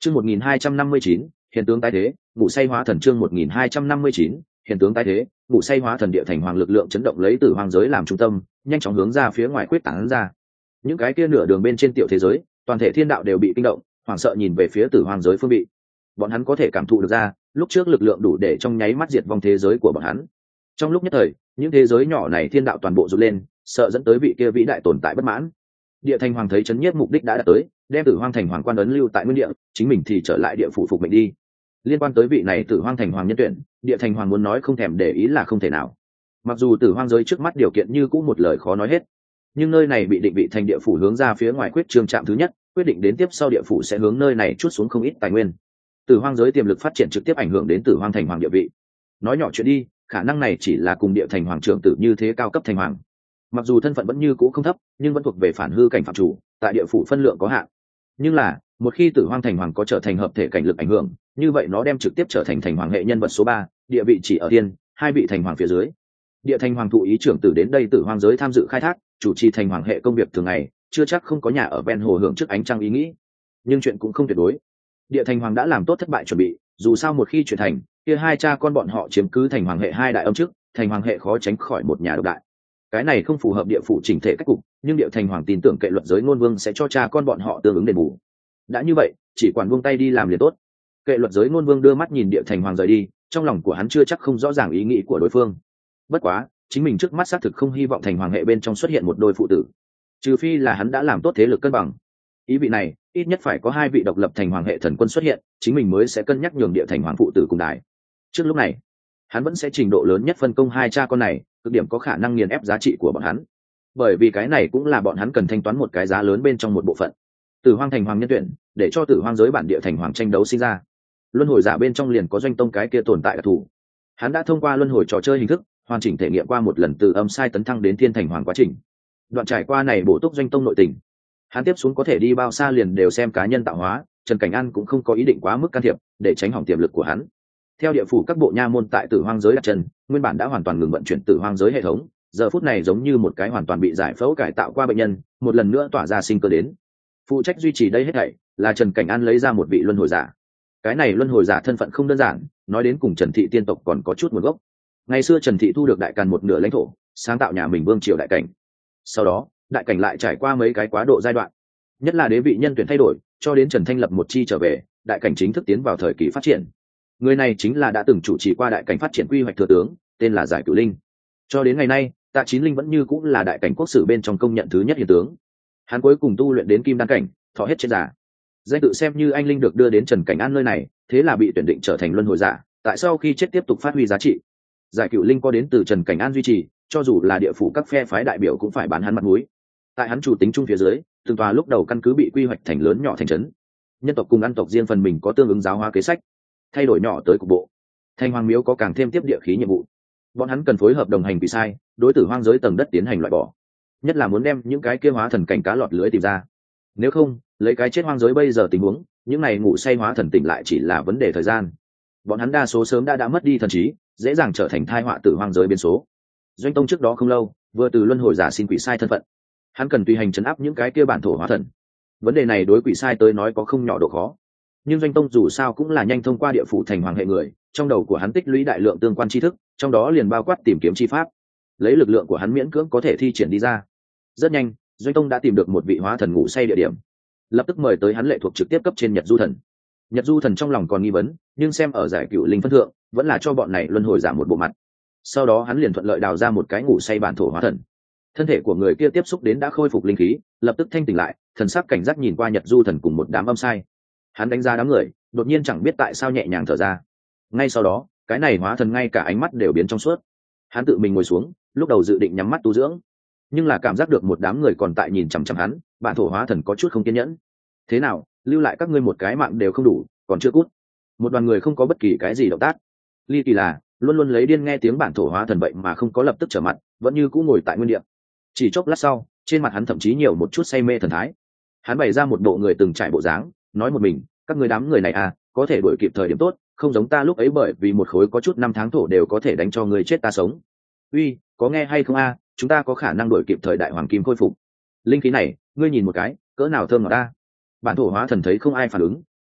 Chương 1259, hiện tướng tái thế, ngủ say hóa thần. Chương 1259, hiện tướng tái thế, ngủ say hóa thần. Địa thành hoàng lực lượng chấn động lấy Tử Hoang giới làm trung tâm, nhanh chóng hướng ra phía ngoài quyết tán ra. Những cái kia nửa đường bên trên tiểu thế giới, toàn thể thiên đạo đều bị kinh động, hoảng sợ nhìn về phía Tử Hoang giới phương vị. Bọn hắn có thể cảm thụ được ra, lúc trước lực lượng đủ để trong nháy mắt diệt vong thế giới của bọn hắn. Trong lúc nhất thời, những thế giới nhỏ này thiên đạo toàn bộ rụt lên, sợ dẫn tới vị kia vĩ đại tồn tại bất mãn. Địa thành hoàng thấy chấn nhiếp mục đích đã đạt tới, đem Tử Hoang thành hoàng quan ấn lưu tại nguyên địa, chính mình thì trở lại địa phủ phục mệnh đi. Liên quan tới vị này Tử Hoang thành hoàng nhân tuyển, địa thành hoàng muốn nói không thèm để ý là không thể nào. Mặc dù Tử Hoang giới trước mắt điều kiện như cũng một lời khó nói hết, nhưng nơi này bị định vị thành địa phủ hướng ra phía ngoài quyết trương trạm thứ nhất, quyết định đến tiếp sau địa phủ sẽ hướng nơi này chút xuống không ít tài nguyên. Tử Hoang giới tiềm lực phát triển trực tiếp ảnh hưởng đến Tử Hoang thành hoàng địa vị. Nói nhỏ chuyện đi, khả năng này chỉ là cùng địa thành hoàng trưởng tử như thế cao cấp thành hoàng. Mặc dù thân phận vẫn như cũ không thấp, nhưng vẫn thuộc về phản hư cảnh phạm chủ, tại địa phủ phân lượng có hạn. Nhưng là, một khi Tử Hoang thành hoàng có trở thành hợp thể cảnh lực ảnh hưởng, như vậy nó đem trực tiếp trở thành thành hoàng hệ nhân vật số 3, địa vị chỉ ở tiên, hai vị thành hoàng phía dưới. Địa thành hoàng thụ ý trưởng tử đến đây Tử Hoang giới tham dự khai thác, chủ trì thành hoàng hệ công việc thường ngày, chưa chắc không có nhà ở ven hồ hưởng trước ánh trăng ý nghĩ. Nhưng chuyện cũng không tuyệt đối. Địa thành hoàng đã làm tốt thất bại chuẩn bị, dù sao một khi chuyển thành, kia hai cha con bọn họ chiếm cứ thành hoàng hệ hai đại âm chức, thành hoàng hệ khó tránh khỏi một nhà độc đại. Cái này không phù hợp địa phủ chỉnh thể cách cục, nhưng địa thành hoàng tin tưởng kệ luật giới ngôn vương sẽ cho cha con bọn họ tương ứng đền bù. Đã như vậy, chỉ quản buông tay đi làm liền tốt. Kệ luật giới ngôn vương đưa mắt nhìn địa thành hoàng rời đi, trong lòng của hắn chưa chắc không rõ ràng ý nghĩ của đối phương. Bất quá, chính mình trước mắt xác thực không hy vọng thành hoàng hệ bên trong xuất hiện một đôi phụ tử, trừ phi là hắn đã làm tốt thế lực cân bằng. Ý vị này, ít nhất phải có hai vị độc lập thành hoàng hệ thần quân xuất hiện, chính mình mới sẽ cân nhắc nhường địa thành hoàng phụ tử cùng đài. Trước lúc này, hắn vẫn sẽ trình độ lớn nhất phân công hai cha con này, cực điểm có khả năng nghiền ép giá trị của bọn hắn, bởi vì cái này cũng là bọn hắn cần thanh toán một cái giá lớn bên trong một bộ phận. Tử Hoang thành hoàng nhân tuyển, để cho Tử Hoang giới bản địa thành hoàng tranh đấu sinh ra. Luân hồi giả bên trong liền có Doanh Tông cái kia tồn tại đặc thù. Hắn đã thông qua luân hồi trò chơi hình thức, hoàn chỉnh thể nghiệm qua một lần từ âm sai tấn thăng đến thiên thành hoàng quá trình. Đoạn trải qua này bổ túc Doanh Tông nội tình. Hắn tiếp xuống có thể đi bao xa liền đều xem cá nhân tạo hóa, Trần Cảnh An cũng không có ý định quá mức can thiệp, để tránh hỏng tiềm lực của hắn. Theo địa phủ các bộ nha môn tại Tử Hoang giới đặt chân, nguyên bản đã hoàn toàn ngừng vận chuyển Tử Hoang giới hệ thống, giờ phút này giống như một cái hoàn toàn bị giải phẫu cải tạo qua bệnh nhân, một lần nữa tỏa ra sinh cơ đến. Phụ trách duy trì đây hết thảy là Trần Cảnh An lấy ra một vị luân hồi giả. Cái này luân hồi giả thân phận không đơn giản, nói đến cùng Trần thị tiên tộc còn có chút nguồn gốc. Ngày xưa Trần thị thu được đại càn một nửa lãnh thổ, sáng tạo nhà mình vương triều đại cảnh. Sau đó, đại cảnh lại trải qua mấy cái quá độ giai đoạn, nhất là đế vị nhân tuyển thay đổi, cho đến Trần Thanh lập một chi trở về, đại cảnh chính thức tiến vào thời kỳ phát triển. Người này chính là đã từng chủ trì qua đại cảnh phát triển quy hoạch thừa tướng, tên là Giải Cửu Linh. Cho đến ngày nay, Tạ Chín Linh vẫn như cũng là đại cảnh quốc sử bên trong công nhận thứ nhất hiền tướng. Hắn cuối cùng tu luyện đến kim đan cảnh, thọ hết trên giả. Danh tự xem như anh linh được đưa đến Trần Cảnh An nơi này, thế là bị tuyển định trở thành luân hồi giả, tại sau khi chết tiếp tục phát huy giá trị. Giải Cửu Linh có đến từ Trần Cảnh An duy trì, cho dù là địa phủ các phe phái đại biểu cũng phải bán hắn mặt mũi. Tại hắn chủ tính chung phía dưới, từng tòa lúc đầu căn cứ bị quy hoạch thành lớn nhỏ thành trấn. Nhân tộc cùng ăn tộc riêng phần mình có tương ứng giáo hóa kế sách, thay đổi nhỏ tới cục bộ. Thanh Hoàng Miếu có càng thêm tiếp địa khí nhiệm vụ. Bọn hắn cần phối hợp đồng hành vì sai, đối tử hoang giới tầng đất tiến hành loại bỏ. Nhất là muốn đem những cái kia hóa thần cảnh cá lọt lưới tìm ra. Nếu không, lấy cái chết hoang giới bây giờ tình huống, những này ngủ say hóa thần tỉnh lại chỉ là vấn đề thời gian. Bọn hắn đa số sớm đã mất đi thần trí, dễ dàng trở thành tai họa tử hoang giới biến số. Doanh Tông trước đó không lâu, vừa từ luân hồi giả xin quỷ sai thân phận. Hắn cần tùy hành trấn áp những cái kia bản thổ hóa thần. Vấn đề này đối quỷ sai tới nói có không nhỏ độ khó. Nhưng Doanh Tông dù sao cũng là nhanh thông qua địa phủ thành hoàng hệ người, trong đầu của hắn tích lũy đại lượng tương quan tri thức, trong đó liền bao quát tìm kiếm chi pháp. Lấy lực lượng của hắn miễn cưỡng có thể thi triển đi ra. Rất nhanh, Doanh Tông đã tìm được một vị hóa thần ngủ say địa điểm, lập tức mời tới hắn lệ thuộc trực tiếp cấp trên Nhật Du Thần. Nhật Du Thần trong lòng còn nghi vấn, nhưng xem ở Giải Cửu Linh phân thượng, vẫn là cho bọn này luân hồi giả một bộ mặt. Sau đó hắn liền thuận lợi đào ra một cái ngủ say bản thổ hóa thần. Thân thể của người kia tiếp xúc đến đã khôi phục linh khí, lập tức thanh tỉnh lại, thần sắc cảnh giác nhìn qua Nhật Du Thần cùng một đám âm sai. Hắn đánh giá đám người, đột nhiên chẳng biết tại sao nhẹ nhàng thở ra. Ngay sau đó, cái này hóa thần ngay cả ánh mắt đều biến trong suốt. Hắn tự mình ngồi xuống, lúc đầu dự định nhắm mắt tu dưỡng, nhưng là cảm giác được một đám người còn tại nhìn chằm chằm hắn, bản thổ hóa thần có chút không kiên nhẫn. Thế nào, lưu lại các ngươi một cái mạng đều không đủ, còn chưa cút? Một đoàn người không có bất kỳ cái gì động tác. Ly kỳ là, luôn luôn lấy điên nghe tiếng bản thổ hóa thần vậy mà không có lập tức trở mặt, vẫn như cũ ngồi tại nguyên địa. Chỉ chốc lát sau, trên mặt hắn thậm chí nhiều một chút say mê thần thái. Hắn bày ra một bộ người từng trải bộ dáng, nói một mình, các ngươi đám người này à, có thể đuổi kịp thời điểm tốt, không giống ta lúc ấy bởi vì một khối có chút năm tháng thổ đều có thể đánh cho người chết ta sống. Uy, có nghe hay không a? Chúng ta có khả năng đuổi kịp thời đại hoàng kim khôi phục. Linh khí này, ngươi nhìn một cái, cỡ nào thơm ngọt ta. Bản thổ hóa thần thấy không ai phản ứng,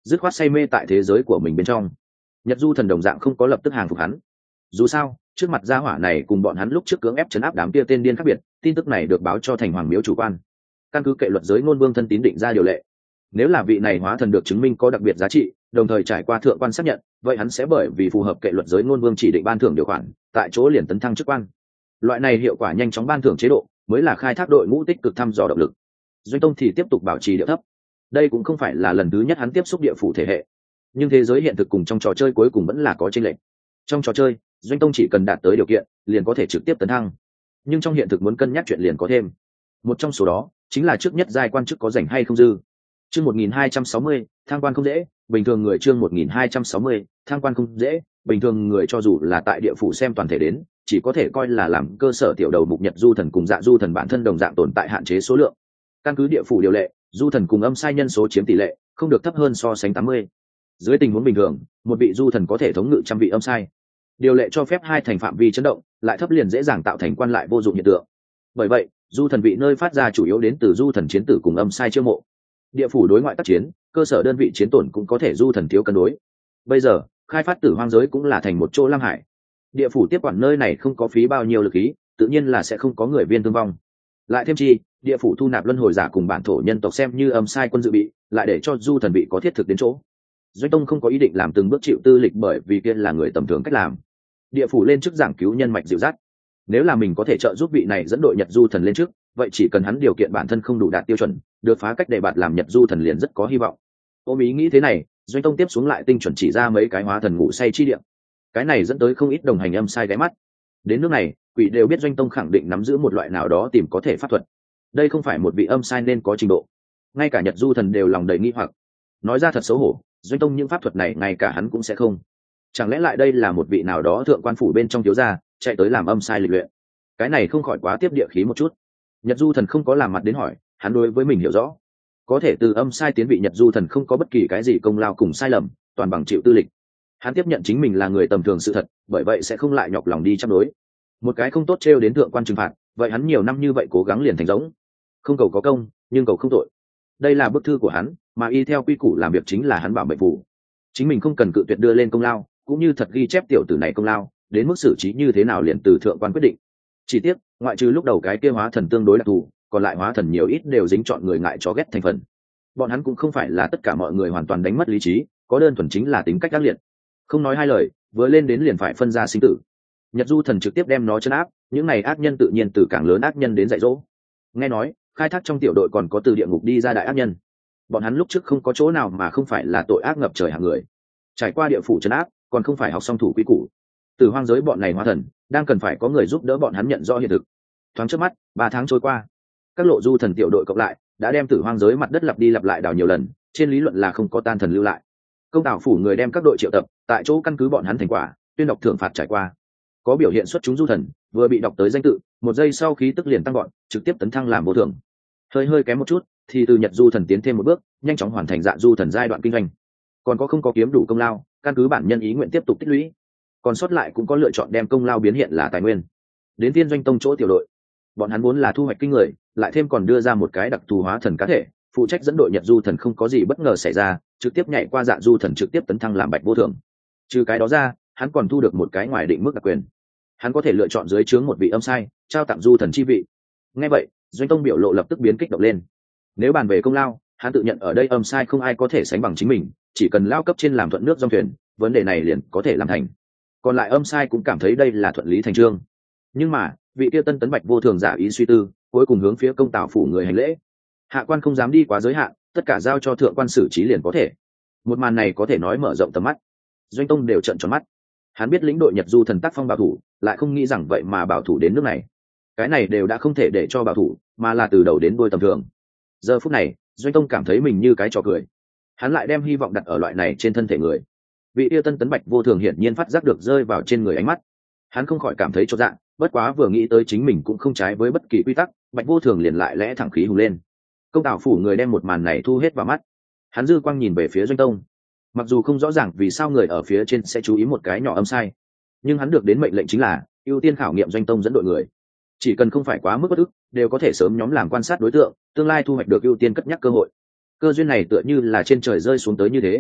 dứt khoát say mê tại thế giới của mình bên trong. Nhật Du Thần đồng dạng không có lập tức hàng phục hắn. Dù sao, trước mặt gia hỏa này cùng bọn hắn lúc trước cưỡng ép trấn áp đám kia tên điên khác biệt, tin tức này được báo cho thành hoàng miếu chủ quan. Căn cứ kệ luật giới ngôn vương thân tín định ra điều lệ, nếu là vị này hóa thần được chứng minh có đặc biệt giá trị, đồng thời trải qua thượng quan xác nhận, vậy hắn sẽ bởi vì phù hợp kệ luật giới ngôn vương chỉ định ban thưởng điều khoản, tại chỗ liền tấn thăng chức quan. Loại này hiệu quả nhanh chóng ban thưởng chế độ, mới là khai thác đội ngũ tích cực thăm dò động lực. Doanh Tông thì tiếp tục bảo trì điệu thấp. Đây cũng không phải là lần thứ nhất hắn tiếp xúc địa phủ thể hệ, nhưng thế giới hiện thực cùng trong trò chơi cuối cùng vẫn là có chênh lệch. Trong trò chơi, Doanh Tông chỉ cần đạt tới điều kiện, liền có thể trực tiếp tấn thăng. Nhưng trong hiện thực muốn cân nhắc chuyện liền có thêm. Một trong số đó, chính là trước nhất giai quan chức có rảnh hay không dư. Chương 1260, thăng quan không dễ, bình thường người chương 1260, thăng quan không dễ, bình thường người cho dù là tại địa phủ xem toàn thể đến, chỉ có thể coi là làm cơ sở tiểu đầu mục Nhật Du Thần cùng Dạ Du Thần bản thân đồng dạng tồn tại hạn chế số lượng. Căn cứ địa phủ điều lệ, Du Thần cùng âm sai nhân số chiếm tỷ lệ, không được thấp hơn so sánh 80. Dưới tình huống bình thường, một vị Du Thần có thể thống ngự trăm vị âm sai. Điều lệ cho phép hai thành phạm vi chấn động, lại thấp liền dễ dàng tạo thành quan lại vô dụng hiện tượng. Bởi vậy, Du Thần vị nơi phát ra chủ yếu đến từ Du Thần chiến tử cùng âm sai chiêu mộ. Địa phủ đối ngoại tác chiến, cơ sở đơn vị chiến tổn cũng có thể Du Thần thiếu cân đối. Bây giờ, khai phát tử hoang giới cũng là thành một chỗ lam hải. Địa phủ tiếp quản nơi này không có phí bao nhiêu lực khí, tự nhiên là sẽ không có người viên thương vong. Lại thêm chi, địa phủ thu nạp luân hồi giả cùng bản thổ nhân tộc xem như âm sai quân dự bị, lại để cho Du Thần vị có thiết thực đến chỗ. Doanh Tông không có ý định làm từng bước chịu tư lịch, bởi vì kia là người tầm thường cách làm. Địa phủ lên chức giảng cứu nhân mạch dịu dắt, nếu là mình có thể trợ giúp vị này dẫn đội Nhật Du Thần lên trước, vậy chỉ cần hắn điều kiện bản thân không đủ đạt tiêu chuẩn, được phá cách đề bạt làm Nhật Du Thần liền rất có hy vọng. Ôm ý nghĩ thế này, Doanh Tông tiếp xuống lại tinh chuẩn chỉ ra mấy cái hóa thần ngủ say chi địa. Cái này dẫn tới không ít đồng hành âm sai ghé mắt. Đến nước này, quỷ đều biết Doanh Tông khẳng định nắm giữ một loại nào đó tìm có thể pháp thuật. Đây không phải một vị âm sai nên có trình độ. Ngay cả Nhật Du Thần đều lòng đầy nghi hoặc. Nói ra thật xấu hổ, Doanh Tông những pháp thuật này ngay cả hắn cũng sẽ không. Chẳng lẽ lại đây là một vị nào đó thượng quan phủ bên trong thiếu gia chạy tới làm âm sai lịch luyện? Cái này không khỏi quá tiếp địa khí một chút. Nhật Du Thần không có làm mặt đến hỏi, hắn đối với mình hiểu rõ, có thể từ âm sai tiến vị Nhật Du Thần không có bất kỳ cái gì công lao cùng sai lầm, toàn bằng chịu tư lịch. Hắn tiếp nhận chính mình là người tầm thường sự thật, bởi vậy sẽ không lại nhọc lòng đi chấp đối. Một cái không tốt trêu đến thượng quan trừng phạt, vậy hắn nhiều năm như vậy cố gắng liền thành giống. Không cầu có công, nhưng cầu không tội. Đây là bức thư của hắn, mà y theo quy củ làm việc chính là hắn bảo mệnh phù. Chính mình không cần cự tuyệt đưa lên công lao, cũng như thật ghi chép tiểu tử này công lao, đến mức xử trí như thế nào liền từ thượng quan quyết định. Chỉ tiếc, ngoại trừ lúc đầu cái kia hóa thần tương đối đặc thù, còn lại hóa thần nhiều ít đều dính chọn người ngại chó ghét thành phần. Bọn hắn cũng không phải là tất cả mọi người hoàn toàn đánh mất lý trí, có đơn thuần chính là tính cách ác liệt. Không nói hai lời, vừa lên đến liền phải phân ra sinh tử. Nhật Du Thần trực tiếp đem nó trấn áp, những này ác nhân tự nhiên từ càng lớn ác nhân đến dạy dỗ. Nghe nói, khai thác trong tiểu đội còn có từ địa ngục đi ra đại ác nhân. Bọn hắn lúc trước không có chỗ nào mà không phải là tội ác ngập trời hạng người. Trải qua địa phủ trấn áp, còn không phải học song thủ quy củ. Từ hoang giới bọn này hóa thần, đang cần phải có người giúp đỡ bọn hắn nhận rõ hiện thực. Thoáng trước mắt, 3 tháng trôi qua, các lộ Du Thần tiểu đội cộng lại đã đem tử hoang giới mặt đất lặp đi lặp lại đào nhiều lần, trên lý luận là không có tan thần lưu lại. Công tảo phủ người đem các đội triệu tập, tại chỗ căn cứ bọn hắn thành quả, tuyên đọc thưởng phạt trải qua. Có biểu hiện xuất chúng Du Thần, vừa bị đọc tới danh tự, một giây sau khí tức liền tăng gọn, trực tiếp tấn thăng làm vô thưởng. Hơi kém một chút, thì từ Nhật Du Thần tiến thêm một bước, nhanh chóng hoàn thành Dạ Du Thần giai đoạn kinh doanh. Còn có không có kiếm đủ công lao, căn cứ bản nhân ý nguyện tiếp tục tích lũy. Còn sót lại cũng có lựa chọn đem công lao biến hiện là tài nguyên. Đến Tiên Doanh Tông chỗ tiểu đội, bọn hắn muốn là thu hoạch kinh người, lại thêm còn đưa ra một cái đặc thù hóa thần cá thể, phụ trách dẫn đội Nhật Du Thần không có gì bất ngờ xảy ra, trực tiếp nhảy qua Dạ Du Thần trực tiếp tấn thăng làm bạch vô thưởng. Trừ cái đó ra, hắn còn thu được một cái ngoài định mức đặc quyền. Hắn có thể lựa chọn dưới trướng một vị âm sai, trao tặng Du Thần chi vị. Nghe vậy, Doanh Tông biểu lộ lập tức biến kích động lên. Nếu bàn về công lao, hắn tự nhận ở đây âm sai không ai có thể sánh bằng chính mình, chỉ cần lao cấp trên làm thuận nước dòng thuyền, vấn đề này liền có thể làm thành. Còn lại âm sai cũng cảm thấy đây là thuận lý thành trương. Nhưng mà, vị tiêu tân tấn bạch vô thường giả ý suy tư, cuối cùng hướng phía công tảo phủ người hành lễ. Hạ quan không dám đi quá giới hạn, tất cả giao cho thượng quan xử trí liền có thể. Một màn này có thể nói mở rộng tầm mắt. Doanh Tông đều trợn tròn mắt. Hắn biết lĩnh đội Nhật Du Thần tác phong bảo thủ, lại không nghĩ rằng vậy mà bảo thủ đến nước này. Cái này đều đã không thể để cho bảo thủ, mà là từ đầu đến đuôi tầm thường. Giờ phút này, Doanh Tông cảm thấy mình như cái trò cười. Hắn lại đem hy vọng đặt ở loại này trên thân thể người. Vị yêu tân tấn bạch vô thường hiển nhiên phát giác được rơi vào trên người ánh mắt. Hắn không khỏi cảm thấy chột dạ, bất quá vừa nghĩ tới chính mình cũng không trái với bất kỳ quy tắc, bạch vô thường liền lại lẽ thẳng khí hùng lên. Công tảo phủ người đem một màn này thu hết vào mắt. Hắn dư quang nhìn về phía Doanh Tông. Mặc dù không rõ ràng vì sao người ở phía trên sẽ chú ý một cái nhỏ âm sai, nhưng hắn được đến mệnh lệnh chính là ưu tiên khảo nghiệm Doanh Tông dẫn đội người. Chỉ cần không phải quá mức bất ức, đều có thể sớm nhóm làm quan sát đối tượng, tương lai thu hoạch được ưu tiên cất nhắc cơ hội. Cơ duyên này tựa như là trên trời rơi xuống tới như thế,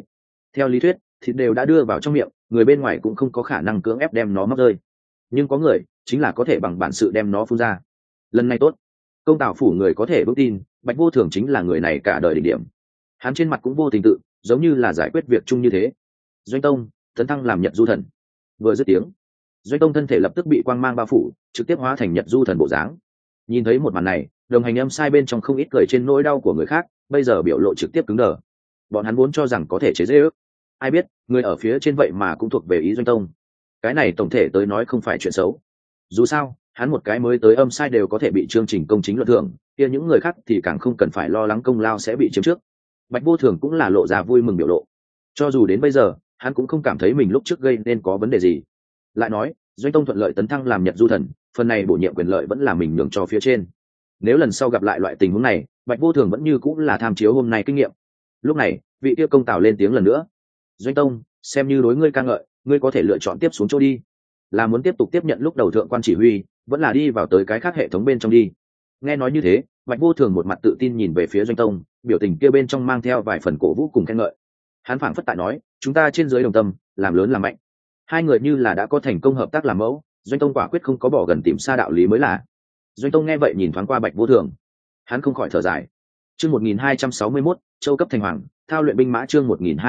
Theo lý thuyết thịt đều đã đưa vào trong miệng, người bên ngoài cũng không có khả năng cưỡng ép đem nó móc rơi, nhưng có người chính là có thể bằng bản sự đem nó phun ra. Lần này tốt, công tào phủ người có thể vững tin Bạch Vô Thường chính là người này cả đời đỉnh điểm. Hắn trên mặt cũng vô tình tự, giống như là giải quyết việc chung như thế. Doanh Tông tấn thăng làm Nhật Du Thần. Vừa dứt tiếng, Doanh Tông thân thể lập tức bị quang mang bao phủ, trực tiếp hóa thành Nhật Du Thần bộ dáng. Nhìn thấy một màn này, đồng hành âm sai bên trong không ít cười trên nỗi đau của người khác, bây giờ biểu lộ trực tiếp cứng đờ. Bọn hắn vốn cho rằng có thể chế giễu ước, ai biết người ở phía trên vậy mà cũng thuộc về ý Doanh Tông. Cái này tổng thể tới nói không phải chuyện xấu. Dù sao hắn một cái mới tới âm sai đều có thể bị chương trình công chính luận thưởng, kia những người khác thì càng không cần phải lo lắng công lao sẽ bị chiếm trước. Bạch Vô Thường cũng là lộ ra vui mừng biểu lộ. Cho dù đến bây giờ hắn cũng không cảm thấy mình lúc trước gây nên có vấn đề gì. Lại nói Doanh Tông thuận lợi tấn thăng làm Nhật Du Thần, phần này bổ nhiệm quyền lợi vẫn là mình nhường cho phía trên. Nếu lần sau gặp lại loại tình huống này, Bạch Vô Thường vẫn như cũng là tham chiếu hôm nay kinh nghiệm. Lúc này vị tiêu công tào lên tiếng lần nữa. Doanh Tông, xem như đối ngươi ca ngợi, ngươi có thể lựa chọn tiếp xuống chỗ đi, là muốn tiếp tục tiếp nhận lúc đầu thượng quan chỉ huy, vẫn là đi vào tới cái khác hệ thống bên trong đi. Nghe nói như thế, Bạch Vô Thường một mặt tự tin nhìn về phía Doanh Tông, biểu tình kia bên trong mang theo vài phần cổ vũ cùng khen ngợi. Hắn phảng phất tại nói, chúng ta trên dưới đồng tâm, làm lớn làm mạnh. Hai người như là đã có thành công hợp tác làm mẫu, Doanh Tông quả quyết không có bỏ gần tìm xa đạo lý mới là. Doanh Tông nghe vậy nhìn thoáng qua Bạch Vô Thường, hắn không khỏi thở dài. Chương 1261, châu cấp thành hoàng, thao luyện binh mã. Chương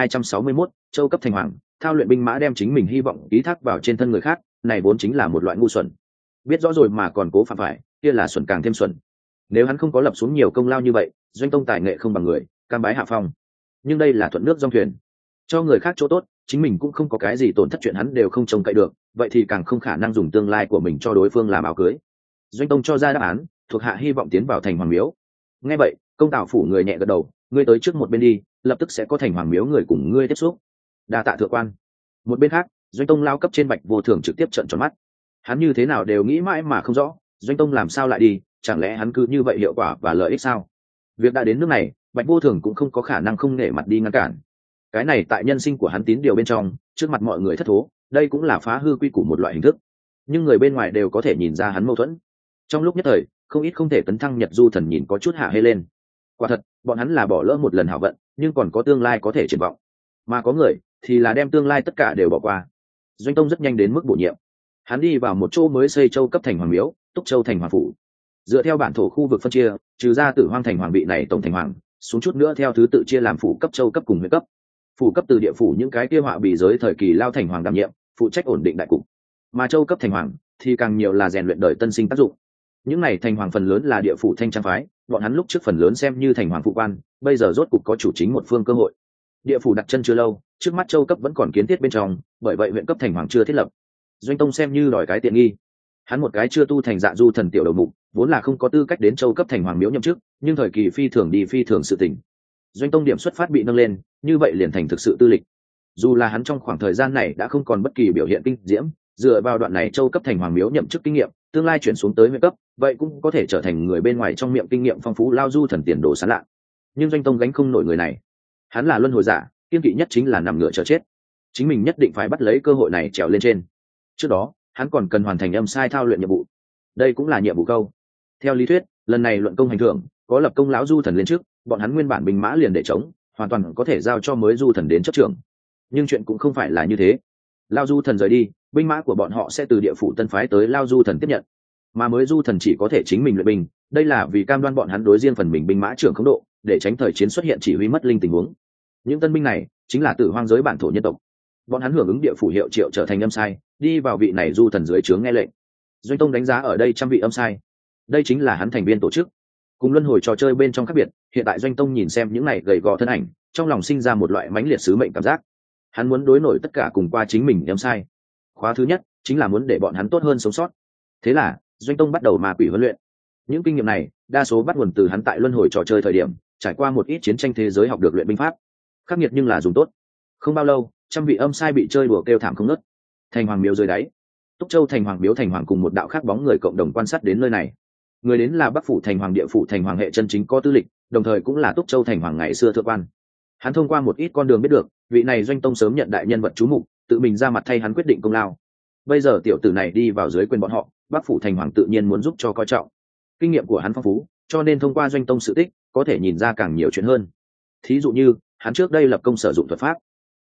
1261, châu cấp thành hoàng, thao luyện binh mã. Đem chính mình hy vọng ký thác vào trên thân người khác, này vốn chính là một loại ngu xuẩn. Biết rõ rồi mà còn cố phạm phải, kia là xuẩn càng thêm xuẩn. Nếu hắn không có lập xuống nhiều công lao như vậy, Doanh Tông tài nghệ không bằng người, cam bái hạ phong. Nhưng đây là thuận nước dòng thuyền, cho người khác chỗ tốt, chính mình cũng không có cái gì tổn thất, chuyện hắn đều không trông cậy được, vậy thì càng không khả năng dùng tương lai của mình cho đối phương làm áo cưới. Doanh Tông cho ra đáp án, thuộc hạ hy vọng tiến vào thành hoàng miếu. Nghe vậy, công tào phủ người nhẹ gật đầu, ngươi tới trước một bên đi, lập tức sẽ có thành hoàng miếu người cùng ngươi tiếp xúc. Đa tạ thượng quan. Một bên khác, Doanh Tông lao cấp trên Bạch Vô Thường trực tiếp trợn tròn mắt. Hắn như thế nào đều nghĩ mãi mà không rõ, Doanh Tông làm sao lại đi, chẳng lẽ hắn cứ như vậy hiệu quả và lợi ích sao? Việc đã đến nước này, Bạch Vô Thường cũng không có khả năng không nể mặt đi ngăn cản. Cái này tại nhân sinh của hắn tín điều bên trong, trước mặt mọi người thất thố, đây cũng là phá hư quy củ một loại hình thức. Nhưng người bên ngoài đều có thể nhìn ra hắn mâu thuẫn. Trong lúc nhất thời, không ít không thể tấn thăng Nhật Du Thần nhìn có chút hạ hê lên. Quả thật, bọn hắn là bỏ lỡ một lần hảo vận, nhưng còn có tương lai có thể triển vọng. Mà có người thì là đem tương lai tất cả đều bỏ qua. Doanh Tông rất nhanh đến mức bổ nhiệm. Hắn đi vào một chỗ mới xây châu cấp thành hoàng miếu, Túc Châu thành hoàng phủ. Dựa theo bản thổ khu vực phân chia, trừ ra Tử Hoang thành hoàng vị này tổng thành hoàng, xuống chút nữa theo thứ tự chia làm phủ cấp, châu cấp cùng huyện cấp. Phủ cấp từ địa phủ những cái kia họa bì giới thời kỳ lao thành hoàng đảm nhiệm, phụ trách ổn định đại cục. Mà châu cấp thành hoàng thì càng nhiều là rèn luyện đời tân sinh tác dụng. Những này thành hoàng phần lớn là địa phủ thanh trang phái, bọn hắn lúc trước phần lớn xem như thành hoàng phụ quan, bây giờ rốt cục có chủ chính một phương cơ hội. Địa phủ đặt chân chưa lâu, trước mắt châu cấp vẫn còn kiến thiết bên trong, bởi vậy huyện cấp thành hoàng chưa thiết lập. Doanh Tông xem như đòi cái tiện nghi. Hắn một cái chưa tu thành Dạ Du Thần tiểu đầu mục, vốn là không có tư cách đến châu cấp thành hoàng miếu nhậm chức, nhưng thời kỳ phi thường đi phi thường sự tình. Doanh Tông điểm xuất phát bị nâng lên, như vậy liền thành thực sự tư lịch. Dù là hắn trong khoảng thời gian này đã không còn bất kỳ biểu hiện kinh diễm, dựa vào đoạn này châu cấp thành hoàng miếu nhậm chức kinh nghiệm, tương lai chuyển xuống tới huyện cấp, vậy cũng có thể trở thành người bên ngoài trong miệng kinh nghiệm phong phú lao du thần tiền đồ sáng lạ. Nhưng Doanh Tông gánh không nổi người này. Hắn là luân hồi giả, kiên kỵ nhất chính là nằm ngửa chờ chết. Chính mình nhất định phải bắt lấy cơ hội này trèo lên trên. Trước đó, hắn còn cần hoàn thành âm sai thao luyện nhiệm vụ. Đây cũng là nhiệm vụ câu. Theo lý thuyết, lần này luận công hành thưởng, có lập công lão du thần lên trước, bọn hắn nguyên bản binh mã liền để chống, hoàn toàn có thể giao cho mới du thần đến chấp trưởng. Nhưng chuyện cũng không phải là như thế. Lao du thần rời đi, binh mã của bọn họ sẽ từ địa phủ tân phái tới lao du thần tiếp nhận, mà mới du thần chỉ có thể chính mình luyện binh. Đây là vì cam đoan bọn hắn đối riêng phần mình binh mã trưởng khống độ, để tránh thời chiến xuất hiện chỉ huy mất linh tình huống. Những tân binh này chính là Tử Hoang giới bản thổ nhân tộc, bọn hắn hưởng ứng địa phủ hiệu triệu trở thành âm sai, đi vào vị này du thần dưới trướng nghe lệnh. Doanh Tông đánh giá ở đây trăm vị âm sai, đây chính là hắn thành viên tổ chức. Cùng luân hồi trò chơi bên trong khác biệt, hiện tại Doanh Tông nhìn xem những này gầy gò thân ảnh, trong lòng sinh ra một loại mãnh liệt sứ mệnh cảm giác. Hắn muốn đối nổi tất cả cùng qua chính mình âm sai. Khóa thứ nhất chính là muốn để bọn hắn tốt hơn sống sót. Thế là Doanh Tông bắt đầu ma quỷ huấn luyện. Những kinh nghiệm này đa số bắt nguồn từ hắn tại luân hồi trò chơi thời điểm trải qua một ít chiến tranh thế giới học được luyện binh pháp, khắc nghiệt nhưng là dùng tốt. Không bao lâu, trăm vị âm sai bị chơi đùa kêu thảm không ngớt. Thành hoàng miếu dưới đáy, Túc Châu thành hoàng miếu thành hoàng cùng một đạo khác bóng người cộng đồng quan sát đến nơi này. Người đến là Bắc phủ thành hoàng, địa phủ thành hoàng hệ chân chính có tư lịch, đồng thời cũng là Túc Châu thành hoàng ngày xưa thượng quan. Hắn thông qua một ít con đường biết được, vị này Doanh Tông sớm nhận đại nhân vật chú mục, tự mình ra mặt thay hắn quyết định công lao. Bây giờ tiểu tử này đi vào dưới quyền bọn họ, Bắc phủ thành hoàng tự nhiên muốn giúp cho coi trọng. Kinh nghiệm của hắn phong phú, cho nên thông qua Doanh Tông sự tích, có thể nhìn ra càng nhiều chuyện hơn. Thí dụ như, hắn trước đây lập công sử dụng thuật pháp,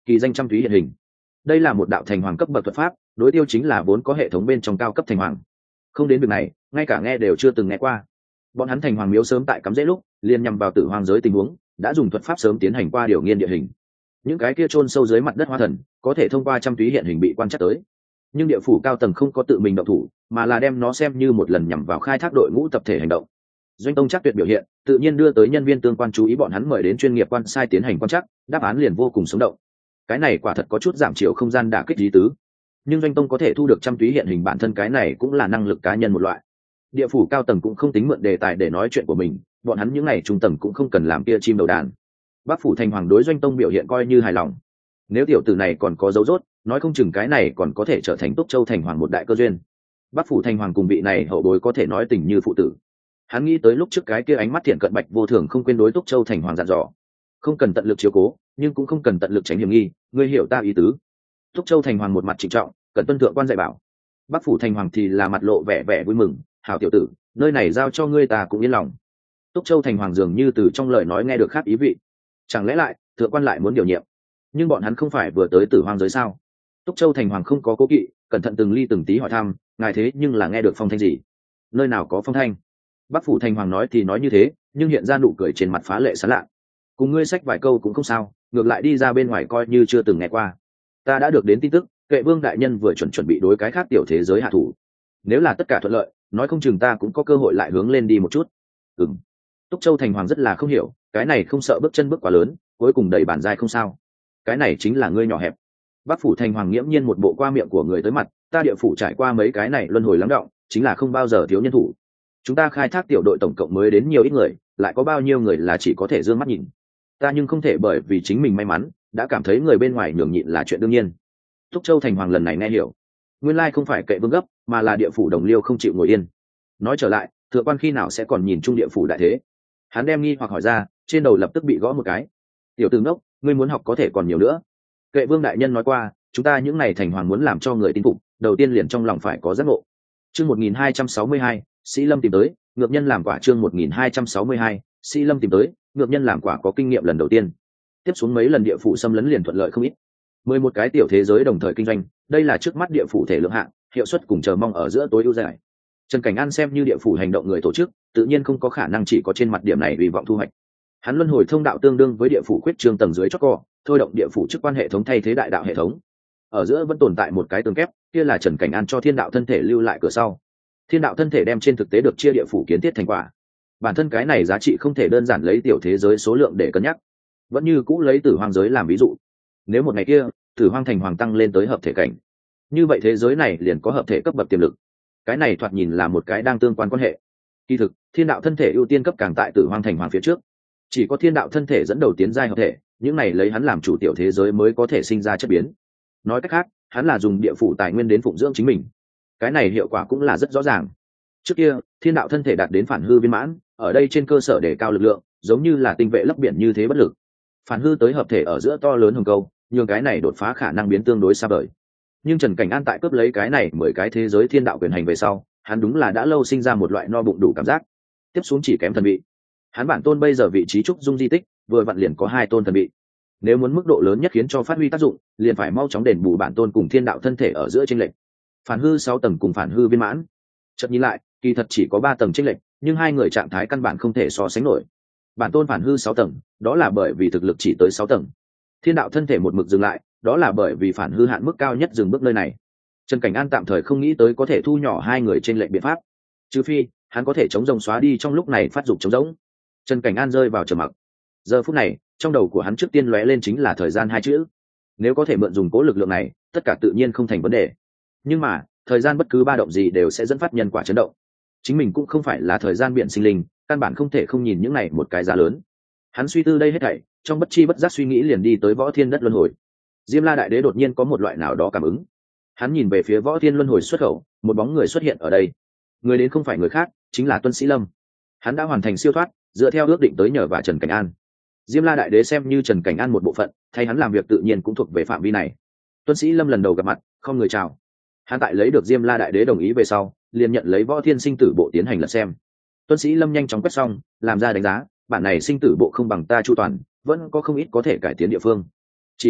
kỳ danh trăm thúy hiện hình. Đây là một đạo thành hoàng cấp bậc thuật pháp, đối tiêu chính là vốn có hệ thống bên trong cao cấp thành hoàng. Không đến việc này, ngay cả nghe đều chưa từng nghe qua. Bọn hắn thành hoàng miếu sớm tại cắm rễ lúc liền nhằm vào tử hoang giới tình huống, đã dùng thuật pháp sớm tiến hành qua điều nghiên địa hình. Những cái kia chôn sâu dưới mặt đất hóa thần có thể thông qua trăm túy hiện hình bị quan trắc tới, nhưng địa phủ cao tầng không có tự mình động thủ, mà là đem nó xem như một lần nhằm vào khai thác đội ngũ tập thể hành động. Doanh tông chắc tuyệt biểu hiện tự nhiên đưa tới nhân viên tương quan chú ý, bọn hắn mời đến chuyên nghiệp quan sai tiến hành quan trắc, đáp án liền vô cùng sống động. Cái này quả thật có chút giảm chiều không gian đả kích lý tứ, nhưng doanh tông có thể thu được trăm túy hiện hình bản thân cái này cũng là năng lực cá nhân một loại. Địa phủ cao tầng cũng không tính mượn đề tài để nói chuyện của mình, bọn hắn những n à y trung tầng cũng không cần làm kia chim đầu đàn. Bắc phủ thành hoàng đối doanh tông biểu hiện coi như hài lòng. Nếu tiểu tử này còn có dấu dốt, nói không chừng cái này còn có thể trở thành Túc Châu thành hoàng một đại cơ duyên. Bắc phủ thành hoàng cùng vị này hậu bối có thể nói tình như phụ tử. Hắn nghĩ tới lúc trước cái kia ánh mắt thiện cận bạch vô thường không quên đối Túc Châu thành hoàng dặn dò, không cần tận lực chiếu cố, nhưng cũng không cần tận lực tránh hiểm nghi, ngươi hiểu ta ý tứ. Túc Châu thành hoàng một mặt trịnh trọng, cần tuân thượng quan dạy bảo. Bắc phủ thành hoàng thì là mặt lộ vẻ vẻ vui mừng, hảo tiểu tử, nơi này giao cho ngươi ta cũng yên lòng. Túc Châu thành hoàng dường như từ trong lời nói nghe được khác ý vị. Chẳng lẽ lại thượng quan lại muốn điều nhiệm? Nhưng bọn hắn không phải vừa tới tử hoang giới sao? Túc Châu thành hoàng không có cố kỵ, cẩn thận từng ly từng tí hỏi thăm, ngài thế nhưng là nghe được phong thanh gì? Nơi nào có phong thanh? Bắc phủ thành hoàng nói thì nói như thế, nhưng hiện ra nụ cười trên mặt phá lệ sán lạ. Cùng ngươi xách vài câu cũng không sao, ngược lại đi ra bên ngoài coi như chưa từng nghe qua. Ta đã được đến tin tức, Kệ Vương đại nhân vừa chuẩn bị đối cái khác tiểu thế giới hạ thủ. Nếu là tất cả thuận lợi, nói không chừng ta cũng có cơ hội lại hướng lên đi một chút. Ừm. Túc Châu thành hoàng rất là không hiểu, cái này không sợ bước chân bước quá lớn, cuối cùng đẩy bản giai không sao. Cái này chính là ngươi nhỏ hẹp. Bắc phủ thành hoàng nghiễm nhiên một bộ qua miệng của người tới mặt, ta địa phủ trải qua mấy cái này luân hồi lắng đọng, chính là không bao giờ thiếu nhân thủ. Chúng ta khai thác tiểu đội tổng cộng mới đến nhiều ít người, lại có bao nhiêu người là chỉ có thể dương mắt nhìn. Ta nhưng không thể bởi vì chính mình may mắn, đã cảm thấy người bên ngoài nhường nhịn là chuyện đương nhiên. Túc Châu thành hoàng lần này nghe hiểu, nguyên lai không phải Kệ Vương gấp, mà là địa phủ đồng liêu không chịu ngồi yên. Nói trở lại, thượng quan khi nào sẽ còn nhìn chung địa phủ đại thế? Hắn đem nghi hoặc hỏi ra, trên đầu lập tức bị gõ một cái. Tiểu tử ngốc, ngươi muốn học có thể còn nhiều nữa. Kệ Vương đại nhân nói qua, chúng ta những này thành hoàng muốn làm cho người tin phục, đầu tiên liền trong lòng phải có giác ngộ. Chương 1262, Sĩ Lâm tìm tới, ngược nhân làm quả. Chương 1262, Sĩ Lâm tìm tới, ngược nhân làm quả có kinh nghiệm lần đầu tiên. Tiếp xuống mấy lần địa phủ xâm lấn liền thuận lợi không ít. 11 cái tiểu thế giới đồng thời kinh doanh, đây là trước mắt địa phủ thể lượng hạng, hiệu suất cùng chờ mong ở giữa tối ưu giải. Trần Cảnh An xem như địa phủ hành động người tổ chức, tự nhiên không có khả năng chỉ có trên mặt điểm này vì vọng thu hoạch. Hắn luân hồi thông đạo tương đương với địa phủ khuyết trương tầng dưới chót cỏ, thôi động địa phủ chức quan hệ thống thay thế đại đạo hệ thống. Ở giữa vẫn tồn tại một cái tường kép, kia là Trần Cảnh An cho thiên đạo thân thể lưu lại cửa sau. Thiên đạo thân thể đem trên thực tế được chia địa phủ kiến thiết thành quả. Bản thân cái này giá trị không thể đơn giản lấy tiểu thế giới số lượng để cân nhắc, vẫn như cũ lấy tử hoang giới làm ví dụ. Nếu một ngày kia tử hoang thành hoàng tăng lên tới hợp thể cảnh, như vậy thế giới này liền có hợp thể cấp bậc tiềm lực. Cái này thoạt nhìn là một cái đang tương quan quan hệ. Kỳ thực thiên đạo thân thể ưu tiên cấp càng tại tử hoang thành hoàng phía trước, chỉ có thiên đạo thân thể dẫn đầu tiến giai hợp thể, những này lấy hắn làm chủ tiểu thế giới mới có thể sinh ra chất biến. Nói cách khác, hắn là dùng địa phủ tài nguyên đến phụng dưỡng chính mình. Cái này hiệu quả cũng là rất rõ ràng. Trước kia thiên đạo thân thể đạt đến phản hư viên mãn, ở đây trên cơ sở để cao lực lượng, giống như là tinh vệ lấp biển như thế bất lực. Phản hư tới hợp thể ở giữa to lớn hồng câu, nhưng cái này đột phá khả năng biến tương đối xa vời. Nhưng Trần Cảnh An tại cướp lấy cái này 10 cái thế giới thiên đạo quyền hành về sau, hắn đúng là đã lâu sinh ra một loại no bụng đủ cảm giác. Tiếp xuống chỉ kém thần vị. Hắn bản tôn bây giờ vị trí trúc dung di tích, vừa vặn liền có 2 tôn thần vị. Nếu muốn mức độ lớn nhất khiến cho phát huy tác dụng, liền phải mau chóng đền bù bản tôn cùng thiên đạo thân thể ở giữa chênh lệch. Phản hư 6 tầng cùng phản hư viên mãn. Chợt nhìn lại, kỳ thật chỉ có 3 tầng chênh lệch, nhưng hai người trạng thái căn bản không thể so sánh nổi. Bản tôn phản hư 6 tầng, đó là bởi vì thực lực chỉ tới 6 tầng. Thiên đạo thân thể một mực dừng lại, đó là bởi vì phản hư hạn mức cao nhất dừng bước nơi này. Trần Cảnh An tạm thời không nghĩ tới có thể thu nhỏ hai người trên lệnh biện pháp, trừ phi hắn có thể chống rồng xóa đi trong lúc này phát dục chống rỗng. Trần Cảnh An rơi vào trầm mặc. Giờ phút này trong đầu của hắn trước tiên lóe lên chính là thời gian 2 chữ. Nếu có thể mượn dùng cố lực lượng này, tất cả tự nhiên không thành vấn đề. Nhưng mà thời gian bất cứ ba động gì đều sẽ dẫn phát nhân quả chấn động. Chính mình cũng không phải là thời gian biển sinh linh, căn bản không thể không nhìn những này một cái giá lớn. Hắn suy tư đây hết thảy, trong bất chi bất giác suy nghĩ liền đi tới võ thiên đất luân hồi. Diêm La Đại Đế đột nhiên có một loại nào đó cảm ứng. Hắn nhìn về phía võ thiên luân hồi xuất khẩu, một bóng người xuất hiện ở đây. Người đến không phải người khác, chính là Tuân Sĩ Lâm. Hắn đã hoàn thành siêu thoát, dựa theo ước định tới nhờ vả Trần Cảnh An. Diêm La Đại Đế xem như Trần Cảnh An một bộ phận, thay hắn làm việc tự nhiên cũng thuộc về phạm vi này. Tuân Sĩ Lâm lần đầu gặp mặt, không người chào. Hắn tại lấy được Diêm La Đại Đế đồng ý về sau, liền nhận lấy võ thiên sinh tử bộ tiến hành lật xem. Tuân Sĩ Lâm nhanh chóng quét xong, làm ra đánh giá, bản này sinh tử bộ không bằng ta chu toàn, vẫn có không ít có thể cải tiến địa phương. Chỉ là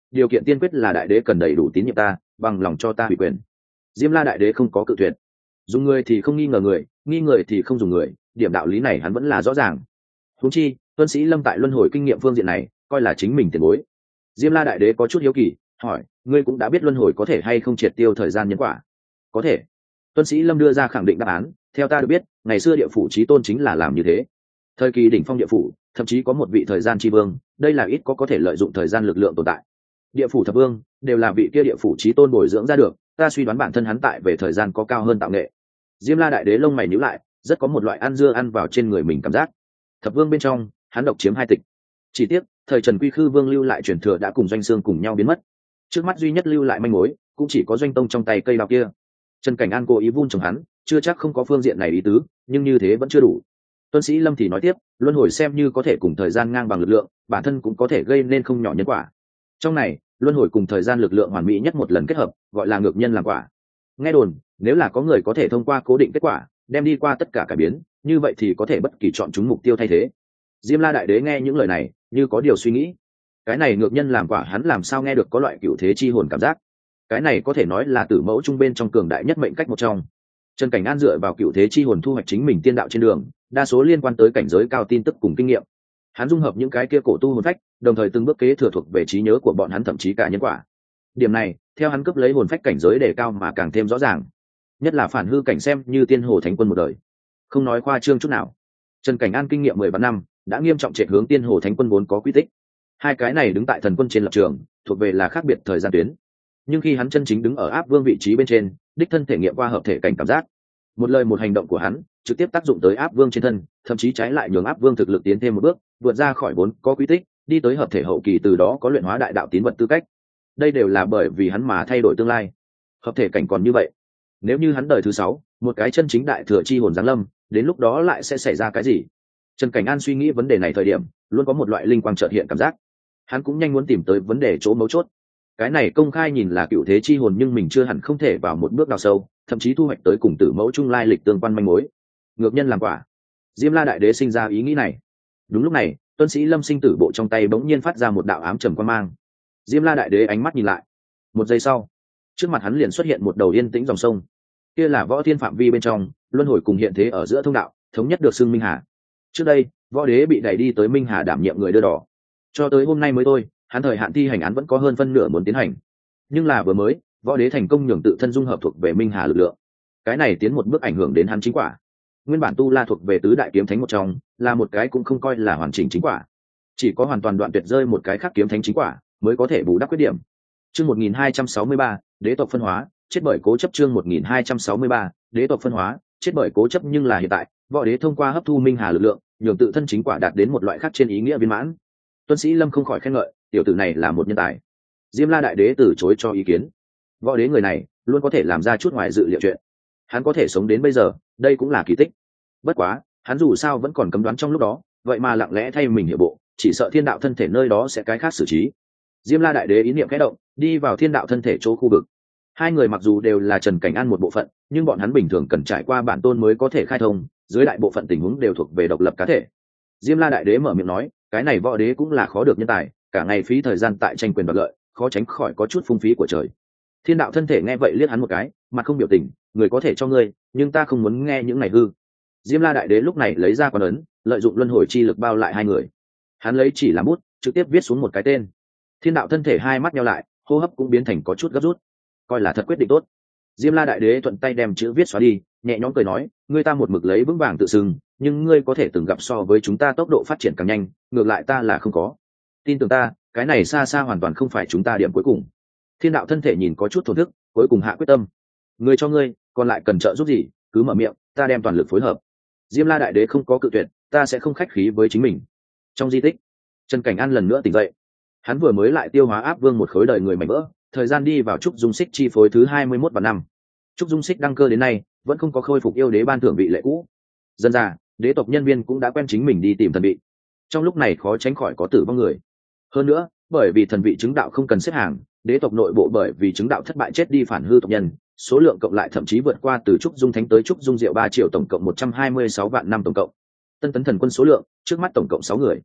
điều kiện tiên quyết là đại đế cần đầy đủ tín nhiệm ta, bằng lòng cho ta ủy quyền. Diêm La đại đế không có cự tuyệt. Dùng người thì không nghi ngờ người, nghi người thì không dùng người, điểm đạo lý này hắn vẫn là rõ ràng. Huống chi Tuân Sĩ Lâm tại luân hồi kinh nghiệm phương diện này coi là chính mình tiền bối. Diêm La đại đế có chút hiếu kỳ hỏi, ngươi cũng đã biết luân hồi có thể hay không triệt tiêu thời gian nhân quả? Có thể. Tuân Sĩ Lâm đưa ra khẳng định đáp án. Theo ta được biết, ngày xưa địa phủ chí tôn chính là làm như thế. Thời kỳ đỉnh phong địa phủ thậm chí có một vị thời gian tri vương, đây là ít có thể lợi dụng thời gian lực lượng tồn tại. Địa phủ thập vương đều là vị kia địa phủ chí tôn bồi dưỡng ra được, ta suy đoán bản thân hắn tại về thời gian có cao hơn tạo nghệ. Diêm La đại đế lông mày nhíu lại, rất có một loại ăn dưa ăn vào trên người mình cảm giác. Thập vương bên trong hắn độc chiếm 2 tịch. Chỉ tiếc thời Trần Quy Khư vương lưu lại truyền thừa đã cùng Doanh Xương cùng nhau biến mất, trước mắt duy nhất lưu lại manh mối cũng chỉ có Doanh Tông trong tay cây đao kia. Trần Cảnh An cố ý vun trồng hắn, chưa chắc không có phương diện này ý tứ, nhưng như thế vẫn chưa đủ. Tuân Sĩ Lâm thì nói tiếp, luân hồi xem như có thể cùng thời gian ngang bằng lực lượng, bản thân cũng có thể gây nên không nhỏ nhân quả. Trong này luân hồi cùng thời gian lực lượng hoàn mỹ nhất một lần kết hợp, gọi là ngược nhân làm quả. Nghe đồn nếu là có người có thể thông qua cố định kết quả đem đi qua tất cả cải biến, như vậy thì có thể bất kỳ chọn chúng mục tiêu thay thế. Diêm La đại đế nghe những lời này như có điều suy nghĩ. Cái này ngược nhân làm quả hắn làm sao nghe được có loại cựu thế chi hồn cảm giác. Cái này có thể nói là tử mẫu trung bên trong cường đại nhất mệnh cách một trong. Trần Cảnh An dựa vào cựu thế chi hồn thu hoạch chính mình tiên đạo trên đường, đa số liên quan tới cảnh giới cao tin tức cùng kinh nghiệm. Hắn dung hợp những cái kia cổ tu hồn phách, đồng thời từng bước kế thừa thuộc về trí nhớ của bọn hắn, thậm chí cả nhân quả. Điểm này theo hắn cấp lấy hồn phách cảnh giới đề cao mà càng thêm rõ ràng. Nhất là phản hư cảnh xem như tiên hồ thánh quân một đời, không nói khoa trương chút nào. Trần Cảnh An kinh nghiệm 10 năm đã nghiêm trọng trệ hướng tiên hồ thánh quân vốn có quy tích. Hai cái này đứng tại thần quân trên lập trường, thuộc về là khác biệt thời gian tuyến. Nhưng khi hắn chân chính đứng ở áp vương vị trí bên trên, đích thân thể nghiệm qua hợp thể cảnh cảm giác, một lời một hành động của hắn trực tiếp tác dụng tới áp vương trên thân, thậm chí trái lại nhường áp vương thực lực tiến thêm một bước, vượt ra khỏi vốn có quy tích, đi tới hợp thể hậu kỳ, từ đó có luyện hóa đại đạo tín vật tư cách. Đây đều là bởi vì hắn mà thay đổi tương lai. Hợp thể cảnh còn như vậy, nếu như hắn đời thứ 6, một cái chân chính đại thừa chi hồn giáng lâm, đến lúc đó lại sẽ xảy ra cái gì? Trần Cảnh An suy nghĩ vấn đề này thời điểm, luôn có một loại linh quang chợt hiện cảm giác. Hắn cũng nhanh muốn tìm tới vấn đề chỗ mấu chốt. Cái này công khai nhìn là cựu thế chi hồn, nhưng mình chưa hẳn không thể vào một bước đào sâu, thậm chí thu hoạch tới cùng tử mẫu trung lai lịch tương quan manh mối. Ngược nhân làm quả. Diêm La đại đế sinh ra ý nghĩ này. Đúng lúc này, Tuân Sĩ Lâm sinh tử bộ trong tay bỗng nhiên phát ra một đạo ám trầm quang mang. Diêm La đại đế ánh mắt nhìn lại. Một giây sau, trước mặt hắn liền xuất hiện một đầu yên tĩnh dòng sông. Kia là võ thiên phạm vi bên trong, luân hồi cùng hiện thế ở giữa thông đạo, thống nhất được xưng Minh Hà. Trước đây, võ đế bị đẩy đi tới Minh Hà đảm nhiệm người đưa đỏ. Cho tới hôm nay mới thôi, hắn thời hạn thi hành án vẫn có hơn phân nửa muốn tiến hành. Nhưng là vừa mới, võ đế thành công nhường tự thân dung hợp thuộc về Minh Hà lực lượng. Cái này tiến một bước ảnh hưởng đến hắn chính quả. Nguyên bản tu la thuộc về tứ đại kiếm thánh một trong, là một cái cũng không coi là hoàn chỉnh chính quả. Chỉ có hoàn toàn đoạn tuyệt rơi một cái khác kiếm thánh chính quả mới có thể bù đắp khuyết điểm. Chương 1263, đế tộc phân hóa, chết bởi cố chấp. Chương 1263, đế tộc phân hóa, chết bởi cố chấp. Nhưng là hiện tại, võ đế thông qua hấp thu Minh Hà lực lượng, nhường tự thân chính quả đạt đến một loại khác trên ý nghĩa viên mãn. Tuân Sĩ Lâm không khỏi khen ngợi, tiểu tử này là một nhân tài. Diêm La đại đế từ chối cho ý kiến. Võ đế người này luôn có thể làm ra chút ngoài dự liệu chuyện. Hắn có thể sống đến bây giờ, đây cũng là kỳ tích. Bất quá, hắn dù sao vẫn còn cấm đoán trong lúc đó, vậy mà lặng lẽ thay mình hiệu bộ, chỉ sợ thiên đạo thân thể nơi đó sẽ cái khác xử trí. Diêm La đại đế ý niệm khẽ động, đi vào thiên đạo thân thể chỗ khu vực. Hai người mặc dù đều là Trần Cảnh An một bộ phận, nhưng bọn hắn bình thường cần trải qua bản tôn mới có thể khai thông, dưới đại bộ phận tình huống đều thuộc về độc lập cá thể. Diêm La đại đế mở miệng nói, cái này võ đế cũng là khó được nhân tài, cả ngày phí thời gian tại tranh quyền đoạt lợi, khó tránh khỏi có chút phung phí của trời. Thiên đạo thân thể nghe vậy liếc hắn một cái, mặt không biểu tình, người có thể cho ngươi, nhưng ta không muốn nghe những này hư. Diêm La đại đế lúc này lấy ra quan ấn, lợi dụng luân hồi chi lực bao lại hai người. Hắn lấy chỉ làm bút, trực tiếp viết xuống một cái tên. Thiên đạo thân thể hai mắt nheo lại, hô hấp cũng biến thành có chút gấp rút. Coi là thật quyết định tốt. Diêm La đại đế thuận tay đem chữ viết xóa đi, nhẹ nhõm cười nói, ngươi ta một mực lấy vững vàng tự xưng, nhưng ngươi có thể từng gặp so với chúng ta tốc độ phát triển càng nhanh, ngược lại ta là không có. Tin tưởng ta, cái này xa xa hoàn toàn không phải chúng ta điểm cuối cùng. Thiên đạo thân thể nhìn có chút thổn thức, cuối cùng hạ quyết tâm. Ngươi cho ngươi, còn lại cần trợ giúp gì, cứ mở miệng, ta đem toàn lực phối hợp. Diêm La đại đế không có cự tuyệt, ta sẽ không khách khí với chính mình. Trong di tích, Trần Cảnh An lần nữa tỉnh dậy. Hắn vừa mới lại tiêu hóa áp vương một khối đời người mảnh vỡ, thời gian đi vào trúc dung xích chi phối thứ 21 và năm. Trúc dung xích đăng cơ đến nay vẫn không có khôi phục yêu đế ban thưởng vị lệ cũ. Dân ra, đế tộc nhân viên cũng đã quen chính mình đi tìm thần vị. Trong lúc này khó tránh khỏi có tử vong người. Hơn nữa, bởi vì thần vị chứng đạo không cần xếp hàng, đế tộc nội bộ bởi vì chứng đạo thất bại chết đi phản hư tộc nhân, số lượng cộng lại thậm chí vượt qua từ trúc dung thánh tới trúc dung diệu 3 triệu, tổng cộng 126 vạn năm tổng cộng. Tân tấn thần quân số lượng trước mắt tổng cộng 6 người.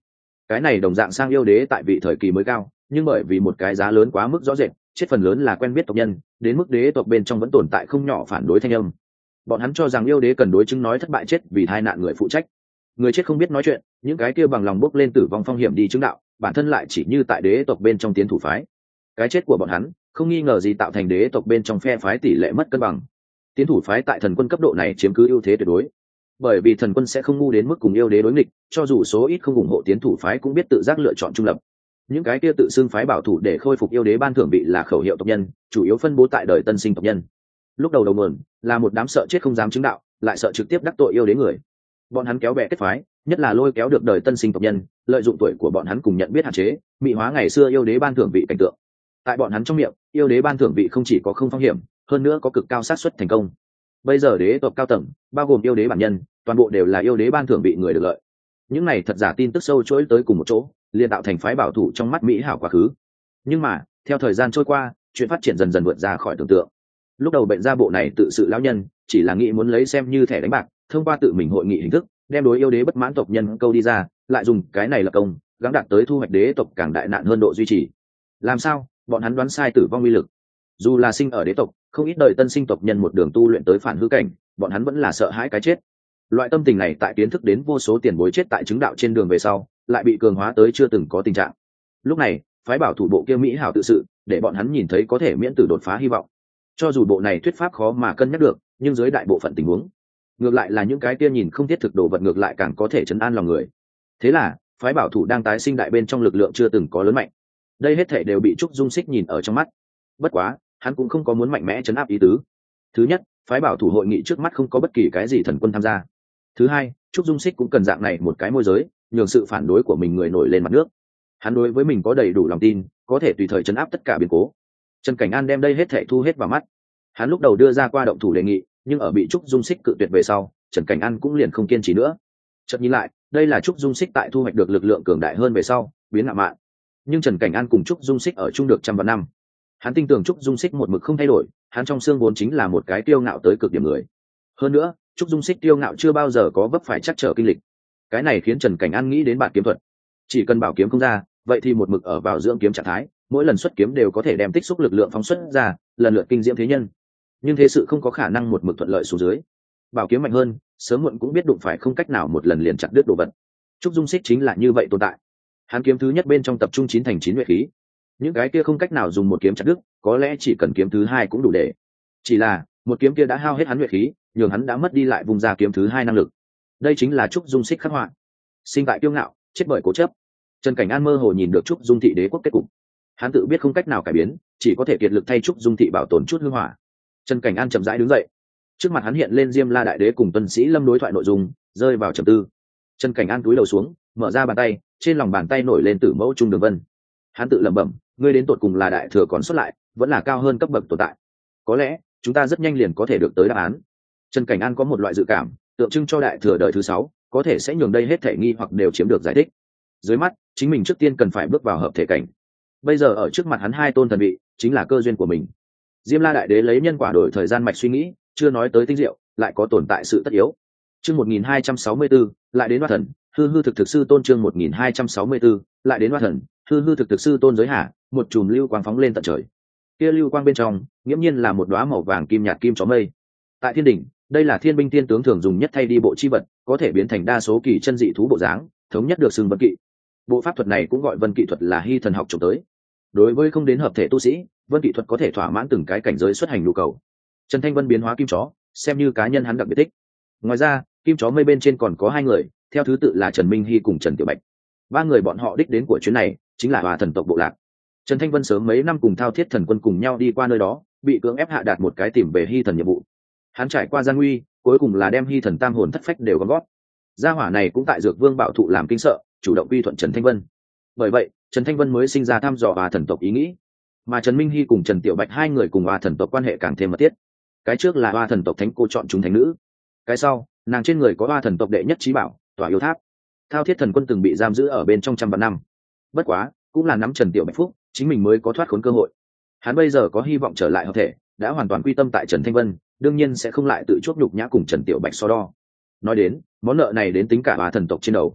Cái này đồng dạng sang yêu đế tại vị thời kỳ mới cao, nhưng bởi vì một cái giá lớn quá mức rõ rệt, chết phần lớn là quen biết tộc nhân, đến mức đế tộc bên trong vẫn tồn tại không nhỏ phản đối thanh âm. Bọn hắn cho rằng yêu đế cần đối chứng nói thất bại chết vì tai nạn người phụ trách. Người chết không biết nói chuyện, những cái kia bằng lòng bước lên tử vong phong hiểm đi chứng đạo, bản thân lại chỉ như tại đế tộc bên trong tiến thủ phái. Cái chết của bọn hắn không nghi ngờ gì tạo thành đế tộc bên trong phe phái tỷ lệ mất cân bằng. Tiến thủ phái tại thần quân cấp độ này chiếm cứ ưu thế tuyệt đối, bởi vì thần quân sẽ không ngu đến mức cùng yêu đế đối nghịch, cho dù số ít không ủng hộ tiến thủ phái cũng biết tự giác lựa chọn trung lập. Những cái kia tự xưng phái bảo thủ để khôi phục yêu đế ban thưởng vị là khẩu hiệu tộc nhân, chủ yếu phân bố tại đời tân sinh tộc nhân. Lúc đầu nguồn là một đám sợ chết không dám chứng đạo, lại sợ trực tiếp đắc tội yêu đế người. Bọn hắn kéo bè kết phái, nhất là lôi kéo được đời tân sinh tộc nhân, lợi dụng tuổi của bọn hắn cùng nhận biết hạn chế, mị hóa ngày xưa yêu đế ban thưởng vị cảnh tượng. Tại bọn hắn trong miệng, yêu đế ban thưởng vị không chỉ có không phong hiểm, hơn nữa có cực cao xác suất thành công. Bây giờ đế tộc cao tầng, bao gồm yêu đế bản nhân, toàn bộ đều là yêu đế ban thưởng vị người được lợi. Những này thật giả tin tức sâu chuỗi tới cùng một chỗ, liền tạo thành phái bảo thủ trong mắt mỹ hảo quá khứ. Nhưng mà theo thời gian trôi qua, chuyện phát triển dần dần vượt ra khỏi tưởng tượng. Lúc đầu bệnh gia bộ này tự sự lão nhân chỉ là nghĩ muốn lấy xem như thẻ đánh bạc, thông qua tự mình hội nghị hình thức đem đối yêu đế bất mãn tộc nhân câu đi ra, lại dùng cái này là công gắng đạt tới thu hoạch đế tộc càng đại nạn hơn độ duy trì. Làm sao bọn hắn đoán sai tử vong uy lực. Dù là sinh ở đế tộc, không ít đời tân sinh tộc nhân một đường tu luyện tới phản hư cảnh, bọn hắn vẫn là sợ hãi cái chết. Loại tâm tình này tại kiến thức đến vô số tiền bối chết tại chứng đạo trên đường về sau, lại bị cường hóa tới chưa từng có tình trạng. Lúc này phái bảo thủ bộ kia mỹ hảo tự sự để bọn hắn nhìn thấy có thể miễn tử đột phá hy vọng. Cho dù bộ này thuyết pháp khó mà cân nhắc được, nhưng dưới đại bộ phận tình huống, ngược lại là những cái kia nhìn không thiết thực đồ vật ngược lại càng có thể chấn an lòng người. Thế là phái bảo thủ đang tái sinh đại bên trong lực lượng chưa từng có lớn mạnh. Đây hết thảy đều bị Trúc Dung Xích nhìn ở trong mắt. Bất quá hắn cũng không có muốn mạnh mẽ chấn áp ý tứ. Thứ nhất, phái bảo thủ hội nghị trước mắt không có bất kỳ cái gì thần quân tham gia. Thứ hai, Trúc Dung Xích cũng cần dạng này một cái môi giới, nhường sự phản đối của mình người nổi lên mặt nước. Hắn đối với mình có đầy đủ lòng tin, có thể tùy thời chấn áp tất cả biến cố. Trần Cảnh An đem đây hết thảy thu hết vào mắt. Hắn lúc đầu đưa ra qua động thủ đề nghị, nhưng ở bị Trúc Dung Xích cự tuyệt về sau, Trần Cảnh An cũng liền không kiên trì nữa. Chợt nhìn lại, đây là Trúc Dung Xích tại thu hoạch được lực lượng cường đại hơn về sau, biến ngạo mạn. Nhưng Trần Cảnh An cùng Trúc Dung Xích ở chung được trăm vạn năm. Hắn tin tưởng Trúc Dung Xích một mực không thay đổi, hắn trong xương vốn chính là một cái kiêu ngạo tới cực điểm người. Hơn nữa, Trúc Dung Xích kiêu ngạo chưa bao giờ có vấp phải chắc trở kinh lịch. Cái này khiến Trần Cảnh An nghĩ đến bản kiếm thuật. Chỉ cần bảo kiếm không ra, vậy thì một mực ở vào dưỡng kiếm trạng thái, mỗi lần xuất kiếm đều có thể đem tích xúc lực lượng phóng xuất ra, lần lượt kinh diễm thế nhân. Nhưng thế sự không có khả năng một mực thuận lợi xuống dưới. Bảo kiếm mạnh hơn, sớm muộn cũng biết đụng phải không cách nào một lần liền chặt đứt đồ vật. Trúc Dung Xích chính là như vậy tồn tại. Hắn kiếm thứ nhất bên trong tập trung 9 thành 9 nhuệ khí. Những cái kia không cách nào dùng một kiếm chặt đứt, có lẽ chỉ cần kiếm thứ hai cũng đủ để. Chỉ là, một kiếm kia đã hao hết hắn nhuệ khí, nhường hắn đã mất đi lại vùng ra kiếm thứ hai năng lực. Đây chính là Trúc Dung Xích khắc họa. Sinh tại kiêu ngạo, chết bởi cố chấp. Trần Cảnh An mơ hồ nhìn được Trúc Dung thị đế quốc kết cục. Hắn tự biết không cách nào cải biến, chỉ có thể kiệt lực thay Trúc Dung thị bảo tồn chút hư hỏa. Trần Cảnh An chậm rãi đứng dậy. Trước mặt hắn hiện lên Diêm La đại đế cùng Tuân Sĩ Lâm đối thoại nội dung, rơi vào trầm tư. Trần Cảnh An cúi đầu xuống, mở ra bàn tay, trên lòng bàn tay nổi lên tử mẫu trung đường vân. Hắn tự lẩm bẩm, ngươi đến tột cùng là đại thừa còn xuất lại, vẫn là cao hơn cấp bậc tồn tại. Có lẽ chúng ta rất nhanh liền có thể được tới đáp án. Trần Cảnh An có một loại dự cảm, tượng trưng cho đại thừa đời thứ 6, có thể sẽ nhường đây hết thể nghi hoặc đều chiếm được giải thích. Dưới mắt, chính mình trước tiên cần phải bước vào hợp thể cảnh. Bây giờ ở trước mặt hắn hai tôn thần vị, chính là cơ duyên của mình. Diêm La đại đế lấy nhân quả đổi thời gian mạch suy nghĩ, chưa nói tới tinh diệu, lại có tồn tại sự tất yếu. Chương 1264, lại đến Hoa Thần, hư hư thực thực sư tôn. Chương 1264, lại đến Hoa Thần, hư hư thực thực sư tôn giới hạ, một chùm lưu quang phóng lên tận trời. Kia lưu quang bên trong, nghiễm nhiên là một đóa màu vàng kim nhạt kim chó mây. Tại thiên đỉnh, đây là thiên binh thiên tướng thường dùng nhất thay đi bộ chi vật, có thể biến thành đa số kỳ chân dị thú bộ dáng, thống nhất được xưng vân kỵ. Bộ pháp thuật này cũng gọi vân kỵ thuật, là hy thần học trồng tới. Đối với không đến hợp thể tu sĩ, vân kỵ thuật có thể thỏa mãn từng cái cảnh giới xuất hành nhu cầu. Trần Thanh Vân biến hóa kim chó, xem như cá nhân hắn đặc biệt thích. Ngoài ra, kim chó mây bên trên còn có hai người, theo thứ tự là Trần Minh Hy cùng Trần Tiểu Bạch. Ba người bọn họ đích đến của chuyến này chính là Hoa Thần tộc bộ lạc. Trần Thanh Vân sớm mấy năm cùng Thao Thiết Thần Quân cùng nhau đi qua nơi đó, bị cưỡng ép hạ đạt một cái tìm về hy thần nhiệm vụ. Hắn trải qua gian nguy, cuối cùng là đem hy thần tam hồn thất phách đều gom gót. Gia hỏa này cũng tại Dược Vương Bảo Thụ làm kinh sợ, chủ động quy thuận Trần Thanh Vân. Bởi vậy, Trần Thanh Vân mới sinh ra thăm dò Hoa Thần tộc ý nghĩ. Mà Trần Minh Hy cùng Trần Tiểu Bạch hai người cùng Hoa Thần tộc quan hệ càng thêm mật thiết. Cái trước là Hoa Thần tộc thánh cô chọn chúng thánh nữ, cái sau, nàng trên người có Hoa Thần tộc đệ nhất trí bảo, Tỏa Yêu Tháp. Thao Thiết Thần Quân từng bị giam giữ ở bên trong trăm vạn năm. Bất quá, cũng là nắm Trần Tiểu Bạch phúc, chính mình mới có thoát khốn cơ hội. Hắn bây giờ có hy vọng trở lại hợp thể, đã hoàn toàn quy tâm tại Trần Thanh Vân, đương nhiên sẽ không lại tự chuốc nhục nhã cùng Trần Tiểu Bạch so đo. Nói đến, món nợ này đến tính cả Hoa Thần tộc trên đầu.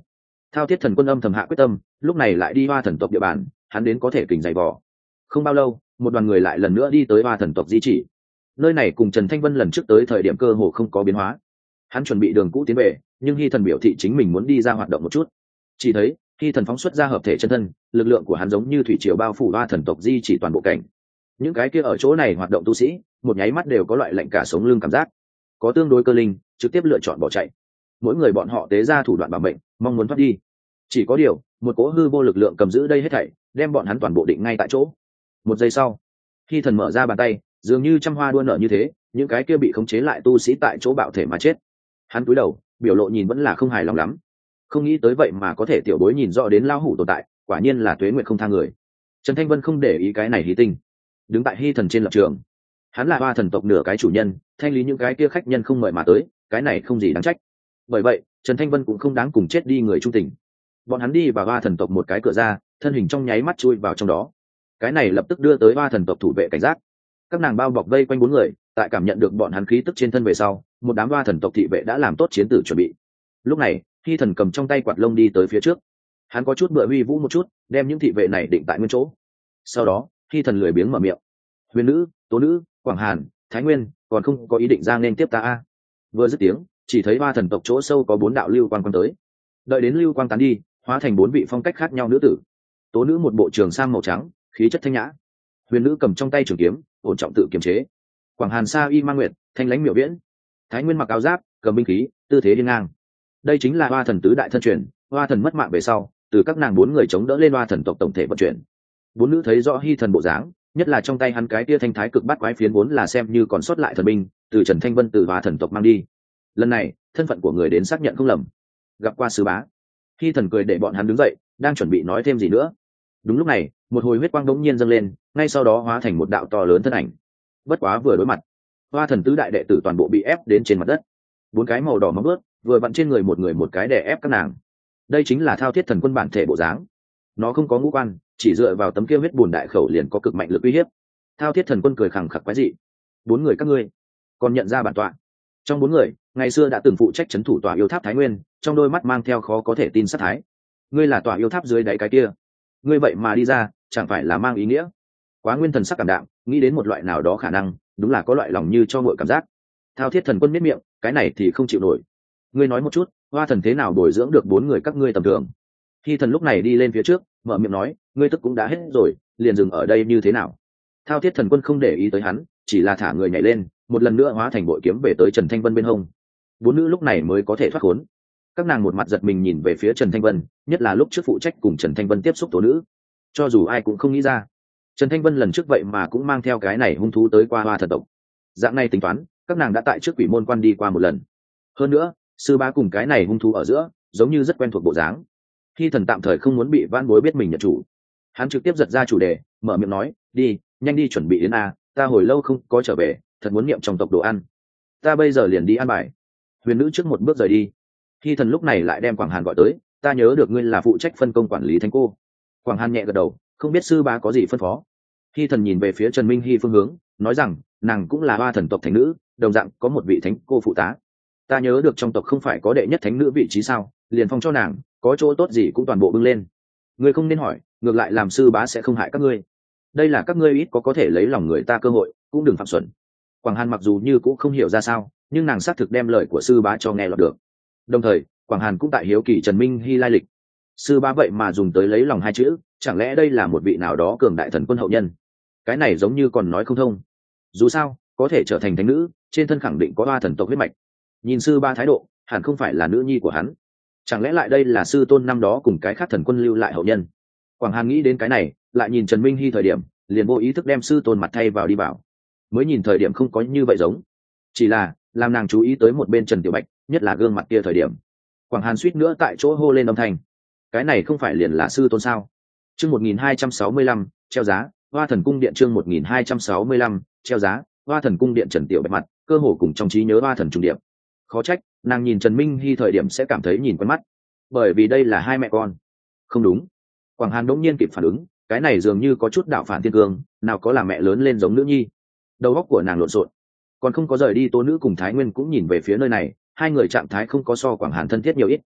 Thao thiết thần quân âm thầm hạ quyết tâm, lúc này lại đi hoa thần tộc địa bàn, hắn đến có thể kình dày vò. Không bao lâu, một đoàn người lại lần nữa đi tới hoa thần tộc di chỉ. Nơi này cùng Trần Thanh Vân lần trước tới thời điểm cơ hồ không có biến hóa. Hắn chuẩn bị đường cũ tiến về, nhưng Hy Thần biểu thị chính mình muốn đi ra hoạt động một chút. Chỉ thấy Hy Thần phóng xuất ra hợp thể chân thân, lực lượng của hắn giống như thủy triều bao phủ hoa thần tộc di chỉ toàn bộ cảnh. Những cái kia ở chỗ này hoạt động tu sĩ, một nháy mắt đều có loại lạnh cả sống lưng cảm giác. Có tương đối cơ linh, trực tiếp lựa chọn bỏ chạy. Mỗi người bọn họ tế ra thủ đoạn bảo mệnh, mong muốn thoát đi. Chỉ có điều, một cỗ hư vô lực lượng cầm giữ đây hết thảy, đem bọn hắn toàn bộ định ngay tại chỗ. Một giây sau, Hy Thần mở ra bàn tay, dường như trăm hoa đua nở như thế, những cái kia bị khống chế lại tu sĩ tại chỗ bạo thể mà chết. Hắn cúi đầu, biểu lộ nhìn vẫn là không hài lòng lắm. Không nghĩ tới vậy mà có thể tiểu bối nhìn rõ đến lao hủ tồn tại, quả nhiên là tuế nguyện không tha người. Trần Thanh Vân không để ý cái này hy tinh, đứng tại Hy Thần trên lập trường. Hắn là hoa thần tộc nửa cái chủ nhân, thanh lý những cái kia khách nhân không mời mà tới, cái này không gì đáng trách. Bởi vậy, Trần Thanh Vân cũng không đáng cùng chết đi người trung tình. Bọn hắn đi vào hoa thần tộc một cái cửa ra, thân hình trong nháy mắt chui vào trong đó. Cái này lập tức đưa tới hoa thần tộc thủ vệ cảnh giác. Các nàng bao bọc vây quanh bốn người, tại cảm nhận được bọn hắn khí tức trên thân về sau, một đám hoa thần tộc thị vệ đã làm tốt chiến tử chuẩn bị. Lúc này, Hy Thần cầm trong tay quạt lông đi tới phía trước. Hắn có chút bựa huy vũ một chút, đem những thị vệ này định tại nguyên chỗ. Sau đó, Hy Thần lười biếng mở miệng: Huyền nữ, Tố nữ, Quảng Hàn, Thái Nguyên, còn không có ý định ra nên tiếp ta a. Vừa dứt tiếng, chỉ thấy hoa thần tộc chỗ sâu có 4 đạo lưu quang quang tới. Đợi đến lưu quang tán đi, hóa thành 4 vị phong cách khác nhau nữ tử. Tố nữ một bộ trường sam màu trắng, khí chất thanh nhã. Huyền nữ cầm trong tay trường kiếm, ổn trọng tự kiềm chế. Quảng Hàn sa y mang nguyệt, thanh lãnh miểu viễn. Thái Nguyên mặc áo giáp, cầm binh khí, tư thế điên ngang. Đây chính là hoa thần tứ đại thân truyền. Hoa thần mất mạng về sau, từ các nàng 4 người chống đỡ lên hoa thần tộc tổng thể vận chuyển. 4 nữ thấy rõ Hy Thần bộ dáng, nhất là trong tay hắn cái kia thanh thái cực bát quái phiến vốn là xem như còn sót lại thần binh, từ Trần Thanh Vân từ hoa thần tộc mang đi. Lần này, thân phận của người đến xác nhận không lầm. Gặp qua sứ bá. Hy Thần cười để bọn hắn đứng dậy, đang chuẩn bị nói thêm gì nữa. Đúng lúc này, một hồi huyết quang đống nhiên dâng lên, ngay sau đó hóa thành một đạo to lớn thân ảnh. Bất quá vừa đối mặt, hoa thần tứ đại đệ tử toàn bộ bị ép đến trên mặt đất. 4 cái màu đỏ móng vuốt vừa vặn trên người một cái đè ép các nàng. Đây chính là Thao Thiết Thần Quân bản thể bộ dáng. Nó không có ngũ quan, chỉ dựa vào tấm kia huyết bùn đại khẩu liền có cực mạnh lực uy hiếp. Thao Thiết Thần Quân cười khẳng khặc quái dị: 4 người các ngươi còn nhận ra bản tọa? Trong 4 người, ngày xưa đã từng phụ trách trấn thủ tòa yêu tháp Thái Nguyên, trong đôi mắt mang theo khó có thể tin sát thái. Ngươi là tòa yêu tháp dưới đáy cái kia? Ngươi vậy mà đi ra, chẳng phải là mang ý nghĩa? Quá Nguyên thần sắc cảm đạm, nghĩ đến một loại nào đó khả năng, đúng là có loại lòng như cho ngội cảm giác. Thao Thiết Thần Quân miết miệng, cái này thì không chịu nổi. Ngươi nói một chút, hoa thần thế nào bồi dưỡng được 4 người các ngươi tầm thường? Hy Thần lúc này đi lên phía trước, mở miệng nói: ngươi tức cũng đã hết rồi, liền dừng ở đây như thế nào? Thao Thiết Thần Quân không để ý tới hắn, chỉ là thả người nhảy lên, một lần nữa hóa thành bội kiếm về tới Trần Thanh Vân bên hông. 4 nữ lúc này mới có thể thoát khốn. Các nàng một mặt giật mình nhìn về phía Trần Thanh Vân, nhất là lúc trước phụ trách cùng Trần Thanh Vân tiếp xúc tố nữ. Cho dù ai cũng không nghĩ ra, Trần Thanh Vân lần trước vậy mà cũng mang theo cái này hung thú tới qua hoa thần tộc. Dạng này tính toán, các nàng đã tại trước quỷ môn quan đi qua một lần. Hơn nữa, sư bá cùng cái này hung thú ở giữa, giống như rất quen thuộc bộ dáng. Hy Thần tạm thời không muốn bị vãn bối biết mình nhận chủ. Hắn trực tiếp giật ra chủ đề, mở miệng nói: đi, nhanh đi chuẩn bị đến a, ta hồi lâu không có trở về, thật muốn niệm trong tộc đồ ăn. Ta bây giờ liền đi ăn bài. Huyền nữ trước một bước rời đi. Hy Thần lúc này lại đem Quảng Hàn gọi tới: ta nhớ được ngươi là phụ trách phân công quản lý thánh cô. Quảng Hàn nhẹ gật đầu, không biết sư bá có gì phân phó. Hy Thần nhìn về phía Trần Minh Hy phương hướng, nói rằng nàng cũng là hoa thần tộc thánh nữ, đồng dạng có một vị thánh cô phụ tá. Ta nhớ được trong tộc không phải có đệ nhất thánh nữ vị trí sao, liền phong cho nàng, có chỗ tốt gì cũng toàn bộ bưng lên. Ngươi không nên hỏi, ngược lại làm sư bá sẽ không hại các ngươi. Đây là các ngươi ít có thể lấy lòng người ta cơ hội, cũng đừng phạm xuẩn. Quảng Hàn mặc dù như cũng không hiểu ra sao, nhưng nàng xác thực đem lời của sư bá cho nghe lọt được. Đồng thời, Quảng Hàn cũng tại hiếu kỳ Trần Minh Hy lai lịch. Sư bá vậy mà dùng tới lấy lòng 2 chữ, chẳng lẽ đây là một vị nào đó cường đại thần quân hậu nhân? Cái này giống như còn nói không thông. Dù sao, có thể trở thành thánh nữ, trên thân khẳng định có hoa thần tộc huyết mạch. Nhìn sư bá thái độ, hẳn không phải là nữ nhi của hắn. Chẳng lẽ lại đây là sư tôn năm đó cùng cái khác thần quân lưu lại hậu nhân? Quảng Hàn nghĩ đến cái này, lại nhìn Trần Minh Hy thời điểm, liền vô ý thức đem sư tôn mặt thay vào đi vào. Mới nhìn thời điểm không có như vậy giống, chỉ là làm nàng chú ý tới một bên Trần Tiểu Bạch, nhất là gương mặt kia thời điểm, Quảng Hàn suýt nữa tại chỗ hô lên âm thanh: cái này không phải liền là sư tôn sao? Chương 1265, treo giá, Hoa Thần cung điện. Chương 1265, treo giá, Hoa Thần cung điện. Trần Tiểu Bạch mặt cơ hồ cùng trong trí nhớ Hoa Thần trùng điệp. Khó trách nàng nhìn Trần Minh Hy thời điểm sẽ cảm thấy nhìn quen mắt, bởi vì đây là 2 mẹ con. Không đúng. Quảng Hàn đống nhiên kịp phản ứng, cái này dường như có chút đạo phản thiên cương, nào có là mẹ lớn lên giống nữ nhi. Đầu óc của nàng lộn xộn, còn không có rời đi, Tố nữ cùng Thái Nguyên cũng nhìn về phía nơi này, 2 người trạng thái không có so Quảng Hàn thân thiết nhiều ít.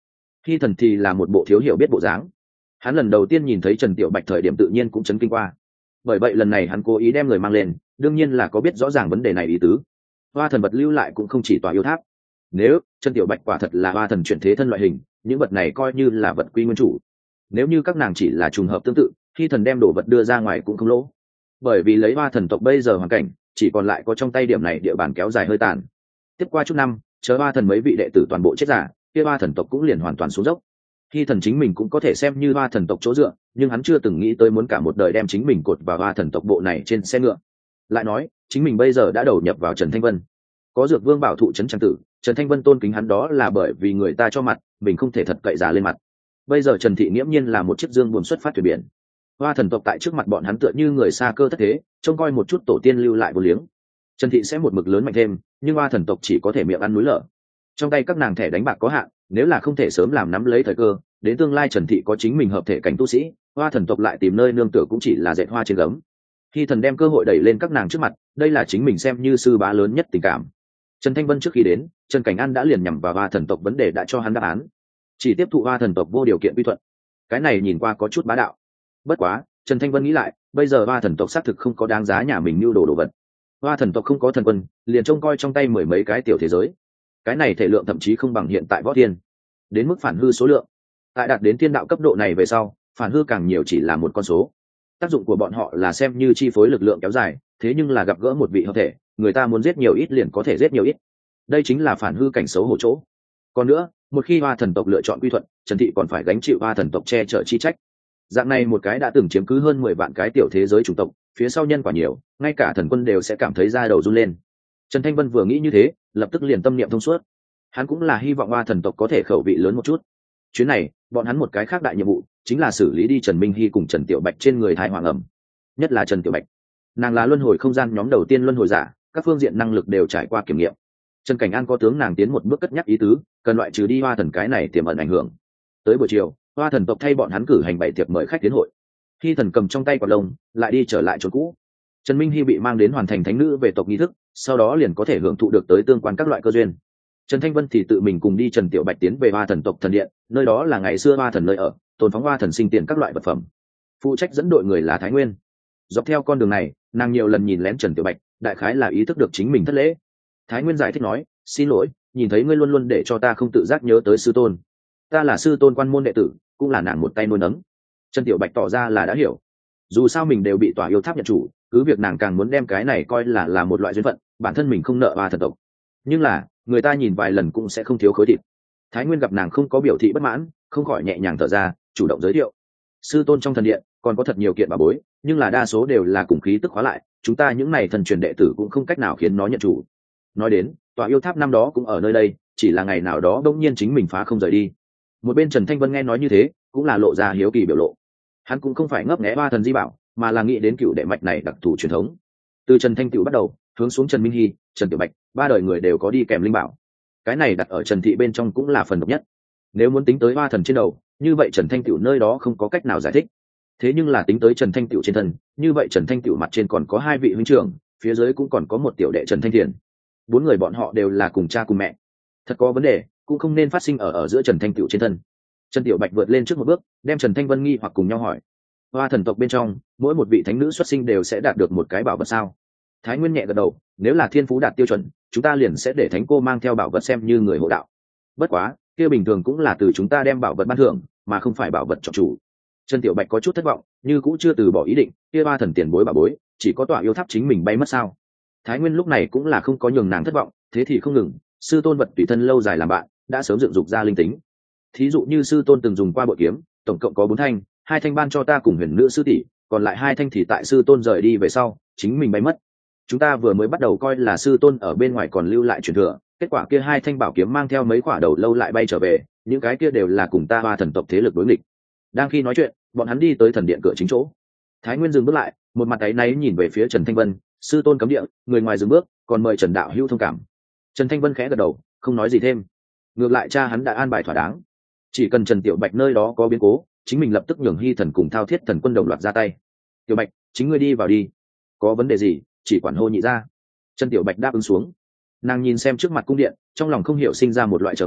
Hy Thần thì là một bộ thiếu hiểu biết bộ dáng. Hắn lần đầu tiên nhìn thấy Trần Tiểu Bạch thời điểm tự nhiên cũng chấn kinh qua. Bởi vậy lần này hắn cố ý đem người mang lên, đương nhiên là có biết rõ ràng vấn đề này ý tứ. Hoa thần vật lưu lại cũng không chỉ tòa yêu tháp. Nếu Trần Tiểu Bạch quả thật là hoa thần chuyển thế thân loại hình, những vật này coi như là vật quy nguyên chủ. Nếu như các nàng chỉ là trùng hợp tương tự, Hy Thần đem đồ vật đưa ra ngoài cũng không lỗ. Bởi vì lấy hoa thần tộc bây giờ hoàn cảnh, chỉ còn lại có trong tay điểm này địa bàn kéo dài hơi tàn. Tiếp qua chút năm, chờ hoa thần mấy vị đệ tử toàn bộ chết giả, kia hoa thần tộc cũng liền hoàn toàn xuống dốc. Hy Thần chính mình cũng có thể xem như hoa thần tộc chỗ dựa, nhưng hắn chưa từng nghĩ tới muốn cả một đời đem chính mình cột vào hoa thần tộc bộ này trên xe ngựa. Lại nói, chính mình bây giờ đã đầu nhập vào Trần Thanh Vân, có Dược Vương bảo thụ trấn trang tử, Trần Thanh Vân tôn kính hắn đó là bởi vì người ta cho mặt, mình không thể thật cậy giả lên mặt. Bây giờ Trần Thị nghiễm nhiên là một chiếc dương buồn xuất phát thuyền biển. Hoa thần tộc tại trước mặt bọn hắn tựa như người xa cơ thất thế, trông coi một chút tổ tiên lưu lại vô liếng. Trần Thị sẽ một mực lớn mạnh thêm, nhưng hoa thần tộc chỉ có thể miệng ăn núi lở. Trong tay các nàng thẻ đánh bạc có hạn, nếu là không thể sớm làm nắm lấy thời cơ, đến tương lai Trần Thị có chính mình hợp thể cảnh tu sĩ, hoa thần tộc lại tìm nơi nương tựa cũng chỉ là dệt hoa trên gấm. Khi thần đem cơ hội đẩy lên các nàng trước mặt, đây là chính mình xem như sư bá lớn nhất tình cảm. Trần Thanh Vân trước khi đến, Trần Cảnh An đã liền nhằm vào hoa thần tộc vấn đề đã cho hắn đáp án, chỉ tiếp thụ hoa thần tộc vô điều kiện quy thuận. Cái này nhìn qua có chút bá đạo. Bất quá, Trần Thanh Vân nghĩ lại, bây giờ hoa thần tộc xác thực không có đáng giá nhà mình mưu đồ đồ vật. Hoa thần tộc không có thần quân, liền trông coi trong tay mười mấy cái tiểu thế giới. Cái này thể lượng thậm chí không bằng hiện tại võ thiên. Đến mức phản hư số lượng, tại đạt đến thiên đạo cấp độ này về sau, phản hư càng nhiều chỉ là một con số. Tác dụng của bọn họ là xem như chi phối lực lượng kéo dài, thế nhưng là gặp gỡ một vị hợp thể, người ta muốn giết nhiều ít liền có thể giết nhiều ít. Đây chính là phản hư cảnh xấu hổ chỗ. Còn nữa, một khi hoa thần tộc lựa chọn quy thuận, Trần Thị còn phải gánh chịu hoa thần tộc che chở chi trách. Dạng này một cái đã từng chiếm cứ hơn 10 vạn cái tiểu thế giới chủng tộc, phía sau nhân quả nhiều, ngay cả thần quân đều sẽ cảm thấy da đầu run lên. Trần Thanh Vân vừa nghĩ như thế, lập tức liền tâm niệm thông suốt. Hắn cũng là hy vọng hoa thần tộc có thể khẩu vị lớn một chút. Chuyến này, bọn hắn một cái khác đại nhiệm vụ chính là xử lý đi Trần Minh Hy cùng Trần Tiểu Bạch trên người thai hoàng ẩm. Nhất là Trần Tiểu Bạch, nàng là luân hồi không gian nhóm đầu tiên luân hồi giả, các phương diện năng lực đều trải qua kiểm nghiệm. Trần Cảnh An có tướng nàng tiến một bước cất nhắc ý tứ, cần loại trừ đi hoa thần cái này tiềm ẩn ảnh hưởng. Tới buổi chiều, hoa thần tộc thay bọn hắn cử hành bày tiệc mời khách tiến hội. Hy Thần cầm trong tay quạt lông, lại đi trở lại chỗ cũ. Trần Minh Hy bị mang đến hoàn thành thánh nữ về tộc nghi thức, sau đó liền có thể hưởng thụ được tới tương quan các loại cơ duyên. Trần Thanh Vân thì tự mình cùng đi Trần Tiểu Bạch tiến về hoa thần tộc thần điện, nơi đó là ngày xưa hoa thần nơi ở, tồn phóng hoa thần sinh tiền các loại vật phẩm. Phụ trách dẫn đội người là Thái Nguyên. Dọc theo con đường này, nàng nhiều lần nhìn lén Trần Tiểu Bạch, đại khái là ý thức được chính mình thất lễ. Thái Nguyên giải thích nói, xin lỗi, nhìn thấy ngươi luôn luôn để cho ta không tự giác nhớ tới sư tôn. Ta là sư tôn quan môn đệ tử, cũng là nàng một tay nuôi nấng. Trần Tiểu Bạch tỏ ra là đã hiểu. Dù sao mình đều bị tòa yêu tháp nhận chủ, cứ việc nàng càng muốn đem cái này coi là một loại duyên phận, bản thân mình không nợ hoa thần tộc. Nhưng là, người ta nhìn vài lần cũng sẽ không thiếu khối thịt. Thái Nguyên gặp nàng không có biểu thị bất mãn, không khỏi nhẹ nhàng thở ra, chủ động giới thiệu. Sư tôn trong thần điện còn có thật nhiều kiện bảo bối, nhưng là đa số đều là cùng khí tức khóa lại, chúng ta những này thần truyền đệ tử cũng không cách nào khiến nó nhận chủ. Nói đến, tòa yêu tháp năm đó cũng ở nơi đây, chỉ là ngày nào đó đông nhiên chính mình phá không rời đi. Một bên Trần Thanh Vân nghe nói như thế, cũng là lộ ra hiếu kỳ biểu lộ. Hắn cũng không phải ngấp nghé hoa thần di bảo, mà là nghĩ đến cựu đệ mạch này đặc thù truyền thống. Từ Trần Thanh Cựu bắt đầu, hướng xuống Trần Minh Hy, Trần Tiểu Bạch, ba đời người đều có đi kèm linh bảo. Cái này đặt ở Trần Thị bên trong cũng là phần độc nhất. Nếu muốn tính tới hoa thần trên đầu, như vậy Trần Thanh Cựu nơi đó không có cách nào giải thích. Thế nhưng là tính tới Trần Thanh Cựu trên thân, như vậy Trần Thanh Cựu mặt trên còn có hai vị huynh trưởng, phía dưới cũng còn có một tiểu đệ Trần Thanh Thiền. Bốn người bọn họ đều là cùng cha cùng mẹ. Thật có vấn đề, cũng không nên phát sinh ở giữa Trần Thanh Cựu trên thân. Trần Tiểu Bạch vượt lên trước một bước, đem Trần Thanh Vân nghi hoặc cùng nhau hỏi. Hoa thần tộc bên trong, mỗi một vị thánh nữ xuất sinh đều sẽ đạt được một cái bảo vật sao? Thái Nguyên nhẹ gật đầu, nếu là thiên phú đạt tiêu chuẩn, chúng ta liền sẽ để thánh cô mang theo bảo vật xem như người hộ đạo. Bất quá, kia bình thường cũng là từ chúng ta đem bảo vật ban thưởng, mà không phải bảo vật chọn chủ. Trần Tiểu Bạch có chút thất vọng, như cũng chưa từ bỏ ý định, kia ba thần tiền bối bảo bối, chỉ có tòa yêu tháp chính mình bay mất sao? Thái Nguyên lúc này cũng là không có nhường nàng thất vọng, thế thì không ngừng, sư tôn vật tùy thân lâu dài làm bạn, đã sớm dựng dục ra linh tính. Thí dụ như sư tôn từng dùng qua bội kiếm, tổng cộng có 4 thanh, 2 thanh ban cho ta cùng huyền nữ sư tỷ, còn lại 2 thanh thì tại sư tôn rời đi về sau, chính mình bay mất. Chúng ta vừa mới bắt đầu coi là sư tôn ở bên ngoài còn lưu lại truyền thừa, kết quả kia 2 thanh bảo kiếm mang theo mấy quả đầu lâu lại bay trở về, những cái kia đều là cùng ta hoa thần tộc thế lực đối nghịch. Đang khi nói chuyện, bọn hắn đi tới thần điện cửa chính chỗ. Thái Nguyên dừng bước lại, một mặt áy náy nhìn về phía Trần Thanh Vân, sư tôn cấm địa, người ngoài dừng bước, còn mời Trần đạo hữu thông cảm. Trần Thanh Vân khẽ gật đầu, không nói gì thêm. Ngược lại cha hắn đã an bài thỏa đáng, chỉ cần Trần Tiểu Bạch nơi đó có biến cố, chính mình lập tức nhường Hy Thần cùng Thao Thiết Thần quân đồng loạt ra tay. Tiểu Bạch, chính ngươi đi vào đi, có vấn đề gì chỉ quản hô nhị ra. Trần Tiểu Bạch đáp ứng xuống. Nàng nhìn xem trước mặt cung điện, trong lòng không hiểu sinh ra một loại chờ mong,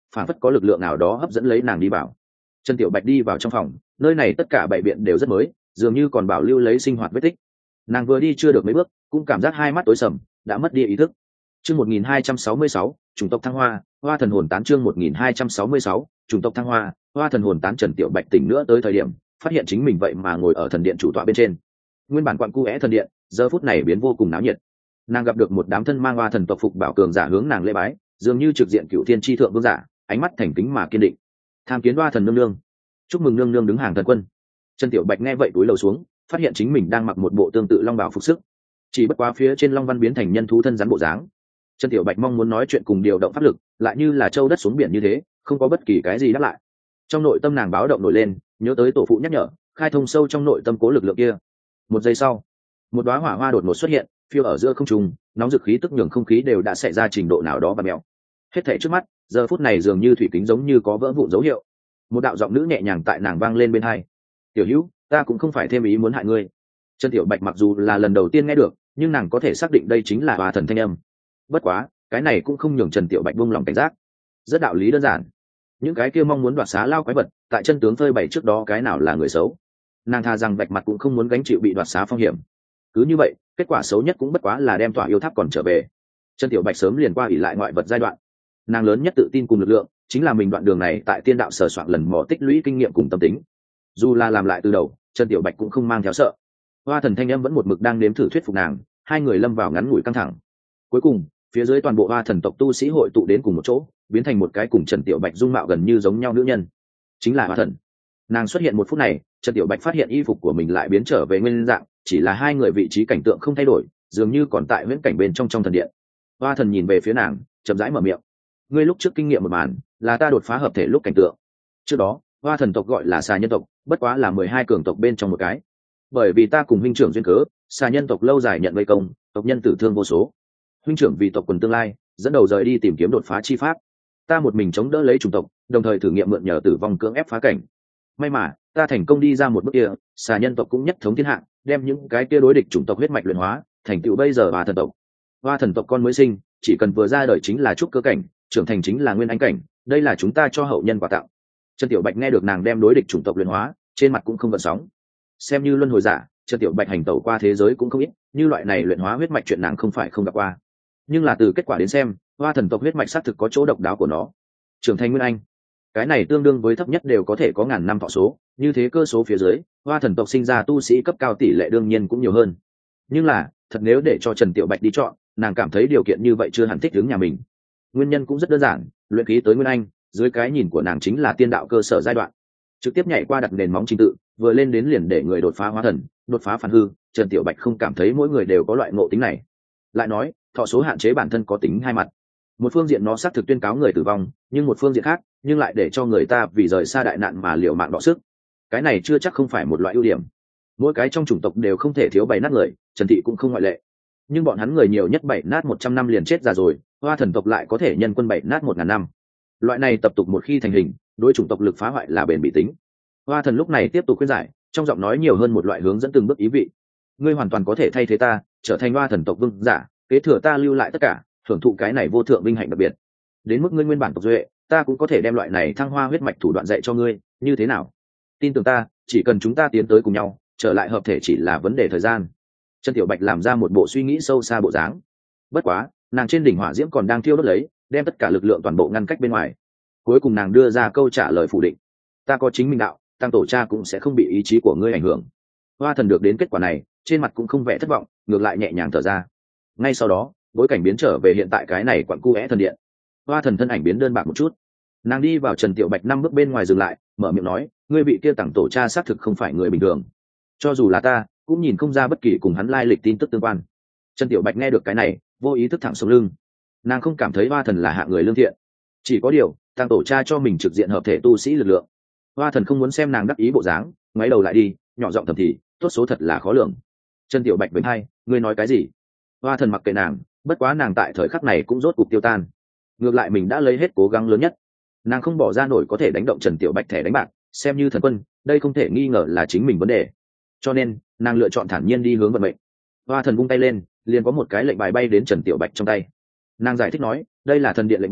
phản phất có lực lượng nào đó hấp dẫn lấy nàng đi vào. Trần Tiểu Bạch đi vào trong phòng, nơi này tất cả bày biện đều rất mới, dường như còn bảo lưu lấy sinh hoạt vết tích. Nàng vừa đi chưa được mấy bước cũng cảm giác hai mắt tối sầm, đã mất đi ý thức. Chương 1266, chủng tộc thăng hoa, hoa thần hồn tán. Chương 1266, chủng tộc thăng hoa, hoa thần hồn tán. Trần Tiểu Bạch tỉnh nữa tới thời điểm phát hiện chính mình vậy mà ngồi ở thần điện chủ tọa bên trên. Nguyên bản quặn cu é thần điện giờ phút này biến vô cùng náo nhiệt. Nàng gặp được một đám thân mang hoa thần tộc phục bảo cường giả hướng nàng lễ bái, dường như trực diện cựu thiên tri thượng vương giả, ánh mắt thành kính mà kiên định. Tham kiến hoa thần nương nương. Chúc mừng nương nương đứng hàng thần quân. Trần Tiểu Bạch nghe vậy túi lầu xuống, phát hiện chính mình đang mặc một bộ tương tự long bào phục sức, chỉ bất quá phía trên long văn biến thành nhân thú thân rắn bộ dáng. Trần Tiểu Bạch mong muốn nói chuyện cùng điều động pháp lực, lại như là châu đất xuống biển như thế, không có bất kỳ cái gì đáp lại. Trong nội tâm nàng báo động nổi lên, nhớ tới tổ phụ nhắc nhở, khai thông sâu trong nội tâm cố lực lượng kia. Một giây sau, một đóa hỏa hoa đột ngột xuất hiện, phiêu ở giữa không trung, nóng dực khí tức nhường không khí đều đã xảy ra trình độ nào đó và mèo. Hết thảy trước mắt, giờ phút này dường như thủy kính giống như có vỡ vụn dấu hiệu. Một đạo giọng nữ nhẹ nhàng tại nàng vang lên bên tai. "Tiểu Hữu, ta cũng không phải thêm ý muốn hại ngươi." Trần Tiểu Bạch mặc dù là lần đầu tiên nghe được, nhưng nàng có thể xác định đây chính là Hoa thần thanh âm. Bất quá, cái này cũng không nhường Trần Tiểu Bạch buông lòng cảnh giác. Rất đạo lý đơn giản. Những cái kia mong muốn đoạt xá lao quái vật, tại chân tướng phơi bày trước đó cái nào là người xấu. Nàng tha rằng vạch mặt cũng không muốn gánh chịu bị đoạt xá phong hiểm. Cứ như vậy, kết quả xấu nhất cũng bất quá là đem tỏa yêu tháp còn trở về. Trần Tiểu Bạch sớm liền qua ỷ lại ngoại vật giai đoạn. Nàng lớn nhất tự tin cùng lực lượng chính là mình đoạn đường này tại tiên đạo sờ soạn lần mò tích lũy kinh nghiệm cùng tâm tính. Dù là làm lại từ đầu, Trần Tiểu Bạch cũng không mang theo sợ. Hoa thần thanh âm vẫn một mực đang nếm thử thuyết phục nàng, hai người lâm vào ngắn ngủi căng thẳng. Cuối cùng, phía dưới toàn bộ hoa thần tộc tu sĩ hội tụ đến cùng một chỗ, biến thành một cái cùng Trần Tiểu Bạch dung mạo gần như giống nhau nữ nhân, chính là hoa thần. Nàng xuất hiện một phút này, Trần Tiểu Bạch phát hiện y phục của mình lại biến trở về nguyên dạng, chỉ là hai người vị trí cảnh tượng không thay đổi, dường như còn tại viễn cảnh bên trong thần điện. Hoa thần nhìn về phía nàng, chậm rãi mở miệng: "Ngươi lúc trước kinh nghiệm một màn, là ta đột phá hợp thể lúc cảnh tượng. Trước đó, hoa thần tộc gọi là xà nhân tộc, bất quá là 12 cường tộc bên trong một cái. Bởi vì ta cùng huynh trưởng duyên cớ, xà nhân tộc lâu dài nhận vây công, tộc nhân tử thương vô số. Huynh trưởng vì tộc quần tương lai, dẫn đầu rời đi tìm kiếm đột phá chi pháp. Ta một mình chống đỡ lấy chủng tộc, đồng thời thử nghiệm mượn nhờ tử vong cưỡng ép phá cảnh. May mà, ta thành công đi ra một bước kia, xà nhân tộc cũng nhất thống thiên hạ, đem những cái kia đối địch chủng tộc huyết mạch luyện hóa, thành tựu bây giờ hoa thần tộc. Hoa thần tộc con mới sinh, chỉ cần vừa ra đời chính là trúc cơ cảnh, trưởng thành chính là nguyên anh cảnh, đây là chúng ta cho hậu nhân quà tặng." Trần Tiểu Bạch nghe được nàng đem đối địch chủng tộc luyện hóa, trên mặt cũng không gợn sóng. Xem như luân hồi giả, Trần Tiểu Bạch hành tẩu qua thế giới cũng không ít, như loại này luyện hóa huyết mạch chuyện nàng không phải không gặp qua. Nhưng là từ kết quả đến xem, hoa thần tộc huyết mạch xác thực có chỗ độc đáo của nó. Trưởng thành nguyên anh, cái này tương đương với thấp nhất đều có thể có ngàn năm thọ số, như thế cơ số phía dưới, hoa thần tộc sinh ra tu sĩ cấp cao tỷ lệ đương nhiên cũng nhiều hơn. Nhưng là, thật nếu để cho Trần Tiểu Bạch đi chọn, nàng cảm thấy điều kiện như vậy chưa hẳn thích ứng nhà mình. Nguyên nhân cũng rất đơn giản, luyện khí tới nguyên anh, dưới cái nhìn của nàng chính là tiên đạo cơ sở giai đoạn. Trực tiếp nhảy qua đặt nền móng trình tự, vừa lên đến liền để người đột phá hóa thần, đột phá phản hư, Trần Tiểu Bạch không cảm thấy mỗi người đều có loại ngộ tính này. Lại nói, thọ số hạn chế bản thân có tính hai mặt. Một phương diện nó xác thực tuyên cáo người tử vong, nhưng một phương diện khác, nhưng lại để cho người ta vì rời xa đại nạn mà liều mạng đọ sức. Cái này chưa chắc không phải một loại ưu điểm. Mỗi cái trong chủng tộc đều không thể thiếu bảy nát người, Trần Thị cũng không ngoại lệ. Nhưng bọn hắn người nhiều nhất bảy nát 100 năm liền chết già rồi, hoa thần tộc lại có thể nhân quân bảy nát 1000 năm. Loại này tập tục một khi thành hình, đối chủng tộc lực phá hoại là bền bỉ tính. Hoa thần lúc này tiếp tục khuyên giải, trong giọng nói nhiều hơn một loại hướng dẫn từng bước ý vị. Ngươi hoàn toàn có thể thay thế ta, trở thành hoa thần tộc vương giả, kế thừa ta lưu lại tất cả, hưởng thụ cái này vô thượng vinh hạnh đặc biệt. Đến mức ngươi nguyên bản tộc duệ, ta cũng có thể đem loại này thăng hoa huyết mạch thủ đoạn dạy cho ngươi, như thế nào? Tin tưởng ta, chỉ cần chúng ta tiến tới cùng nhau, trở lại hợp thể chỉ là vấn đề thời gian. Trần Tiểu Bạch làm ra một bộ suy nghĩ sâu xa bộ dáng. Bất quá, nàng trên đỉnh hỏa diễm còn đang thiêu đốt lấy, đem tất cả lực lượng toàn bộ ngăn cách bên ngoài. Cuối cùng nàng đưa ra câu trả lời phủ định: "Ta có chính mình đạo, tăng tổ cha cũng sẽ không bị ý chí của ngươi ảnh hưởng." Hoa thần được đến kết quả này, trên mặt cũng không vẻ thất vọng, ngược lại nhẹ nhàng thở ra. Ngay sau đó, bối cảnh biến trở về hiện tại cái này quặng cu é thần điện. Hoa thần thân ảnh biến đơn bạc một chút, nàng đi vào Trần Tiểu Bạch 5 bước bên ngoài dừng lại, mở miệng nói: "Ngươi vị kia tăng tổ cha xác thực không phải người bình thường, cho dù là ta cũng nhìn không ra bất kỳ cùng hắn lai lịch tin tức tương quan." Trần Tiểu Bạch nghe được cái này, vô ý thức thẳng sống lưng. Nàng không cảm thấy hoa thần là hạng người lương thiện, chỉ có điều tăng tổ cha cho mình trực diện hợp thể tu sĩ lực lượng. Hoa thần không muốn xem nàng đắc ý bộ dáng, ngoái đầu lại đi, nhỏ giọng thầm thì: "Tốt số thật là khó lường." Trần Tiểu Bạch vĩnh hai, ngươi nói cái gì? Hoa thần mặc kệ nàng, bất quá nàng tại thời khắc này cũng rốt cục tiêu tan. Ngược lại mình đã lấy hết cố gắng lớn nhất, nàng không bỏ ra nổi có thể đánh động Trần Tiểu Bạch thẻ đánh bạc, xem như thần quân, đây không thể nghi ngờ là chính mình vấn đề. Cho nên nàng lựa chọn thản nhiên đi hướng vận mệnh. Hoa thần vung tay lên, liền có một cái lệnh bài bay đến Trần Tiểu Bạch trong tay. Nàng giải thích nói: "Đây là thần điện lệnh bài,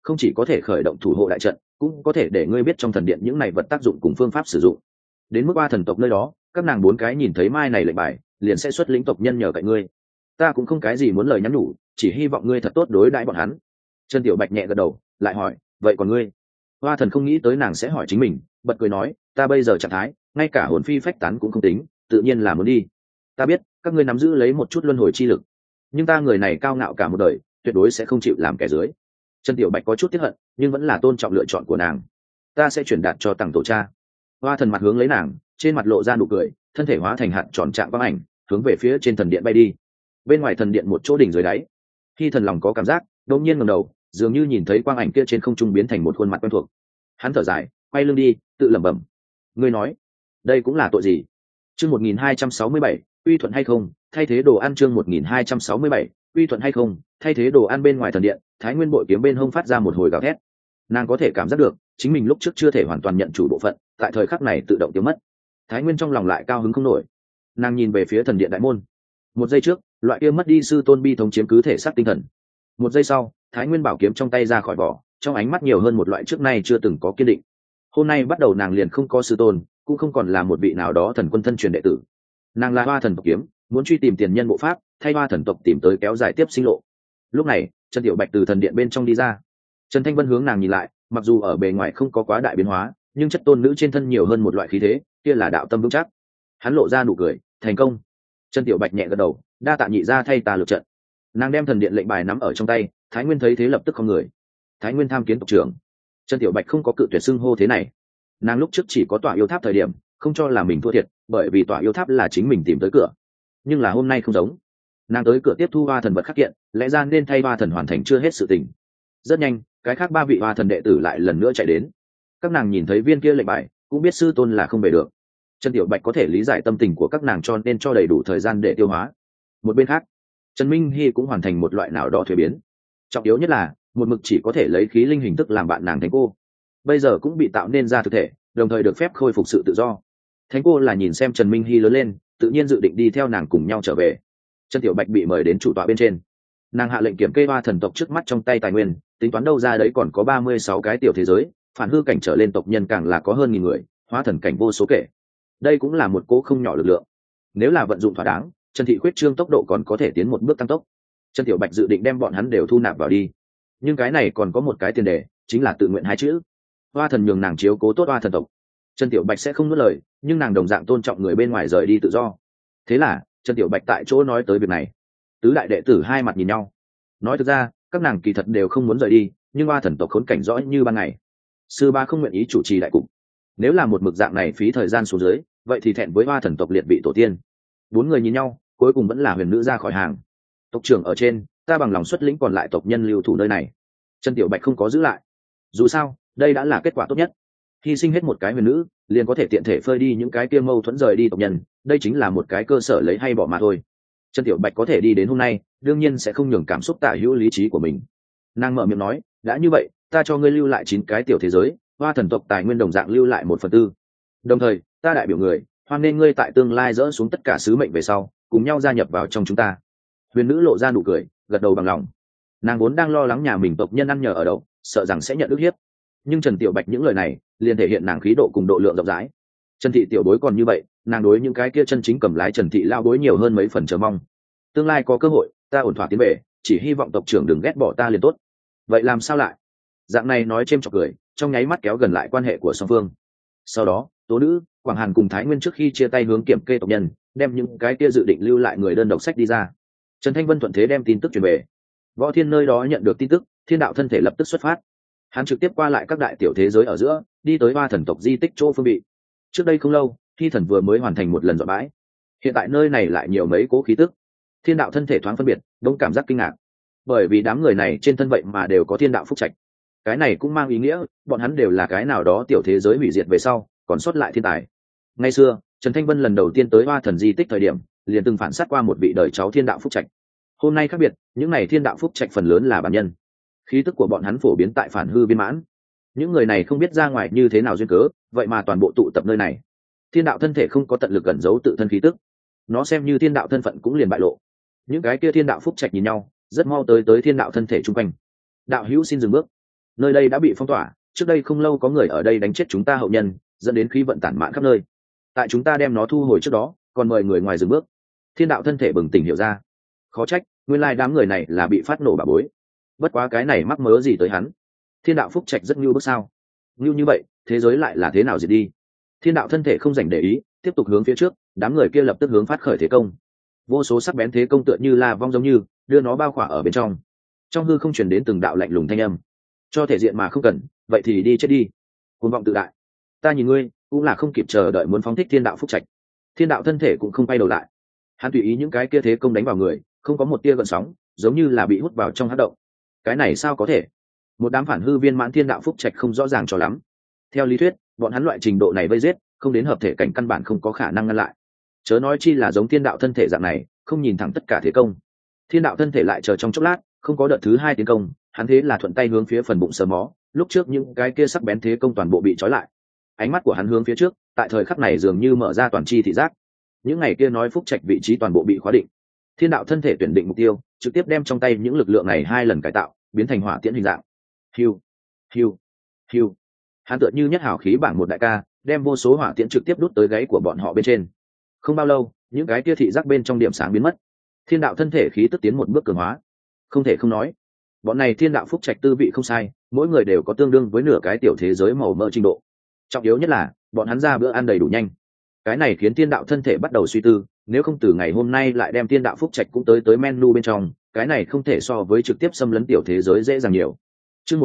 không chỉ có thể khởi động thủ hộ đại trận, cũng có thể để ngươi biết trong thần điện những này vật tác dụng cùng phương pháp sử dụng. Đến mức oa thần tộc nơi đó, các nàng 4 cái nhìn thấy mai này lệnh bài liền sẽ xuất lĩnh tộc nhân nhờ cậy ngươi. Ta cũng không cái gì muốn lời nhắn nhủ, chỉ hy vọng ngươi thật tốt đối đãi bọn hắn. Trần Tiểu Bạch nhẹ gật đầu, lại hỏi, vậy còn ngươi? Hoa thần không nghĩ tới nàng sẽ hỏi chính mình, bật cười nói, ta bây giờ trạng thái ngay cả hồn phi phách tán cũng không tính, tự nhiên là muốn đi. Ta biết các ngươi nắm giữ lấy một chút luân hồi chi lực, nhưng ta người này cao ngạo cả một đời, tuyệt đối sẽ không chịu làm kẻ dưới. Trần Tiểu Bạch có chút tiếc hận, nhưng vẫn là tôn trọng lựa chọn của nàng. Ta sẽ chuyển đạt cho tặng tổ cha. Hoa thần mặt hướng lấy nàng, trên mặt lộ ra nụ cười, thân thể hóa thành hạt tròn trạng quang ảnh, hướng về phía trên thần điện bay đi. Bên ngoài thần điện một chỗ đỉnh dưới đáy, khi thần lòng có cảm giác, đột nhiên ngẩng đầu, dường như nhìn thấy quang ảnh kia trên không trung biến thành một khuôn mặt quen thuộc. Hắn thở dài, quay lưng đi, tự lẩm bẩm. Ngươi nói, đây cũng là tội gì? Chương 1267, uy thuận hay không, thay thế đồ ăn. Chương 1267, uy thuận hay không, thay thế đồ ăn. Bên ngoài thần điện, Thái Nguyên bội kiếm bên hông phát ra một hồi gào thét. Nàng có thể cảm giác được, chính mình lúc trước chưa thể hoàn toàn nhận chủ bộ phận, tại thời khắc này tự động tiêu mất. Thái Nguyên trong lòng lại cao hứng không nổi. Nàng nhìn về phía thần điện đại môn. Một giây trước, loại kia mất đi sư tôn bi thống chiếm cứ thể xác tinh thần. Một giây sau, Thái Nguyên bảo kiếm trong tay ra khỏi vỏ, trong ánh mắt nhiều hơn một loại trước nay chưa từng có kiên định. Hôm nay bắt đầu nàng liền không có sư tôn, cũng không còn là một vị nào đó thần quân thân truyền đệ tử. Nàng là Hoa thần tộc kiếm, muốn truy tìm tiền nhân bộ pháp, thay Hoa thần tộc tìm tới kéo dài tiếp sinh lộ. Lúc này, Trần Tiểu Bạch từ thần điện bên trong đi ra. Trần Thanh Vân hướng nàng nhìn lại, mặc dù ở bề ngoài không có quá đại biến hóa, nhưng chất tôn nữ trên thân nhiều hơn một loại khí thế, kia là đạo tâm vững chắc. Hắn lộ ra nụ cười, thành công. Trần Tiểu Bạch nhẹ gật đầu, đa tạ nhị gia thay ta lượt trận. Nàng đem thần điện lệnh bài nắm ở trong tay. Thái Nguyên thấy thế lập tức không người. Thái Nguyên tham kiến tộc trưởng. Trần Tiểu Bạch không có cự tuyệt xưng hô thế này. Nàng lúc trước chỉ có tọa yêu tháp thời điểm, không cho là mình thua thiệt, bởi vì tọa yêu tháp là chính mình tìm tới cửa. Nhưng là hôm nay không giống. Nàng tới cửa tiếp thu Hoa thần vật khắc kiện, lẽ ra nên thay Hoa thần hoàn thành chưa hết sự tình. Rất nhanh, cái khác 3 vị Hoa thần đệ tử lại lần nữa chạy đến. Các nàng nhìn thấy viên kia lệnh bài, cũng biết sư tôn là không về được. Trần Tiểu Bạch có thể lý giải tâm tình của các nàng, cho nên cho đầy đủ thời gian để tiêu hóa. Một bên khác, Trần Minh Hy cũng hoàn thành một loại nào đó thuế biến. Trọng yếu nhất là, một mực chỉ có thể lấy khí linh hình thức làm bạn nàng Thánh cô, bây giờ cũng bị tạo nên ra thực thể, đồng thời được phép khôi phục sự tự do. Thánh cô là nhìn xem Trần Minh Hy lớn lên, tự nhiên dự định đi theo nàng cùng nhau trở về. Trần Tiểu Bạch bị mời đến chủ tọa bên trên. Nàng hạ lệnh kiểm kê Hoa thần tộc trước mắt trong tay tài nguyên, tính toán đâu ra đấy còn có 36 cái tiểu thế giới, phản hư cảnh trở lên tộc nhân càng là có hơn 1000 người, hóa thần cảnh vô số kể. Đây cũng là một cỗ không nhỏ lực lượng. Nếu là vận dụng thỏa đáng, Trần thị khuyết trương tốc độ còn có thể tiến một bước tăng tốc. Trần Tiểu Bạch dự định đem bọn hắn đều thu nạp vào đi, nhưng cái này còn có một cái tiền đề, chính là tự nguyện 2 chữ. Hoa thần nhường nàng chiếu cố tốt Hoa thần tộc, Trần Tiểu Bạch sẽ không nuốt lời, nhưng nàng đồng dạng tôn trọng người bên ngoài rời đi tự do. Thế là Trần Tiểu Bạch tại chỗ nói tới việc này. Tứ đại đệ tử hai mặt nhìn nhau. Nói thực ra, các nàng kỳ thật đều không muốn rời đi, nhưng Hoa thần tộc khốn cảnh rõ như ban ngày. Sư ba không nguyện ý chủ trì đại cục. Nếu là một mực dạng này phí thời gian xuống dưới, vậy thì thẹn với Hoa thần tộc liệt vị tổ tiên. 4 người nhìn nhau, cuối cùng vẫn là huyền nữ ra khỏi hàng. Tộc trưởng ở trên, ta bằng lòng xuất lĩnh còn lại tộc nhân lưu thủ nơi này. Trần Tiểu Bạch không có giữ lại. Dù sao, đây đã là kết quả tốt nhất. Hy sinh hết một cái huyền nữ, liền có thể tiện thể phơi đi những cái kia mâu thuẫn, rời đi tộc nhân, đây chính là một cái cơ sở lấy hay bỏ mà thôi. Trần Tiểu Bạch có thể đi đến hôm nay, đương nhiên sẽ không nhường cảm xúc tả hữu lý trí của mình. Nàng mở miệng nói, đã như vậy, ta cho ngươi lưu lại 9 cái tiểu thế giới, Hoa thần tộc tài nguyên đồng dạng lưu lại 1/4. Đồng thời, ta đại biểu người, hoan nên ngươi tại tương lai dỡ xuống tất cả sứ mệnh về sau, cùng nhau gia nhập vào trong chúng ta. Huyền nữ lộ ra nụ cười, gật đầu bằng lòng. Nàng vốn đang lo lắng nhà mình tộc nhân ăn nhờ ở đậu, sợ rằng sẽ nhận ức hiếp, nhưng Trần Tiểu Bạch những lời này liền thể hiện nàng khí độ cùng độ lượng rộng rãi. Trần thị tiểu bối còn như vậy, nàng đối những cái kia chân chính cầm lái Trần thị lao bối nhiều hơn mấy phần chờ mong. Tương lai có cơ hội, ta ổn thỏa tiến về, chỉ hy vọng tộc trưởng đừng ghét bỏ ta liền tốt. Vậy làm sao lại? Dạng này nói chêm chọc cười, trong nháy mắt kéo gần lại quan hệ của song phương. Sau đó, Tố nữ, Quảng Hàn cùng Thái Nguyên trước khi chia tay hướng kiểm kê tộc nhân, đem những cái kia dự định lưu lại người đơn độc sách đi ra. Trần Thanh Vân thuận thế đem tin tức truyền về. Võ Thiên nơi đó nhận được tin tức, Thiên đạo thân thể lập tức xuất phát. Hắn trực tiếp qua lại các đại tiểu thế giới ở giữa, đi tới Hoa thần tộc di tích chỗ phương vị. Trước đây không lâu, Hy thần vừa mới hoàn thành một lần dọn bãi, hiện tại nơi này lại nhiều mấy cố khí tức. Thiên đạo thân thể thoáng phân biệt, đống cảm giác kinh ngạc, bởi vì đám người này trên thân vậy mà đều có thiên đạo phúc trạch. Cái này cũng mang ý nghĩa, bọn hắn đều là cái nào đó tiểu thế giới hủy diệt về sau, còn sót lại thiên tài. Ngày xưa, Trần Thanh Vân lần đầu tiên tới Hoa thần di tích thời điểm, liền từng phản sát qua một vị đời cháu thiên đạo phúc trạch. Hôm nay khác biệt, những này thiên đạo phúc trạch phần lớn là bản nhân. Khí tức của bọn hắn phổ biến tại phản hư viên mãn. Những người này không biết ra ngoài như thế nào duyên cớ, vậy mà toàn bộ tụ tập nơi này. Thiên đạo thân thể không có tận lực ẩn giấu tự thân khí tức, nó xem như thiên đạo thân phận cũng liền bại lộ. Những cái kia thiên đạo phúc trạch nhìn nhau, rất mau tới thiên đạo thân thể chung quanh. Đạo hữu xin dừng bước. nơi đây đã bị phong tỏa, trước đây không lâu có người ở đây đánh chết chúng ta hậu nhân, dẫn đến khí vận tản mạn khắp nơi. Tại chúng ta đem nó thu hồi trước đó, còn mời người ngoài dừng bước. Thiên đạo thân thể bừng tỉnh hiểu ra, khó trách nguyên lai đám người này là bị phát nổ bà bối. Bất quá cái này mắc mớ gì tới hắn. Thiên đạo phúc trạch rất nhu bước sao, nhu như vậy thế giới lại là thế nào diệt đi. Thiên đạo thân thể không dành để ý, tiếp tục hướng phía trước, đám người kia lập tức hướng phát khởi thế công. Vô số sắc bén thế công tựa như la vong giống như đưa nó bao khỏa ở bên trong. Trong hư không truyền đến từng đạo lạnh lùng thanh âm. Cho thể diện mà không cần, vậy thì đi chết đi. Cuồng vọng tự đại, ta nhìn ngươi cũng là không kịp chờ đợi muốn phóng thích thiên đạo phúc trạch. Thiên đạo thân thể cũng không quay đầu lại, hắn tùy ý những cái kia thế công đánh vào người, không có một tia gợn sóng, giống như là bị hút vào trong hắc động. Cái này sao có thể? Một đám phản hư viên mãn thiên đạo phúc trạch không rõ ràng cho lắm. Theo lý thuyết, bọn hắn loại trình độ này vây giết, không đến hợp thể cảnh căn bản không có khả năng ngăn lại. Chớ nói chi là giống thiên đạo thân thể dạng này, không nhìn thẳng tất cả thế công. Thiên đạo thân thể lại chờ trong chốc lát, không có đợt thứ hai tiến công, hắn thế là thuận tay hướng phía phần bụng sờ mó, lúc trước những cái kia sắc bén thế công toàn bộ bị trói lại. Ánh mắt của hắn hướng phía trước, tại thời khắc này dường như mở ra toàn chi thị giác. Những ngày kia nói phúc trạch vị trí toàn bộ bị khóa định. Thiên đạo thân thể tuyển định mục tiêu, trực tiếp đem trong tay những lực lượng này hai lần cải tạo, biến thành hỏa tiễn hình dạng. Hiu, hiu, hiu. Hắn tựa như nhất hào khí bảng một đại ca, đem vô số hỏa tiễn trực tiếp đút tới gáy của bọn họ bên trên. Không bao lâu, những cái kia thị giác bên trong điểm sáng biến mất. Thiên đạo thân thể khí tức tiến một bước cường hóa. Không thể không nói, bọn này thiên đạo phúc trạch tư vị không sai, mỗi người đều có tương đương với nửa cái tiểu thế giới màu mỡ trình độ. Trọng yếu nhất là bọn hắn ra bữa ăn đầy đủ nhanh. Cái này khiến thiên đạo thân thể bắt đầu suy tư, nếu không từ ngày hôm nay lại đem thiên đạo phúc trạch cũng tới menu bên trong, cái này không thể so với trực tiếp xâm lấn tiểu thế giới dễ dàng nhiều. Chương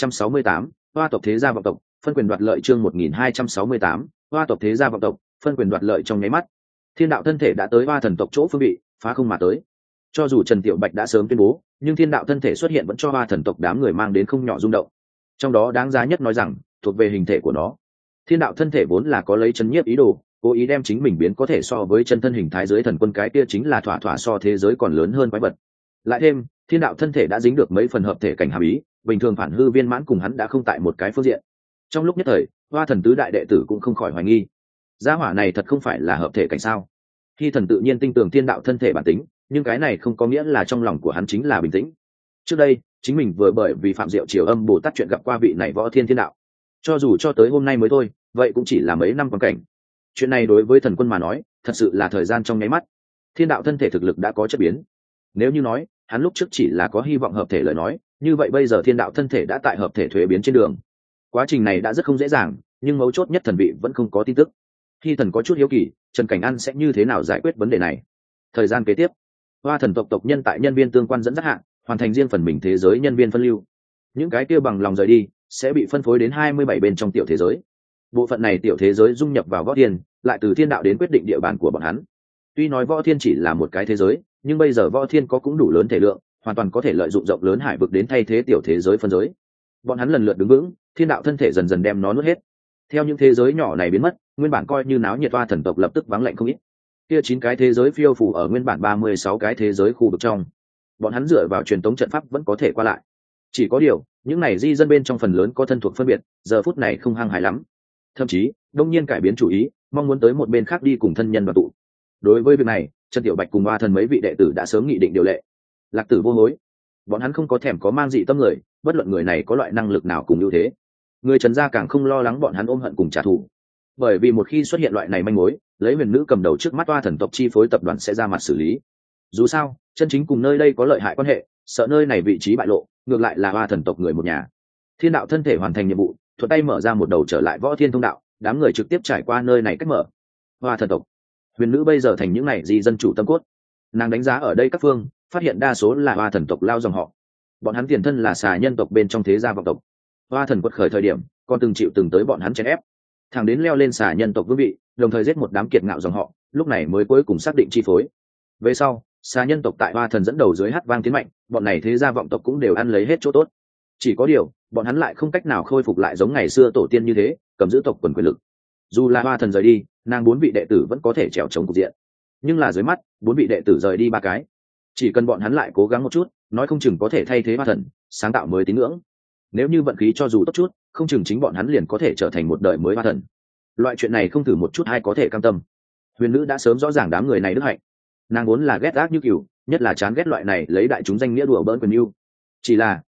1268, hoa tộc thế gia vọng tộc, phân quyền đoạt lợi. Chương 1268, hoa tộc thế gia vọng tộc, phân quyền đoạt lợi. Trong nháy mắt, thiên đạo thân thể đã tới hoa thần tộc chỗ phương vị, phá không mà tới. Cho dù Trần Tiểu Bạch đã sớm tuyên bố, nhưng thiên đạo thân thể xuất hiện vẫn cho hoa thần tộc đám người mang đến không nhỏ rung động. Trong đó đáng giá nhất nói rằng, thuộc về hình thể của nó. Thiên đạo thân thể vốn là có lấy chấn nhiếp ý đồ, cố ý đem chính mình biến có thể so với chân thân hình thái dưới thần quân, cái kia chính là thỏa thỏa so thế giới còn lớn hơn quái vật. Lại thêm, thiên đạo thân thể đã dính được mấy phần hợp thể cảnh hàm ý, bình thường phản hư viên mãn cùng hắn đã không tại một cái phương diện. Trong lúc nhất thời, hoa thần tứ đại đệ tử cũng không khỏi hoài nghi, gia hỏa này thật không phải là hợp thể cảnh sao? Khi thần tự nhiên tin tưởng thiên đạo thân thể bản tính, nhưng cái này không có nghĩa là trong lòng của hắn chính là bình tĩnh. Trước đây, chính mình vừa bởi vì phạm diệu triều âm bồ tát chuyện gặp qua vị này võ thiên thiên đạo, cho dù cho tới hôm nay mới thôi, vậy cũng chỉ là mấy năm quan cảnh. Chuyện này đối với thần quân mà nói, thật sự là thời gian trong nháy mắt. Thiên đạo thân thể thực lực đã có chất biến. Nếu như nói hắn lúc trước chỉ là có hy vọng hợp thể lời nói, như vậy bây giờ thiên đạo thân thể đã tại hợp thể thuế biến trên đường. Quá trình này đã rất không dễ dàng, nhưng mấu chốt nhất thần vị vẫn không có tin tức. Khi thần có chút hiếu kỳ, Trần Cảnh An sẽ như thế nào giải quyết vấn đề này. Thời gian kế tiếp, hoa thần tộc tộc nhân tại nhân viên tương quan dẫn dắt hạng, hoàn thành riêng phần mình thế giới nhân viên phân lưu. Những cái kia bằng lòng rời đi sẽ bị phân phối đến 27 bên trong tiểu thế giới. Bộ phận này tiểu thế giới dung nhập vào võ thiên, lại từ thiên đạo đến quyết định địa bàn của bọn hắn. Tuy nói võ thiên chỉ là một cái thế giới, nhưng bây giờ võ thiên có cũng đủ lớn thể lượng, hoàn toàn có thể lợi dụng rộng lớn hải vực đến thay thế tiểu thế giới phân giới. Bọn hắn lần lượt đứng vững, thiên đạo thân thể dần dần đem nó nuốt hết. Theo những thế giới nhỏ này biến mất, nguyên bản coi như náo nhiệt hoa thần tộc lập tức vắng lạnh không ít. Kia 9 cái thế giới phiêu phù ở nguyên bản 36 cái thế giới khu vực trong. Bọn hắn dựa vào truyền tống trận pháp vẫn có thể qua lại. Chỉ có điều, những này di dân bên trong phần lớn có thân thuộc phân biệt, giờ phút này không hăng hái lắm. Thậm chí, đông nhiên cải biến chủ ý, mong muốn tới một bên khác đi cùng thân nhân đoàn tụ. Đối với việc này, Trần Tiểu Bạch cùng hoa thần mấy vị đệ tử đã sớm nghị định điều lệ. Lạc tử vô hối. Bọn hắn không có thèm có mang dị tâm người, bất luận người này có loại năng lực nào cùng ưu thế. Người Trần gia càng không lo lắng bọn hắn ôm hận cùng trả thù. Bởi vì một khi xuất hiện loại này manh mối, lấy huyền nữ cầm đầu trước mắt hoa thần tộc chi phối tập đoàn sẽ ra mặt xử lý. Dù sao, chân chính cùng nơi đây có lợi hại quan hệ, sợ nơi này vị trí bại lộ, ngược lại là hoa thần tộc người một nhà. Thiên đạo thân thể hoàn thành nhiệm vụ, thuận tay mở ra một đầu trở lại võ thiên thông đạo, đám người trực tiếp trải qua nơi này cách mở. Hoa thần tộc, huyền nữ bây giờ thành những này di dân chủ tâm cốt. Nàng đánh giá ở đây các phương, phát hiện đa số là hoa thần tộc lao dòng họ. Bọn hắn tiền thân là xà nhân tộc bên trong thế gia vọng tộc. Hoa thần quật khởi thời điểm, còn từng chịu từng tới bọn hắn chèn ép, thẳng đến leo lên xà nhân tộc vương vị, đồng thời giết một đám kiệt ngạo dòng họ, lúc này mới cuối cùng xác định chi phối. Về sau, xà nhân tộc tại hoa thần dẫn đầu dưới hát vang tiến mạnh, bọn này thế gia vọng tộc cũng đều ăn lấy hết chỗ tốt. Chỉ có điều, bọn hắn lại không cách nào khôi phục lại giống ngày xưa tổ tiên như thế, cầm giữ tộc quần quyền lực. Dù là hoa thần rời đi, nàng 4 vị đệ tử vẫn có thể trèo chống cục diện, nhưng là dưới mắt 4 vị đệ tử rời đi 3 cái, chỉ cần bọn hắn lại cố gắng một chút, nói không chừng có thể thay thế hoa thần, sáng tạo mới tín ngưỡng. Nếu như vận khí cho dù tốt chút, không chừng chính bọn hắn liền có thể trở thành một đời mới hoa thần. Loại chuyện này không thử một chút hay có thể cam tâm. Huyền nữ đã sớm rõ ràng đám người này đức hạnh, nàng vốn là ghét ác như cừu, nhất là chán ghét loại này lấy đại chúng danh nghĩa đùa bỡn quyền yêu. Chỉ là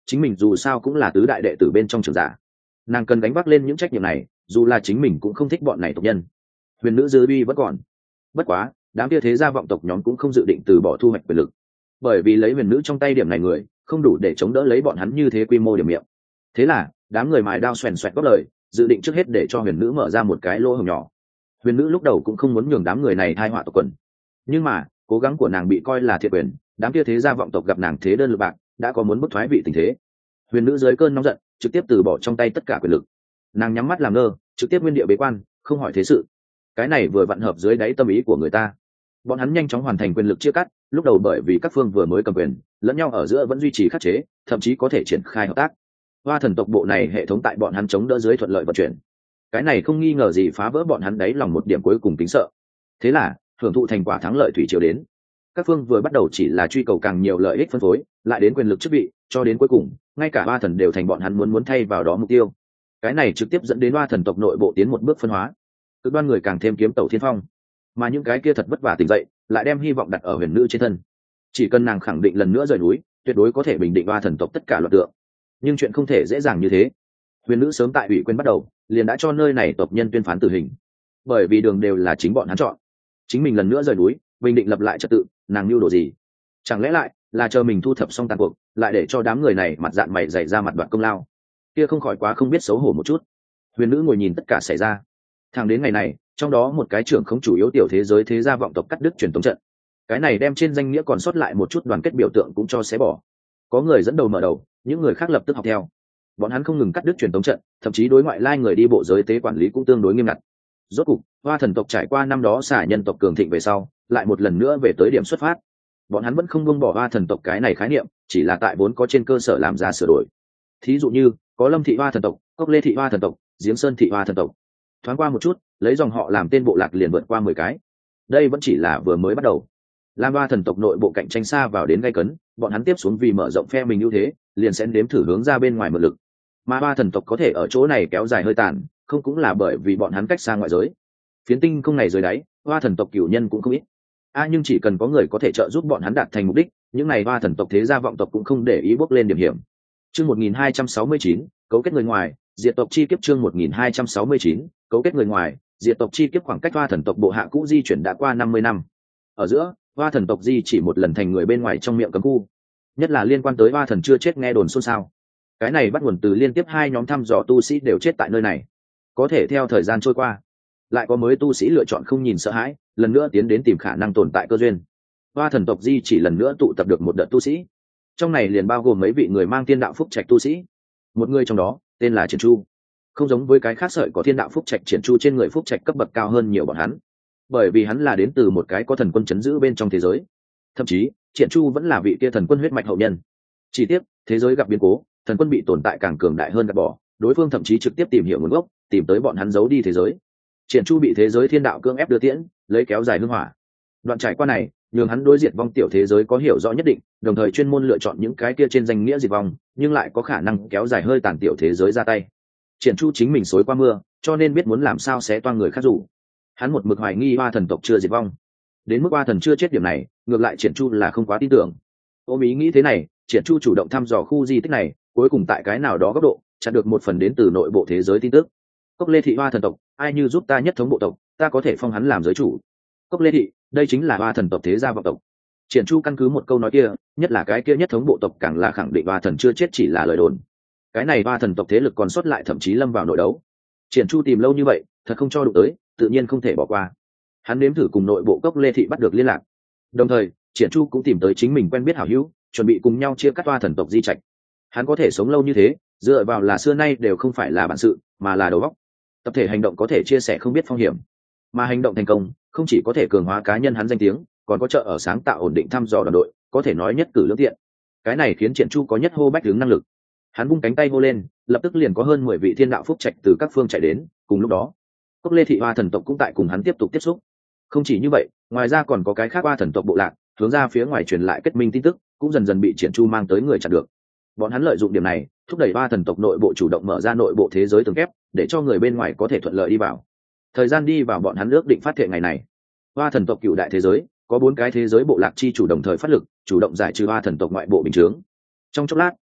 chính mình dù sao cũng là tứ đại đệ tử bên trong trường giả, nàng cần gánh vác lên những trách nhiệm này, dù là chính mình cũng không thích bọn này tộc nhân. Huyền nữ dư uy vẫn còn, bất quá đám kia thế gia vọng tộc nhóm cũng không dự định từ bỏ thu hoạch quyền lực, bởi vì lấy huyền nữ trong tay điểm này người không đủ để chống đỡ lấy bọn hắn như thế quy mô điểm miệng. Thế là đám người mài đao xoèn xoẹt góp lời, dự định trước hết để cho huyền nữ mở ra một cái lỗ hổng nhỏ. Huyền nữ lúc đầu cũng không muốn nhường đám người này thai họa tộc quần, nhưng mà cố gắng của nàng bị coi là thiệt quyền, đám kia thế gia vọng tộc gặp nàng thế đơn lực bạc, đã có muốn bức thoái vị tình thế. Huyền nữ dưới cơn nóng giận trực tiếp từ bỏ trong tay tất cả quyền lực, nàng nhắm mắt làm ngơ, trực tiếp nguyên địa bế quan, không hỏi thế sự. Cái này vừa vặn hợp dưới đáy tâm ý của người ta. Bọn hắn nhanh chóng hoàn thành quyền lực chia cắt, lúc đầu bởi vì các phương vừa mới cầm quyền, lẫn nhau ở giữa vẫn duy trì khắc chế, thậm chí có thể triển khai hợp tác. Hoa thần tộc bộ này hệ thống tại bọn hắn chống đỡ dưới thuận lợi vận chuyển. Cái này không nghi ngờ gì phá vỡ bọn hắn đáy lòng một điểm cuối cùng kính sợ. Thế là hưởng thụ thành quả thắng lợi thủy triều đến. Các phương vừa bắt đầu chỉ là truy cầu càng nhiều lợi ích phân phối, lại đến quyền lực chức vị, cho đến cuối cùng ngay cả hoa thần đều thành bọn hắn muốn thay vào đó mục tiêu. Cái này trực tiếp dẫn đến hoa thần tộc nội bộ tiến một bước phân hóa, cực đoan người càng thêm kiếm tẩu thiên phong, mà những cái kia thật vất vả tỉnh dậy lại đem hy vọng đặt ở huyền nữ trên thân. Chỉ cần nàng khẳng định lần nữa rời núi, tuyệt đối có thể bình định hoa thần tộc tất cả loạn tượng. Nhưng chuyện không thể dễ dàng như thế. Huyền nữ sớm tại ủy quyền bắt đầu liền đã cho nơi này tộc nhân tuyên phán tử hình, bởi vì đường đều là chính bọn hắn chọn. Chính mình lần nữa rời núi bình định lập lại trật tự, nàng mưu đồ gì? Chẳng lẽ lại là chờ mình thu thập xong tàn cuộc, lại để cho đám người này mặt dạng mày dày ra mặt đoạt công lao? Kia không khỏi quá không biết xấu hổ một chút. Huyền nữ ngồi nhìn tất cả xảy ra. Thẳng đến ngày này, trong đó một cái trưởng không chủ yếu tiểu thế giới thế gia vọng tộc cắt đứt truyền tống trận. Cái này đem trên danh nghĩa còn sót lại một chút đoàn kết biểu tượng cũng cho xé bỏ. Có người dẫn đầu mở đầu, những người khác lập tức học theo. Bọn hắn không ngừng cắt đứt truyền tống trận, thậm chí đối ngoại lai người đi bộ giới tế quản lý cũng tương đối nghiêm ngặt. Rốt cục, hoa thần tộc trải qua năm đó xả nhân tộc cường thịnh về sau, lại một lần nữa về tới điểm xuất phát. Bọn hắn vẫn không buông bỏ hoa thần tộc cái này khái niệm, chỉ là tại vốn có trên cơ sở làm ra sửa đổi. Thí dụ như có Lâm thị hoa thần tộc, Cốc Lê thị hoa thần tộc, Giếng Sơn thị hoa thần tộc. Thoáng qua một chút, lấy dòng họ làm tên bộ lạc liền vượt qua 10 cái. Đây vẫn chỉ là vừa mới bắt đầu. Lam hoa thần tộc nội bộ cạnh tranh xa vào đến gay cấn, bọn hắn tiếp xuống vì mở rộng phe mình ưu thế, liền sẽ nếm thử hướng ra bên ngoài mượn lực. Mà hoa thần tộc có thể ở chỗ này kéo dài hơi tàn, không cũng là bởi vì bọn hắn cách xa ngoại giới. Phiến tinh không này dưới đáy, hoa thần tộc cửu nhân cũng không ít. Nhưng chỉ cần có người có thể trợ giúp bọn hắn đạt thành mục đích, những này hoa thần tộc thế gia vọng tộc cũng không để ý bước lên điểm hiểm. Chương 1269, cấu kết người ngoài, diệt tộc chi kiếp. Chương 1269, cấu kết người ngoài, diệt tộc chi kiếp. Khoảng cách hoa thần tộc bộ hạ cũ di chuyển đã qua 50 năm. Ở giữa, hoa thần tộc di chỉ một lần thành người bên ngoài trong miệng cấm khu. Nhất là liên quan tới hoa thần chưa chết nghe đồn xôn xao. Cái này bắt nguồn từ liên tiếp 2 nhóm thăm dò tu sĩ đều chết tại nơi này. Có thể theo thời gian trôi qua, lại có mới tu sĩ lựa chọn không nhìn sợ hãi, lần nữa tiến đến tìm khả năng tồn tại cơ duyên. Hoa thần tộc di chỉ lần nữa tụ tập được một đợt tu sĩ, trong này liền bao gồm mấy vị người mang thiên đạo phúc trạch tu sĩ. Một người trong đó tên là Triển Chu, không giống với cái khác sợi có thiên đạo phúc trạch, Triển Chu trên người phúc trạch cấp bậc cao hơn nhiều bọn hắn, bởi vì hắn là đến từ một cái có thần quân chấn giữ bên trong thế giới. Thậm chí Triển Chu vẫn là vị kia thần quân huyết mạch hậu nhân. Chỉ tiếc thế giới gặp biến cố, thần quân bị tồn tại càng cường đại hơn gạt bỏ, đối phương thậm chí trực tiếp tìm hiểu nguồn gốc, tìm tới bọn hắn giấu đi thế giới. Triển Chu bị thế giới thiên đạo cưỡng ép đưa tiễn, lấy kéo dài hương hỏa. Đoạn trải qua này nhường hắn đối diệt vong tiểu thế giới có hiểu rõ nhất định, đồng thời chuyên môn lựa chọn những cái kia trên danh nghĩa diệt vong nhưng lại có khả năng kéo dài hơi tàn tiểu thế giới ra tay. Triển Chu chính mình xối qua mưa, cho nên biết muốn làm sao sẽ toang người khác rủ. Hắn một mực hoài nghi hoa thần tộc chưa diệt vong, đến mức hoa thần chưa chết điểm này ngược lại Triển Chu là không quá tin tưởng. Ôm ý nghĩ thế này, Triển Chu chủ động thăm dò khu di tích này, cuối cùng tại cái nào đó góc độ chặn được một phần đến từ nội bộ thế giới tin tức. Cốc Lê thị hoa thần tộc, ai như giúp ta nhất thống bộ tộc, ta có thể phong hắn làm giới chủ. Cốc Lê thị, đây chính là hoa thần tộc thế gia vọng tộc. Triển Chu căn cứ một câu nói kia, nhất là cái kia nhất thống bộ tộc càng là khẳng định hoa thần chưa chết chỉ là lời đồn. Cái này hoa thần tộc thế lực còn sót lại thậm chí lâm vào nội đấu. Triển Chu tìm lâu như vậy, thật không cho đụng tới, tự nhiên không thể bỏ qua. Hắn nếm thử cùng nội bộ Cốc Lê thị bắt được liên lạc. Đồng thời, Triển Chu cũng tìm tới chính mình quen biết hảo hữu, chuẩn bị cùng nhau chia cắt hoa thần tộc di trạch. Hắn có thể sống lâu như thế, dựa vào là xưa nay đều không phải là bản sự, mà là đầu óc. Tập thể hành động có thể chia sẻ không biết phong hiểm, mà hành động thành công không chỉ có thể cường hóa cá nhân hắn danh tiếng, còn có trợ ở sáng tạo ổn định thăm dò đoàn đội, có thể nói nhất cử lưỡng tiện. Cái này khiến Triển Chu có nhất hô bách đứng năng lực. Hắn vung cánh tay hô lên, lập tức liền có hơn 10 vị thiên đạo phúc trạch từ các phương chạy đến. Cùng lúc đó, Cốc Lê thị hoa thần tộc cũng tại cùng hắn tiếp tục tiếp xúc. Không chỉ như vậy, ngoài ra còn có cái khác hoa thần tộc bộ lạc hướng ra phía ngoài truyền lại kết minh tin tức, cũng dần dần bị Triển Chu mang tới người chặn được. Bọn hắn lợi dụng điểm này thúc đẩy hoa thần tộc nội bộ chủ động mở ra nội bộ thế giới tường kép, để cho người bên ngoài có thể thuận lợi đi vào. Thời gian đi vào bọn hắn ước định phát thệ ngày này, hoa thần tộc cựu đại thế giới có 4 cái thế giới bộ lạc chi chủ đồng thời phát lực, chủ động giải trừ hoa thần tộc ngoại bộ bình chướng. Trong chốc lát,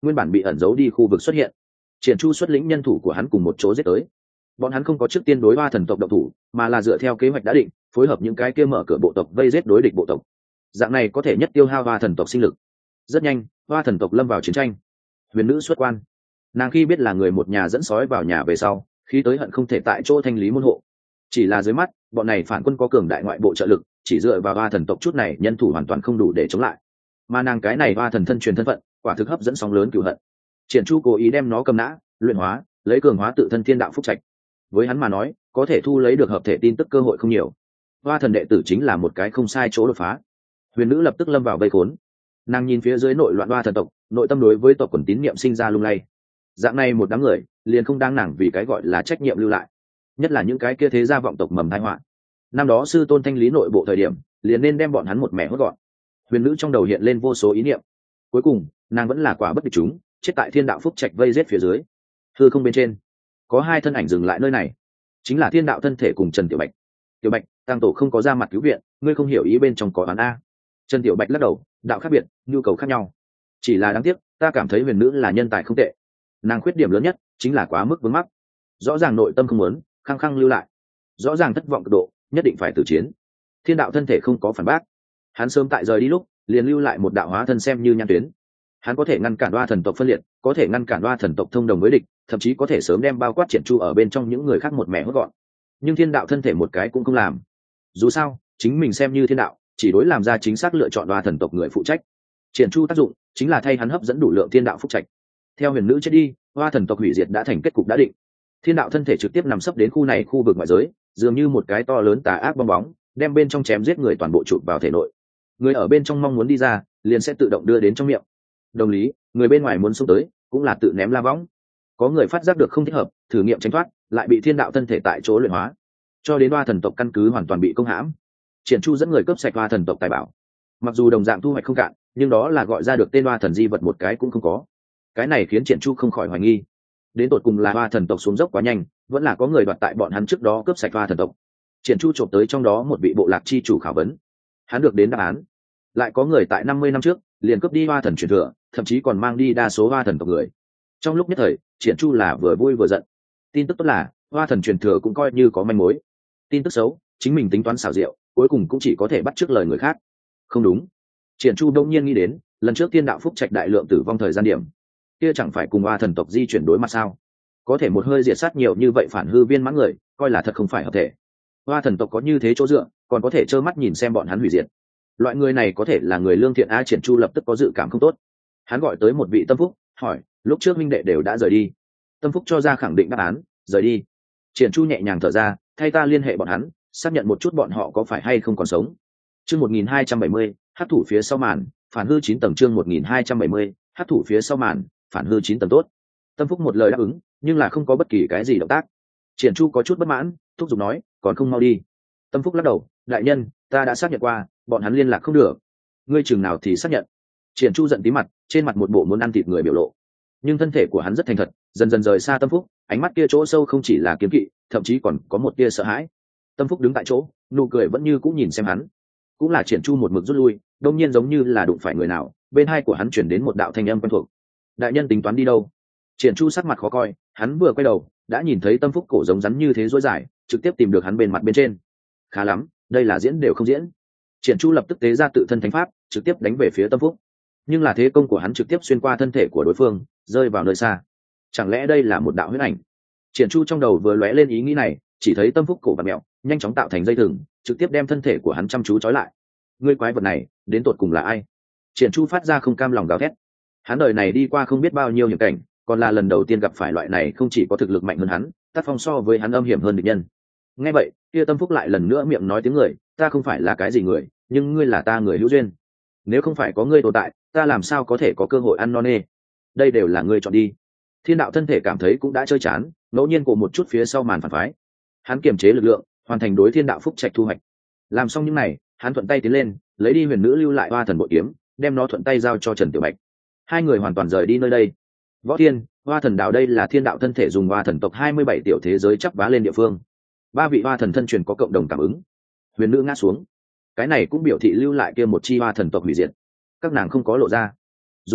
nguyên bản bị ẩn giấu đi khu vực xuất hiện. Triển Chu xuất lĩnh nhân thủ của hắn cùng một chỗ giết tới. Bọn hắn không có trước tiên đối hoa thần tộc động thủ, mà là dựa theo kế hoạch đã định, phối hợp những cái kia mở cửa bộ tộc vây giết đối địch bộ tộc. Dạng này có thể nhất tiêu hao hoa thần tộc sinh lực. Rất nhanh, hoa thần tộc lâm vào chiến tranh. Huyền nữ xuất quan, nàng khi biết là người một nhà dẫn sói vào nhà về sau, khi tới hận không thể tại chỗ thanh lý môn hộ. Chỉ là dưới mắt, bọn này phản quân có cường đại ngoại bộ trợ lực, chỉ dựa vào hoa thần tộc chút này nhân thủ hoàn toàn không đủ để chống lại. Mà nàng cái này hoa thần thân truyền thân phận, quả thực hấp dẫn sóng lớn cửu hận. Triển Chu cố ý đem nó cầm nã, luyện hóa, lấy cường hóa tự thân thiên đạo phúc trạch. Với hắn mà nói, có thể thu lấy được hợp thể tin tức cơ hội không nhiều. Hoa thần đệ tử chính là một cái không sai chỗ đột phá. Huyền nữ lập tức lâm vào vây khốn. Nàng nhìn phía dưới nội loạn hoa thần tộc, nội tâm đối với tộc quần tín niệm sinh ra lung lay. Dạng này một đám người, liền không đáng nàng vì cái gọi là trách nhiệm lưu lại. Nhất là những cái kia thế gia vọng tộc mầm tai họa. Năm đó sư tôn thanh lý nội bộ thời điểm, liền nên đem bọn hắn một mẻ hốt gọn. Huyền nữ trong đầu hiện lên vô số ý niệm. Cuối cùng, nàng vẫn là quả bất địch chúng, chết tại thiên đạo phúc trạch vây giết phía dưới. Hư không bên trên, có hai thân ảnh dừng lại nơi này, chính là thiên đạo thân thể cùng Trần Tiểu Bạch. Tiểu Bạch, tăng tổ không có ra mặt cứu viện, ngươi không hiểu ý bên trong có oán a. Trần Tiểu Bạch lắc đầu, đạo khác biệt, nhu cầu khác nhau. Chỉ là đáng tiếc, ta cảm thấy huyền nữ là nhân tài không tệ. Nàng khuyết điểm lớn nhất chính là quá mức vướng mắc. Rõ ràng nội tâm không muốn, khăng khăng lưu lại. Rõ ràng thất vọng cực độ, nhất định phải tử chiến. Thiên đạo thân thể không có phản bác. Hắn sớm tại rời đi lúc, liền lưu lại một đạo hóa thân xem như nhãn tuyến. Hắn có thể ngăn cản đoa thần tộc phân liệt, có thể ngăn cản đoa thần tộc thông đồng với địch, thậm chí có thể sớm đem bao quát Triển Chu ở bên trong những người khác một mẻ hốt gọn. Nhưng thiên đạo thân thể một cái cũng không làm. Dù sao, chính mình xem như thiên đạo, chỉ đối làm ra chính xác lựa chọn đoa thần tộc người phụ trách. Triển Chu tác dụng chính là thay hắn hấp dẫn đủ lượng thiên đạo phúc trạch. Theo huyền nữ chết đi, hoa thần tộc hủy diệt đã thành kết cục đã định. Thiên đạo thân thể trực tiếp nằm sấp đến khu này khu vực ngoại giới, dường như một cái to lớn tà ác bong bóng, đem bên trong chém giết người toàn bộ chụp vào thể nội. Người ở bên trong mong muốn đi ra, liền sẽ tự động đưa đến trong miệng. Đồng lý, người bên ngoài muốn xông tới, cũng là tự ném la võng. Có người phát giác được không thích hợp, thử nghiệm tránh thoát, lại bị thiên đạo thân thể tại chỗ luyện hóa, cho đến hoa thần tộc căn cứ hoàn toàn bị công hãm. Triển Chu dẫn người cướp sạch hoa thần tộc tài bảo. Mặc dù đồng dạng thu hoạch không cạn, nhưng đó là gọi ra được tên hoa thần di vật một cái cũng không có. Cái này khiến Triển Chu không khỏi hoài nghi, đến tột cùng là hoa thần tộc xuống dốc quá nhanh, vẫn là có người đoạt tại bọn hắn trước đó cướp sạch hoa thần tộc. Triển Chu chộp tới trong đó một vị bộ lạc chi chủ khảo vấn, hắn được đến đáp án. Lại có người tại 50 năm trước liền cướp đi hoa thần truyền thừa, thậm chí còn mang đi đa số hoa thần tộc người. Trong lúc nhất thời, Triển Chu là vừa vui vừa giận. Tin tức tốt là hoa thần truyền thừa cũng coi như có manh mối. Tin tức xấu, chính mình tính toán xảo diệu, cuối cùng cũng chỉ có thể bắt chước lời người khác. Không đúng. Triển Chu đông nhiên nghĩ đến, lần trước thiên đạo phúc trạch đại lượng tử vong thời gian điểm, kia chẳng phải cùng hoa thần tộc di chuyển đối mặt sao? Có thể một hơi diệt sát nhiều như vậy phản hư viên mãn người, coi là thật không phải hợp thể. Hoa thần tộc có như thế chỗ dựa, còn có thể trơ mắt nhìn xem bọn hắn hủy diệt. Loại người này có thể là người lương thiện a. Triển Chu lập tức có dự cảm không tốt. Hắn gọi tới một vị tâm phúc, hỏi, lúc trước minh đệ đều đã rời đi. Tâm phúc cho ra khẳng định đáp án, rời đi. Triển Chu nhẹ nhàng thở ra, thay ta liên hệ bọn hắn, xác nhận một chút bọn họ có phải hay không còn sống. Chương 1270, hắc thủ phía sau màn, phản hư 9 tầng. Chương 1270, hắc thủ phía sau màn, phản hư 9 tầng. Tốt. Tâm phúc một lời đáp ứng, nhưng là không có bất kỳ cái gì động tác. Triển Chu có chút bất mãn, thúc giục nói, còn không mau đi. Tâm phúc lắc đầu, đại nhân, ta đã xác nhận qua, bọn hắn liên lạc không được. Ngươi chừng nào thì xác nhận? Triển Chu giận tí mặt, trên mặt một bộ muốn ăn thịt người biểu lộ. Nhưng thân thể của hắn rất thành thật, dần dần rời xa Tâm phúc, ánh mắt kia chỗ sâu không chỉ là kiếm kỵ, thậm chí còn có một tia sợ hãi. Tâm phúc đứng tại chỗ, nụ cười vẫn như cũng nhìn xem hắn. Cũng là Triển Chu một mực rút lui, đông nhiên giống như là đụng phải người nào, bên hai của hắn chuyển đến một đạo thanh âm quen thuộc. Đại nhân tính toán đi đâu? Triển Chu sắc mặt khó coi, hắn vừa quay đầu, đã nhìn thấy Tâm phúc cổ giống rắn như thế rối dài, trực tiếp tìm được hắn bên mặt bên trên. Khá lắm, đây là diễn đều không diễn. Triển Chu lập tức tế ra tự thân thánh pháp, trực tiếp đánh về phía Tâm phúc. Nhưng là thế công của hắn trực tiếp xuyên qua thân thể của đối phương, rơi vào nơi xa. Chẳng lẽ đây là một đạo huyễn ảnh? Triển Chu trong đầu vừa lóe lên ý nghĩ này, chỉ thấy Tâm phúc cổ vặn mèo, nhanh chóng tạo thành dây thừng, trực tiếp đem thân thể của hắn chăm chú trói lại. Ngươi quái vật này, đến tột cùng là ai? Triển Chu phát ra không cam lòng gào thét. Hắn đời này đi qua không biết bao nhiêu hiểm cảnh, còn là lần đầu tiên gặp phải loại này không chỉ có thực lực mạnh hơn hắn, tác phong so với hắn âm hiểm hơn địch nhân. Nghe vậy, kia Tâm phúc lại lần nữa miệng nói tiếng người, ta không phải là cái gì người, nhưng ngươi là ta người hữu duyên. Nếu không phải có ngươi tồn tại, ta làm sao có thể có cơ hội ăn no nê? Đây đều là ngươi chọn đi. Thiên đạo thân thể cảm thấy cũng đã chơi chán, ngẫu nhiên cổ một chút phía sau màn phản phái. Hắn kiềm chế lực lượng, hoàn thành đối thiên đạo phúc trạch thu hoạch. Làm xong những này, hắn thuận tay tiến lên, lấy đi huyền nữ lưu lại hoa thần bội kiếm, đem nó thuận tay giao cho Trần Tiểu Bạch. Hai người hoàn toàn rời đi nơi đây. Võ Thiên, hoa thần đạo đây là thiên đạo thân thể dùng hoa thần tộc 27 tiểu thế giới chắp vá lên địa phương. Ba vị hoa thần thân truyền có cộng đồng cảm ứng. Huyền nữ ngã xuống, cái này cũng biểu thị lưu lại kia một chi hoa thần tộc hủy diệt. Các nàng không có lộ ra. Dù sao,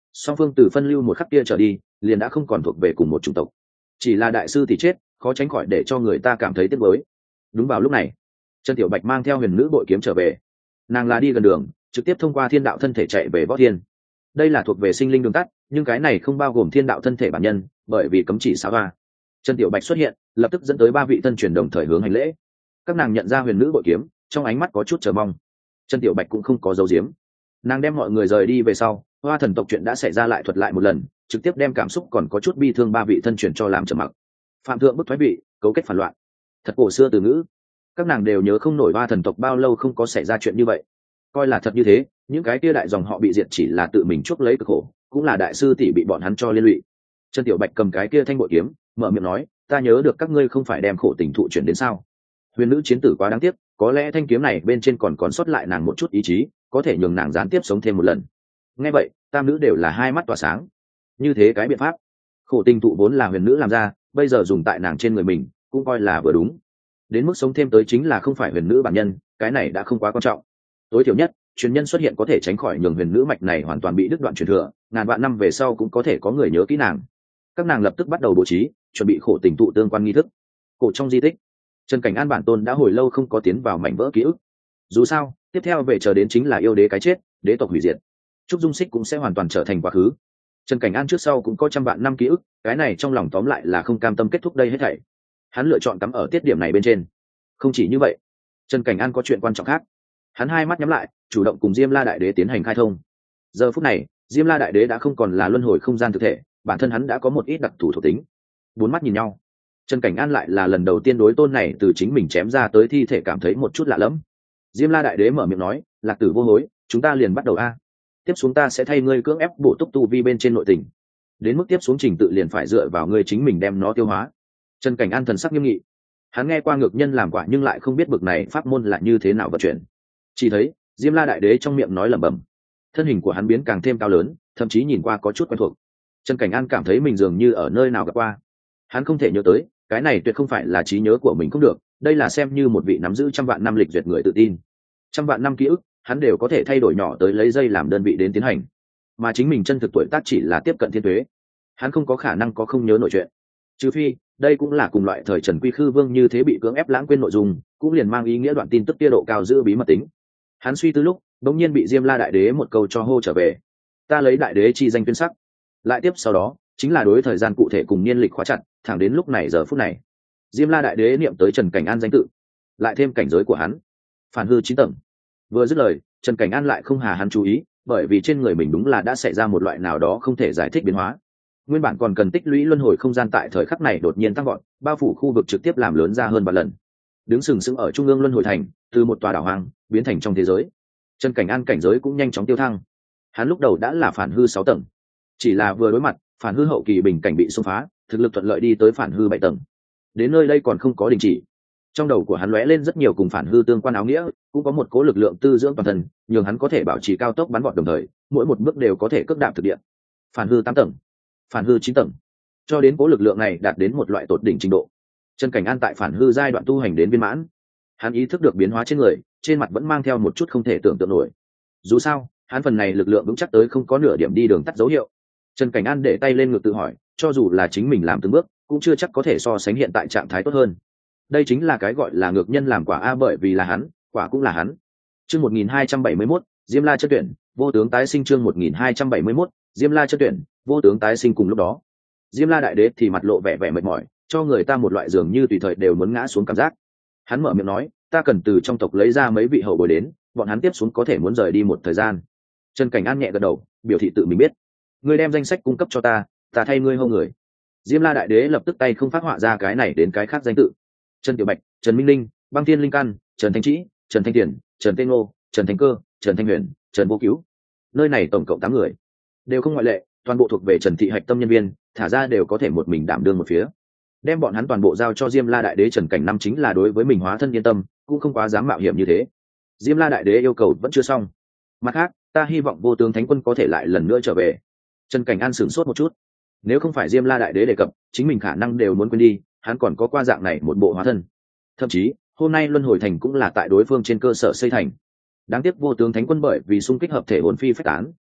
song phương từ phân lưu một khắc kia trở đi liền đã không còn thuộc về cùng một chủng tộc. Chỉ là đại sư thì chết, khó tránh khỏi để cho người ta cảm thấy tiếc nuối. Đúng vào lúc này, Trần Tiểu Bạch mang theo huyền nữ bội kiếm trở về. Nàng là đi gần đường, trực tiếp thông qua thiên đạo thân thể chạy về võ thiên. Đây là thuộc về sinh linh đường tắt, nhưng cái này không bao gồm thiên đạo thân thể bản nhân, bởi vì cấm chỉ xá va. Trần Tiểu Bạch xuất hiện, lập tức dẫn tới 3 vị thân truyền đồng thời hướng hành lễ. Các nàng nhận ra huyền nữ bội kiếm, trong ánh mắt có chút chờ mong. Trần Tiểu Bạch cũng không có giấu giếm, nàng đem mọi người rời đi về sau, Hoa thần tộc chuyện đã xảy ra lại thuật lại một lần, trực tiếp đem cảm xúc còn có chút bi thương 3 vị thân truyền cho làm trầm mặc. Phạm thượng bức thoái vị, cấu kết phản loạn, thật cổ xưa từ ngữ, các nàng đều nhớ không nổi Hoa thần tộc bao lâu không có xảy ra chuyện như vậy. Coi là thật như thế, những cái kia đại dòng họ bị diệt chỉ là tự mình chuốc lấy cực khổ, cũng là đại sư tỷ bị bọn hắn cho liên lụy. Trần Tiểu Bạch cầm cái kia thanh bội kiếm, mở miệng nói, ta nhớ được các ngươi không phải đem khổ tình thụ chuyển đến sao? Huyền nữ chiến tử quá đáng tiếc, có lẽ thanh kiếm này bên trên còn sót lại nàng một chút ý chí, có thể nhường nàng gián tiếp sống thêm một lần. Nghe vậy, tam nữ đều là hai mắt tỏa sáng. Như thế cái biện pháp, khổ tình thụ vốn là huyền nữ làm ra, bây giờ dùng tại nàng trên người mình, cũng coi là vừa đúng. Đến mức sống thêm tới chính là không phải huyền nữ bản nhân, cái này đã không quá quan trọng. Tối thiểu nhất, truyền nhân xuất hiện có thể tránh khỏi nhường huyền nữ mạch này hoàn toàn bị đứt đoạn truyền thừa, ngàn vạn năm về sau cũng có thể có người nhớ kỹ nàng. Các nàng lập tức bắt đầu bố trí, chuẩn bị khổ tình tụ tương quan nghi thức. Cổ trong di tích, Trần Cảnh An bản tôn đã hồi lâu không có tiến vào mảnh vỡ ký ức. Dù sao, tiếp theo về chờ đến chính là yêu đế cái chết, đế tộc hủy diệt. Trúc Dung Xích cũng sẽ hoàn toàn trở thành quá khứ. Trần Cảnh An trước sau cũng có trăm vạn năm ký ức, cái này trong lòng tóm lại là không cam tâm kết thúc đây hết thảy. Hắn lựa chọn cắm ở tiết điểm này bên trên. Không chỉ như vậy, Trần Cảnh An có chuyện quan trọng khác. Hắn hai mắt nhắm lại, chủ động cùng Diêm La Đại Đế tiến hành khai thông. Giờ phút này, Diêm La Đại Đế đã không còn là luân hồi không gian thực thể, bản thân hắn đã có một ít đặc thù thuộc tính. Bốn mắt nhìn nhau, Trần Cảnh An lại là lần đầu tiên đối tôn này từ chính mình chém ra tới thi thể cảm thấy một chút lạ lẫm. Diêm La Đại Đế mở miệng nói, Lạc Tử vô hối, chúng ta liền bắt đầu a. Tiếp xuống ta sẽ thay ngươi cưỡng ép bổ túc tu vi bên trên nội tình. Đến mức tiếp xuống trình tự liền phải dựa vào ngươi chính mình đem nó tiêu hóa. Trần Cảnh An thần sắc nghiêm nghị. Hắn nghe qua ngược nhân làm quả nhưng lại không biết bực này pháp môn là như thế nào vận chuyển. Chỉ thấy Diêm La Đại Đế trong miệng nói lẩm bẩm, thân hình của hắn biến càng thêm cao lớn, thậm chí nhìn qua có chút quen thuộc. Trần Cảnh An cảm thấy mình dường như ở nơi nào gặp qua. Hắn không thể nhớ tới, cái này tuyệt không phải là trí nhớ của mình không được, đây là xem như một vị nắm giữ trăm vạn năm lịch duyệt người tự tin. Trăm vạn năm ký ức, hắn đều có thể thay đổi nhỏ tới lấy giây làm đơn vị đến tiến hành, mà chính mình chân thực tuổi tác chỉ là tiếp cận thiên tuế. Hắn không có khả năng có không nhớ nội chuyện, trừ phi đây cũng là cùng loại thời Trần Quy Khư Vương như thế bị cưỡng ép lãng quên nội dung, cũng liền mang ý nghĩa đoạn tin tức tiết độ cao giữ bí mật tính. Hắn suy tư lúc, bỗng nhiên bị Diêm La Đại Đế một câu cho hô trở về. Ta lấy Đại Đế chi danh tuyên sắc. Lại tiếp sau đó, chính là đối thời gian cụ thể cùng niên lịch khóa chặt, thẳng đến lúc này giờ phút này. Diêm La Đại Đế niệm tới Trần Cảnh An danh tự, lại thêm cảnh giới của hắn, phản hư 9 tầng. Vừa dứt lời, Trần Cảnh An lại không hà hắn chú ý, bởi vì trên người mình đúng là đã xảy ra một loại nào đó không thể giải thích biến hóa. Nguyên bản còn cần tích lũy luân hồi không gian tại thời khắc này đột nhiên tăng vọt, bao phủ khu vực trực tiếp làm lớn ra hơn 3 lần. Đứng sừng sững ở trung ương luân hồi thành, từ một tòa đảo hoang biến thành trong thế giới. Trần Cảnh An cảnh giới cũng nhanh chóng tiêu thăng. Hắn lúc đầu đã là phản hư 6 tầng, chỉ là vừa đối mặt phản hư hậu kỳ bình cảnh bị xông phá, thực lực thuận lợi đi tới phản hư 7 tầng. Đến nơi đây còn không có đình chỉ. Trong đầu của hắn lóe lên rất nhiều cùng phản hư tương quan áo nghĩa, cũng có một cố lực lượng tư dưỡng toàn thân, nhường hắn có thể bảo trì cao tốc bắn vọt đồng thời, mỗi một bước đều có thể cước đạp thực địa. Phản hư 8 tầng, phản hư 9 tầng, cho đến cố lực lượng này đạt đến một loại tột đỉnh trình độ. Trần Cảnh An tại phản hư giai đoạn tu hành đến viên mãn. Hắn ý thức được biến hóa trên người, trên mặt vẫn mang theo một chút không thể tưởng tượng nổi. Dù sao, hắn phần này lực lượng vững chắc tới không có nửa điểm đi đường tắt dấu hiệu. Trần Cảnh An để tay lên ngực tự hỏi, cho dù là chính mình làm từng bước, cũng chưa chắc có thể so sánh hiện tại trạng thái tốt hơn. Đây chính là cái gọi là ngược nhân làm quả a, bởi vì là hắn, quả cũng là hắn. Chương 1271, Diêm La chân tuyển, vô tướng tái sinh. Chương 1271, Diêm La chân tuyển, vô tướng tái sinh. Cùng lúc đó, Diêm La Đại Đế thì mặt lộ vẻ vẻ mệt mỏi, cho người ta một loại dường như tùy thời đều muốn ngã xuống cảm giác. Hắn mở miệng nói, ta cần từ trong tộc lấy ra mấy vị hậu bối đến, bọn hắn tiếp xuống có thể muốn rời đi một thời gian. Trần Cảnh An nhẹ gật đầu, biểu thị tự mình biết. Ngươi đem danh sách cung cấp cho ta thay ngươi hô người. Diêm La Đại Đế lập tức tay không phát họa ra cái này đến cái khác danh tự. Trần Tiểu Bạch, Trần Minh Linh, Băng Thiên Linh Căn, Trần Thanh Trĩ, Trần Thanh Tiền, Trần Tê Ngô, Trần Thanh Cơ, Trần Thanh Huyền, Trần Vô Cứu. Nơi này tổng cộng 8 người, đều không ngoại lệ, toàn bộ thuộc về Trần thị hạch tâm nhân viên, thả ra đều có thể một mình đảm đương một phía. Đem bọn hắn toàn bộ giao cho Diêm La Đại Đế Trần Cảnh Năm chính là đối với mình hóa thân yên tâm, cũng không quá dám mạo hiểm như thế. Diêm La Đại Đế yêu cầu vẫn chưa xong. Mặt khác, ta hy vọng Vô Tướng Thánh Quân có thể lại lần nữa trở về. Trần Cảnh An sửng sốt một chút. Nếu không phải Diêm La Đại Đế đề cập, chính mình khả năng đều muốn quên đi, hắn còn có qua dạng này một bộ hóa thân. Thậm chí, hôm nay Luân Hồi Thành cũng là tại đối phương trên cơ sở xây thành. Đáng tiếc Vô Tướng Thánh Quân bởi vì xung kích hợp thể hồn phi phách tán,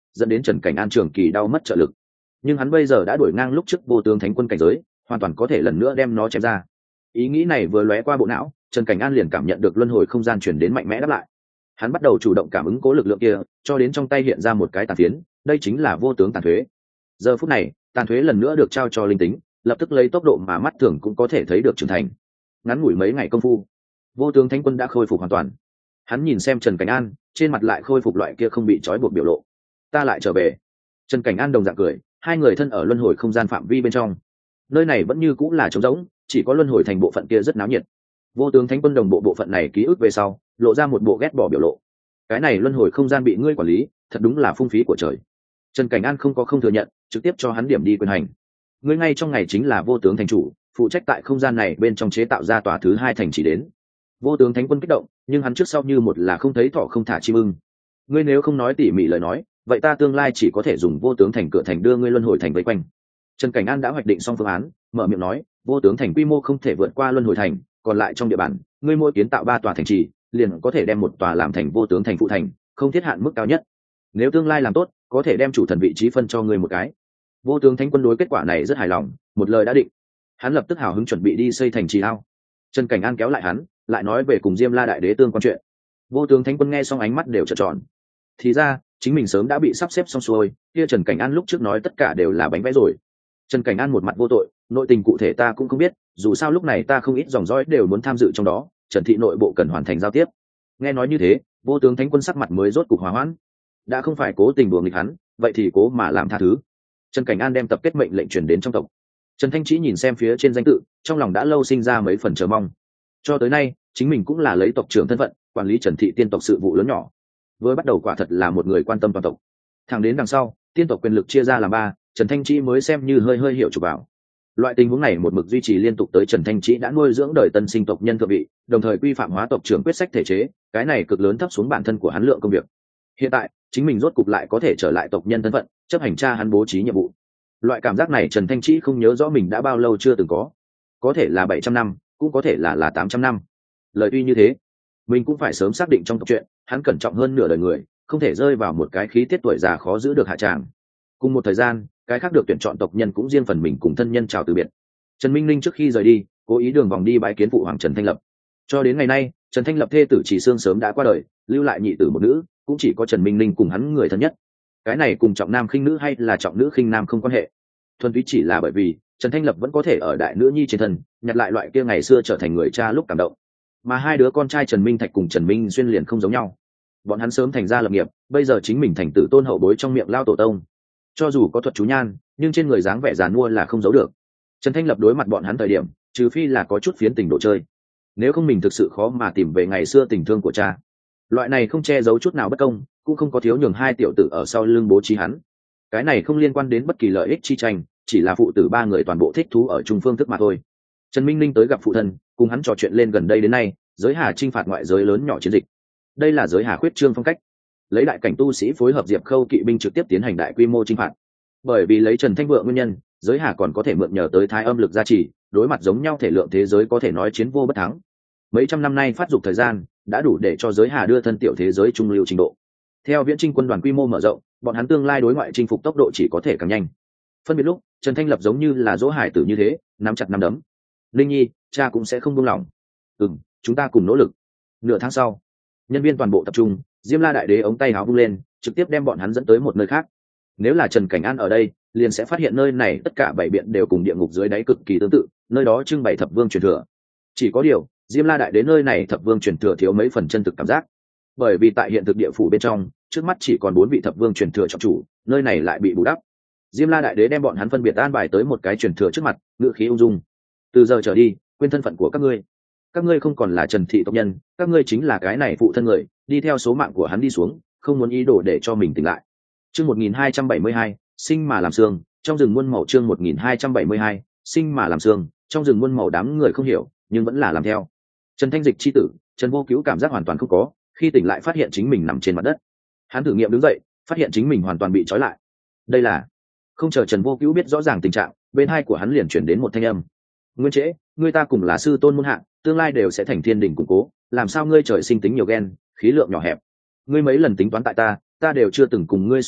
dẫn đến Trần Cảnh An trường kỳ đau mất trợ lực. Nhưng hắn bây giờ đã đuổi ngang lúc trước vô tướng thánh quân cảnh giới, hoàn toàn có thể lần nữa đem nó chém ra. Ý nghĩ này vừa lóe qua bộ não, Trần Cảnh An liền cảm nhận được luân hồi không gian chuyển đến mạnh mẽ đáp lại. Hắn bắt đầu chủ động cảm ứng cố lực lượng kia, cho đến trong tay hiện ra một cái tàn phiến, đây chính là vô tướng tàn thuế. Giờ phút này, tàn thuế lần nữa được trao cho linh tính, lập tức lấy tốc độ mà mắt thường cũng có thể thấy được trưởng thành. Ngắn ngủi mấy ngày công phu, vô tướng thánh quân đã khôi phục hoàn toàn. Hắn nhìn xem Trần Cảnh An, trên mặt lại khôi phục loại kia không bị trói buộc biểu lộ. Ta lại trở về. Trần Cảnh An đồng dạng cười, hai người thân ở luân hồi không gian phạm vi bên trong. Nơi này vẫn như cũng là trống rỗng, chỉ có luân hồi thành bộ phận kia rất náo nhiệt. Vô tướng thánh quân đồng bộ bộ phận này ký ức về sau, lộ ra một bộ ghét bỏ biểu lộ. Cái này luân hồi không gian bị ngươi quản lý, thật đúng là phung phí của trời. Trần Cảnh An không thừa nhận, trực tiếp cho hắn điểm đi quyền hành. Ngươi ngay trong ngày chính là vô tướng thành chủ, phụ trách tại không gian này bên trong chế tạo ra tòa thứ hai thành chỉ đến. Vô tướng thánh quân kích động, nhưng hắn trước sau như một là không thấy thỏ không thả chim ưng. Ngươi nếu không nói tỉ mỉ lời nói, vậy ta tương lai chỉ có thể dùng vô tướng thành cửa thành đưa ngươi luân hồi thành vây quanh. Trần Cảnh An đã hoạch định xong phương án, mở miệng nói, vô tướng thành quy mô không thể vượt qua luân hồi thành, còn lại trong địa bàn, ngươi mỗi kiến tạo 3 tòa thành trì, liền có thể đem một tòa làm thành vô tướng thành phụ thành, không thiết hạn mức cao nhất. Nếu tương lai làm tốt, có thể đem chủ thần vị trí phân cho ngươi một cái. Vô tướng thánh quân đối kết quả này rất hài lòng, một lời đã định. Hắn lập tức hào hứng chuẩn bị đi xây thành trì ao. Trần Cảnh An kéo lại hắn, lại nói về cùng Diêm La đại đế tương quan chuyện. Vô tướng thánh quân nghe xong ánh mắt đều trợn tròn. Thì ra, chính mình sớm đã bị sắp xếp xong xuôi, kia Trần Cảnh An lúc trước nói tất cả đều là bánh vẽ rồi. Trần Cảnh An một mặt vô tội, nội tình cụ thể ta cũng không biết, dù sao lúc này ta không ít dòng dõi đều muốn tham dự trong đó, Trần thị nội bộ cần hoàn thành giao tiếp. Nghe nói như thế, vô tướng thánh quân sắc mặt mới rốt cục hòa hoãn. Đã không phải cố tình đùa nghịch hắn, vậy thì cố mà làm tha thứ. Trần Cảnh An đem tập kết mệnh lệnh truyền đến trong tộc. Trần Thanh Chí nhìn xem phía trên danh tự, trong lòng đã lâu sinh ra mấy phần chờ mong. Cho tới nay, chính mình cũng là lấy tộc trưởng thân phận, quản lý Trần thị tiên tộc sự vụ lớn nhỏ. Với bắt đầu quả thật là một người quan tâm toàn tộc. Thẳng đến đằng sau, tiên tộc quyền lực chia ra làm 3, Trần Thanh Chí mới xem như hơi hiểu chụp vào. Loại tình huống này một mực duy trì liên tục tới Trần Thanh Chí đã nuôi dưỡng đời tân sinh tộc nhân thượng vị, đồng thời quy phạm hóa tộc trưởng quyết sách thể chế, cái này cực lớn thấp xuống bản thân của hắn lượng công việc. Hiện tại, chính mình rốt cục lại có thể trở lại tộc nhân thân phận, chấp hành cha hắn bố trí nhiệm vụ. Loại cảm giác này Trần Thanh Chí không nhớ rõ mình đã bao lâu chưa từng có thể là 700 năm, cũng có thể là 800 năm. Lời tuy như thế, mình cũng phải sớm xác định trong tộc chuyện, hắn cẩn trọng hơn nửa đời người, không thể rơi vào một cái khí tiết tuổi già khó giữ được hạ tràng. Cùng một thời gian, cái khác được tuyển chọn tộc nhân cũng riêng phần mình cùng thân nhân chào từ biệt. Trần Minh Linh trước khi rời đi, cố ý đường vòng đi bái kiến phụ hoàng Trần Thanh Lập. Cho đến ngày nay, Trần Thanh Lập thê tử Chỉ Sương sớm đã qua đời, lưu lại nhị tử một nữ, cũng chỉ có Trần Minh Linh cùng hắn người thân nhất. Cái này cùng trọng nam khinh nữ hay là trọng nữ khinh nam không quan hệ, thuần túy chỉ là bởi vì Trần Thanh Lập vẫn có thể ở đại nữ nhi trên thân nhặt lại loại kia ngày xưa trở thành người cha lúc cảm động. Mà hai đứa con trai Trần Minh Thạch cùng Trần Minh Xuyên liền không giống nhau. Bọn hắn sớm thành ra lập nghiệp, bây giờ chính mình thành tử tôn hậu bối trong miệng lao tổ tông. Cho dù có thuật chú nhan, nhưng trên người dáng vẻ giàn mua là không giấu được. Trần Thanh Lập đối mặt bọn hắn thời điểm, trừ phi là có chút phiến tình đồ chơi, nếu không mình thực sự khó mà tìm về ngày xưa tình thương của cha. Loại này không che giấu chút nào bất công, cũng không có thiếu nhường hai tiểu tử ở sau lưng bố trí hắn. Cái này không liên quan đến bất kỳ lợi ích chi tranh, chỉ là phụ tử ba người toàn bộ thích thú ở chung phương thức mà thôi. Trần Minh Linh tới gặp phụ thân, cùng hắn trò chuyện lên gần đây đến nay giới hà chinh phạt ngoại giới lớn nhỏ chiến dịch. Đây là giới hà khuyết trương phong cách, lấy đại cảnh tu sĩ phối hợp diệp khâu kỵ binh trực tiếp tiến hành đại quy mô chinh phạt. Bởi vì lấy Trần Thanh Vượng nguyên nhân, giới hà còn có thể mượn nhờ tới thái âm lực gia trì, đối mặt giống nhau thể lượng thế giới có thể nói chiến vô bất thắng. Mấy trăm năm nay phát dục thời gian đã đủ để cho giới hà đưa thân tiểu thế giới trung lưu trình độ. Theo viễn trinh quân đoàn quy mô mở rộng, bọn hắn tương lai đối ngoại chinh phục tốc độ chỉ có thể càng nhanh. Phân biệt lúc, Trần Thanh Lập giống như là dỗ hải tử như thế, nắm chặt nắm đấm. Linh Nhi, cha cũng sẽ không buông lỏng. Chúng ta cùng nỗ lực. Nửa tháng sau, nhân viên toàn bộ tập trung, Diêm La đại đế ống tay áo vung lên, trực tiếp đem bọn hắn dẫn tới một nơi khác. Nếu là Trần Cảnh An ở đây, liền sẽ phát hiện nơi này tất cả bảy biện đều cùng địa ngục dưới đáy cực kỳ tương tự, nơi đó trưng bày thập vương truyền thừa. Chỉ có điều, Diêm La đại đế nơi này thập vương truyền thừa thiếu mấy phần chân thực cảm giác. Bởi vì tại hiện thực địa phủ bên trong, trước mắt chỉ còn 4 vị thập vương truyền thừa trọng chủ, nơi này lại bị bù đắp. Diêm La đại đế đem bọn hắn phân biệt an bài tới một cái truyền thừa trước mặt, ngữ khí ung dung. Từ giờ trở đi, quên thân phận của các ngươi không còn là Trần thị tộc nhân, các ngươi chính là cái này phụ thân người, đi theo số mạng của hắn đi xuống, không muốn ý đồ để cho mình tỉnh lại. Chương 1272, sinh mà làm xương, trong rừng muôn màu. Chương 1272, sinh mà làm xương, trong rừng muôn màu. Đám người không hiểu, nhưng vẫn là làm theo. Trần Thanh Dịch chi tử, Trần Vô Cứu cảm giác hoàn toàn không có, khi tỉnh lại phát hiện chính mình nằm trên mặt đất. Hắn thử nghiệm đứng dậy, phát hiện chính mình hoàn toàn bị trói lại. Đây là... Không chờ Trần Vô Cứu biết rõ ràng tình trạng, bên hai của hắn liền chuyển đến một thanh âm. Nguyên Trễ, ngươi ta cùng là sư tôn môn hạ, tương lai đều sẽ thành thiên đình củng cố, làm sao ngươi trời sinh tính nhiều ghen, khí lượng nhỏ hẹp. Ngươi mấy lần tính toán tại ta đều chưa từng cùng ngươi so đo,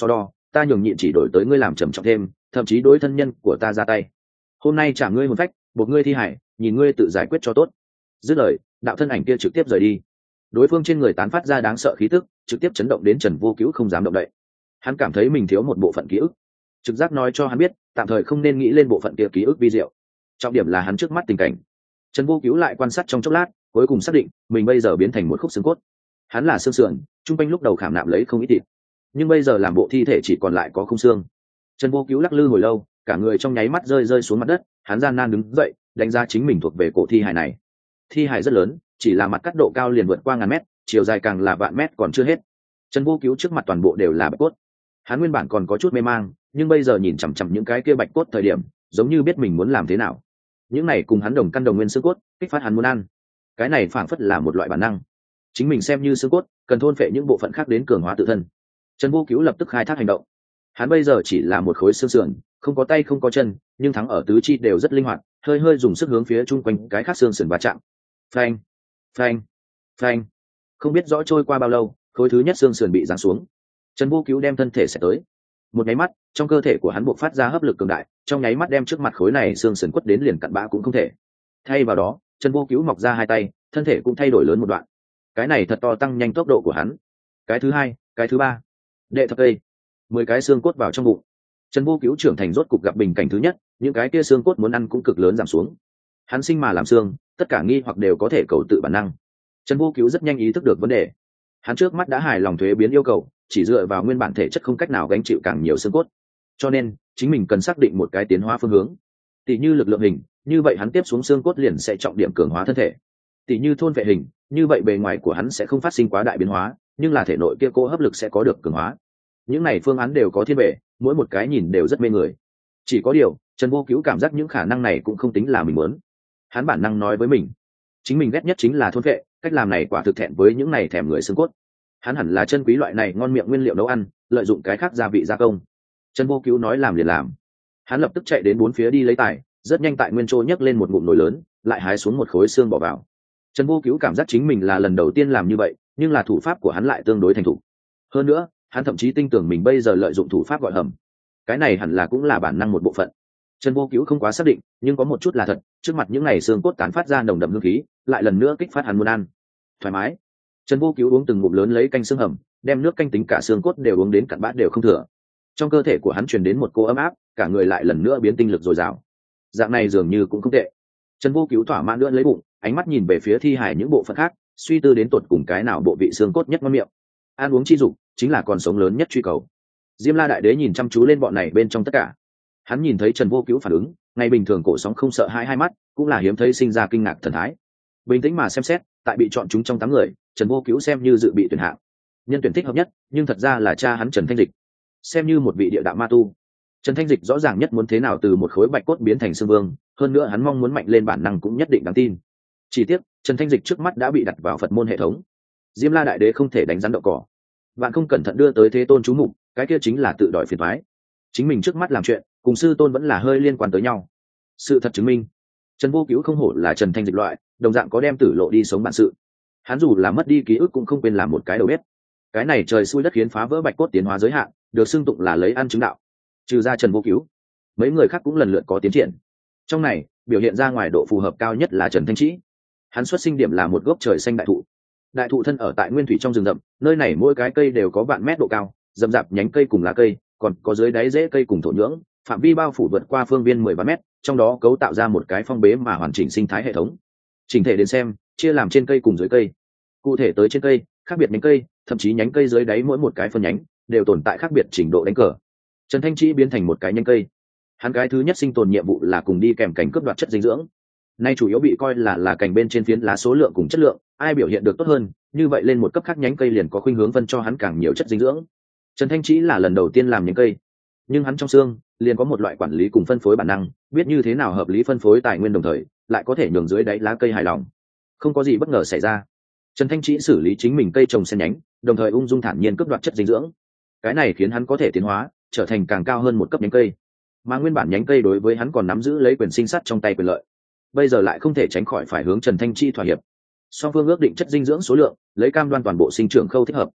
ta nhường nhịn chỉ đổi tới ngươi làm trầm trọng thêm, thậm chí đối thân nhân của ta ra tay. Hôm nay trả ngươi hồn phách, buộc ngươi thi hải, nhìn ngươi tự giải quyết cho tốt. Dứt lời, đạo thân ảnh kia trực tiếp rời đi. Đối phương trên người tán phát ra đáng sợ khí tức, trực tiếp chấn động đến Trần Vô Cứu không dám động đậy. Hắn cảm thấy mình thiếu một bộ phận ký ức. Trực giác nói cho hắn biết, tạm thời không nên nghĩ lên bộ phận kia ký ức vi diệu. Trọng điểm là hắn trước mắt tình cảnh. Trần Vô Cứu lại quan sát trong chốc lát, cuối cùng xác định mình bây giờ biến thành một khúc xương cốt. Hắn là xương sườn, trung quanh lúc đầu khảm nạm lấy không ít thịt, nhưng bây giờ làm bộ thi thể chỉ còn lại có khung xương. Trần Vô Cứu lắc lư hồi lâu, cả người trong nháy mắt rơi xuống mặt đất. Hắn gian nan đứng dậy, đánh giá chính mình thuộc về cổ thi hài này. Thi hài rất lớn, chỉ là mặt cắt độ cao liền vượt qua ngàn mét, chiều dài càng là vạn mét còn chưa hết. Trần Vô Cứu trước mặt toàn bộ đều là bạch cốt. Hắn nguyên bản còn có chút mê mang, nhưng bây giờ nhìn chằm chằm những cái kia bạch cốt thời điểm, giống như biết mình muốn làm thế nào. Những này cùng hắn đồng căn đồng nguyên xương cốt, kích phát hắn muốn ăn. Cái này phảng phất là một loại bản năng. Chính mình xem như xương cốt, cần thôn phệ những bộ phận khác đến cường hóa tự thân. Trần Vô Cứu lập tức khai thác hành động. Hắn bây giờ chỉ là một khối xương sườn, không có tay không có chân, nhưng thắng ở tứ chi đều rất linh hoạt, hơi hơi dùng sức hướng phía chung quanh cái khác xương sườn va chạm. Phanh, phanh, phanh. Không biết rõ trôi qua bao lâu, khối thứ nhất xương sườn bị giáng xuống. Trần Vô Cứu đem thân thể sẽ tới. Một nháy mắt, trong cơ thể của hắn buộc phát ra hấp lực cường đại, trong nháy mắt đem trước mặt khối này xương sườn quất đến liền cặn bã cũng không thể. Thay vào đó, Trần Vô Cứu mọc ra hai tay, thân thể cũng thay đổi lớn một đoạn. Cái này thật to tăng nhanh tốc độ của hắn. Cái thứ hai, cái thứ ba, đệ thập cây, 10 cái xương cốt vào trong bụng. Trần Vô Cứu trưởng thành rốt cục gặp bình cảnh thứ nhất, những cái kia xương cốt muốn ăn cũng cực lớn giảm xuống. Hắn sinh mà làm xương, tất cả nghi hoặc đều có thể cầu tự bản năng. Trần Vô Cứu rất nhanh ý thức được vấn đề. Hắn trước mắt đã hài lòng thuế biến yêu cầu, chỉ dựa vào nguyên bản thể chất không cách nào gánh chịu càng nhiều xương cốt. Cho nên, chính mình cần xác định một cái tiến hóa phương hướng. Tỷ như lực lượng hình, như vậy hắn tiếp xuống xương cốt liền sẽ trọng điểm cường hóa thân thể. Tỷ như thôn vệ hình, như vậy bề ngoài của hắn sẽ không phát sinh quá đại biến hóa, nhưng là thể nội kia cô hấp lực sẽ có được cường hóa. Những này phương án đều có thiên bệ, mỗi một cái nhìn đều rất mê người. Chỉ có điều, Trần Vô Cứu cảm giác những khả năng này cũng không tính là mình muốn. Hắn bản năng nói với mình, chính mình ghét nhất chính là thôn vệ, cách làm này quả thực thẹn với những này thèm người xương cốt. Hắn hẳn là chân quý loại này ngon miệng nguyên liệu nấu ăn, lợi dụng cái khác gia vị gia công. Trần Vô Cứu nói làm liền làm. Hắn lập tức chạy đến bốn phía đi lấy tài, rất nhanh tại nguyên chỗ nhấc lên một ngụm nồi lớn, lại hái xuống một khối xương bỏ vào. Trần Vô Cứu cảm giác chính mình là lần đầu tiên làm như vậy, nhưng là thủ pháp của hắn lại tương đối thành thục. Hơn nữa, hắn thậm chí tin tưởng mình bây giờ lợi dụng thủ pháp gọi hầm. Cái này hẳn là cũng là bản năng một bộ phận. Trần Vô Cứu không quá xác định, nhưng có một chút là thật, trước mặt những ngày xương cốt tán phát ra nồng đậm hương khí, lại lần nữa kích phát hắn muốn ăn. Thoải mái. Trần Vô Cứu uống từng ngụm lớn lấy canh xương hầm, đem nước canh tính cả xương cốt đều uống đến cạn bát đều không thừa. Trong cơ thể của hắn truyền đến một cô ấm áp, cả người lại lần nữa biến tinh lực dồi dào. Dạng này dường như cũng không tệ. Trần Vô Cứu thỏa mãn nữa lấy bụng, ánh mắt nhìn về phía thi hải những bộ phận khác, suy tư đến tột cùng cái nào bộ vị xương cốt nhất ngon miệng. Ăn uống chi dục chính là còn sống lớn nhất truy cầu. Diêm La Đại Đế nhìn chăm chú lên bọn này bên trong tất cả. Hắn nhìn thấy Trần Vô Cứu phản ứng, ngày bình thường cổ sóng không sợ hai mắt, cũng là hiếm thấy sinh ra kinh ngạc thần thái. Bình tĩnh mà xem xét, tại bị chọn chúng trong 8 người, Trần Vô Cứu xem như dự bị tuyển hạng. Nhân tuyển thích hợp nhất, nhưng thật ra là cha hắn Trần Thanh Dịch. Xem như một vị địa đạo ma tu, Trần Thanh Dịch rõ ràng nhất muốn thế nào từ một khối bạch cốt biến thành xương vương, hơn nữa hắn mong muốn mạnh lên bản năng cũng nhất định đáng tin. Chỉ tiếc, Trần Thanh Dịch trước mắt đã bị đặt vào Phật môn hệ thống. Diêm La Đại Đế không thể đánh rắn đậu cỏ. Bạn không cẩn thận đưa tới thế tôn chú mục, cái kia chính là tự đòi phiền toái. Chính mình trước mắt làm chuyện, cùng sư tôn vẫn là hơi liên quan tới nhau. Sự thật chứng minh, Trần Vô Cứu không hổ là Trần Thanh Dịch loại, đồng dạng có đem tử lộ đi sống bản sự. Hắn dù là mất đi ký ức cũng không quên làm một cái đầu bếp. Cái này trời xui đất khiến phá vỡ bạch cốt tiến hóa giới hạn, được xưng tụng là lấy ăn chứng đạo. Trừ ra Trần Vô Cứu, mấy người khác cũng lần lượt có tiến triển. Trong này, biểu hiện ra ngoài độ phù hợp cao nhất là Trần Thanh Trĩ. Hắn xuất sinh điểm là một gốc trời xanh đại thụ. Đại thụ thân ở tại nguyên thủy trong rừng rậm, nơi này mỗi cái cây đều có vạn mét độ cao, rậm rạp nhánh cây cùng lá cây, còn có dưới đáy rễ cây cùng thổ nhưỡng, phạm vi bao phủ vượt qua phương viên 13 mét, trong đó cấu tạo ra một cái phong bế mà hoàn chỉnh sinh thái hệ thống. Chỉnh thể đến xem, chia làm trên cây cùng dưới cây. Cụ thể tới trên cây, khác biệt nhánh cây, thậm chí nhánh cây dưới đáy mỗi một cái phân nhánh đều tồn tại khác biệt trình độ đánh cờ. Trần Thanh Trĩ biến thành một cái nhánh cây. Hắn cái thứ nhất sinh tồn nhiệm vụ là cùng đi kèm cành cướp đoạt chất dinh dưỡng. Nay chủ yếu bị coi là cành bên trên phiến lá số lượng cùng chất lượng, ai biểu hiện được tốt hơn, như vậy lên một cấp khác nhánh cây liền có khuynh hướng phân cho hắn càng nhiều chất dinh dưỡng. Trần Thanh Trĩ là lần đầu tiên làm nhánh cây, nhưng hắn trong xương liền có một loại quản lý cùng phân phối bản năng, biết như thế nào hợp lý phân phối tài nguyên đồng thời lại có thể nhường dưới đáy lá cây hài lòng. Không có gì bất ngờ xảy ra, Trần Thanh Trĩ xử lý chính mình cây trồng xen nhánh, đồng thời ung dung thản nhiên cướp đoạt chất dinh dưỡng. Cái này khiến hắn có thể tiến hóa, trở thành càng cao hơn một cấp nhánh cây. Mà nguyên bản nhánh cây đối với hắn còn nắm giữ lấy quyền sinh sát trong tay quyền lợi, bây giờ lại không thể tránh khỏi phải hướng Trần Thanh Trĩ thỏa hiệp. Song phương ước định chất dinh dưỡng số lượng, lấy cam đoan toàn bộ sinh trưởng khâu thích hợp.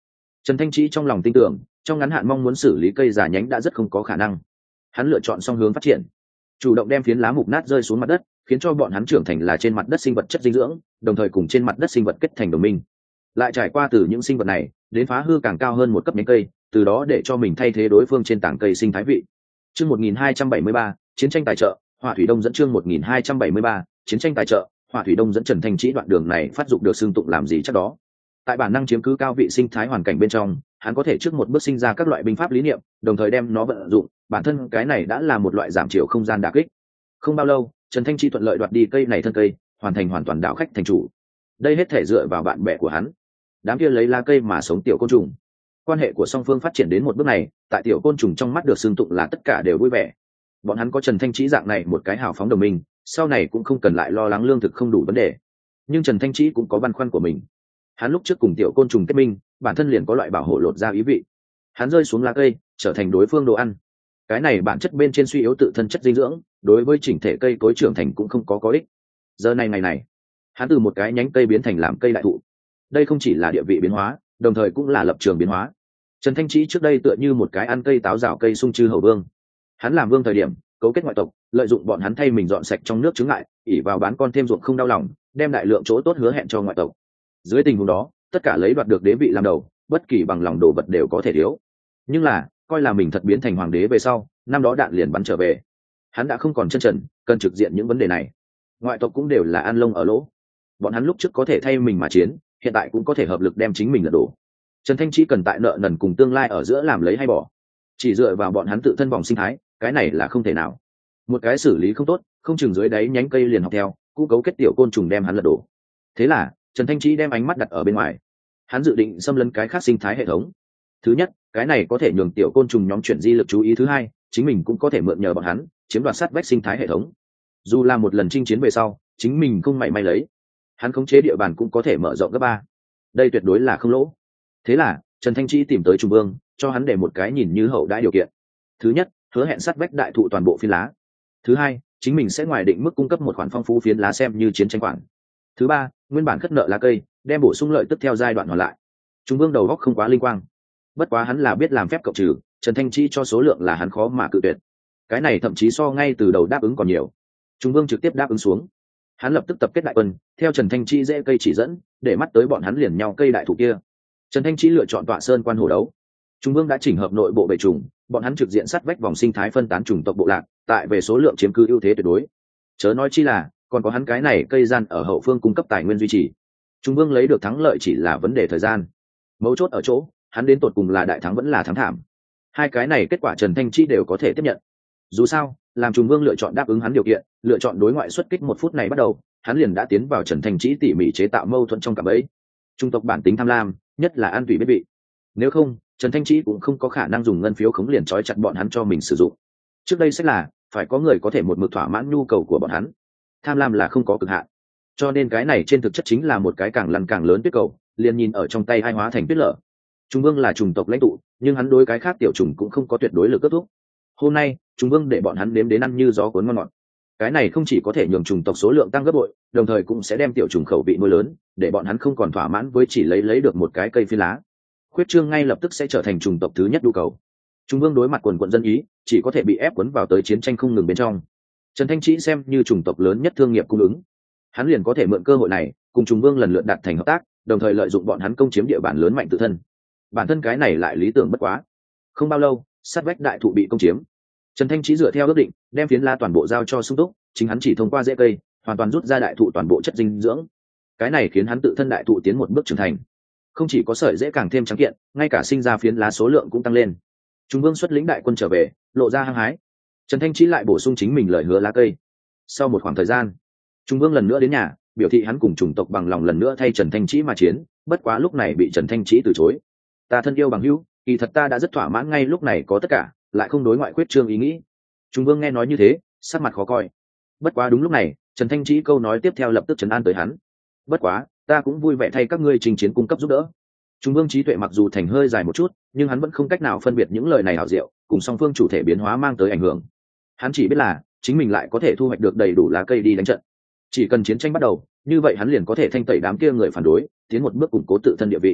Trần Thanh Trí trong lòng tin tưởng, trong ngắn hạn mong muốn xử lý cây già nhánh đã rất không có khả năng. Hắn lựa chọn song hướng phát triển, chủ động đem phiến lá mục nát rơi xuống mặt đất, khiến cho bọn hắn trưởng thành là trên mặt đất sinh vật chất dinh dưỡng, đồng thời cùng trên mặt đất sinh vật kết thành đồng minh. Lại trải qua từ những sinh vật này đến phá hư càng cao hơn một cấp nhánh cây, từ đó để cho mình thay thế đối phương trên tảng cây sinh thái vị. Chương 1273, chiến tranh tài trợ, Hỏa Thủy Đông dẫn. Chương 1273, chiến tranh tài trợ, Hỏa Thủy Đông dẫn. Trần Thanh Trí đoạn đường này phát dụng được xương tụng làm gì chắc đó. Tại bản năng chiếm cứ cao vị sinh thái hoàn cảnh bên trong, hắn có thể trước một bước sinh ra các loại binh pháp lý niệm, đồng thời đem nó vận dụng, bản thân cái này đã là một loại giảm chiều không gian đả kích. Không bao lâu, Trần Thanh Trí thuận lợi đoạt đi cây này thân cây, hoàn toàn đảo khách thành chủ. Đây hết thể dựa vào bạn bè của hắn, đám kia lấy lá cây mà sống tiểu côn trùng. Quan hệ của song phương phát triển đến một bước này, tại tiểu côn trùng trong mắt được xưng tụng là tất cả đều vui vẻ. Bọn hắn có Trần Thanh Trí dạng này một cái hào phóng đồng minh, sau này cũng không cần lại lo lắng lương thực không đủ vấn đề. Nhưng Trần Thanh Trí cũng có băn khoăn của mình. Hắn lúc trước cùng tiểu côn trùng kết minh, bản thân liền có loại bảo hộ lột ra ý vị. Hắn rơi xuống lá cây, trở thành đối phương đồ ăn. Cái này bản chất bên trên suy yếu tự thân chất dinh dưỡng, đối với chỉnh thể cây cối trưởng thành cũng không có ích. Giờ này ngày này, hắn từ một cái nhánh cây biến thành làm cây đại thụ. Đây không chỉ là địa vị biến hóa, đồng thời cũng là lập trường biến hóa. Trần Thanh Trí trước đây tựa như một cái ăn cây táo rào cây sung chư hầu vương. Hắn làm vương thời điểm, cấu kết ngoại tộc, lợi dụng bọn hắn thay mình dọn sạch trong nước chứng ngại, ỉ vào bán con thêm ruộng không đau lòng, đem đại lượng chỗ tốt hứa hẹn cho ngoại tộc. Dưới tình huống đó, tất cả lấy đoạt được đế vị làm đầu, bất kỳ bằng lòng đồ vật đều có thể thiếu. Nhưng là, coi là mình thật biến thành hoàng đế về sau, năm đó đạn liền bắn trở về. Hắn đã không còn chân trần, cần trực diện những vấn đề này. Ngoại tộc cũng đều là ăn lông ở lỗ. Bọn hắn lúc trước có thể thay mình mà chiến, hiện tại cũng có thể hợp lực đem chính mình lật đổ. Trần Thanh Trí cần tại nợ nần cùng tương lai ở giữa làm lấy hay bỏ. Chỉ dựa vào bọn hắn tự thân vòng sinh thái, cái này là không thể nào. Một cái xử lý không tốt, không chừng dưới đáy nhánh cây liền học theo, cũng cấu kết tiểu côn trùng đem hắn lật đổ. Thế là, Trần Thanh Trí đem ánh mắt đặt ở bên ngoài. Hắn dự định xâm lấn cái khác sinh thái hệ thống. Thứ nhất, cái này có thể nhường tiểu côn trùng nhóm chuyển di lực chú ý. Thứ hai, chính mình cũng có thể mượn nhờ bọn hắn chiếm đoạt sát vách sinh thái hệ thống. Dù là một lần chinh chiến về sau, chính mình không mảy may lấy, hắn khống chế địa bàn cũng có thể mở rộng gấp 3. Đây tuyệt đối là không lỗ. Thế là Trần Thanh Trí tìm tới Trung Vương, cho hắn để một cái nhìn như hậu đãi điều kiện. Thứ nhất, hứa hẹn sát vách đại thụ toàn bộ phiến lá. Thứ hai, chính mình sẽ ngoài định mức cung cấp một khoản phong phú phiến lá xem như chiến tranh khoản. Thứ ba, nguyên bản khất nợ lá cây, đem bổ sung lợi tức theo giai đoạn hoàn lại. Trung Vương đầu góc không quá linh quang, bất quá hắn là biết làm phép cộng trừ, Trần Thanh Trí cho số lượng là hắn khó mà cự tuyệt. Cái này thậm chí so ngay từ đầu đáp ứng còn nhiều. Trung Vương trực tiếp đáp ứng xuống. Hắn lập tức tập kết đại quân, theo Trần Thanh Trí dễ cây chỉ dẫn, để mắt tới bọn hắn liền nhau cây đại thụ kia. Trần Thanh Trí lựa chọn tọa sơn quan hổ đấu. Trung Vương đã chỉnh hợp nội bộ bầy trùng, bọn hắn trực diện sát vách vòng sinh thái phân tán chủng tộc bộ lạc, tại về số lượng chiếm cứ ưu thế tuyệt đối. Chớ nói chi là, còn có hắn cái này cây gian ở hậu phương cung cấp tài nguyên duy trì. Trung Vương lấy được thắng lợi chỉ là vấn đề thời gian. Mấu chốt ở chỗ, hắn đến tột cùng là đại thắng vẫn là thắng thảm. Hai cái này kết quả Trần Thanh Trí đều có thể tiếp nhận. Dù sao, làm Trung Vương lựa chọn đáp ứng hắn điều kiện, lựa chọn đối ngoại xuất kích 1 phút này bắt đầu, hắn liền đã tiến vào Trần Thanh Trí tỉ mỉ chế tạo mâu thuẫn trong cạm bẫy. Trung tộc bản tính tham lam, nhất là an tùy biết vị. Nếu không, Trần Thanh Trí cũng không có khả năng dùng ngân phiếu khống liền trói chặt bọn hắn cho mình sử dụng. Trước đây sẽ là phải có người có thể một mực thỏa mãn nhu cầu của bọn hắn. Tham lam là không có cực hạn, cho nên cái này trên thực chất chính là một cái càng lăn càng lớn tuyết cầu, liền nhìn ở trong tay hai hóa thành tuyết lở. Trung Vương là chủng tộc lãnh tụ, nhưng hắn đối cái khác tiểu chủng cũng không có tuyệt đối lực kết thúc. Hôm nay, Trung Vương để bọn hắn nếm đến ăn như gió cuốn ngon ngọt. Cái này không chỉ có thể nhường chủng tộc số lượng tăng gấp bội, đồng thời cũng sẽ đem tiểu chủng khẩu vị nuôi lớn, để bọn hắn không còn thỏa mãn với chỉ lấy được một cái cây phi lá. Khuyết trương ngay lập tức sẽ trở thành chủng tộc thứ nhất nhu cầu. Trung Vương đối mặt quần quận dân ý, chỉ có thể bị ép cuốn vào tới chiến tranh không ngừng bên trong. Trần Thanh Trí xem như chủng tộc lớn nhất thương nghiệp cung ứng, hắn liền có thể mượn cơ hội này cùng Trung Vương lần lượt đạt thành hợp tác, đồng thời lợi dụng bọn hắn công chiếm địa bàn lớn mạnh tự thân. Bản thân cái này lại lý tưởng bất quá. Không bao lâu, sát vách đại thụ bị công chiếm. Trần Thanh Trí dựa theo ước định, đem phiến lá toàn bộ giao cho sung túc, chính hắn chỉ thông qua rễ cây, hoàn toàn rút ra đại thụ toàn bộ chất dinh dưỡng. Cái này khiến hắn tự thân đại thụ tiến một bước trưởng thành. Không chỉ có sợi rễ càng thêm trắng kiện, ngay cả sinh ra phiến lá số lượng cũng tăng lên. Trung Vương xuất lĩnh đại quân trở về, lộ ra hăng hái. Trần Thanh Trí lại bổ sung chính mình lời hứa lá cây. Sau một khoảng thời gian, Trung Vương lần nữa đến nhà, biểu thị hắn cùng chủng tộc bằng lòng lần nữa thay Trần Thanh Trí mà chiến, bất quá lúc này bị Trần Thanh Trí từ chối. Ta thân yêu bằng hữu, kỳ thật ta đã rất thỏa mãn ngay lúc này có tất cả, lại không đối ngoại quyết trương ý nghĩ. Trung Vương nghe nói như thế, sắc mặt khó coi. Bất quá đúng lúc này, Trần Thanh Trí câu nói tiếp theo lập tức trấn an tới hắn. Bất quá, ta cũng vui vẻ thay các ngươi trình chiến cung cấp giúp đỡ. Trung Vương trí tuệ mặc dù thành hơi dài một chút, nhưng hắn vẫn không cách nào phân biệt những lời này hảo diệu cùng song phương chủ thể biến hóa mang tới ảnh hưởng. Hắn chỉ biết là chính mình lại có thể thu hoạch được đầy đủ lá cây đi đánh trận. Chỉ cần chiến tranh bắt đầu, như vậy hắn liền có thể thanh tẩy đám kia người phản đối, tiến một bước củng cố tự thân địa vị.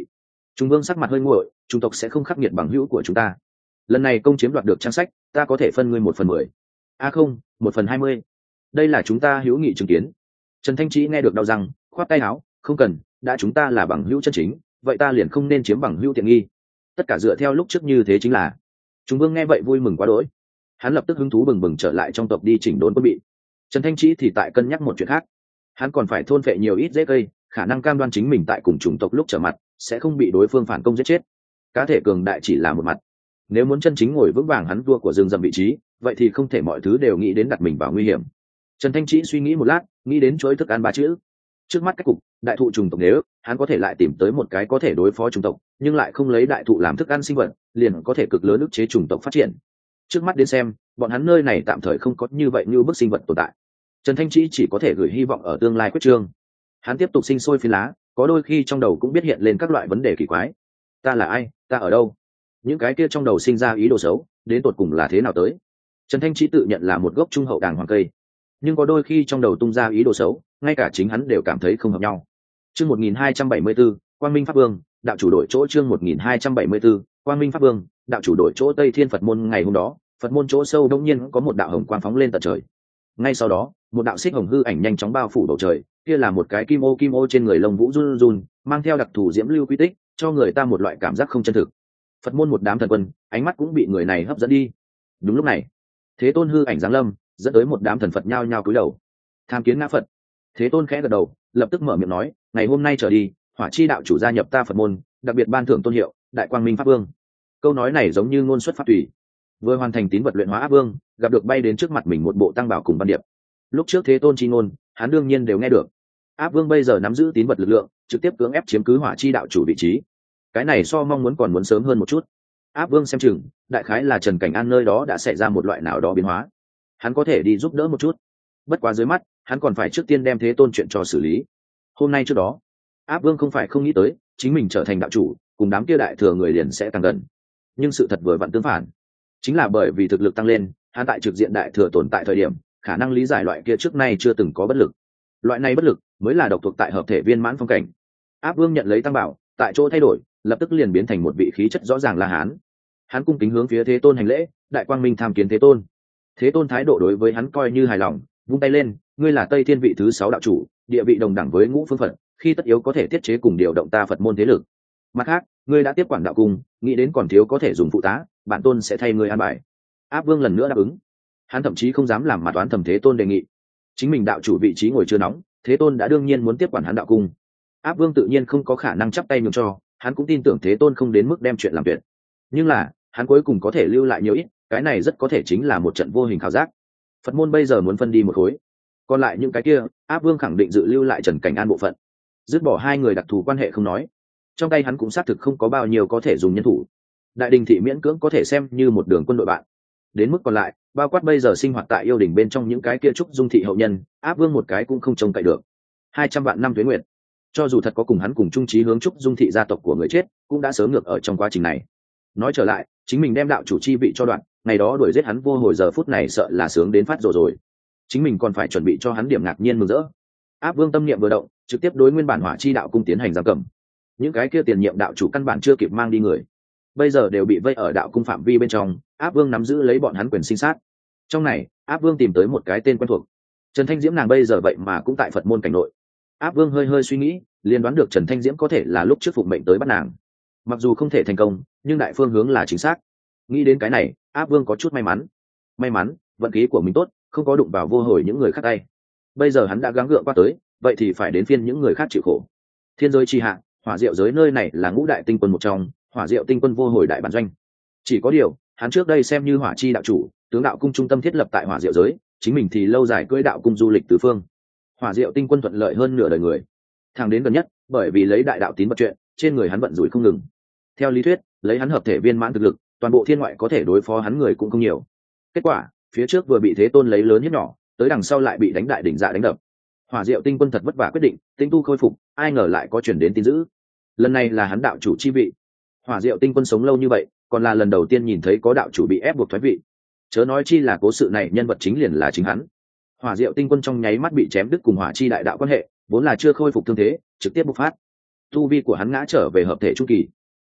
Trung Vương sắc mặt hơi nguội, chủng tộc sẽ không khắc nghiệt bằng hữu của chúng ta. Lần này công chiếm đoạt được trang sách, ta có thể phân ngươi 1/10. Không, 1/20. Đây là chúng ta hữu nghị chứng kiến. Trần Thanh Trí nghe được đau răng, khoát tay áo, không cần, đã chúng ta là bằng hữu chân chính, vậy ta liền không nên chiếm bằng hữu tiện nghi. Tất cả dựa theo lúc trước như thế chính là. Trung Vương nghe vậy vui mừng quá đỗi, hắn lập tức hứng thú bừng bừng trở lại trong tộc đi chỉnh đốn quân bị. Trần Thanh Trí thì tại cân nhắc một chuyện khác, hắn còn phải thôn phệ nhiều ít rễ cây, khả năng cam đoan chính mình tại cùng chủng tộc lúc trở mặt sẽ không bị đối phương phản công giết chết. Cá thể cường đại chỉ là một mặt, nếu muốn chân chính ngồi vững vàng hắn vua của rừng rậm vị trí, vậy thì không thể mọi thứ đều nghĩ đến đặt mình vào nguy hiểm. Trần Thanh Trí suy nghĩ một lát, nghĩ đến chuỗi thức ăn ba chữ. Trước mắt cách cục, đại thụ chủng tộc nếu hắn có thể lại tìm tới một cái có thể đối phó chủng tộc, nhưng lại không lấy đại thụ làm thức ăn sinh vật, liền có thể cực lớn ức chế chủng tộc phát triển. Trước mắt đến xem, bọn hắn nơi này tạm thời không có như vậy như bức sinh vật tồn tại. Trần Thanh Trí chỉ có thể gửi hy vọng ở tương lai quyết trương. Hắn tiếp tục sinh sôi phi lá, có đôi khi trong đầu cũng biết hiện lên các loại vấn đề kỳ quái. Ta là ai, ta ở đâu? Những cái kia trong đầu sinh ra ý đồ xấu, đến tột cùng là thế nào tới? Trần Thanh Trí tự nhận là một gốc trung hậu đàng hoàng cây, nhưng có đôi khi trong đầu tung ra ý đồ xấu, ngay cả chính hắn đều cảm thấy không hợp nhau. Chương 1274, Quang Minh Pháp Vương, đạo chủ đổi chỗ. Chương 1274, Quang Minh Pháp Vương, đạo chủ đổi chỗ. Tây Thiên Phật môn ngày hôm đó, Phật môn chỗ sâu đông nhiên có một đạo hồng quang phóng lên tận trời. Ngay sau đó, một đạo xích hồng hư ảnh nhanh chóng bao phủ bầu trời, kia là một cái kim ô trên người lông vũ run run, mang theo đặc thù diễm lưu quy tích, cho người ta một loại cảm giác không chân thực. Phật môn một đám thần quân, ánh mắt cũng bị người này hấp dẫn đi. Đúng lúc này, Thế Tôn hư ảnh giáng lâm, dẫn tới một đám thần Phật nhao nhao cúi đầu tham kiến ngã Phật. Thế Tôn khẽ gật đầu, lập tức mở miệng nói, ngày hôm nay trở đi, Hỏa Chi đạo chủ gia nhập ta Phật môn, đặc biệt ban thưởng tôn hiệu Đại Quang Minh Pháp Vương. Câu nói này giống như ngôn xuất pháp tùy. Vừa hoàn thành tín vật luyện hóa Áp Vương, gặp được bay đến trước mặt mình một bộ tăng bảo cùng văn điệp. Lúc trước Thế Tôn chi ngôn, hắn đương nhiên đều nghe được. Áp Vương bây giờ nắm giữ tín vật lực lượng, trực tiếp cưỡng ép chiếm cứ Hỏa Chi đạo chủ vị trí. Cái này so mong muốn còn muốn sớm hơn một chút. Áp Vương xem chừng, đại khái là Trần Cảnh An nơi đó đã xảy ra một loại nào đó biến hóa, hắn có thể đi giúp đỡ một chút. Bất quá dưới mắt, hắn còn phải trước tiên đem Thế Tôn chuyện cho xử lý. Hôm nay trước đó, Áp Vương không phải không nghĩ tới chính mình trở thành đạo chủ, cùng đám kia đại thừa người liền sẽ tăng gần. Nhưng sự thật vừa vặn tương phản, chính là bởi vì thực lực tăng lên, hắn tại trực diện đại thừa tồn tại thời điểm, khả năng lý giải loại kia trước nay chưa từng có bất lực. Loại này bất lực mới là độc thuộc tại hợp thể viên mãn phong cảnh. Áp Vương nhận lấy tăng bảo, tại chỗ thay đổi, lập tức liền biến thành một vị khí chất rõ ràng La Hán. Hắn cung kính hướng phía Thế Tôn hành lễ, Đại Quang Minh tham kiến Thế Tôn. Thế Tôn thái độ đối với hắn coi như hài lòng, vung tay lên, ngươi là Tây Thiên vị thứ 6 đạo chủ, địa vị đồng đẳng với Ngũ Phương Phật, khi tất yếu có thể tiết chế cùng điều động ta Phật môn thế lực. Mặt khác, ngươi đã tiếp quản đạo cung, nghĩ đến còn thiếu có thể dùng phụ tá, bản tôn sẽ thay ngươi an bài. Áp Vương lần nữa đáp ứng. Hắn thậm chí không dám làm mặt toán thẩm Thế Tôn đề nghị. Chính mình đạo chủ vị trí ngồi chưa nóng, Thế Tôn đã đương nhiên muốn tiếp quản hắn đạo cung. Áp Vương tự nhiên không có khả năng chắp tay nhường cho, hắn cũng tin tưởng Thế Tôn không đến mức đem chuyện làm tuyệt. Nhưng là, hắn cuối cùng có thể lưu lại nhiều ít, cái này rất có thể chính là một trận vô hình khảo giác. Phật môn bây giờ muốn phân đi một khối, còn lại những cái kia, Áp Vương khẳng định dự lưu lại Trần Cảnh An bộ phận. Dứt bỏ hai người đặc thù quan hệ không nói, trong tay hắn cũng xác thực không có bao nhiêu có thể dùng nhân thủ. Đại Đình thị miễn cưỡng có thể xem như một đường quân đội bạn. Đến mức còn lại, bao quát bây giờ sinh hoạt tại yêu đình bên trong những cái kia trúc dung thị hậu nhân, Áp Vương một cái cũng không trông cậy được. 200 vạn năm tuế nguyệt, cho dù thật có cùng hắn cùng chung chí hướng trúc dung thị gia tộc của người chết, cũng đã sớm ngược ở trong quá trình này. Nói trở lại, chính mình đem đạo chủ chi vị cho đoạn, ngày đó đuổi giết hắn vô hồi giờ phút này sợ là sướng đến phát rồi. Chính mình còn phải chuẩn bị cho hắn điểm ngạc nhiên mừng rỡ. Áp Vương tâm niệm vừa động, trực tiếp đối nguyên bản Hỏa Chi đạo cung tiến hành giam cầm. Những cái kia tiền nhiệm đạo chủ căn bản chưa kịp mang đi người, bây giờ đều bị vây ở đạo cung phạm vi bên trong. Áp Vương nắm giữ lấy bọn hắn quyền sinh sát. Trong này, Áp Vương tìm tới một cái tên quen thuộc, Trần Thanh Diễm, nàng bây giờ vậy mà cũng tại Phật môn cảnh nội. Áp Vương hơi suy nghĩ, liền đoán được Trần Thanh Diễm có thể là lúc trước phụng mệnh tới bắt nàng. Mặc dù không thể thành công, nhưng đại phương hướng là chính xác. Nghĩ đến cái này, Áp Vương có chút may mắn, vận khí của mình tốt, không có đụng vào vô hồi những người khác tay. Bây giờ hắn đã gắng gượng qua tới, vậy thì phải đến phiên những người khác chịu khổ. Thiên giới chi hạ, Hỏa Diệu giới nơi này là ngũ đại tinh quân một trong, Hỏa Diệu tinh quân vô hồi đại bản doanh. Chỉ có điều, hắn trước đây xem như Hỏa Chi đạo chủ, tướng đạo cung trung tâm thiết lập tại Hỏa Diệu giới, chính mình thì lâu dài cưỡi đạo cung du lịch tứ phương. Hỏa Diệu tinh quân thuận lợi hơn nửa đời người. Thẳng đến gần nhất, bởi vì lấy đại đạo tín vật chuyện, trên người hắn vận rủi không ngừng. Theo lý thuyết, lấy hắn hợp thể viên mãn thực lực, toàn bộ thiên ngoại có thể đối phó hắn người cũng không nhiều. Kết quả, phía trước vừa bị Thế Tôn lấy lớn hiếp nhỏ, tới đằng sau lại bị đánh đại đỉnh dạ đánh đập. Hỏa Diệu tinh quân thật vất vả quyết định tinh tu khôi phục, ai ngờ lại có chuyển đến tin dữ. Lần này là hắn đạo chủ chi vị. Hỏa Diệu tinh quân sống lâu như vậy, còn là lần đầu tiên nhìn thấy có đạo chủ bị ép buộc thoái vị. Chớ nói chi là cố sự này nhân vật chính liền là chính hắn. Hỏa Diệu tinh quân trong nháy mắt bị chém đứt cùng Hỏa Chi đại đạo quan hệ, vốn là chưa khôi phục thương thế, trực tiếp bộc phát. Tu vi của hắn ngã trở về hợp thể trung kỳ,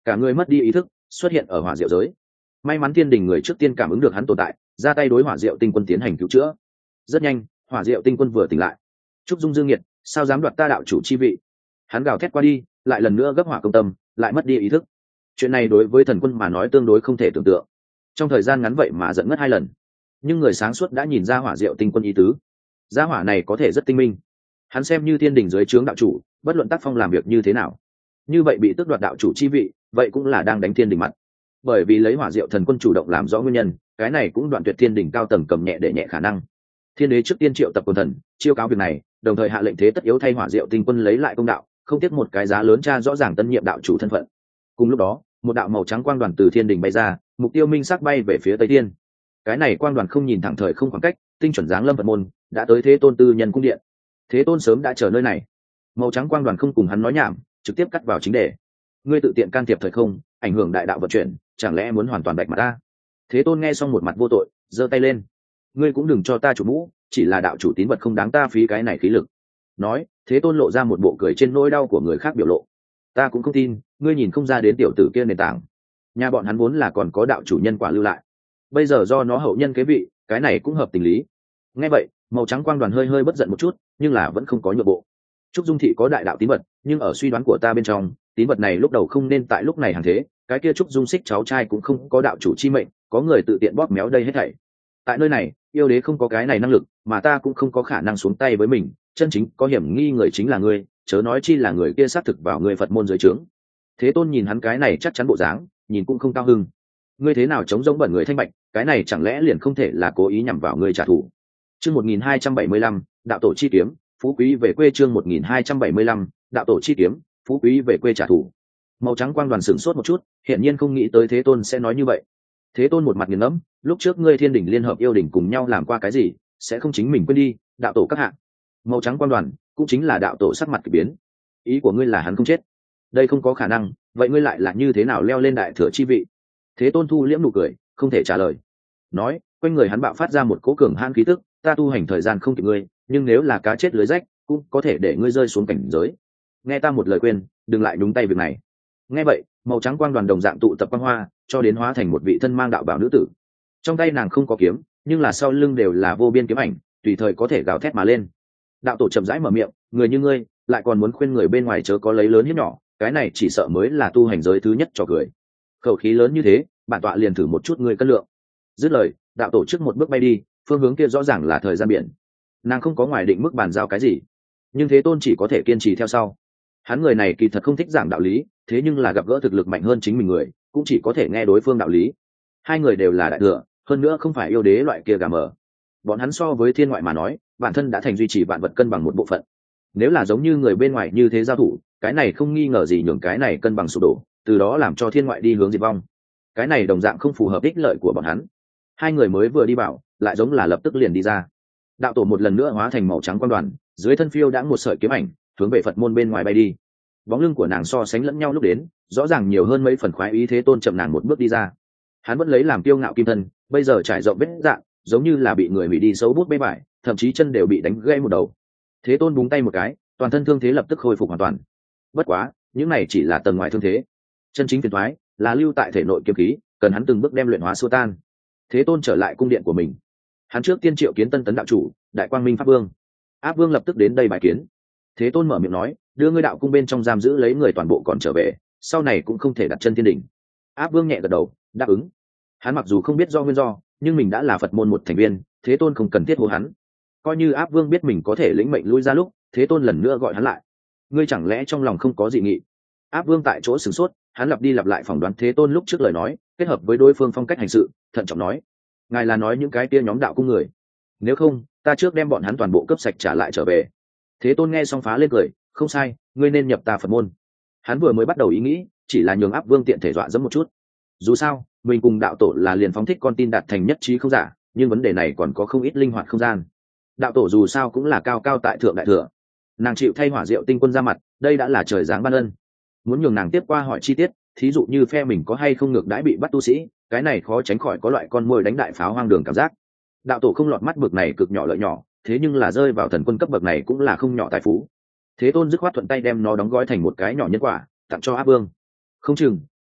cả người mất đi ý thức, xuất hiện ở hỏa diệu giới. May mắn thiên đình người trước tiên cảm ứng được hắn tồn tại, ra tay đối hỏa diệu tinh quân tiến hành cứu chữa. Rất nhanh, hỏa diệu tinh quân vừa tỉnh lại. Trúc Dung Dương Nhiệt, sao dám đoạt ta đạo chủ chi vị? Hắn gào thét qua đi, lại lần nữa gấp hỏa công tâm, lại mất đi ý thức. Chuyện này đối với thần quân mà nói tương đối không thể tưởng tượng. Trong thời gian ngắn vậy mà giận ngất 2 lần. Nhưng người sáng suốt đã nhìn ra hỏa diệu tinh quân ý tứ. Gia hỏa này có thể rất tinh minh. Hắn xem như thiên đình dưới trướng đạo chủ, bất luận tác phong làm việc như thế nào, như vậy bị tước đoạt đạo chủ chi vị, vậy cũng là đang đánh thiên đình mặt. Bởi vì lấy hỏa diệu thần quân chủ động làm rõ nguyên nhân, cái này cũng đoạn tuyệt thiên đình cao tầng cầm nhẹ để nhẹ khả năng. Thiên đế trước tiên triệu tập quần thần, chiêu cáo việc này, đồng thời hạ lệnh thế tất yếu thay hỏa diệu tinh quân lấy lại công đạo, không tiếc một cái giá lớn tra rõ ràng tân nhiệm đạo chủ thân phận. Cùng lúc đó, một đạo màu trắng quang đoàn từ thiên đình bay ra, mục tiêu minh sắc bay về phía tây thiên. Cái này quang đoàn không nhìn thẳng thời không khoảng cách, tinh chuẩn dáng lâm Phật môn, đã tới Thế Tôn tư nhân cung điện. Thế Tôn sớm đã chờ nơi này. Màu trắng quang đoàn không cùng hắn nói nhảm, trực tiếp cắt vào chính đề. Ngươi tự tiện can thiệp thời không, ảnh hưởng đại đạo vận chuyển, chẳng lẽ muốn hoàn toàn bạch mặt ta? Thế Tôn nghe xong một mặt vô tội, giơ tay lên. Ngươi cũng đừng cho ta chủ mũ, chỉ là đạo chủ tín vật không đáng ta phí cái này khí lực. Nói, Thế Tôn lộ ra một bộ cười trên nỗi đau của người khác biểu lộ. Ta cũng không tin, ngươi nhìn không ra đến tiểu tử kia nền tảng. Nhà bọn hắn vốn là còn có đạo chủ nhân quả lưu lại, bây giờ do nó hậu nhân kế vị, cái này cũng hợp tình lý. Nghe vậy, màu trắng quang đoàn hơi hơi bất giận một chút, nhưng là vẫn không có nhượng bộ. Trúc Dung thị có đại đạo tín vật, nhưng ở suy đoán của ta bên trong, tín vật này lúc đầu không nên tại lúc này hàng thế, cái kia Trúc Dung xích cháu trai cũng không có đạo chủ chi mệnh, có người tự tiện bóp méo đây hết thảy. Tại nơi này, yêu đế không có cái này năng lực, mà ta cũng không có khả năng xuống tay với mình, chân chính có hiểm nghi người chính là ngươi, chớ nói chi là người kia xác thực vào người Phật môn dưới trướng. Thế Tôn nhìn hắn cái này chắc chắn bộ dáng, nhìn cũng không cao hưng. Ngươi thế nào chống giống bẩn người thanh bạch, cái này chẳng lẽ liền không thể là cố ý nhằm vào ngươi trả thù? Chương 1275, đạo tổ chi kiếm, phú quý về quê. Chương 1275, đạo tổ chi kiếm, phú quý về quê trả thù. Màu trắng quang đoàn sửng sốt một chút, hiển nhiên không nghĩ tới Thế Tôn sẽ nói như vậy. Thế Tôn một mặt nghiền ngẫm, lúc trước ngươi thiên đình liên hợp yêu đình cùng nhau làm qua cái gì, sẽ không chính mình quên đi, đạo tổ các hạ. Màu trắng quang đoàn cũng chính là đạo tổ sắc mặt kỳ biến. Ý của ngươi là hắn không chết? Đây không có khả năng, vậy ngươi lại là như thế nào leo lên đại thừa chi vị? Thế Tôn thu liễm nụ cười, không thể trả lời. Nói, quanh người hắn bạo phát ra một cỗ cường hãn khí tức, ta tu hành thời gian không kịp ngươi, nhưng nếu là cá chết lưới rách, cũng có thể để ngươi rơi xuống cảnh giới. Nghe ta một lời khuyên, đừng lại đúng tay việc này. Nghe vậy, màu trắng quang đoàn đồng dạng tụ tập quang hoa, cho đến hóa thành một vị thân mang đạo bảo nữ tử. Trong tay nàng không có kiếm, nhưng là sau lưng đều là vô biên kiếm ảnh, tùy thời có thể gào thét mà lên. Đạo tổ chậm rãi mở miệng, người như ngươi, lại còn muốn khuyên người bên ngoài chớ có lấy lớn hiếp nhỏ, cái này chỉ sợ mới là tu hành giới thứ nhất cho cười. Khẩu khí lớn như thế, bản tọa liền thử một chút ngươi cân lượng. Dứt lời, đạo tổ trước một bước bay đi, phương hướng kia rõ ràng là thời gian biển. Nàng không có ngoài định mức bàn giao cái gì, nhưng Thế Tôn chỉ có thể kiên trì theo sau. Hắn người này kỳ thật không thích giảng đạo lý, thế nhưng là gặp gỡ thực lực mạnh hơn chính mình người, cũng chỉ có thể nghe đối phương đạo lý. Hai người đều là đại thừa, hơn nữa không phải yêu đế loại kia gà mờ. Bọn hắn so với thiên ngoại mà nói, bản thân đã thành duy trì vạn vật cân bằng một bộ phận. Nếu là giống như người bên ngoài như thế giao thủ, cái này không nghi ngờ gì nhường cái này cân bằng sụp đổ, từ đó làm cho thiên ngoại đi hướng diệt vong. Cái này đồng dạng không phù hợp ích lợi của bọn hắn. Hai người mới vừa đi bảo, lại giống là lập tức liền đi ra. Đạo tổ một lần nữa hóa thành màu trắng quang đoàn, dưới thân phiêu đã một sợi kiếm ảnh, hướng về Phật môn bên ngoài bay đi. Bóng lưng của nàng so sánh lẫn nhau lúc đến, rõ ràng nhiều hơn mấy phần khoái ý. Thế Tôn chậm nàng một bước đi ra. Hắn vẫn lấy làm kiêu ngạo kim thân, bây giờ trải rộng vết dạng, giống như là bị người hủy đi xấu bút bê bại, thậm chí chân đều bị đánh gãy một đầu. Thế Tôn búng tay một cái, toàn thân thương thế lập tức khôi phục hoàn toàn. Bất quá, những này chỉ là tầng ngoài thương thế. Chân chính phiền toái là lưu tại thể nội kiếm khí, cần hắn từng bước đem luyện hóa xua tan. Thế Tôn trở lại cung điện của mình. Hắn trước tiên triệu kiến Tân Tấn đạo chủ, Đại Quang Minh Pháp Vương. Áp Vương lập tức đến đây bài kiến. Thế Tôn mở miệng nói, đưa ngươi đạo cung bên trong giam giữ lấy người toàn bộ còn trở về, sau này cũng không thể đặt chân thiên đỉnh. Áp Vương nhẹ gật đầu, đáp ứng. Hắn mặc dù không biết do nguyên do, nhưng mình đã là Phật môn một thành viên, Thế Tôn không cần thiết hô hắn. Coi như Áp Vương biết mình có thể lĩnh mệnh lui ra lúc, Thế Tôn lần nữa gọi hắn lại. Ngươi chẳng lẽ trong lòng không có dị nghị? Áp Vương tại chỗ sửng sốt, hắn lặp đi lặp lại phỏng đoán Thế Tôn lúc trước lời nói, kết hợp với đối phương phong cách hành sự, thận trọng nói: ngài là nói những cái kia nhóm đạo cung người? Nếu không, ta trước đem bọn hắn toàn bộ cấp sạch trả lại trở về. Thế Tôn nghe xong phá lên cười, không sai, ngươi nên nhập ta Phật môn. Hắn vừa mới bắt đầu ý nghĩ, chỉ là nhường Áp Vương tiện thể dọa dẫm một chút. Dù sao, mình cùng đạo tổ là liền phóng thích con tin đạt thành nhất trí không giả, nhưng vấn đề này còn có không ít linh hoạt không gian. Đạo tổ dù sao cũng là cao cao tại thượng đại thừa, nàng chịu thay Hỏa Diệu Tinh Quân ra mặt, đây đã là trời giáng ban ân. Muốn nhường nàng tiếp qua hỏi chi tiết, thí dụ như phe mình có hay không ngược đãi bị bắt tu sĩ, cái này khó tránh khỏi có loại con mồi đánh đại pháo hoang đường cảm giác. Đạo tổ không lọt mắt bực này cực nhỏ lợi nhỏ, thế nhưng là rơi vào thần quân cấp bậc này cũng là không nhỏ tài phú. Thế Tôn dứt khoát thuận tay đem nó đóng gói thành một cái nhỏ nhân quả, tặng cho Áp Vương. Không chừng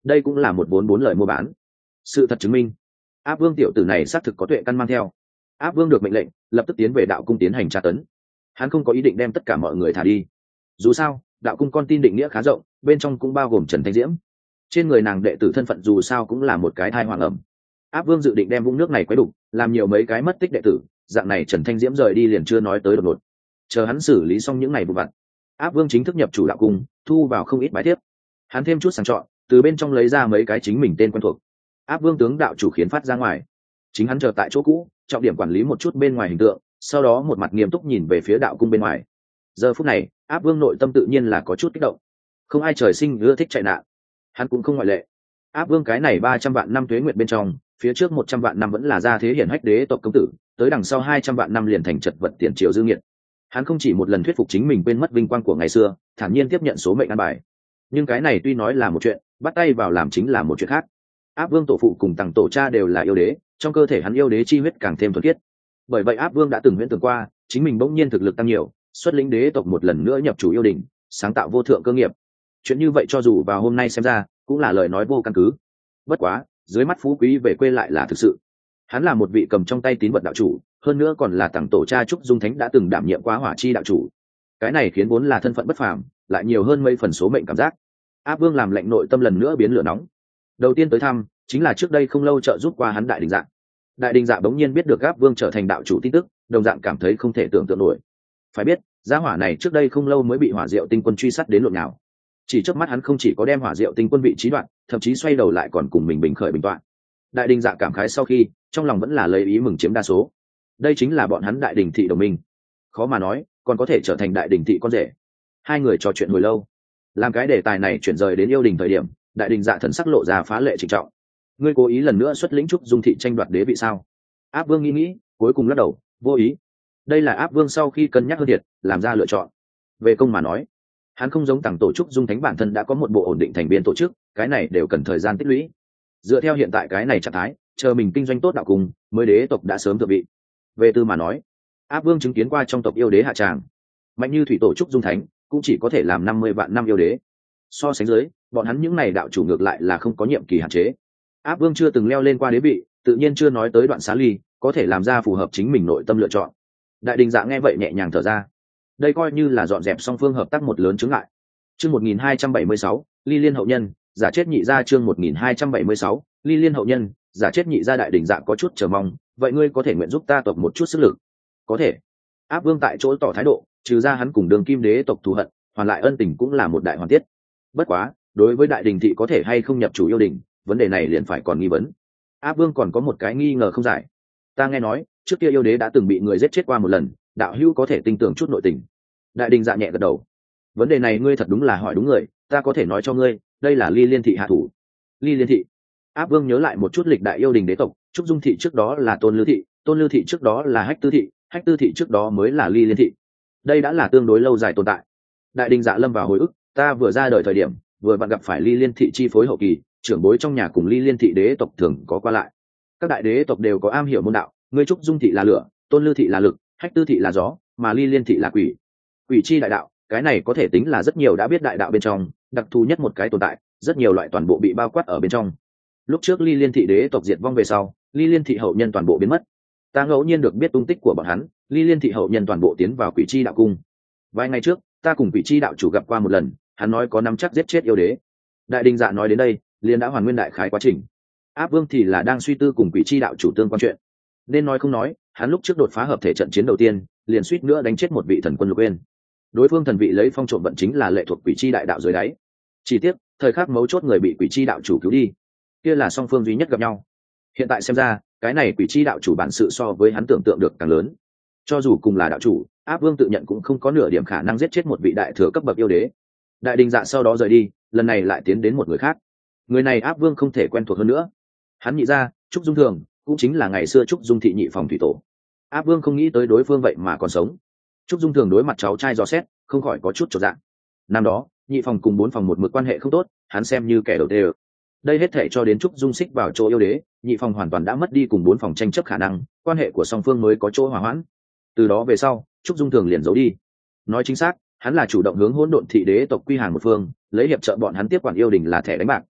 đây cũng là một vốn bốn lời mua bán. Sự thật chứng minh Áp Vương tiểu tử này xác thực có tuệ căn mang theo. Áp Vương được mệnh lệnh lập tức tiến về đạo cung tiến hành tra tấn. Hắn không có ý định đem tất cả mọi người thả đi, dù sao đạo cung con tin định nghĩa khá rộng, bên trong cũng bao gồm Trần Thanh Diễm. Trên người nàng đệ tử thân phận dù sao cũng là một cái thai hoàng ẩm. Áp Vương dự định đem vũng nước này quấy đục, làm nhiều mấy cái mất tích đệ tử, dạng này Trần Thanh Diễm rời đi liền chưa nói tới đột ngột. Chờ hắn xử lý xong những ngày vụ vặt, Áp Vương chính thức nhập chủ đạo cung, thu vào không ít bái thiếp. Hắn thêm chút sàng chọn, từ bên trong lấy ra mấy cái chính mình tên quen thuộc. Áp Vương tướng đạo chủ khiến phát ra ngoài, chính hắn chờ tại chỗ cũ, trọng điểm quản lý một chút bên ngoài hình tượng, sau đó một mặt nghiêm túc nhìn về phía đạo cung bên ngoài. Giờ phút này Áp Vương nội tâm tự nhiên là có chút kích động. Không ai trời sinh ưa thích chạy nạn, hắn cũng không ngoại lệ. Áp Vương cái này 300 vạn năm tuế nguyệt bên trong, phía trước 100 vạn năm vẫn là gia thế hiển hách đế tộc công tử, tới đằng sau 200 vạn năm liền thành chật vật tiền triều dư nghiệt. Hắn không chỉ một lần thuyết phục chính mình quên mất vinh quang của ngày xưa, thản nhiên tiếp nhận số mệnh an bài. Nhưng cái này tuy nói là một chuyện, bắt tay vào làm chính là một chuyện khác. Áp Vương tổ phụ cùng tầng tổ cha đều là yêu đế, trong cơ thể hắn yêu đế chi huyết càng thêm thuần khiết. Bởi vậy Áp Vương đã từng huyễn tưởng qua, chính mình bỗng nhiên thực lực tăng nhiều, xuất lĩnh đế tộc một lần nữa nhập chủ yêu đình, sáng tạo vô thượng cơ nghiệp. Chuyện như vậy cho dù vào hôm nay xem ra cũng là lời nói vô căn cứ. Bất quá dưới mắt phú quý về quê lại là thực sự. Hắn là một vị cầm trong tay tín vật đạo chủ, hơn nữa còn là tầng tổ cha Trúc Dung Thánh đã từng đảm nhiệm quá hỏa chi đạo chủ. Cái này khiến vốn là thân phận bất phàm lại nhiều hơn mấy phần số mệnh cảm giác. Áp Vương làm lệnh nội tâm lần nữa biến lửa nóng. Đầu tiên tới thăm chính là trước đây không lâu trợ giúp qua hắn Đại Đình Dạ. Đại Đình Dạ bỗng nhiên biết được Áp Vương trở thành đạo chủ tin tức, đồng dạng cảm thấy không thể tưởng tượng nổi. Phải biết gia hỏa này trước đây không lâu mới bị Hỏa Diệu Tinh Quân truy sát đến lộn nào, chỉ trước mắt hắn không chỉ có đem Hỏa Diệu Tinh Quân vị trí đoạn, thậm chí xoay đầu lại còn cùng mình bình khởi bình toạn. Đại Đình Dạ cảm khái sau khi, trong lòng vẫn là lấy ý mừng chiếm đa số. Đây chính là bọn hắn Đại Đình thị đồng minh, khó mà nói còn có thể trở thành Đại Đình thị con rể. Hai người trò chuyện hồi lâu, làm cái đề tài này chuyển rời đến yêu đình thời điểm, Đại Đình Dạ thần sắc lộ ra phá lệ trịnh trọng. Ngươi cố ý lần nữa xuất lĩnh Trúc Dung thị tranh đoạt đế vị sao? Áp Vương nghĩ cuối cùng lắc đầu, vô ý. Đây là Áp Vương sau khi cân nhắc hơn thiệt làm ra lựa chọn. Về công mà nói, hắn không giống tầng tổ Trúc Dung Thánh bản thân đã có một bộ ổn định thành viên tổ chức, cái này đều cần thời gian tích lũy. Dựa theo hiện tại cái này trạng thái, chờ mình kinh doanh tốt đạo cùng mới đế tộc đã sớm thượng vị. Về tư mà nói, Áp Vương chứng kiến qua trong tộc yêu đế hạ tràng, mạnh như thủy tổ Trúc Dung Thánh cũng chỉ có thể làm 50 vạn năm yêu đế. So sánh dưới, bọn hắn những này đạo chủ ngược lại là không có nhiệm kỳ hạn chế. Áp Vương chưa từng leo lên qua đế vị, tự nhiên chưa nói tới đoạn xá ly, có thể làm ra phù hợp chính mình nội tâm lựa chọn. Đại Đình Dạ nghe vậy nhẹ nhàng thở ra. Đây coi như là dọn dẹp song phương hợp tác một lớn chướng ngại. Chương 1276, Ly Liên hậu nhân, giả chết nhị gia. Chương 1276, Ly Liên hậu nhân, giả chết nhị gia. Đại Đình Dạ có chút chờ mong, vậy ngươi có thể nguyện giúp ta tộc một chút sức lực? Có thể. Áp Vương tại chỗ tỏ thái độ, trừ ra hắn cùng Đường Kim đế tộc thù hận, hoàn lại ân tình cũng là một đại hoàn tiết. Bất quá, đối với Đại Đình thị có thể hay không nhập chủ yêu đình, vấn đề này liền phải còn nghi vấn. Áp Vương còn có một cái nghi ngờ không giải. Ta nghe nói trước kia yêu đế đã từng bị người giết chết qua một lần, đạo hữu có thể tin tưởng chút nội tình? Đại Đình Dạ nhẹ gật đầu. Vấn đề này ngươi thật đúng là hỏi đúng người, ta có thể nói cho ngươi, đây là Ly Liên thị hạ thủ. Ly Liên thị? Áp Vương nhớ lại một chút lịch đại yêu đình đế tộc, Trúc Dung thị trước đó là Tôn Lư thị, Tôn Lư thị trước đó là Hách Tư thị, Hách Tư thị trước đó mới là Ly Liên thị. Đây đã là tương đối lâu dài tồn tại. Đại Đình Dạ lâm vào hồi ức, ta vừa ra đời thời điểm vừa vặn gặp phải Ly Liên thị chi phối hậu kỳ, trưởng bối trong nhà cùng Ly Liên thị đế tộc thường có qua lại. Các đại đế tộc đều có am hiểu môn đạo, ngươi Trúc Dung thị là lửa, Tôn Lư thị là lực, Hách Tư thị là gió, mà Ly Liên thị là quỷ. Quỷ chi đại đạo, cái này có thể tính là rất nhiều đã biết đại đạo bên trong đặc thù nhất một cái tồn tại, rất nhiều loại toàn bộ bị bao quát ở bên trong. Lúc trước Ly Liên thị đế tộc diệt vong về sau, Ly Liên thị hậu nhân toàn bộ biến mất. Ta ngẫu nhiên được biết tung tích của bọn hắn, Ly Liên thị hậu nhân toàn bộ tiến vào Quỷ chi đạo cung. Vài ngày trước, ta cùng Quỷ chi đạo chủ gặp qua một lần, hắn nói có nắm chắc giết chết yêu đế. Đại Đình Dạ nói đến đây, liền đã hoàn nguyên đại khái quá trình. Áp Vương thì là đang suy tư cùng Quỷ chi đạo chủ tương quan chuyện. Nên nói không nói, hắn lúc trước đột phá hợp thể trận chiến đầu tiên, liền suýt nữa đánh chết một vị thần quân Lục Uyên. Đối phương thần vị lấy phong trộm vận chính là lệ thuộc Quỷ chi đại đạo dưới đáy. Chỉ tiếc, thời khắc mấu chốt người bị Quỷ chi đạo chủ cứu đi, kia là song phương duy nhất gặp nhau. Hiện tại xem ra, cái này Quỷ chi đạo chủ bản sự so với hắn tưởng tượng được càng lớn. Cho dù cùng là đạo chủ, Áp Vương tự nhận cũng không có nửa điểm khả năng giết chết một vị đại thừa cấp bậc yêu đế. Đại Đình Dạ sau đó rời đi, lần này lại tiến đến một người khác. Người này Áp Vương không thể quen thuộc hơn nữa. Hắn nhị gia Trúc Dung Thường, cũng chính là ngày xưa Trúc Dung thị nhị phòng thủy tổ. Áp Vương không nghĩ tới đối phương vậy mà còn sống. Trúc Dung Thường đối mặt cháu trai dò xét, không khỏi có chút chột dạ. Năm đó nhị phòng cùng 4 phòng một mực quan hệ không tốt, hắn xem như kẻ đầu tiên. Đây hết thể cho đến Trúc Dung xích vào chỗ yêu đế, nhị phòng hoàn toàn đã mất đi cùng 4 phòng tranh chấp khả năng, quan hệ của song phương mới có chỗ hòa hoãn. Từ đó về sau, Trúc Dung Thường liền giấu đi. Nói chính xác, hắn là chủ động hướng Hỗn Độn thị đế tộc quy hàng một phương, lấy hiệp trợ bọn hắn tiếp quản yêu đình là thẻ đánh bạc,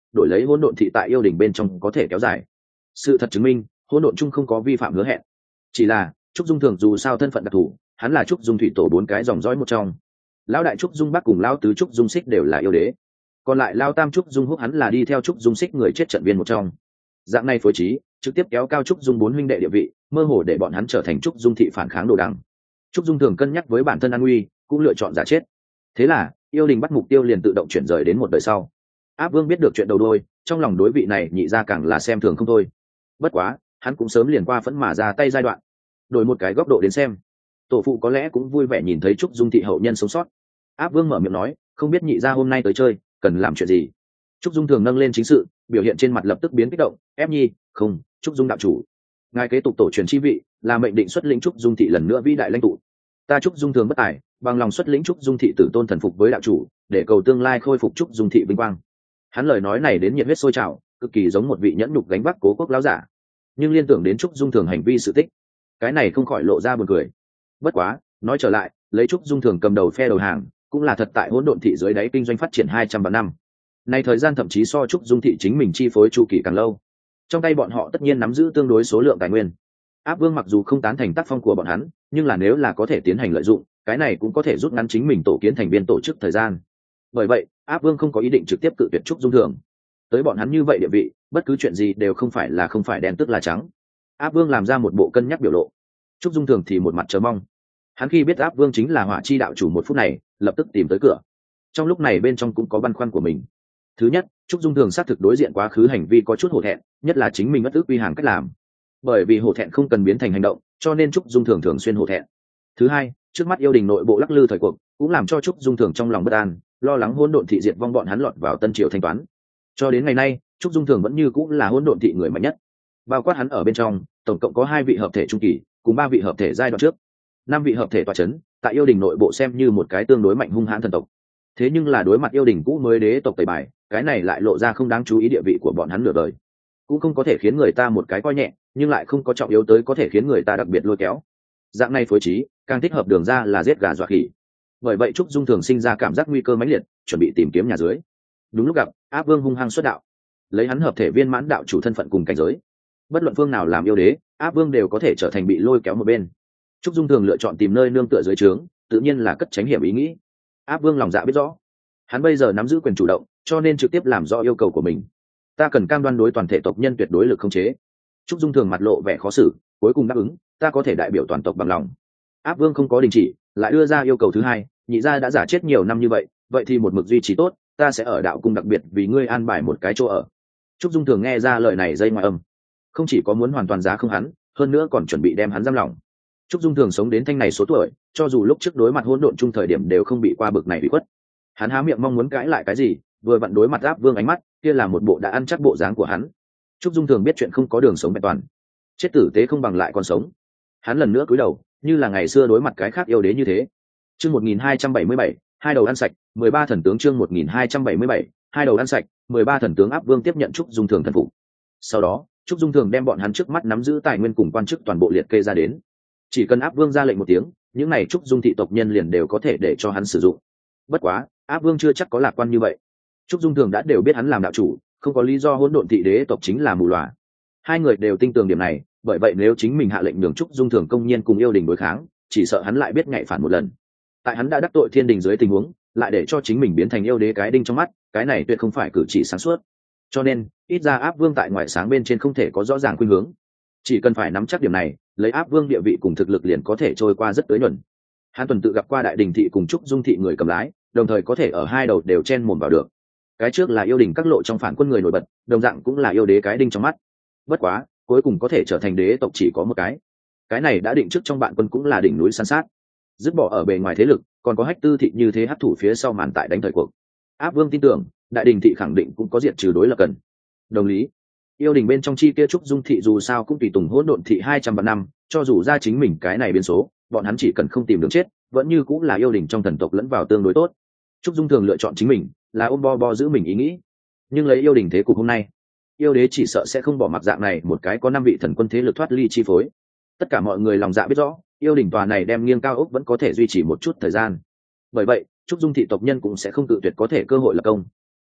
đổi lấy hỗn độn thị tại yêu đình bên trong có thể kéo dài. Sự thật chứng minh hỗn độn chung không có vi phạm hứa hẹn, chỉ là trúc dung thường dù sao thân phận đặc thù, hắn là trúc dung thủy tổ 4 cái dòng dõi một trong. Lão đại trúc dung bắc cùng lão tứ trúc dung xích đều là yêu đế, còn lại lão tam trúc dung húc hắn là đi theo trúc dung xích người chết trận viên một trong. Dạng này phối trí trực tiếp kéo cao trúc dung 4 huynh đệ địa vị, mơ hồ để bọn hắn trở thành trúc dung thị phản kháng đồ đằng. Trúc dung thường cân nhắc với bản thân an nguy, cũng lựa chọn giả chết. Thế là yêu đình bắt mục tiêu liền tự động chuyển rời đến một đời sau. Áp Vương biết được chuyện đầu đuôi, trong lòng đối vị này nhị ra càng là xem thường không thôi. Bất quá hắn cũng sớm liền qua phẫn mà ra tay giai đoạn. Đổi một cái góc độ đến xem, tổ phụ có lẽ cũng vui vẻ nhìn thấy trúc dung thị hậu nhân sống sót. Áp Vương mở miệng nói, không biết nhị ra hôm nay tới chơi cần làm chuyện gì. Trúc dung thường nâng lên chính sự, biểu hiện trên mặt lập tức biến kích động. Ép nhi, không, trúc dung đạo chủ, ngài kế tục tổ truyền chi vị, là mệnh định xuất lĩnh trúc dung thị lần nữa vĩ đại lãnh tụ. Ta trúc dung thường bất tài, bằng lòng xuất lĩnh trúc dung thị tử tôn thần phục với đạo chủ, để cầu tương lai khôi phục trúc dung thị vinh quang. Hắn lời nói này đến nhiệt huyết sôi trào, cực kỳ giống một vị nhẫn nhục gánh vác cố quốc láo giả, nhưng liên tưởng đến trúc dung thường hành vi sự tích, cái này không khỏi lộ ra buồn cười. Bất quá nói trở lại, lấy trúc dung thường cầm đầu phe đầu hàng, cũng là thật tại hỗn độn thị dưới đáy kinh doanh phát triển 200 vạn năm. Nay thời gian thậm chí so trúc dung thị chính mình chi phối chu kỳ càng lâu. Trong tay bọn họ tất nhiên nắm giữ tương đối số lượng tài nguyên. Áp Vương mặc dù không tán thành tác phong của bọn hắn, nhưng là nếu là có thể tiến hành lợi dụng, cái này cũng có thể rút ngắn chính mình tổ kiến thành viên tổ chức thời gian. Bởi vậy Áp Vương không có ý định trực tiếp cự tuyệt trúc dung thường. Tới bọn hắn như vậy địa vị, bất cứ chuyện gì đều không phải đen tức là trắng. Áp Vương làm ra một bộ cân nhắc biểu lộ, trúc dung thường thì một mặt chờ mong. Hắn khi biết Áp Vương chính là hỏa chi đạo chủ một phút này lập tức tìm tới cửa. Trong lúc này bên trong cũng có băn khoăn của mình. Thứ nhất, trúc dung thường xác thực đối diện quá khứ hành vi có chút hổ thẹn, nhất là chính mình bất ức uy hàng cách làm. Bởi vì hổ thẹn không cần biến thành hành động, cho nên trúc dung thường thường xuyên hổ thẹn. Thứ hai, trước mắt yêu đình nội bộ lắc lư thời cuộc cũng làm cho trúc dung thường trong lòng bất an, lo lắng hỗn độn thị diệt vong bọn hắn lọt vào tân triều thanh toán. Cho đến ngày nay trúc dung thường vẫn như cũng là hỗn độn thị người mạnh nhất, bao quát hắn ở bên trong tổng cộng có 2 vị hợp thể trung kỳ cùng 3 vị hợp thể giai đoạn trước, 5 vị hợp thể tọa chấn, tại yêu đình nội bộ xem như một cái tương đối mạnh hung hãn thần tộc. Thế nhưng là đối mặt yêu đình cũ mới đế tộc tẩy bài, cái này lại lộ ra không đáng chú ý địa vị của bọn hắn nửa đời, cũng không có thể khiến người ta một cái coi nhẹ, nhưng lại không có trọng yếu tới có thể khiến người ta đặc biệt lôi kéo. Dạng này phối trí càng thích hợp đường ra là giết gà dọa khỉ. Bởi vậy trúc dung thường sinh ra cảm giác nguy cơ mãnh liệt, chuẩn bị tìm kiếm nhà dưới. Đúng lúc gặp Áp Vương hung hăng xuất đạo, lấy hắn hợp thể viên mãn đạo chủ thân phận cùng cảnh giới, bất luận phương nào làm yêu đế, Áp Vương đều có thể trở thành bị lôi kéo một bên. Trúc dung thường lựa chọn tìm nơi nương tựa dưới trướng, tự nhiên là cất tránh hiểm ý nghĩ. Áp Vương lòng dạ biết rõ, hắn bây giờ nắm giữ quyền chủ động, cho nên trực tiếp làm rõ yêu cầu của mình. Ta cần cam đoan đối toàn thể tộc nhân tuyệt đối lực khống chế. Trúc dung thường mặt lộ vẻ khó xử, cuối cùng đáp ứng, ta có thể đại biểu toàn tộc bằng lòng. Áp Vương không có đình chỉ, lại đưa ra yêu cầu thứ hai, nhị gia đã giả chết nhiều năm như vậy, vậy thì một mực duy trì tốt, ta sẽ ở đạo cung đặc biệt vì ngươi an bài một cái chỗ ở. Trúc dung thường nghe ra lời này dây ngoài âm, không chỉ có muốn hoàn toàn giá không hắn, hơn nữa còn chuẩn bị đem hắn giam lỏng. Trúc dung thường sống đến thanh này số tuổi, cho dù lúc trước đối mặt hỗn độn chung thời điểm đều không bị qua bực này bị khuất. Hắn há miệng mong muốn cãi lại cái gì, vừa vặn đối mặt Áp Vương ánh mắt kia là một bộ đã ăn chắc bộ dáng của hắn. Trúc dung thường biết chuyện không có đường sống vẹn toàn, chết tử tế không bằng lại còn sống. Hắn lần nữa cúi đầu, như là ngày xưa đối mặt cái khác yêu đế như thế. Chương 1277, hai đầu ăn sạch, 13 thần tướng. Chương 1277, hai đầu ăn sạch, 13 thần tướng. Áp Vương tiếp nhận trúc dung thường thần phục. Sau đó trúc dung thường đem bọn hắn trước mắt nắm giữ tài nguyên cùng quan chức toàn bộ liệt kê ra đến. Chỉ cần Áp Vương ra lệnh một tiếng, những này trúc dung thị tộc nhân liền đều có thể để cho hắn sử dụng. Bất quá Áp Vương chưa chắc có lạc quan như vậy. Trúc dung thường đã đều biết hắn làm đạo chủ, không có lý do hỗn độn thị đế tộc chính là mù lòa. Hai người đều tin tưởng điểm này, bởi vậy nếu chính mình hạ lệnh nhường trúc dung thường công nhiên cùng yêu đình đối kháng, chỉ sợ hắn lại biết nhạy phản một lần. Tại hắn đã đắc tội thiên đình dưới tình huống, lại để cho chính mình biến thành yêu đế cái đinh trong mắt, cái này tuyệt không phải cử chỉ sáng suốt. Cho nên ít ra Áp Vương tại ngoại sáng bên trên không thể có rõ ràng khuynh hướng. Chỉ cần phải nắm chắc điểm này, lấy Áp Vương địa vị cùng thực lực liền có thể trôi qua rất tới nhuần. Hắn tuần tự gặp qua đại đình thị cùng trúc dung thị người cầm lái, đồng thời có thể ở hai đầu đều chen mồm vào được. Cái trước là yêu đình các lộ trong phản quân người nổi bật, đồng dạng cũng là yêu đế cái đinh trong mắt. Bất quá cuối cùng có thể trở thành đế tộc chỉ có một cái này đã định trước trong bạn quân cũng là đỉnh núi san sát. Dứt bỏ ở bề ngoài thế lực, còn có Hách Tư thị như thế hấp thủ phía sau màn tại đánh thời cuộc. Áp Vương tin tưởng đại đình thị khẳng định cũng có diện trừ đối lập cần. Đồng lý, yêu đình bên trong chi kia trúc dung thị dù sao cũng tùy tùng hỗn độn thị 200 vạn năm, cho dù ra chính mình cái này biến số, bọn hắn chỉ cần không tìm đường chết, vẫn như cũng là yêu đình trong thần tộc lẫn vào tương đối tốt. Trúc dung thường lựa chọn chính mình là ôm bo giữ mình ý nghĩ, nhưng lấy yêu đình thế cục hôm nay, yêu đế chỉ sợ sẽ không bỏ mặc dạng này một cái có 5 vị thần quân thế lực thoát ly chi phối. Tất cả mọi người lòng dạ biết rõ, yêu đình tòa này đem nghiêng cao ốc vẫn có thể duy trì một chút thời gian. Bởi vậy trúc dung thị tộc nhân cũng sẽ không tự tuyệt có thể cơ hội lập công.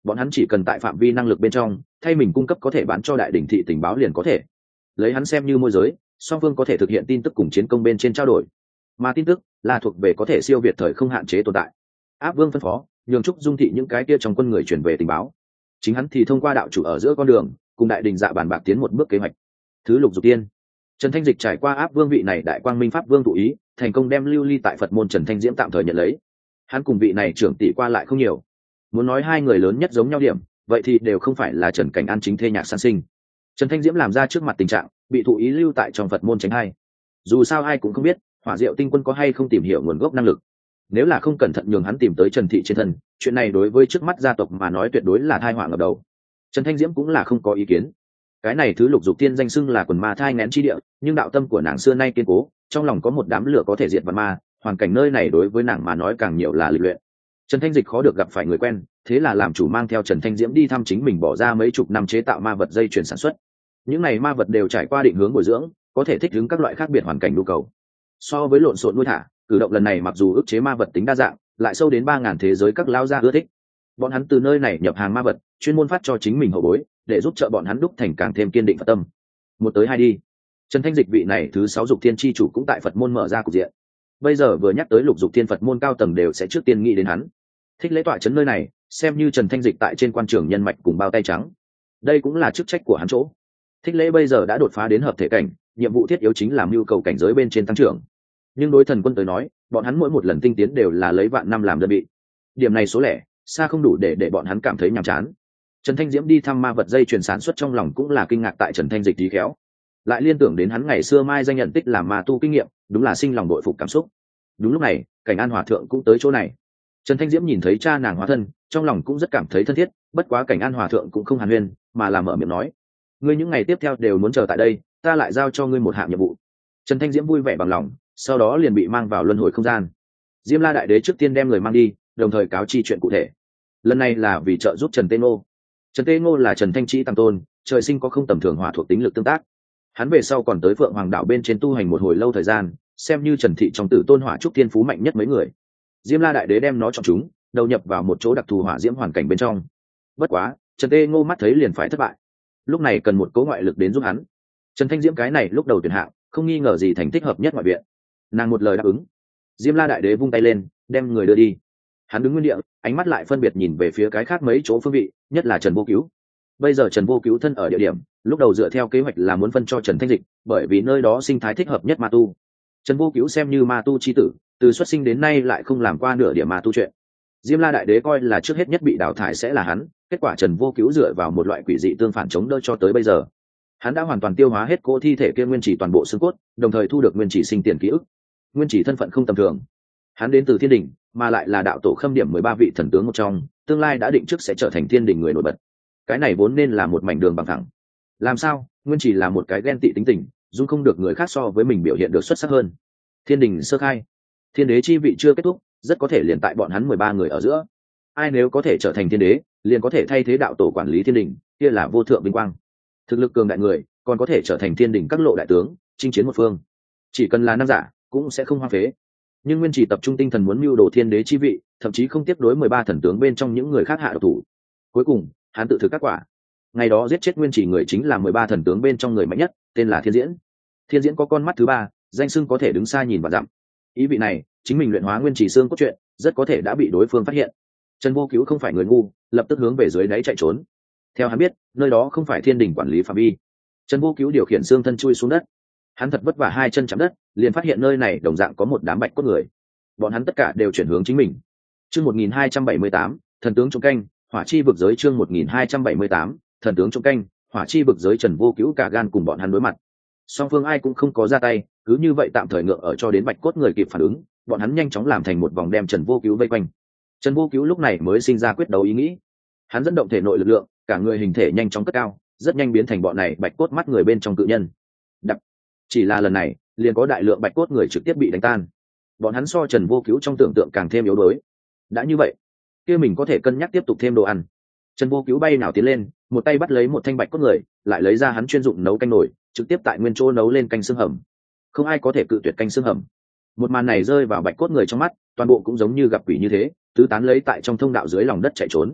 bọn hắn chỉ cần tại phạm vi năng lực bên trong thay mình cung cấp có thể bán cho đại đỉnh thị tình báo liền có thể lấy hắn xem như môi giới, song phương có thể thực hiện tin tức cùng chiến công bên trên trao đổi, mà tin tức là thuộc về có thể siêu việt thời không hạn chế tồn tại. Áp Vương phân phó nhường Trúc Dung thị những cái kia trong quân người chuyển về tình báo, chính hắn thì thông qua đạo chủ ở giữa con đường cùng đại đình dạ bàn bạc tiến một bước kế hoạch. Thứ lục dục tiên, Trần Thanh Dịch trải qua Áp Vương vị này đại quang minh pháp vương thụ ý, thành công đem lưu ly tại Phật môn Trần Thanh Diễm tạm thời nhận lấy. Hắn cùng vị này trưởng tỷ qua lại không nhiều, muốn nói hai người lớn nhất giống nhau điểm, vậy thì đều không phải là Trần Cảnh An chính thê nhạc san sinh. Trần Thanh Diễm làm ra trước mặt tình trạng bị thụ ý lưu tại trong Phật môn tránh hai. Dù sao ai cũng không biết Hỏa Diệu Tinh Quân có hay không tìm hiểu nguồn gốc năng lực, nếu là không cẩn thận nhường hắn tìm tới Trần thị trên thân, chuyện này đối với trước mắt gia tộc mà nói tuyệt đối là tai họa ngập đầu. Trần Thanh Diễm cũng là không có ý kiến. Cái này thứ lục dục tiên danh xưng là quần ma thai nghén chi địa, nhưng đạo tâm của nàng xưa nay kiên cố, trong lòng có một đám lửa có thể diệt vạn ma, hoàn cảnh nơi này đối với nàng mà nói càng nhiều là lịch luyện. Trần Thanh Dịch khó được gặp phải người quen, thế là làm chủ mang theo Trần Thanh Diễm đi thăm chính mình bỏ ra mấy chục năm chế tạo ma vật dây chuyền sản xuất. Những này ma vật đều trải qua định hướng bồi dưỡng, có thể thích ứng các loại khác biệt hoàn cảnh nhu cầu. So với lộn xộn nuôi thả, cử động lần này mặc dù ức chế ma vật tính đa dạng, lại sâu đến 3000 thế giới các lao gia ưa thích. Bọn hắn từ nơi này nhập hàng ma vật, chuyên môn phát cho chính mình hậu bối, để giúp trợ bọn hắn đúc thành càng thêm kiên định Phật tâm. Một tới hai đi, Trần Thanh Dịch vị này thứ 6 dục thiên chi chủ cũng tại Phật môn mở ra cục diện. Bây giờ vừa nhắc tới lục dục thiên Phật môn cao tầng đều sẽ trước tiên nghĩ đến hắn. Thích lễ tọa trấn nơi này, xem như Trần Thanh Dịch tại trên quan trường nhân mạch cùng bao tay trắng. Đây cũng là chức trách của hắn chỗ. Thích lễ bây giờ đã đột phá đến hợp thể cảnh, nhiệm vụ thiết yếu chính là nhu cầu cảnh giới bên trên tăng trưởng. Nhưng đối thần quân tới nói, bọn hắn mỗi một lần tinh tiến đều là lấy vạn năm làm đơn vị. Điểm này số lẻ xa không đủ để bọn hắn cảm thấy nhàm chán. Trần Thanh Diễm đi thăm ma vật dây chuyển sản xuất trong lòng cũng là kinh ngạc tại Trần Thanh Dịch trí khéo, lại liên tưởng đến hắn ngày xưa mai danh nhận tích làm ma tu kinh nghiệm, đúng là sinh lòng đội phục cảm xúc. Đúng lúc này, Cảnh An Hòa thượng cũng tới chỗ này. Trần Thanh Diễm nhìn thấy cha nàng hóa thân, trong lòng cũng rất cảm thấy thân thiết, bất quá Cảnh An Hòa thượng cũng không hàn huyên, mà là mở miệng nói: "Ngươi những ngày tiếp theo đều muốn chờ tại đây, ta lại giao cho ngươi một hạng nhiệm vụ." Trần Thanh Diễm vui vẻ bằng lòng, sau đó liền bị mang vào luân hồi không gian. Diêm La Đại Đế trước tiên đem người mang đi, đồng thời cáo chi chuyện cụ thể. Lần này là vì trợ giúp Trần Tê Ngô. Trần Tê Ngô là Trần Thanh Trĩ tăng tôn, trời sinh có không tầm thường hỏa thuộc tính lực tương tác. Hắn về sau còn tới Phượng Hoàng đảo bên trên tu hành một hồi lâu thời gian, xem như Trần thị trong Tử Tôn hỏa trúc thiên phú mạnh nhất mấy người. Diêm La Đại Đế đem nó chọn chúng, đầu nhập vào một chỗ đặc thù hỏa diễm hoàn cảnh bên trong. Bất quá, Trần Tê Ngô mắt thấy liền phải thất bại. Lúc này cần một cỗ ngoại lực đến giúp hắn. Trần Thanh Diễm cái này lúc đầu tuyển hạng, không nghi ngờ gì thành thích hợp nhất ngoại viện. Nàng một lời đáp ứng. Diêm La Đại Đế vung tay lên, đem người đưa đi. Hắn đứng nguyên địa, ánh mắt lại phân biệt nhìn về phía cái khác mấy chỗ phương vị, nhất là Trần Vô Cứu. Bây giờ Trần Vô Cứu thân ở địa điểm, lúc đầu dựa theo kế hoạch là muốn phân cho Trần Thanh Dịch, bởi vì nơi đó sinh thái thích hợp nhất ma tu. Trần Vô Cứu xem như ma tu chi tử, từ xuất sinh đến nay lại không làm qua nửa điểm ma tu chuyện. Diêm La Đại Đế coi là trước hết nhất bị đào thải sẽ là hắn, kết quả Trần Vô Cứu dựa vào một loại quỷ dị tương phản chống đỡ cho tới bây giờ. Hắn đã hoàn toàn tiêu hóa hết cỗ thi thể kia nguyên chỉ toàn bộ xương cốt, đồng thời thu được nguyên chỉ sinh tiền ký ức. Nguyên chỉ thân phận không tầm thường. Hắn đến từ Thiên Đình, mà lại là đạo tổ khâm điểm 13 vị thần tướng một trong, tương lai đã định trước sẽ trở thành Thiên Đình người nổi bật. Cái này vốn nên là một mảnh đường bằng thẳng. Làm sao, nguyên chỉ là một cái ghen tị tính tình, dung không được người khác so với mình biểu hiện được xuất sắc hơn. Thiên Đình sơ khai, thiên đế chi vị chưa kết thúc, rất có thể liền tại bọn hắn 13 người ở giữa. Ai nếu có thể trở thành thiên đế, liền có thể thay thế đạo tổ quản lý Thiên Đình, kia là vô thượng vinh quang. Thực lực cường đại người, còn có thể trở thành Thiên Đình các lộ đại tướng, chinh chiến một phương. Chỉ cần là nam giả, cũng sẽ không hoang phế. Nhưng nguyên chỉ tập trung tinh thần muốn mưu đồ thiên đế chi vị, thậm chí không tiếp đối 13 thần tướng bên trong những người khác hạ độc thủ. Cuối cùng, hắn tự thực các quả. Ngày đó giết chết nguyên chỉ người chính là 13 thần tướng bên trong người mạnh nhất, tên là Thiên Diễn. Thiên Diễn có con mắt thứ ba, danh xưng có thể đứng xa nhìn và dặm. Ý vị này, chính mình luyện hóa nguyên chỉ xương cốt truyện, rất có thể đã bị đối phương phát hiện. Trần Vô Cứu không phải người ngu, lập tức hướng về dưới đáy chạy trốn. Theo hắn biết, nơi đó không phải Thiên Đình quản lý phạm vi. Trần Vô Cứu điều khiển xương thân chui xuống đất. Hắn thật vất vả hai chân chạm đất, liền phát hiện nơi này đồng dạng có một đám bạch cốt người. Bọn hắn tất cả đều chuyển hướng chính mình. Chương 1278, thần tướng trong canh, hỏa chi vực giới. Chương 1278, thần tướng trong canh, hỏa chi vực giới. Trần Vô Cứu cả gan cùng bọn hắn đối mặt. Song phương ai cũng không có ra tay, cứ như vậy tạm thời ngượng ở cho đến bạch cốt người kịp phản ứng, bọn hắn nhanh chóng làm thành một vòng đem Trần Vô Cứu vây quanh. Trần Vô Cứu lúc này mới sinh ra quyết đấu ý nghĩ. Hắn dẫn động thể nội lực lượng, cả người hình thể nhanh chóng cất cao, rất nhanh biến thành bọn này bạch cốt mắt người bên trong cự nhân. Đập. Chỉ là lần này, liền có đại lượng bạch cốt người trực tiếp bị đánh tan. Bọn hắn so Trần Vô Cứu trong tưởng tượng càng thêm yếu đuối. Đã như vậy, kia mình có thể cân nhắc tiếp tục thêm đồ ăn. Trần Vô Cứu bay nào tiến lên, một tay bắt lấy một thanh bạch cốt người, lại lấy ra hắn chuyên dụng nấu canh nồi, trực tiếp tại nguyên chỗ nấu lên canh xương hầm. Không ai có thể cự tuyệt canh xương hầm. Một màn này rơi vào bạch cốt người trong mắt, toàn bộ cũng giống như gặp quỷ như thế, tứ tán lấy tại trong thông đạo dưới lòng đất chạy trốn.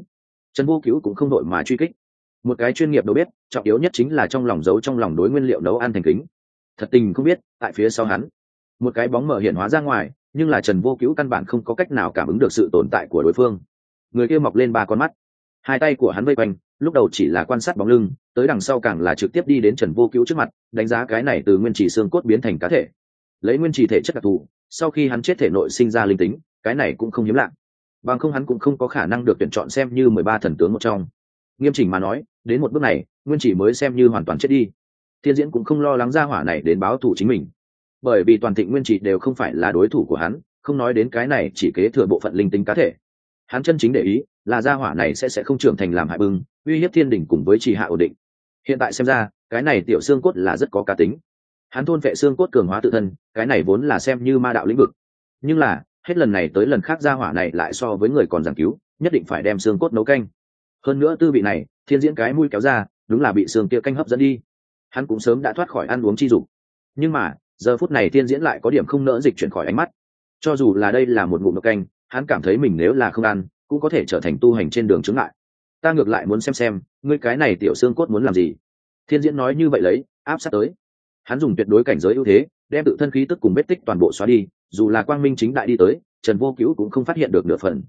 Trần Vô Cứu cũng không đội mà truy kích. Một cái chuyên nghiệp đâu biết, trọng yếu nhất chính là trong lòng giấu trong lòng đối nguyên liệu nấu ăn thành kính. Thật tình không biết, tại phía sau hắn, một cái bóng mờ hiện hóa ra ngoài, nhưng là Trần Vô Cứu căn bản không có cách nào cảm ứng được sự tồn tại của đối phương. Người kia mọc lên 3 con mắt, hai tay của hắn vây quanh, lúc đầu chỉ là quan sát bóng lưng, tới đằng sau càng là trực tiếp đi đến Trần Vô Cứu trước mặt, đánh giá cái này từ nguyên chỉ xương cốt biến thành cá thể, lấy nguyên chỉ thể chất đặc thù, sau khi hắn chết thể nội sinh ra linh tính, cái này cũng không hiếm lạ. Bằng không hắn cũng không có khả năng được tuyển chọn xem như 13 thần tướng một trong. Nghiêm chỉnh mà nói, đến một bước này, nguyên chỉ mới xem như hoàn toàn chết đi. Thiên Diễn cũng không lo lắng ra hỏa này đến báo thù chính mình, bởi vì toàn thịnh nguyên chỉ đều không phải là đối thủ của hắn, không nói đến cái này chỉ kế thừa bộ phận linh tính cá thể. Hắn chân chính để ý là gia hỏa này sẽ không trưởng thành làm hại bưng, uy hiếp thiên đỉnh cùng với trì hạ ổn định. Hiện tại xem ra, cái này tiểu xương cốt là rất có cá tính. Hắn thôn vệ xương cốt cường hóa tự thân, cái này vốn là xem như ma đạo lĩnh vực. Nhưng là, hết lần này tới lần khác gia hỏa này lại so với người còn giảng cứu, nhất định phải đem xương cốt nấu canh. Hơn nữa tư vị này, Thiên Diễn cái mũi kéo ra, đúng là bị xương kia canh hấp dẫn đi. Hắn cũng sớm đã thoát khỏi ăn uống chi dục. Nhưng mà, giờ phút này Thiên Diễn lại có điểm không nỡ dịch chuyển khỏi ánh mắt. Cho dù là đây là một ngụm nấu canh, hắn cảm thấy mình nếu là không ăn, cũng có thể trở thành tu hành trên đường chướng ngại. Ta ngược lại muốn xem ngươi cái này tiểu xương cốt muốn làm gì. Thiên Diễn nói như vậy lấy, áp sát tới. Hắn dùng tuyệt đối cảnh giới ưu thế, đem tự thân khí tức cùng vết tích toàn bộ xóa đi, dù là quang minh chính đại đi tới, Trần Vô Cứu cũng không phát hiện được nửa phần.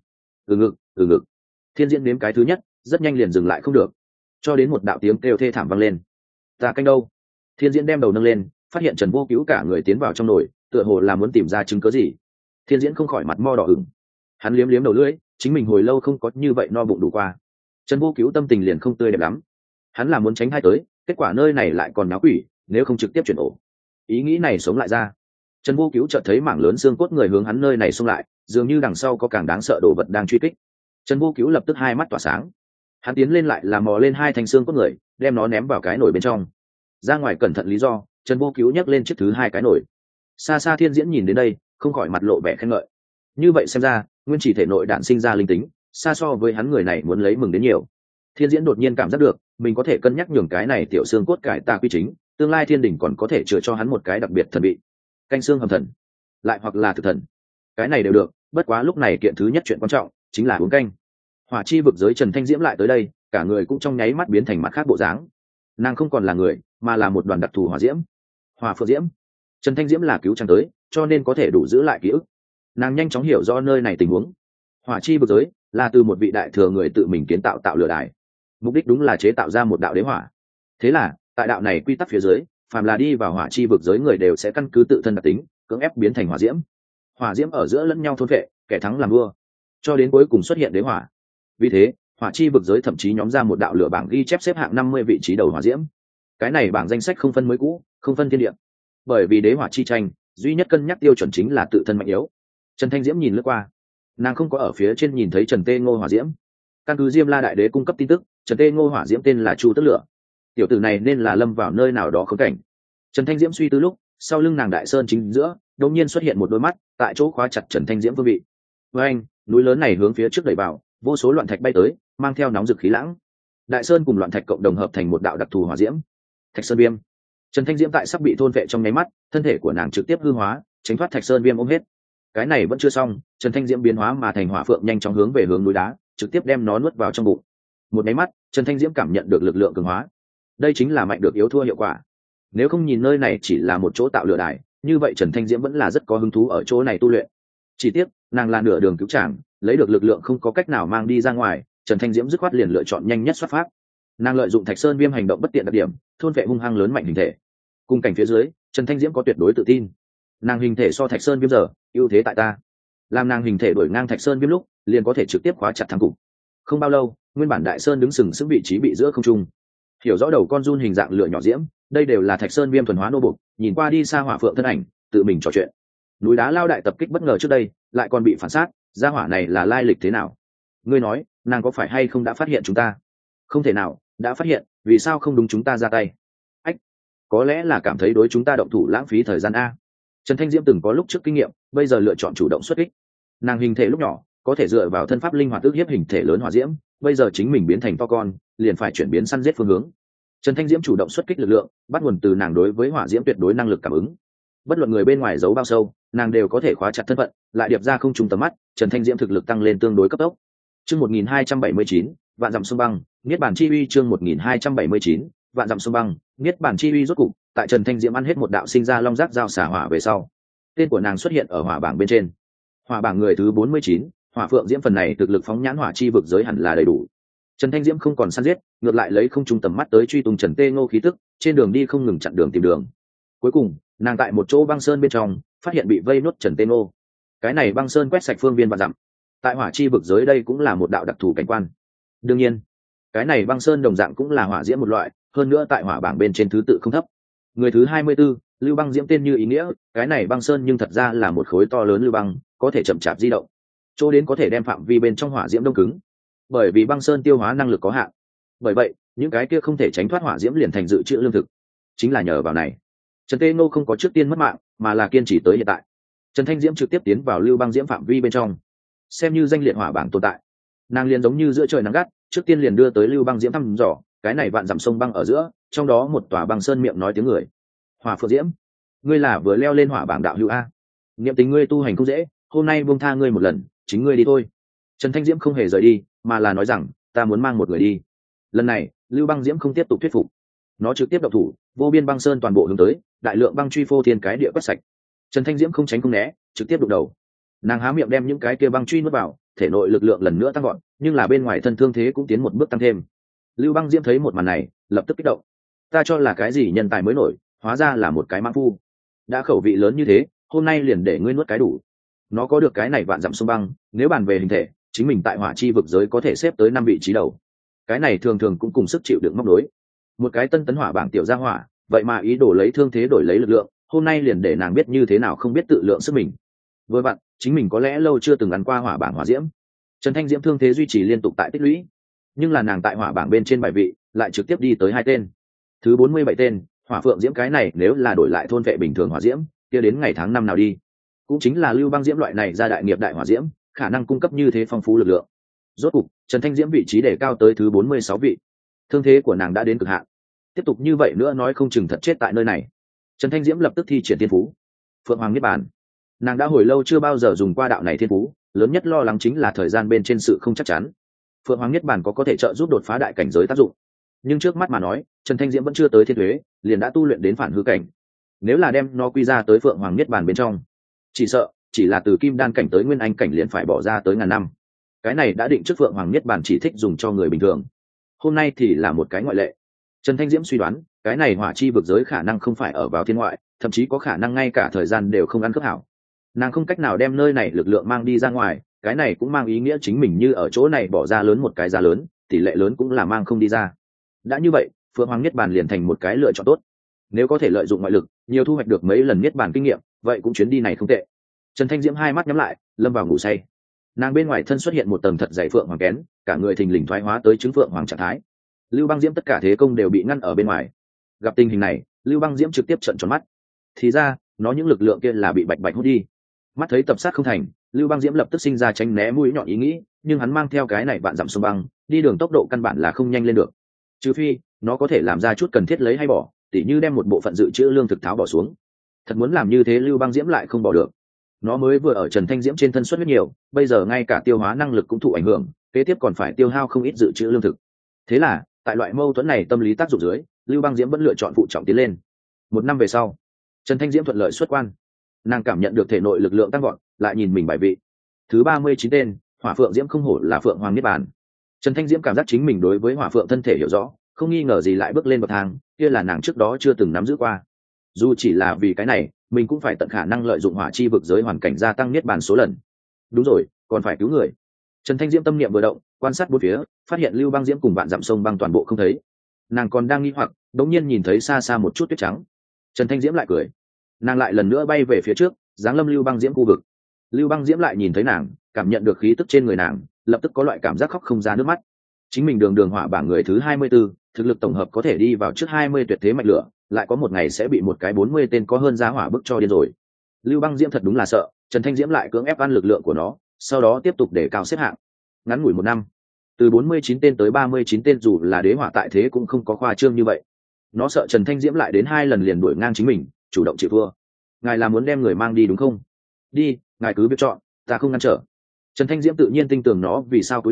Từ ngực. Thiên Diễn nếm cái thứ nhất, rất nhanh liền dừng lại không được, cho đến một đạo tiếng kêu thê thảm vang lên. Ta canh đâu? Thiên Diễn đem đầu nâng lên, phát hiện Trần Vô Cứu cả người tiến vào trong nồi, tựa hồ là muốn tìm ra chứng cớ gì. Thiên Diễn không khỏi mặt mo đỏ ửng. Hắn liếm liếm đầu lưỡi, chính mình hồi lâu không có như vậy no bụng đủ qua. Trần Vô Cứu tâm tình liền không tươi đẹp lắm. Hắn là muốn tránh hai tới, kết quả nơi này lại còn náo quỷ, nếu không trực tiếp chuyển ổ. Ý nghĩ này sống lại ra. Trần Vô Cứu chợt thấy mảng lớn xương cốt người hướng hắn nơi này xông lại, dường như đằng sau có càng đáng sợ đồ vật đang truy kích. Trần Vô Cứu lập tức hai mắt tỏa sáng. Hắn tiến lên lại là mò lên 2 thanh xương cốt người, đem nó ném vào cái nồi bên trong. Ra ngoài cẩn thận lý do, Trần Vô Cứu nhấc lên chiếc thứ 2 cái nồi. Xa xa Thiên Diễn nhìn đến đây, không khỏi mặt lộ vẻ khen ngợi. Như vậy xem ra, nguyên chỉ thể nội đạn sinh ra linh tính, xa so với hắn người này muốn lấy mừng đến nhiều. Thiên Diễn đột nhiên cảm giác được, mình có thể cân nhắc nhường cái này tiểu xương cốt cải tà quy chính, tương lai thiên đỉnh còn có thể chữa cho hắn một cái đặc biệt thần vị. Canh xương hầm thần, lại hoặc là thực thần. Cái này đều được, bất quá lúc này kiện thứ nhất chuyện quan trọng chính là uống canh. Hỏa chi vực giới Trần Thanh Diễm lại tới đây, cả người cũng trong nháy mắt biến thành mặt khác bộ dáng. Nàng không còn là người, mà là một đoàn đặc thù hỏa diễm. Hỏa phượng diễm. Trần Thanh Diễm là cứu trang tới, cho nên có thể đủ giữ lại ký ức. Nàng nhanh chóng hiểu rõ nơi này tình huống. Hỏa chi vực giới là từ một vị đại thừa người tự mình kiến tạo lửa đài, mục đích đúng là chế tạo ra một đạo đế hỏa. Thế là tại đạo này quy tắc phía dưới, phàm là đi vào hỏa chi vực giới người đều sẽ căn cứ tự thân đặc tính cưỡng ép biến thành hỏa diễm. Hỏa diễm ở giữa lẫn nhau thôn vệ, kẻ thắng làm vua, cho đến cuối cùng xuất hiện đế hỏa. Vì thế hỏa chi vực giới thậm chí nhóm ra một đạo lửa bảng ghi chép xếp hạng 50 vị trí đầu hỏa diễm. Cái này bảng danh sách không phân mới cũ, không phân thiên địa, bởi vì đế hỏa chi tranh duy nhất cân nhắc tiêu chuẩn chính là tự thân mạnh yếu. Trần Thanh Diễm nhìn lướt qua, nàng không có ở phía trên nhìn thấy Trần Tê Ngô hỏa diễm. Căn cứ Diêm La đại đế cung cấp tin tức, Trần Tê Ngô hỏa diễm tên là Chu Tức Lửa. Tiểu tử này nên là lâm vào nơi nào đó khốn cảnh. Trần Thanh Diễm suy tư lúc, sau lưng nàng đại sơn chính giữa đột nhiên xuất hiện một đôi mắt, tại chỗ khóa chặt Trần Thanh Diễm phương vị. Với anh, núi lớn này hướng phía trước đẩy vào, vô số loạn thạch bay tới, mang theo nóng dực khí lãng. Đại sơn cùng loạn thạch cộng đồng hợp thành một đạo đặc thù hỏa diễm, Thạch Sơn Viêm. Trần Thanh Diễm tại sắp bị thôn vệ trong nháy mắt, thân thể của nàng trực tiếp hư hóa, tránh thoát Thạch Sơn Viêm ôm hết. Cái này vẫn chưa xong, Trần Thanh Diễm biến hóa mà thành hỏa phượng nhanh chóng hướng về hướng núi đá, trực tiếp đem nó nuốt vào trong bụng. Một nháy mắt, Trần Thanh Diễm cảm nhận được lực lượng cường hóa. Đây chính là mạnh được yếu thua hiệu quả. Nếu không nhìn nơi này chỉ là một chỗ tạo lửa đài, như vậy Trần Thanh Diễm vẫn là rất có hứng thú ở chỗ này tu luyện. Chỉ tiếc, nàng là nửa đường cứu chàng, lấy được lực lượng không có cách nào mang đi ra ngoài, Trần Thanh Diễm dứt khoát liền lựa chọn nhanh nhất xuất phát. Nàng lợi dụng Thạch Sơn Viêm hành động bất tiện đặc điểm, thôn vệ hung hăng lớn mạnh hình thể. Cùng cảnh phía dưới, Trần Thanh Diễm có tuyệt đối tự tin. Nàng hình thể so Thạch Sơn Viêm giờ ưu thế tại ta. Làm nàng hình thể đuổi ngang Thạch Sơn Viêm lúc, liền có thể trực tiếp khóa chặt thắng cục. Không bao lâu, nguyên bản Đại Sơn đứng sừng sững vị trí bị giữa không trung. Hiểu rõ đầu con run hình dạng lửa nhỏ diễm, đây đều là Thạch Sơn Viêm thuần hóa nô bộc, nhìn qua đi xa hỏa phượng thân ảnh, tự mình trò chuyện. Núi đá lao đại tập kích bất ngờ trước đây, lại còn bị phản sát, gia hỏa này là lai lịch thế nào? Ngươi nói, nàng có phải hay không đã phát hiện chúng ta? Không thể nào, đã phát hiện, vì sao không đúng chúng ta ra tay? Ách, có lẽ là cảm thấy đối chúng ta động thủ lãng phí thời gian a. Trần Thanh Diễm từng có lúc trước kinh nghiệm, bây giờ lựa chọn chủ động xuất kích. Nàng hình thể lúc nhỏ, có thể dựa vào thân pháp linh hoạt ước hiếp hình thể lớn hỏa diễm, bây giờ chính mình biến thành to con, liền phải chuyển biến săn giết phương hướng. Trần Thanh Diễm chủ động xuất kích lực lượng, bắt nguồn từ nàng đối với hỏa diễm tuyệt đối năng lực cảm ứng. Bất luận người bên ngoài giấu bao sâu, nàng đều có thể khóa chặt thân phận, lại điệp ra không trùng tầm mắt, Trần Thanh Diễm thực lực tăng lên tương đối cấp tốc. Chương 1279, vạn dặm sông băng niết bàn chi uy chương 1279, vạn dặm sông băng niết bàn chi uy rốt cục tại Trần Thanh Diễm ăn hết một đạo sinh ra long giác giao xả hỏa về sau, tên của nàng xuất hiện ở hỏa bảng bên trên. Hỏa bảng người thứ 49, Hỏa Phượng Diễm phần này thực lực phóng nhãn hỏa chi vực giới hẳn là đầy đủ. Trần Thanh Diễm không còn săn giết, ngược lại lấy không trung tầm mắt tới truy tung Trần Tê Ngô khí tức, trên đường đi không ngừng chặn đường tìm đường. Cuối cùng, nàng tại một chỗ băng sơn bên trong, phát hiện bị vây nốt Trần Tê Ngô. Cái này băng sơn quét sạch phương viên vạn dặm. Tại hỏa chi vực giới đây cũng là một đạo đặc thù cảnh quan. Đương nhiên, cái này băng sơn đồng dạng cũng là hỏa diễm một loại, hơn nữa tại hỏa bảng bên trên thứ tự không thấp. Người thứ 24, Lưu Băng Diễm tên như ý nghĩa, cái này băng sơn nhưng thật ra là một khối to lớn lưu băng, có thể chậm chạp di động. Chỗ đến có thể đem phạm vi bên trong hỏa diễm đông cứng. Bởi vì băng sơn tiêu hóa năng lực có hạn. Bởi vậy, những cái kia không thể tránh thoát hỏa diễm liền thành dự trữ lương thực. Chính là nhờ vào này, Trần Tê Ngô không có trước tiên mất mạng, mà là kiên trì tới hiện tại. Trần Thanh Diễm trực tiếp tiến vào Lưu Băng Diễm phạm vi bên trong, xem như danh liệt hỏa bảng tồn tại. Nàng liền giống như giữa trời nắng gắt, trước tiên liền đưa tới Lưu Băng Diễm thăm dò, cái này vạn dặm sông băng ở giữa, trong đó một tòa băng sơn miệng nói tiếng người. Hỏa Phượng Diễm, ngươi là vừa leo lên hỏa bảng đạo hữu a? Niệm tình ngươi tu hành không dễ, hôm nay buông tha ngươi một lần, chính ngươi đi thôi. Trần Thanh Diễm không hề rời đi, mà là nói rằng, ta muốn mang một người đi. Lần này, Lưu Băng Diễm không tiếp tục thuyết phục, nó trực tiếp động thủ, vô biên băng sơn toàn bộ hướng tới, đại lượng băng truy phô thiên cái địa quét sạch. Trần Thanh Diễm không tránh không né, trực tiếp đụng đầu. Nàng há miệng đem những cái kia băng truy nuốt vào, thể nội lực lượng lần nữa tăng gọn, nhưng là bên ngoài thân thương thế cũng tiến một bước tăng thêm. Lưu Băng Diễm thấy một màn này, lập tức kích động. Ta cho là cái gì nhân tài mới nổi, hóa ra là một cái mãng phu. Đã khẩu vị lớn như thế, hôm nay liền để ngươi nuốt cái đủ. Nó có được cái này vạn dặm sông băng, nếu bàn về hình thể, chính mình tại hỏa chi vực giới có thể xếp tới 5 vị trí đầu. Cái này thường thường cũng cùng sức chịu đựng móc đối. Một cái tân tấn hỏa bảng tiểu gia hỏa, vậy mà ý đồ lấy thương thế đổi lấy lực lượng, hôm nay liền để nàng biết như thế nào không biết tự lượng sức mình. Với bạn, chính mình có lẽ lâu chưa từng ăn qua hỏa bảng hỏa diễm. Trần Thanh Diễm thương thế duy trì liên tục tại tích lũy, nhưng là nàng tại hỏa bảng bên trên bài vị lại trực tiếp đi tới 2 tên. Thứ 47 tên, Hỏa Phượng Diễm cái này nếu là đổi lại thôn vệ bình thường hỏa diễm, kia đến ngày tháng năm nào đi. Cũng chính là Lưu Băng Diễm loại này ra đại nghiệp đại hỏa diễm, khả năng cung cấp như thế phong phú lực lượng. Rốt cục, Trần Thanh Diễm vị trí để cao tới thứ 46 vị. Thương thế của nàng đã đến cực hạn. Tiếp tục như vậy nữa nói không chừng thật chết tại nơi này. Trần Thanh Diễm lập tức thi triển thiên phú. Phượng Hoàng Niết Bàn. Nàng đã hồi lâu chưa bao giờ dùng qua đạo này thiên phú, lớn nhất lo lắng chính là thời gian bên trên sự không chắc chắn. Phượng Hoàng Niết Bàn có thể trợ giúp đột phá đại cảnh giới tác dụng, nhưng trước mắt mà nói, Trần Thanh Diễm vẫn chưa tới thiên thuế, liền đã tu luyện đến phản hư cảnh. Nếu là đem nó quy ra tới Phượng Hoàng Niết Bàn bên trong, chỉ sợ chỉ là từ kim đan cảnh tới nguyên anh cảnh liền phải bỏ ra tới ngàn năm. Cái này đã định trước Phượng Hoàng Niết Bàn chỉ thích dùng cho người bình thường. Hôm nay thì là một cái ngoại lệ. Trần Thanh Diễm suy đoán, cái này hỏa chi vực giới khả năng không phải ở vào thiên ngoại, thậm chí có khả năng ngay cả thời gian đều không ăn khớp hảo. Nàng không cách nào đem nơi này lực lượng mang đi ra ngoài, cái này cũng mang ý nghĩa chính mình như ở chỗ này bỏ ra lớn một cái giá lớn, tỷ lệ lớn cũng là mang không đi ra. Đã như vậy, Phượng Hoàng Niết Bàn liền thành một cái lựa chọn tốt. Nếu có thể lợi dụng ngoại lực, nhiều thu hoạch được mấy lần Niết Bàn kinh nghiệm, vậy cũng chuyến đi này không tệ. Trần Thanh Diễm hai mắt nhắm lại, lâm vào ngủ say. Nàng bên ngoài thân xuất hiện một tầng thật dày phượng hoàng kén, cả người thình lình thoái hóa tới trứng phượng hoàng trạng thái. Lưu Băng Diễm tất cả thế công đều bị ngăn ở bên ngoài. Gặp tình hình này, Lưu Băng Diễm trực tiếp trợn tròn mắt. Thì ra, nó những lực lượng kia là bị bạch bạch hút đi. Mắt thấy tập sát không thành, Lưu Băng Diễm lập tức sinh ra tránh né mũi nhọn ý nghĩ, nhưng hắn mang theo cái này vạn dặm sông băng, đi đường tốc độ căn bản là không nhanh lên được. Trừ phi, nó có thể làm ra chút cần thiết lấy hay bỏ, tỉ như đem một bộ phận dự trữ lương thực tháo bỏ xuống. Thật muốn làm như thế, Lưu Băng Diễm lại không bỏ được. Nó mới vừa ở Trần Thanh Diễm trên thân xuất huyết nhiều, bây giờ ngay cả tiêu hóa năng lực cũng thụ ảnh hưởng, kế tiếp còn phải tiêu hao không ít dự trữ lương thực. Thế là, tại loại mâu thuẫn này tâm lý tác dụng dưới, Lưu Băng Diễm vẫn lựa chọn phụ trọng tiến lên. 1 năm về sau, Trần Thanh Diễm thuận lợi xuất quan. Nàng cảm nhận được thể nội lực lượng tăng vọt, lại nhìn mình bài vị. Thứ 39 tên, Hỏa Phượng Diễm không hổ là Phượng Hoàng Niết Bàn. Trần Thanh Diễm cảm giác chính mình đối với Hỏa Phượng thân thể hiểu rõ, không nghi ngờ gì lại bước lên bậc thang, kia là nàng trước đó chưa từng nắm giữ qua. Dù chỉ là vì cái này, mình cũng phải tận khả năng lợi dụng hỏa chi vực giới hoàn cảnh gia tăng niết bàn số lần. Đúng rồi, còn phải cứu người. Trần Thanh Diễm tâm niệm vừa động, quan sát bốn phía, phát hiện Lưu Băng Diễm cùng vạn dặm sông băng toàn bộ không thấy. Nàng còn đang nghi hoặc, đột nhiên nhìn thấy xa xa một chút tuyết trắng. Trần Thanh Diễm lại cười. Nàng lại lần nữa bay về phía trước, giáng lâm Lưu Băng Diễm khu vực. Lưu Băng Diễm lại nhìn thấy nàng, cảm nhận được khí tức trên người nàng, lập tức có loại cảm giác khóc không ra nước mắt. Chính mình đường hỏa bảng người thứ 24, thực lực tổng hợp có thể đi vào trước 20 tuyệt thế mạnh lửa, lại có một ngày sẽ bị một cái 40 tên có hơn giá hỏa bức cho điên rồi. Lưu Băng Diễm thật đúng là sợ, Trần Thanh Diễm lại cưỡng ép ăn lực lượng của nó, sau đó tiếp tục để cao xếp hạng. Ngắn ngủi 1 năm, từ 49 tên tới 39 tên, dù là đế hỏa tại thế cũng không có khoa trương như vậy. Nó sợ Trần Thanh Diễm lại đến 2 lần liền đuổi ngang chính mình, chủ động chịu thua. Ngài là muốn đem người mang đi đúng không? Đi, ngài cứ việc chọn, ta không ngăn trở. Trần Thanh Diễm tự nhiên tin tưởng nó vì sao cúi đầu,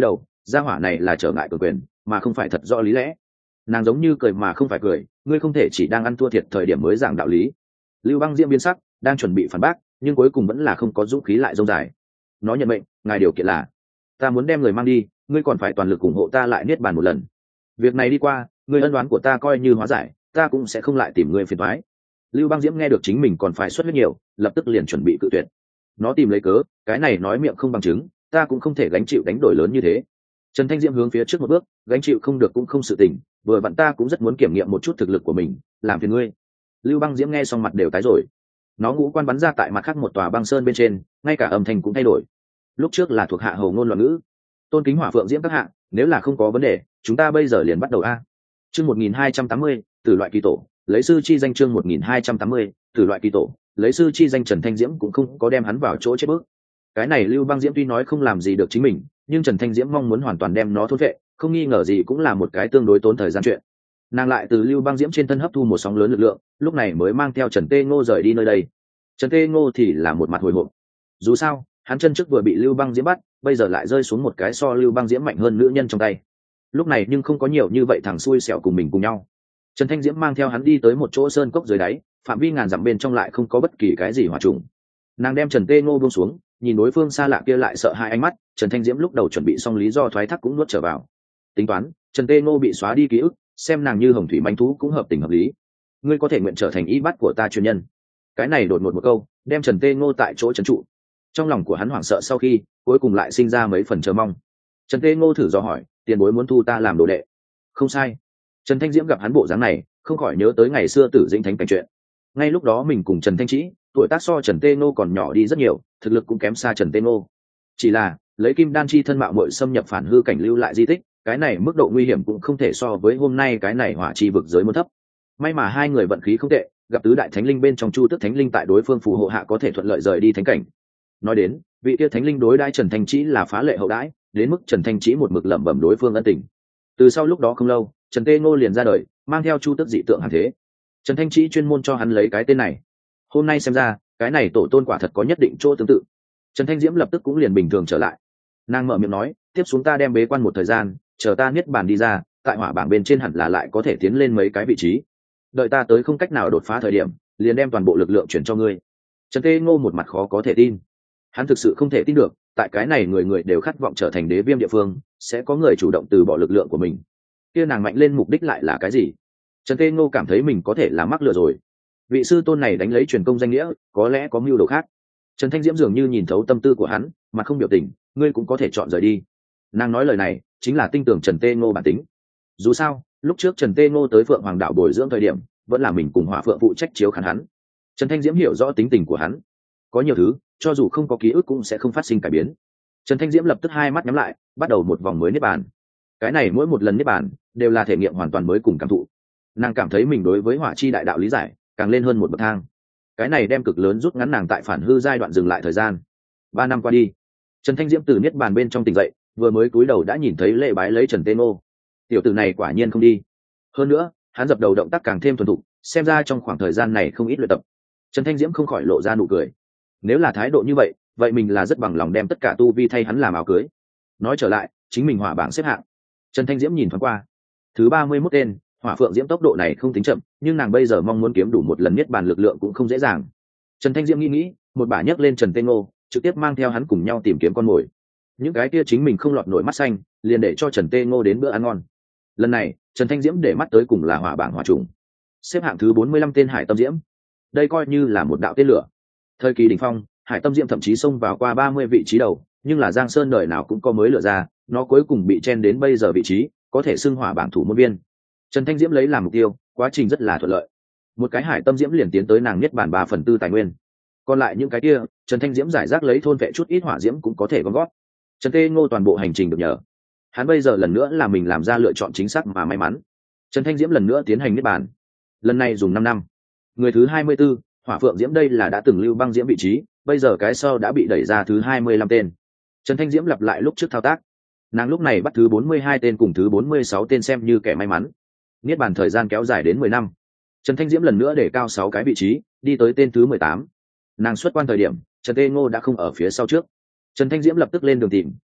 gia hỏa này là trở ngại cường quyền mà không phải thật rõ lý lẽ. Nàng giống như cười mà không phải cười, ngươi không thể chỉ đang ăn thua thiệt thời điểm mới giảng đạo lý. Lưu Băng Diễm biến sắc, đang chuẩn bị phản bác nhưng cuối cùng vẫn là không có dũng khí lại dông dài. Nó nhận mệnh, ngài điều kiện là ta muốn đem người mang đi, ngươi còn phải toàn lực ủng hộ ta lại niết bàn một lần. Việc này đi qua, ngươi ân đoán của ta coi như hóa giải, ta cũng sẽ không lại tìm ngươi phiền toái. Lưu Băng Diễm nghe được chính mình còn phải xuất huyết nhiều, lập tức liền chuẩn bị cự tuyệt. Nó tìm lấy cớ, cái này nói miệng không bằng chứng, ta cũng không thể gánh chịu đánh đổi lớn như thế. Trần Thanh Diễm hướng phía trước một bước, gánh chịu không được cũng không sự tình, vừa vặn ta cũng rất muốn kiểm nghiệm một chút thực lực của mình, làm phiền ngươi. Lưu Băng Diễm nghe xong mặt đều tái rồi. Nó ngũ quan bắn ra tại mặt khác một tòa băng sơn bên trên, ngay cả âm thanh cũng thay đổi. Lúc trước là thuộc hạ hầu ngôn loạn ngữ. Tôn kính Hỏa Phượng Diễm các hạ, nếu là không có vấn đề, chúng ta bây giờ liền bắt đầu a. Chương 1280, Tử loại kỳ tổ, lấy sư chi danh. Chương 1280, Tử loại kỳ tổ, lấy sư chi danh. Trần Thanh Diễm cũng không có đem hắn vào chỗ chết bước. Cái này Lưu Băng Diễm tuy nói không làm gì được chính mình, nhưng Trần Thanh Diễm mong muốn hoàn toàn đem nó thôn vệ, không nghi ngờ gì cũng là một cái tương đối tốn thời gian chuyện. Nàng lại từ Lưu Băng Diễm trên thân hấp thu một sóng lớn lực lượng, lúc này mới mang theo Trần Tê Ngô rời đi nơi đây. Trần Tê Ngô thì là một mặt hồi hộp. Dù sao, hắn chân trước vừa bị Lưu Băng Diễm bắt, bây giờ lại rơi xuống một cái so Lưu Băng Diễm mạnh hơn nữ nhân trong tay. Lúc này nhưng không có nhiều như vậy thằng xui xẻo cùng mình cùng nhau. Trần Thanh Diễm mang theo hắn đi tới một chỗ sơn cốc dưới đáy, phạm vi ngàn dặm bên trong lại không có bất kỳ cái gì hỏa trùng. Nàng đem Trần Tê Ngô buông xuống, nhìn đối phương xa lạ kia lại sợ hai ánh mắt. Trần Thanh Diễm lúc đầu chuẩn bị xong lý do thoái thác cũng nuốt trở vào. Tính toán, Trần Tê Ngô bị xóa đi ký ức, xem nàng như hồng thủy manh thú cũng hợp tình hợp lý. Ngươi có thể nguyện trở thành y bát của ta chuyên nhân. Cái này đột ngột một câu, đem Trần Tê Ngô tại chỗ trấn trụ. Trong lòng của hắn hoảng sợ sau khi, cuối cùng lại sinh ra mấy phần chờ mong. Trần Tê Ngô thử dò hỏi, tiền bối muốn thu ta làm đồ đệ? Không sai. Trần Thanh Diễm gặp hắn bộ dáng này, không khỏi nhớ tới ngày xưa Tử Dĩnh Thánh cảnh chuyện. Ngay lúc đó mình cùng Trần Thanh Trĩ, tuổi tác so Trần Tê Ngô còn nhỏ đi rất nhiều, thực lực cũng kém xa Trần Tê Ngô. Chỉ là lấy kim đan chi thân mạo muội xâm nhập phản hư cảnh lưu lại di tích, cái này mức độ nguy hiểm cũng không thể so với hôm nay cái này hỏa chi vực giới muốn thấp. May mà hai người vận khí không tệ, gặp tứ đại thánh linh bên trong Chu Tước thánh linh tại đối phương phù hộ hạ có thể thuận lợi rời đi thánh cảnh. Nói đến, vị kia thánh linh đối đãi Trần Thanh Trĩ là phá lệ hậu đãi, đến mức Trần Thanh Trĩ một mực lẩm bẩm đối phương ân tình. Từ sau lúc đó không lâu, Trần Tê Ngô liền ra đời, mang theo Chu Tước dị tượng hàng thế. Trần Thanh Trĩ chuyên môn cho hắn lấy cái tên này. Hôm nay xem ra, cái này tổ tôn quả thật có nhất định chỗ tương tự. Trần Thanh Diễm lập tức cũng liền bình thường trở lại. Nàng mở miệng nói, tiếp xuống ta đem bế quan một thời gian, chờ ta niết bàn đi ra, tại hỏa bảng bên trên hẳn là lại có thể tiến lên mấy cái vị trí. Đợi ta tới không cách nào đột phá thời điểm, liền đem toàn bộ lực lượng chuyển cho ngươi. Trần Tê Ngô một mặt khó có thể tin. Hắn thực sự không thể tin được, tại cái này người người đều khát vọng trở thành đế viêm địa phương, sẽ có người chủ động từ bỏ lực lượng của mình. Kia nàng mạnh lên mục đích lại là cái gì? Trần Tê Ngô cảm thấy mình có thể là mắc lừa rồi. Vị sư tôn này đánh lấy truyền công danh nghĩa, có lẽ có mưu đồ khác. Trần Thanh Diễm dường như nhìn thấu tâm tư của hắn, mà không biểu tình, ngươi cũng có thể chọn rời đi. Nàng nói lời này chính là tin tưởng Trần Tê Ngô bản tính. Dù sao, lúc trước Trần Tê Ngô tới Phượng Hoàng Đạo bồi dưỡng thời điểm, vẫn là mình cùng Hỏa Phượng phụ trách chiếu khán hắn. Trần Thanh Diễm hiểu rõ tính tình của hắn, có nhiều thứ cho dù không có ký ức cũng sẽ không phát sinh cải biến. Trần Thanh Diễm lập tức hai mắt nhắm lại, bắt đầu một vòng mới niết bàn. Cái này mỗi một lần niết bàn đều là thể nghiệm hoàn toàn mới cùng cảm thụ. Nàng cảm thấy mình đối với hỏa chi đại đạo lý giải càng lên hơn một bậc thang. Cái này đem cực lớn rút ngắn nàng tại phản hư giai đoạn dừng lại thời gian. 3 năm qua đi, Trần Thanh Diễm từ niết bàn bên trong tỉnh dậy, vừa mới cúi đầu đã nhìn thấy lễ bái lấy Trần Tê Ngô. Tiểu tử này quả nhiên không đi. Hơn nữa, hắn dập đầu động tác càng thêm thuần thục, xem ra trong khoảng thời gian này không ít luyện tập. Trần Thanh Diễm không khỏi lộ ra nụ cười. Nếu là thái độ như vậy, vậy mình là rất bằng lòng đem tất cả tu vi thay hắn làm áo cưới. Nói trở lại, chính mình hỏa bảng xếp hạng. Trần Thanh Diễm nhìn thoáng qua, thứ 31 tên, Hỏa Phượng Diễm tốc độ này không tính chậm, nhưng nàng bây giờ mong muốn kiếm đủ một lần niết bàn lực lượng cũng không dễ dàng. Trần Thanh Diễm nghĩ, một bả nhấc lên Trần Tê Ngô, trực tiếp mang theo hắn cùng nhau tìm kiếm con mồi. Những cái kia chính mình không lọt nổi mắt xanh, liền để cho Trần Tê Ngô đến bữa ăn ngon. Lần này, Trần Thanh Diễm để mắt tới cùng là hỏa bảng hỏa trùng. Xếp hạng thứ 45 tên Hải Tâm Diễm. Đây coi như là một đạo tên lửa. Thời kỳ đỉnh phong, Hải Tâm Diễm thậm chí xông vào qua 30 vị trí đầu, nhưng là Giang Sơn đời nào cũng có mới lựa ra, nó cuối cùng bị chen đến bây giờ vị trí, có thể xưng hỏa bảng thủ môn viên. Trần Thanh Diễm lấy làm mục tiêu, quá trình rất là thuận lợi. Một cái Hải Tâm Diễm liền tiến tới nàng niết bàn 3/4 tài nguyên. Còn lại những cái kia, Trần Thanh Diễm giải rác lấy thôn vệ chút ít hỏa diễm cũng có thể gom gót. Trần Tê Ngô toàn bộ hành trình được nhờ. Hắn bây giờ lần nữa là mình làm ra lựa chọn chính xác mà may mắn. Trần Thanh Diễm lần nữa tiến hành niết bàn. Lần này dùng 5 năm. Người thứ 24, Hỏa Phượng Diễm đây là đã từng Lưu Băng Diễm vị trí, bây giờ cái sau đã bị đẩy ra thứ 25 tên. Trần Thanh Diễm lặp lại lúc trước thao tác. Nàng lúc này bắt thứ 42 tên cùng thứ 46 tên xem như kẻ may mắn. Niết bàn thời gian kéo dài đến 10 năm. Trần Thanh Diễm lần nữa để cao 6 cái vị trí, đi tới tên thứ 18. Nàng xuất quan thời điểm, Trần Tê Ngô đã không ở phía sau trước. Trần Thanh Diễm lập tức lên đường tìm,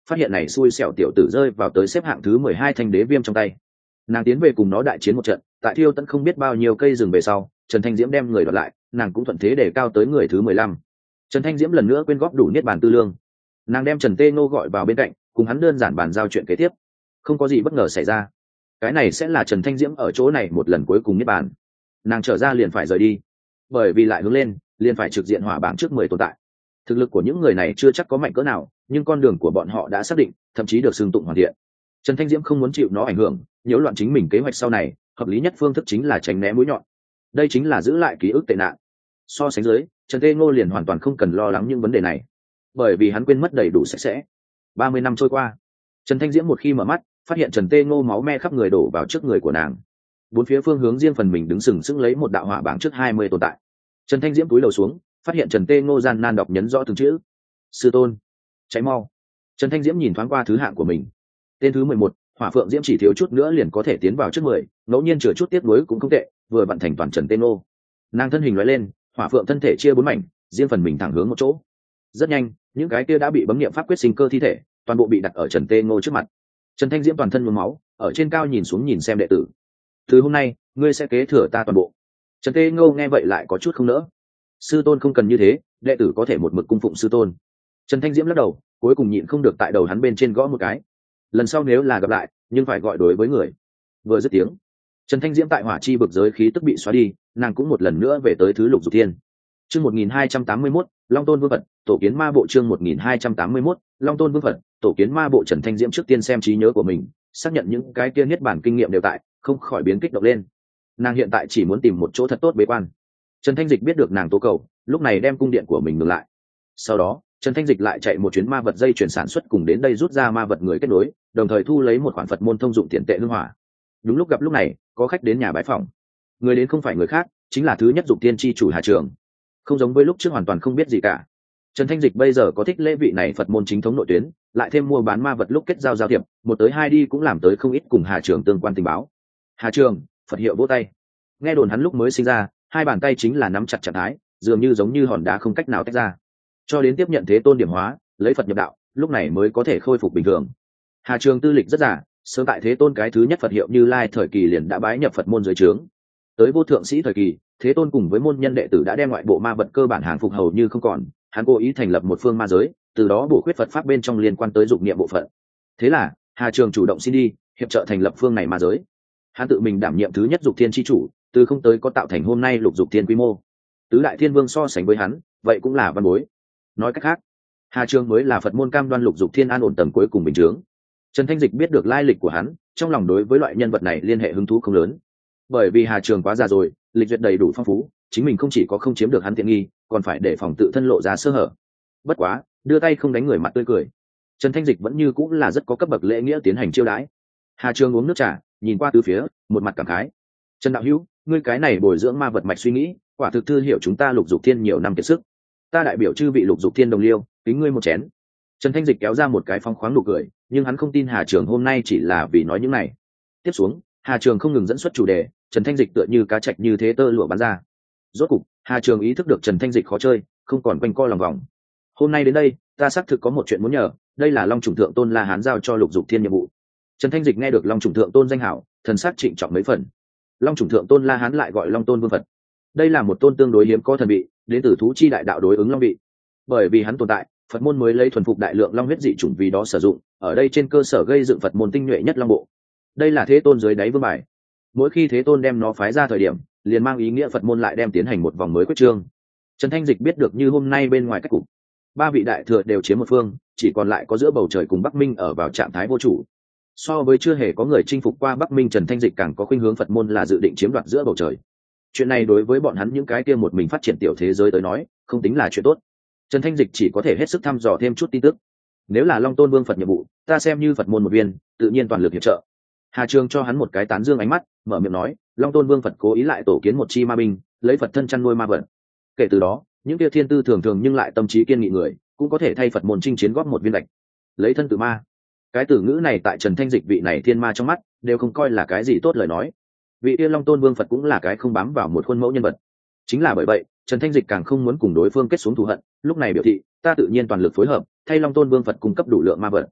phát hiện này xui xẻo tiểu tử rơi vào tới xếp hạng thứ 12 thanh đế viêm trong tay. Nàng tiến về cùng nó đại chiến một trận, tại thiêu tận không biết bao nhiêu cây rừng về sau, Trần Thanh Diễm đem người đoạt lại, nàng cũng thuận thế để cao tới người thứ 15. Trần Thanh Diễm lần nữa quyên góp đủ niết bàn tư lương, nàng đem Trần Tê Ngô gọi vào bên cạnh, cùng hắn đơn giản bàn giao chuyện kế tiếp. Không có gì bất ngờ xảy ra, cái này sẽ là Trần Thanh Diễm ở chỗ này một lần cuối cùng niết bàn. Nàng trở ra liền phải rời đi, bởi vì lại hướng lên liền phải trực diện hỏa bảng trước 10 tồn tại. Thực lực của những người này chưa chắc có mạnh cỡ nào, nhưng con đường của bọn họ đã xác định, thậm chí được xưng tụng hoàn thiện. Trần Thanh Diễm không muốn chịu nó ảnh hưởng, nhiễu loạn chính mình kế hoạch sau này, hợp lý nhất phương thức chính là tránh né mũi nhọn. Đây chính là giữ lại ký ức tệ nạn. So sánh dưới, Trần Tê Ngô liền hoàn toàn không cần lo lắng những vấn đề này, bởi vì hắn quên mất đầy đủ sạch sẽ. 30 năm trôi qua, Trần Thanh Diễm một khi mở mắt, phát hiện Trần Tê Ngô máu me khắp người đổ vào trước người của nàng. Bốn phía phương hướng riêng phần mình đứng sừng sững lấy một đạo hỏa bảng trước 20 tồn tại. Trần Thanh Diễm cúi đầu xuống, phát hiện Trần Tê Ngô gian nan đọc nhấn rõ từng chữ. Sư tôn, cháy mau. Trần Thanh Diễm nhìn thoáng qua thứ hạng của mình. Tên thứ 11, Hỏa Phượng Diễm chỉ thiếu chút nữa liền có thể tiến vào trước 10, ngẫu nhiên chừa chút tiếc nuối cũng không tệ, vừa vận thành toàn Trần Tê Ngô. Nàng thân hình lóe lên, Hỏa Phượng thân thể chia 4 mảnh, riêng phần mình thẳng hướng một chỗ. Rất nhanh, những cái kia đã bị bấm niệm pháp quyết sinh cơ thi thể, toàn bộ bị đặt ở Trần Tê Ngô trước mặt. Trần Thanh Diễm toàn thân nhuốm máu, ở trên cao nhìn xuống nhìn xem đệ tử. Từ hôm nay, ngươi sẽ kế thừa ta toàn bộ. Trần Tê Ngô nghe vậy lại có chút không nỡ. Sư tôn không cần như thế, đệ tử có thể một mực cung phụng sư tôn. Trần Thanh Diễm lắc đầu, cuối cùng nhịn không được tại đầu hắn bên trên gõ một cái. Lần sau nếu là gặp lại, nhưng phải gọi đối với người. Vừa dứt tiếng, Trần Thanh Diễm tại hỏa chi bực giới khí tức bị xóa đi, nàng cũng một lần nữa về tới thứ lục dục thiên. Chương 1281, Long Tôn Vương Phật, tổ kiến ma bộ. Chương 1281, Long Tôn Vương Phật, tổ kiến ma bộ. Trần Thanh Diễm trước tiên xem trí nhớ của mình, xác nhận những cái kia niết bản kinh nghiệm đều tại, không khỏi biến kích động lên. Nàng hiện tại chỉ muốn tìm một chỗ thật tốt bế quan. Trần Thanh Dịch biết được nàng tố cầu, lúc này đem cung điện của mình ngừng lại. Sau đó, Trần Thanh Dịch lại chạy một chuyến ma vật dây chuyển sản xuất cùng đến đây rút ra ma vật người kết nối, đồng thời thu lấy một khoản Phật môn thông dụng tiền tệ hương hỏa. Đúng lúc gặp lúc này, có khách đến nhà bái phỏng. Người đến không phải người khác, chính là thứ nhất dục tiên tri chủ Hà Trường. Không giống với lúc trước hoàn toàn không biết gì cả. Trần Thanh Dịch bây giờ có thích lễ vị này Phật môn chính thống nội tuyến, lại thêm mua bán ma vật lúc kết giao giao thiệp, một tới hai đi cũng làm tới không ít cùng Hà Trường tương quan tình báo. Hà Trường, Phật hiệu vỗ tay. Nghe đồn hắn lúc mới sinh ra, hai bàn tay chính là nắm chặt trạng thái, dường như giống như hòn đá không cách nào tách ra. Cho đến tiếp nhận Thế Tôn điểm hóa, lấy Phật nhập đạo, lúc này mới có thể khôi phục bình thường. Hà Trường tư lịch rất giả, sớm tại Thế Tôn cái thứ nhất Phật hiệu Như Lai thời kỳ liền đã bái nhập Phật môn dưới trướng. Tới vô thượng sĩ thời kỳ, Thế Tôn cùng với môn nhân đệ tử đã đem ngoại bộ ma vật cơ bản hàng phục hầu như không còn, hắn cố ý thành lập một phương ma giới, từ đó bổ khuyết Phật pháp bên trong liên quan tới dục niệm bộ phận. Thế là, Hà Trường chủ động xin đi, hiệp trợ thành lập phương này ma giới. Hắn tự mình đảm nhiệm thứ nhất dục thiên chi chủ, từ không tới có tạo thành hôm nay lục dục thiên quy mô. Tứ đại thiên vương so sánh với hắn, vậy cũng là văn bối. Nói cách khác, Hà Trường mới là Phật môn cam đoan lục dục thiên an ổn tầng cuối cùng bình chướng. Trần Thanh Dịch biết được lai lịch của hắn, trong lòng đối với loại nhân vật này liên hệ hứng thú không lớn. Bởi vì Hà Trường quá già rồi, lịch duyệt đầy đủ phong phú, chính mình không chỉ có không chiếm được hắn tiện nghi, còn phải để phòng tự thân lộ ra sơ hở. Bất quá, đưa tay không đánh người mặt tươi cười. Trần Thanh Dịch vẫn như cũng là rất có cấp bậc lễ nghĩa tiến hành chiêu đãi. Hà Trường uống nước trà, nhìn qua tứ phía, một mặt cảm khái. Trần đạo hữu, ngươi cái này bồi dưỡng ma vật mạch suy nghĩ, quả thực thư hiểu chúng ta lục dục thiên nhiều năm kiệt sức. Ta đại biểu chư vị lục dục thiên đồng liêu, kính ngươi một chén. Trần Thanh Dịch kéo ra một cái phóng khoáng nụ cười, nhưng hắn không tin Hà Trường hôm nay chỉ là vì nói những này. Tiếp xuống, Hà Trường không ngừng dẫn xuất chủ đề, Trần Thanh Dịch tựa như cá trạch như thế tơ lụa bắn ra. Rốt cục, Hà Trường ý thức được Trần Thanh Dịch khó chơi, không còn quanh co lòng vòng. Hôm nay đến đây, ta xác thực có một chuyện muốn nhờ, đây là Long Chủng Thượng Tôn La Hán giao cho lục dục thiên nhiệm vụ. Trần Thanh Dịch nghe được Long Chủng Thượng Tôn danh hảo, thần sắc trịnh trọng mấy phần. Long Chủng Thượng Tôn La Hán lại gọi Long Tôn Vương Phật. Đây là một tôn tương đối hiếm có thần vị, đến từ thú chi đại đạo đối ứng long vị. Bởi vì hắn tồn tại, Phật môn mới lấy thuần phục đại lượng long huyết dị chủng vì đó sử dụng, ở đây trên cơ sở gây dựng Phật môn tinh nhuệ nhất long bộ. Đây là Thế Tôn dưới đáy vương bài. Mỗi khi Thế Tôn đem nó phái ra thời điểm, liền mang ý nghĩa Phật môn lại đem tiến hành một vòng mới quyết trương. Trần Thanh Dịch biết được như hôm nay bên ngoài cách cục, ba vị đại thừa đều chiếm một phương, chỉ còn lại có giữa bầu trời cùng Bắc Minh ở vào trạng thái vô chủ. So với chưa hề có người chinh phục qua Bắc Minh, Trần Thanh Dịch càng có khuynh hướng Phật môn là dự định chiếm đoạt giữa bầu trời. Chuyện này đối với bọn hắn những cái kia một mình phát triển tiểu thế giới tới nói, không tính là chuyện tốt. Trần Thanh Dịch chỉ có thể hết sức thăm dò thêm chút tin tức. Nếu là Long Tôn Vương Phật nhiệm vụ, ta xem như Phật môn một viên, tự nhiên toàn lực hiệp trợ. Hà Trường cho hắn một cái tán dương ánh mắt, mở miệng nói, Long Tôn Vương Phật cố ý lại tổ kiến một chi ma binh, lấy Phật thân chăn nuôi ma vật. Kể từ đó, những kia thiên tư thường thường nhưng lại tâm trí kiên nghị người, cũng có thể thay Phật môn chinh chiến góp một viên lệch. Lấy thân tự ma. Cái từ ngữ này tại Trần Thanh Dịch vị này thiên ma trong mắt, đều không coi là cái gì tốt lời nói. Vị Tiên Long Tôn Vương Phật cũng là cái không bám vào một khuôn mẫu nhân vật. Chính là bởi vậy, Trần Thanh Dịch càng không muốn cùng đối phương kết xuống thù hận, lúc này biểu thị, ta tự nhiên toàn lực phối hợp, thay Long Tôn Vương Phật cung cấp đủ lượng ma vật.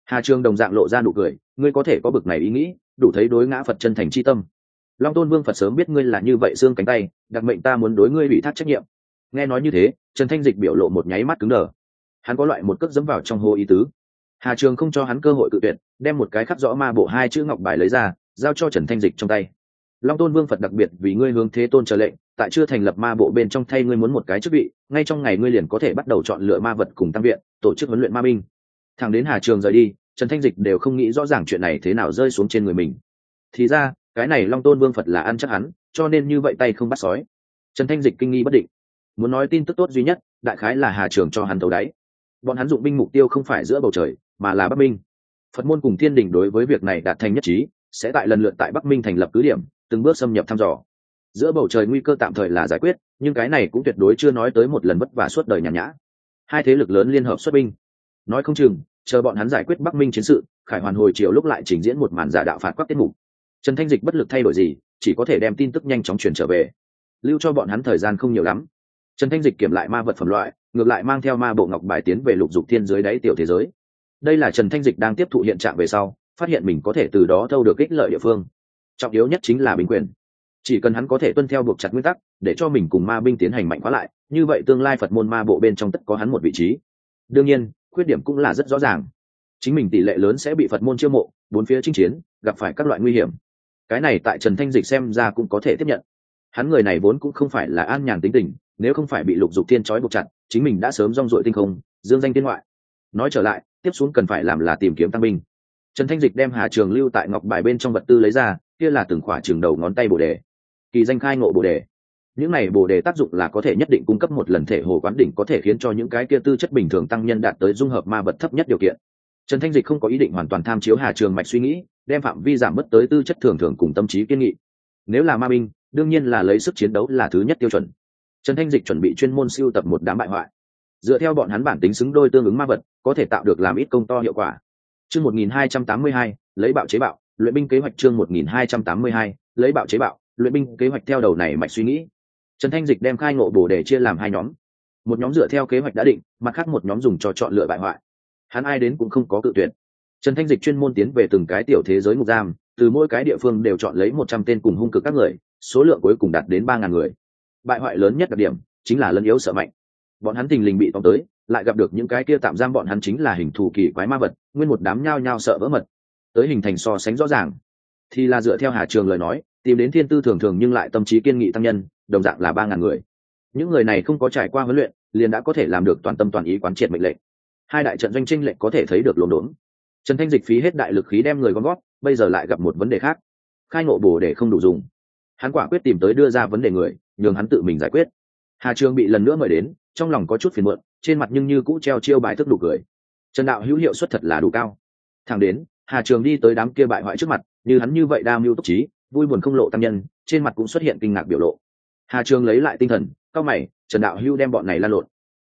Hà Trường đồng dạng lộ ra nụ cười, ngươi có thể có bực này ý nghĩ, đủ thấy đối ngã Phật chân thành chi tâm. Long Tôn Vương Phật sớm biết ngươi là như vậy xương cánh tay, đặc mệnh ta muốn đối ngươi ủy thác trách nhiệm. Nghe nói như thế, Trần Thanh Dịch biểu lộ một nháy mắt cứng đờ. Hắn có loại một cước dẫm vào trong hố ý tứ. Hà Trường không cho hắn cơ hội cự tuyệt, đem một cái khắc rõ ma bộ hai chữ ngọc bài lấy ra, giao cho Trần Thanh Dịch trong tay. Long Tôn Vương Phật đặc biệt vì ngươi hướng Thế Tôn chờ lệnh, tại chưa thành lập ma bộ bên trong thay ngươi muốn một cái chức vị, ngay trong ngày ngươi liền có thể bắt đầu chọn lựa ma vật cùng tăng viện, tổ chức huấn luyện ma binh. Thằng đến Hà Trường rời đi, Trần Thanh Dịch đều không nghĩ rõ ràng chuyện này thế nào rơi xuống trên người mình. Thì ra, cái này Long Tôn Vương Phật là ăn chắc hắn, cho nên như vậy tay không bắt sói. Trần Thanh Dịch kinh nghi bất định. Muốn nói tin tức tốt duy nhất, đại khái là Hà Trường cho hắn thấu đáy. Bọn hắn dụng binh mục tiêu không phải giữa bầu trời, mà là Bắc Minh. Phật môn cùng Thiên Đình đối với việc này đạt thành nhất trí, sẽ tại lần lượt tại Bắc Minh thành lập cứ điểm, từng bước xâm nhập thăm dò. Giữa bầu trời nguy cơ tạm thời là giải quyết, nhưng cái này cũng tuyệt đối chưa nói tới một lần vất vả suốt đời nhàn nhã. Hai thế lực lớn liên hợp xuất binh, nói không chừng chờ bọn hắn giải quyết Bắc Minh chiến sự, khải hoàn hồi chiều lúc lại trình diễn một màn giả đạo phạt quắc tiết mục. Trần Thanh Dịch bất lực thay đổi gì, chỉ có thể đem tin tức nhanh chóng truyền trở về, lưu cho bọn hắn thời gian không nhiều lắm. Trần Thanh Dịch kiểm lại ma vật phẩm loại, ngược lại mang theo ma bộ ngọc bài tiến về lục dục thiên dưới đáy tiểu thế giới. Đây là Trần Thanh Dịch đang tiếp thụ hiện trạng về sau, phát hiện mình có thể từ đó thâu được ích lợi địa phương. Trọng yếu nhất chính là bình quyền. Chỉ cần hắn có thể tuân theo buộc chặt nguyên tắc, để cho mình cùng ma binh tiến hành mạnh hóa lại, như vậy tương lai Phật môn ma bộ bên trong tất có hắn một vị trí. Đương nhiên, khuyết điểm cũng là rất rõ ràng. Chính mình tỷ lệ lớn sẽ bị Phật môn chiêu mộ, bốn phía chinh chiến, gặp phải các loại nguy hiểm. Cái này tại Trần Thanh Dịch xem ra cũng có thể tiếp nhận. Hắn người này vốn cũng không phải là an nhàn tính tình, nếu không phải bị lục dục thiên trói buộc chặt, chính mình đã sớm rong ruổi tinh không, dương danh thiên ngoại. Nói trở lại, tiếp xuống cần phải làm là tìm kiếm tăng binh. Trần Thanh Dịch đem Hà Trường lưu tại ngọc bài bên trong vật tư lấy ra, kia là từng khỏa trường đầu ngón tay bồ đề. Kỳ danh khai ngộ bồ đề. Những này bồ đề tác dụng là có thể nhất định cung cấp một lần thể hồ quán đỉnh, có thể khiến cho những cái kia tư chất bình thường tăng nhân đạt tới dung hợp ma vật thấp nhất điều kiện. Trần Thanh Dịch không có ý định hoàn toàn tham chiếu Hà Trường mạch suy nghĩ, đem phạm vi giảm mất tới tư chất thường thường cùng tâm trí kiên nghị. Nếu là ma binh, đương nhiên là lấy sức chiến đấu là thứ nhất tiêu chuẩn. Trần Thanh Dịch chuẩn bị chuyên môn siêu tập một đám bại hoại, dựa theo bọn hắn bản tính xứng đôi tương ứng ma vật, có thể tạo được làm ít công to hiệu quả. Chương 1282, lấy bạo chế bạo, luyện binh kế hoạch. Chương 1282, lấy bạo chế bạo, luyện binh kế hoạch. Theo đầu này mạch suy nghĩ, Trần Thanh Dịch đem khai ngộ bổ đề chia làm hai nhóm. Một nhóm dựa theo kế hoạch đã định, mặt khác một nhóm dùng cho chọn lựa bại hoại. Hắn ai đến cũng không có cự tuyệt. Trần Thanh Dịch chuyên môn tiến về từng cái tiểu thế giới ngục giam, từ mỗi cái địa phương đều chọn lấy 100 tên cùng hung cực các người, số lượng cuối cùng đạt đến 3000 người. Bại hoại lớn nhất đặc điểm chính là lấn yếu sợ mạnh. Bọn hắn tình lình bị tóm tới, lại gặp được những cái kia tạm giam bọn hắn chính là hình thù kỳ quái ma vật, nguyên một đám nhao nhao sợ vỡ mật. Tới hình thành so sánh rõ ràng, thì là dựa theo Hà Trường lời nói, tìm đến thiên tư thường thường nhưng lại tâm trí kiên nghị tăng nhân, đồng dạng là 3000 người. Những người này không có trải qua huấn luyện, liền đã có thể làm được toàn tâm toàn ý quán triệt mệnh lệnh. Hai đại trận doanh chênh lệnh có thể thấy được lồn đốn. Trần Thanh Dịch phí hết đại lực khí đem người gom gót, bây giờ lại gặp một vấn đề khác. Khai ngộ bổ để không đủ dùng. Hắn quả quyết tìm tới đưa ra vấn đề người, nhường hắn tự mình giải quyết. Hà Trường bị lần nữa mời đến, trong lòng có chút phiền muộn, trên mặt nhưng như cũ treo chiêu bài thức đủ cười. Trần đạo hữu hiệu suất thật là đủ cao. Thẳng đến Hà Trường đi tới đám kia bại hoại trước mặt, như hắn như vậy đa mưu túc trí, vui buồn không lộ tăng nhân, trên mặt cũng xuất hiện kinh ngạc biểu lộ. Hà Trường lấy lại tinh thần, cau mày, Trần đạo hữu đem bọn này lan lộn.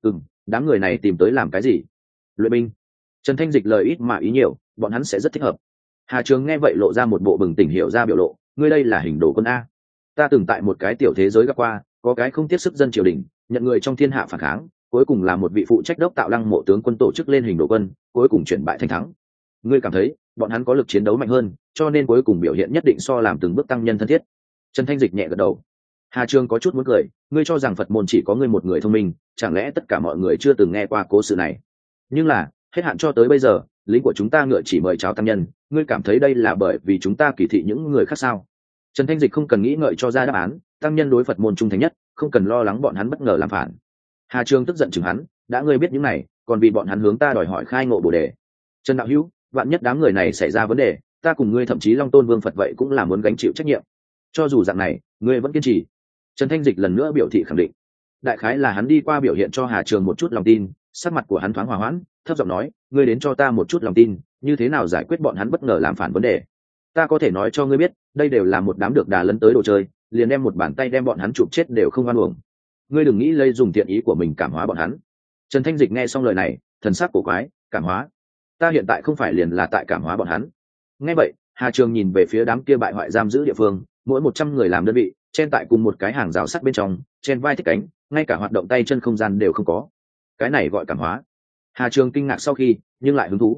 Đám người này tìm tới làm cái gì? Luyện binh. Trần Thanh Dịch lời ít mà ý nhiều, bọn hắn sẽ rất thích hợp. Hà Trường nghe vậy lộ ra một bộ bừng tỉnh hiểu ra biểu lộ, ngươi đây là hình đồ quân a. Ta từng tại một cái tiểu thế giới gặp qua, có cái không tiếc sức dân triều đình, nhận người trong thiên hạ phản kháng, cuối cùng là một vị phụ trách đốc tạo lăng mộ tướng quân tổ chức lên hình đồ quân, cuối cùng chuyển bại thành thắng. Ngươi cảm thấy bọn hắn có lực chiến đấu mạnh hơn, cho nên cuối cùng biểu hiện nhất định so làm từng bước tăng nhân thân thiết. Trần Thanh Dịch nhẹ gật đầu. Hà Trường có chút muốn cười, ngươi cho rằng Phật môn chỉ có ngươi một người thông minh, chẳng lẽ tất cả mọi người chưa từng nghe qua cố sự này? Nhưng là hết hạn cho tới bây giờ, lính của chúng ta ngựa chỉ mời chào tăng nhân, ngươi cảm thấy đây là bởi vì chúng ta kỳ thị những người khác sao? Trần Thanh Dịch không cần nghĩ ngợi cho ra đáp án, tăng nhân đối Phật môn trung thành nhất, không cần lo lắng bọn hắn bất ngờ làm phản. Hà Trường tức giận chừng hắn, đã ngươi biết những này, còn vì bọn hắn hướng ta đòi hỏi khai ngộ bổ đề. Trần đạo hữu, vạn nhất đám người này xảy ra vấn đề, ta cùng ngươi thậm chí Long Tôn Vương Phật vậy cũng là muốn gánh chịu trách nhiệm. Cho dù dạng này, ngươi vẫn kiên trì. Trần Thanh Dịch lần nữa biểu thị khẳng định. Đại khái là hắn đi qua biểu hiện cho Hà Trường một chút lòng tin, sắc mặt của hắn thoáng hòa hoãn, thấp giọng nói, ngươi đến cho ta một chút lòng tin, như thế nào giải quyết bọn hắn bất ngờ làm phản vấn đề. Ta có thể nói cho ngươi biết, đây đều là một đám được đà lấn tới đồ chơi, liền đem một bàn tay đem bọn hắn chụp chết đều không oan uổng. Ngươi đừng nghĩ lấy dùng thiện ý của mình cảm hóa bọn hắn. Trần Thanh Dịch nghe xong lời này, thần sắc cổ quái, cảm hóa? Ta hiện tại không phải liền là tại cảm hóa bọn hắn? Nghe vậy, Hà Trường nhìn về phía đám kia bại hoại giam giữ địa phương, mỗi 100 người làm đơn vị, chen tại cùng một cái hàng rào sắt bên trong, chen vai thích cánh, ngay cả hoạt động tay chân không gian đều không có. Cái này gọi cảm hóa? Hà Trường kinh ngạc sau khi, nhưng lại hứng thú.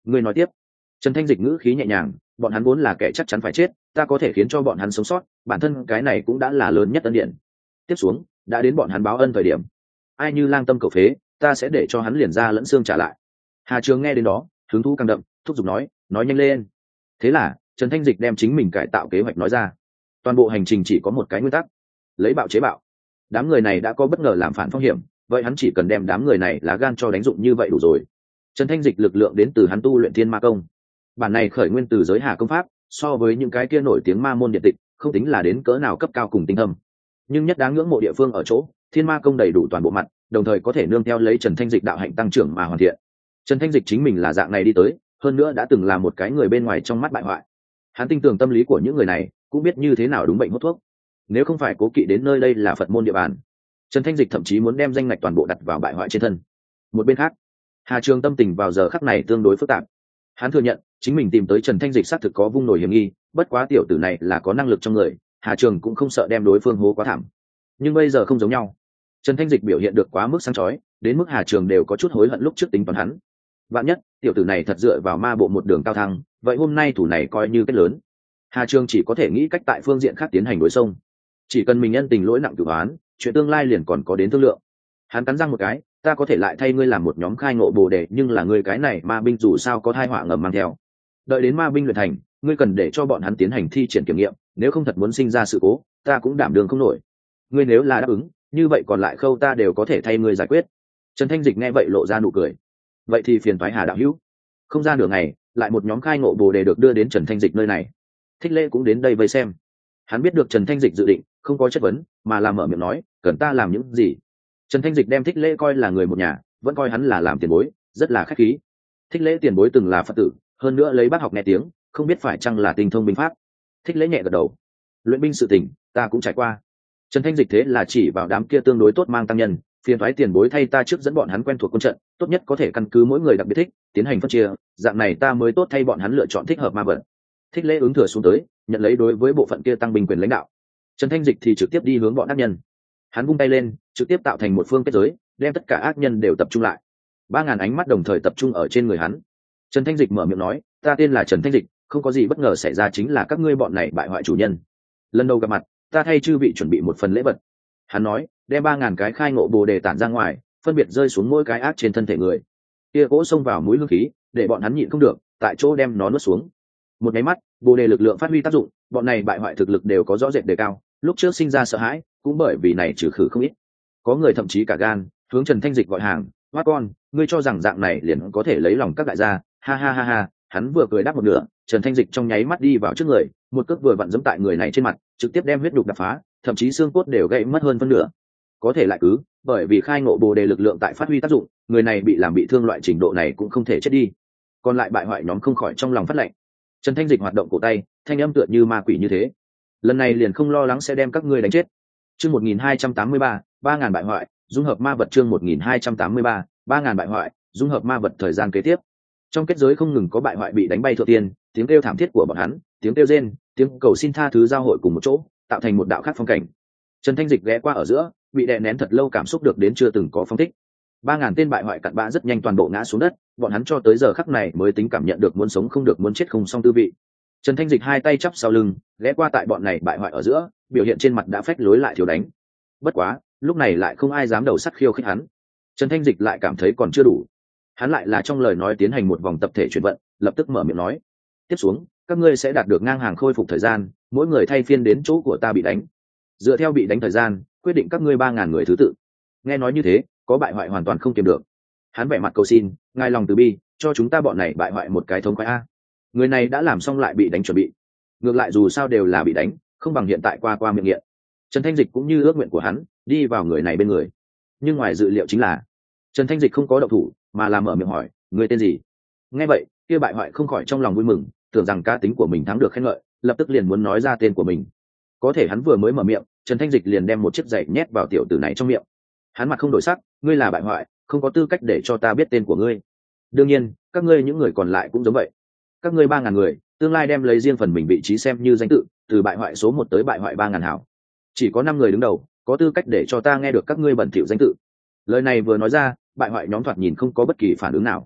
Ngươi nói tiếp. Trần Thanh Dịch ngữ khí nhẹ nhàng, bọn hắn vốn là kẻ chắc chắn phải chết, ta có thể khiến cho bọn hắn sống sót, bản thân cái này cũng đã là lớn nhất ân điển. Tiếp xuống đã đến bọn hắn báo ân thời điểm, ai như lang tâm cầu phế, ta sẽ để cho hắn liền ra lẫn xương trả lại. Hà Trường nghe đến đó hứng thú càng đậm, thúc giục nói nhanh lên. Thế là Trần Thanh Dịch đem chính mình cải tạo kế hoạch nói ra. Toàn bộ hành trình chỉ có một cái nguyên tắc: lấy bạo chế bạo. Đám người này đã có bất ngờ làm phản phong hiểm, vậy hắn chỉ cần đem đám người này lá gan cho đánh dụng như vậy đủ rồi. Trần Thanh Dịch lực lượng đến từ hắn tu luyện Thiên Ma Công. Bản này khởi nguyên từ giới Hà công pháp, so với những cái kia nổi tiếng ma môn điện tịch, không tính là đến cỡ nào cấp cao cùng tinh thâm. Nhưng nhất đáng ngưỡng mộ địa phương ở chỗ, Thiên Ma Công đầy đủ toàn bộ mặt, đồng thời có thể nương theo lấy Trần Thanh Dịch đạo hạnh tăng trưởng mà hoàn thiện. Trần Thanh Dịch chính mình là dạng này đi tới, hơn nữa đã từng là một cái người bên ngoài trong mắt bại hoại. Hắn tin tưởng tâm lý của những người này, cũng biết như thế nào đúng bệnh hút thuốc. Nếu không phải cố kỵ đến nơi đây là Phật môn địa bàn, Trần Thanh Dịch thậm chí muốn đem danh ngạch toàn bộ đặt vào bại hoại trên thân. Một bên khác, Hà Trường tâm tình vào giờ khắc này tương đối phức tạp. Hắn thừa nhận chính mình tìm tới Trần Thanh Dịch xác thực có vung nổi hiểm nghi, bất quá tiểu tử này là có năng lực trong người, Hà Trường cũng không sợ đem đối phương hố quá thảm. Nhưng bây giờ không giống nhau, Trần Thanh Dịch biểu hiện được quá mức sáng chói, đến mức Hà Trường đều có chút hối hận lúc trước tính toán hắn. Vạn nhất tiểu tử này thật dựa vào ma bộ một đường cao thăng, vậy hôm nay thủ này coi như kết lớn. Hà Trường chỉ có thể nghĩ cách tại phương diện khác tiến hành đối xông. Chỉ cần mình nhân tình lỗi nặng cửu oán, chuyện tương lai liền còn có đến thương lượng. Hắn cắn răng một cái, ta có thể lại thay ngươi làm một nhóm khai ngộ bồ đề, nhưng là ngươi cái này ma binh dù sao có thai họa ngầm mang theo. Đợi đến ma binh luyện thành, ngươi cần để cho bọn hắn tiến hành thi triển kiểm nghiệm, nếu không thật muốn sinh ra sự cố, ta cũng đảm đương không nổi. Ngươi nếu là đáp ứng, như vậy còn lại khâu ta đều có thể thay ngươi giải quyết. Trần Thanh Dịch nghe vậy lộ ra nụ cười. Vậy thì phiền toái Hà đạo hữu. Không ra nửa ngày, lại một nhóm khai ngộ bồ đề được đưa đến Trần Thanh Dịch nơi này. Thích Lễ cũng đến đây vây xem. Hắn biết được Trần Thanh Dịch dự định, không có chất vấn, mà là mở miệng nói, cần ta làm những gì. Trần Thanh Dịch đem Thích Lễ coi là người một nhà, vẫn coi hắn là làm tiền bối, rất là khách khí. Thích Lễ tiền bối từng là Phật tử, hơn nữa lấy bác học nghe tiếng, không biết phải chăng là tinh thông binh pháp. Thích Lễ nhẹ gật đầu. Luyện binh sự tình, ta cũng trải qua. Trần Thanh Dịch thế là chỉ vào đám kia tương đối tốt mang tăng nhân, phiền thoái tiền bối thay ta trước dẫn bọn hắn quen thuộc quân trận, tốt nhất có thể căn cứ mỗi người đặc biệt thích, tiến hành phân chia, dạng này ta mới tốt thay bọn hắn lựa chọn thích hợp ma vật. Thích Lễ ứng thừa xuống tới, nhận lấy đối với bộ phận kia tăng binh quyền lãnh đạo. Trần Thanh Dịch thì trực tiếp đi hướng bọn ác nhân. Hắn vung tay lên, trực tiếp tạo thành một phương kết giới, đem tất cả ác nhân đều tập trung lại. 3.000 ánh mắt đồng thời tập trung ở trên người hắn. Trần Thanh Dịch mở miệng nói, ta tên là Trần Thanh Dịch, không có gì bất ngờ xảy ra chính là các ngươi bọn này bại hoại chủ nhân. Lần đầu gặp mặt, ta thay chư vị chuẩn bị một phần lễ vật. Hắn nói, đem 3.000 cái khai ngộ bồ đề tản ra ngoài, phân biệt rơi xuống mỗi cái ác trên thân thể người. Kia cỗ xông vào mũi hương khí, để bọn hắn nhịn không được, tại chỗ đem nó nuốt xuống. Một cái mắt, bồ đề lực lượng phát huy tác dụng, bọn này bại hoại thực lực đều có rõ rệt đề cao, lúc trước sinh ra sợ hãi, cũng bởi vì này trừ khử không ít. Có người thậm chí cả gan hướng Trần Thanh Dịch gọi hàng, hoa con, ngươi cho rằng dạng này liền có thể lấy lòng các đại gia, ha ha ha ha. Hắn vừa cười đáp một nửa, Trần Thanh Dịch trong nháy mắt đi vào trước người, một cước vừa vặn giẫm tại người này trên mặt, trực tiếp đem huyết nhục đập phá, thậm chí xương cốt đều gãy mất hơn phân nửa. Có thể lại cứ, bởi vì khai ngộ bồ đề lực lượng tại phát huy tác dụng, người này bị làm bị thương loại trình độ này cũng không thể chết đi. Còn lại bại hoại nhóm không khỏi trong lòng phát lạnh. Trần Thanh Dịch hoạt động cổ tay, thanh âm tựa như ma quỷ như thế. Lần này liền không lo lắng sẽ đem các ngươi đánh chết. Chương 1283, 3.000 bại hoại, dung hợp ma vật. Chương 1283, 3.000 bại hoại, dung hợp ma vật. Thời gian kế tiếp, trong kết giới không ngừng có bại hoại bị đánh bay thượng tiên, tiếng kêu thảm thiết của bọn hắn, tiếng kêu rên, tiếng cầu xin tha thứ giao hội cùng một chỗ, tạo thành một đạo khác phong cảnh. Trần Thanh Dịch ghé qua ở giữa, bị đè nén thật lâu cảm xúc được đến chưa từng có phong thích. 3.000 tên bại hoại cặn bã rất nhanh toàn bộ ngã xuống đất, bọn hắn cho tới giờ khắc này mới tính cảm nhận được muốn sống không được muốn chết không xong tư vị. Trần Thanh Dịch hai tay chắp sau lưng, ghé qua tại bọn này bại hoại ở giữa, biểu hiện trên mặt đã phách lối lại thiếu đánh. Bất quá, lúc này lại không ai dám đầu sắt khiêu khích hắn. Trần Thanh Dịch lại cảm thấy còn chưa đủ. Hắn lại là trong lời nói tiến hành một vòng tập thể chuyển vận, lập tức mở miệng nói: tiếp xuống, các ngươi sẽ đạt được ngang hàng khôi phục thời gian, mỗi người thay phiên đến chỗ của ta bị đánh. Dựa theo bị đánh thời gian, quyết định các ngươi 3.000 người thứ tự. Nghe nói như thế, có bại hoại hoàn toàn không kiềm được. Hắn vẻ mặt cầu xin, ngài lòng từ bi, cho chúng ta bọn này bại hoại một cái thống khoái a. Người này đã làm xong lại bị đánh chuẩn bị. Ngược lại dù sao đều là bị đánh, không bằng hiện tại qua miệng nghiện. Trần Thanh Dịch cũng như ước nguyện của hắn, đi vào người này bên người. Nhưng ngoài dự liệu chính là, Trần Thanh Dịch không có động thủ, mà là mở miệng hỏi, người tên gì? Nghe vậy, kia bại hoại không khỏi trong lòng vui mừng, tưởng rằng cá tính của mình thắng được khen ngợi, lập tức liền muốn nói ra tên của mình. Có thể hắn vừa mới mở miệng, Trần Thanh Dịch liền đem một chiếc giày nhét vào tiểu tử này trong miệng. Hắn mặt không đổi sắc, ngươi là bại hoại, không có tư cách để cho ta biết tên của ngươi. Đương nhiên, các ngươi những người còn lại cũng giống vậy. Các ngươi 3.000 người, tương lai đem lấy riêng phần mình vị trí xem như danh tự, từ bại hoại số 1 tới bại hoại 3.000 hảo. Chỉ có 5 người đứng đầu, có tư cách để cho ta nghe được các ngươi bẩn thỉu danh tự. Lời này vừa nói ra, bại hoại nhóm thoạt nhìn không có bất kỳ phản ứng nào.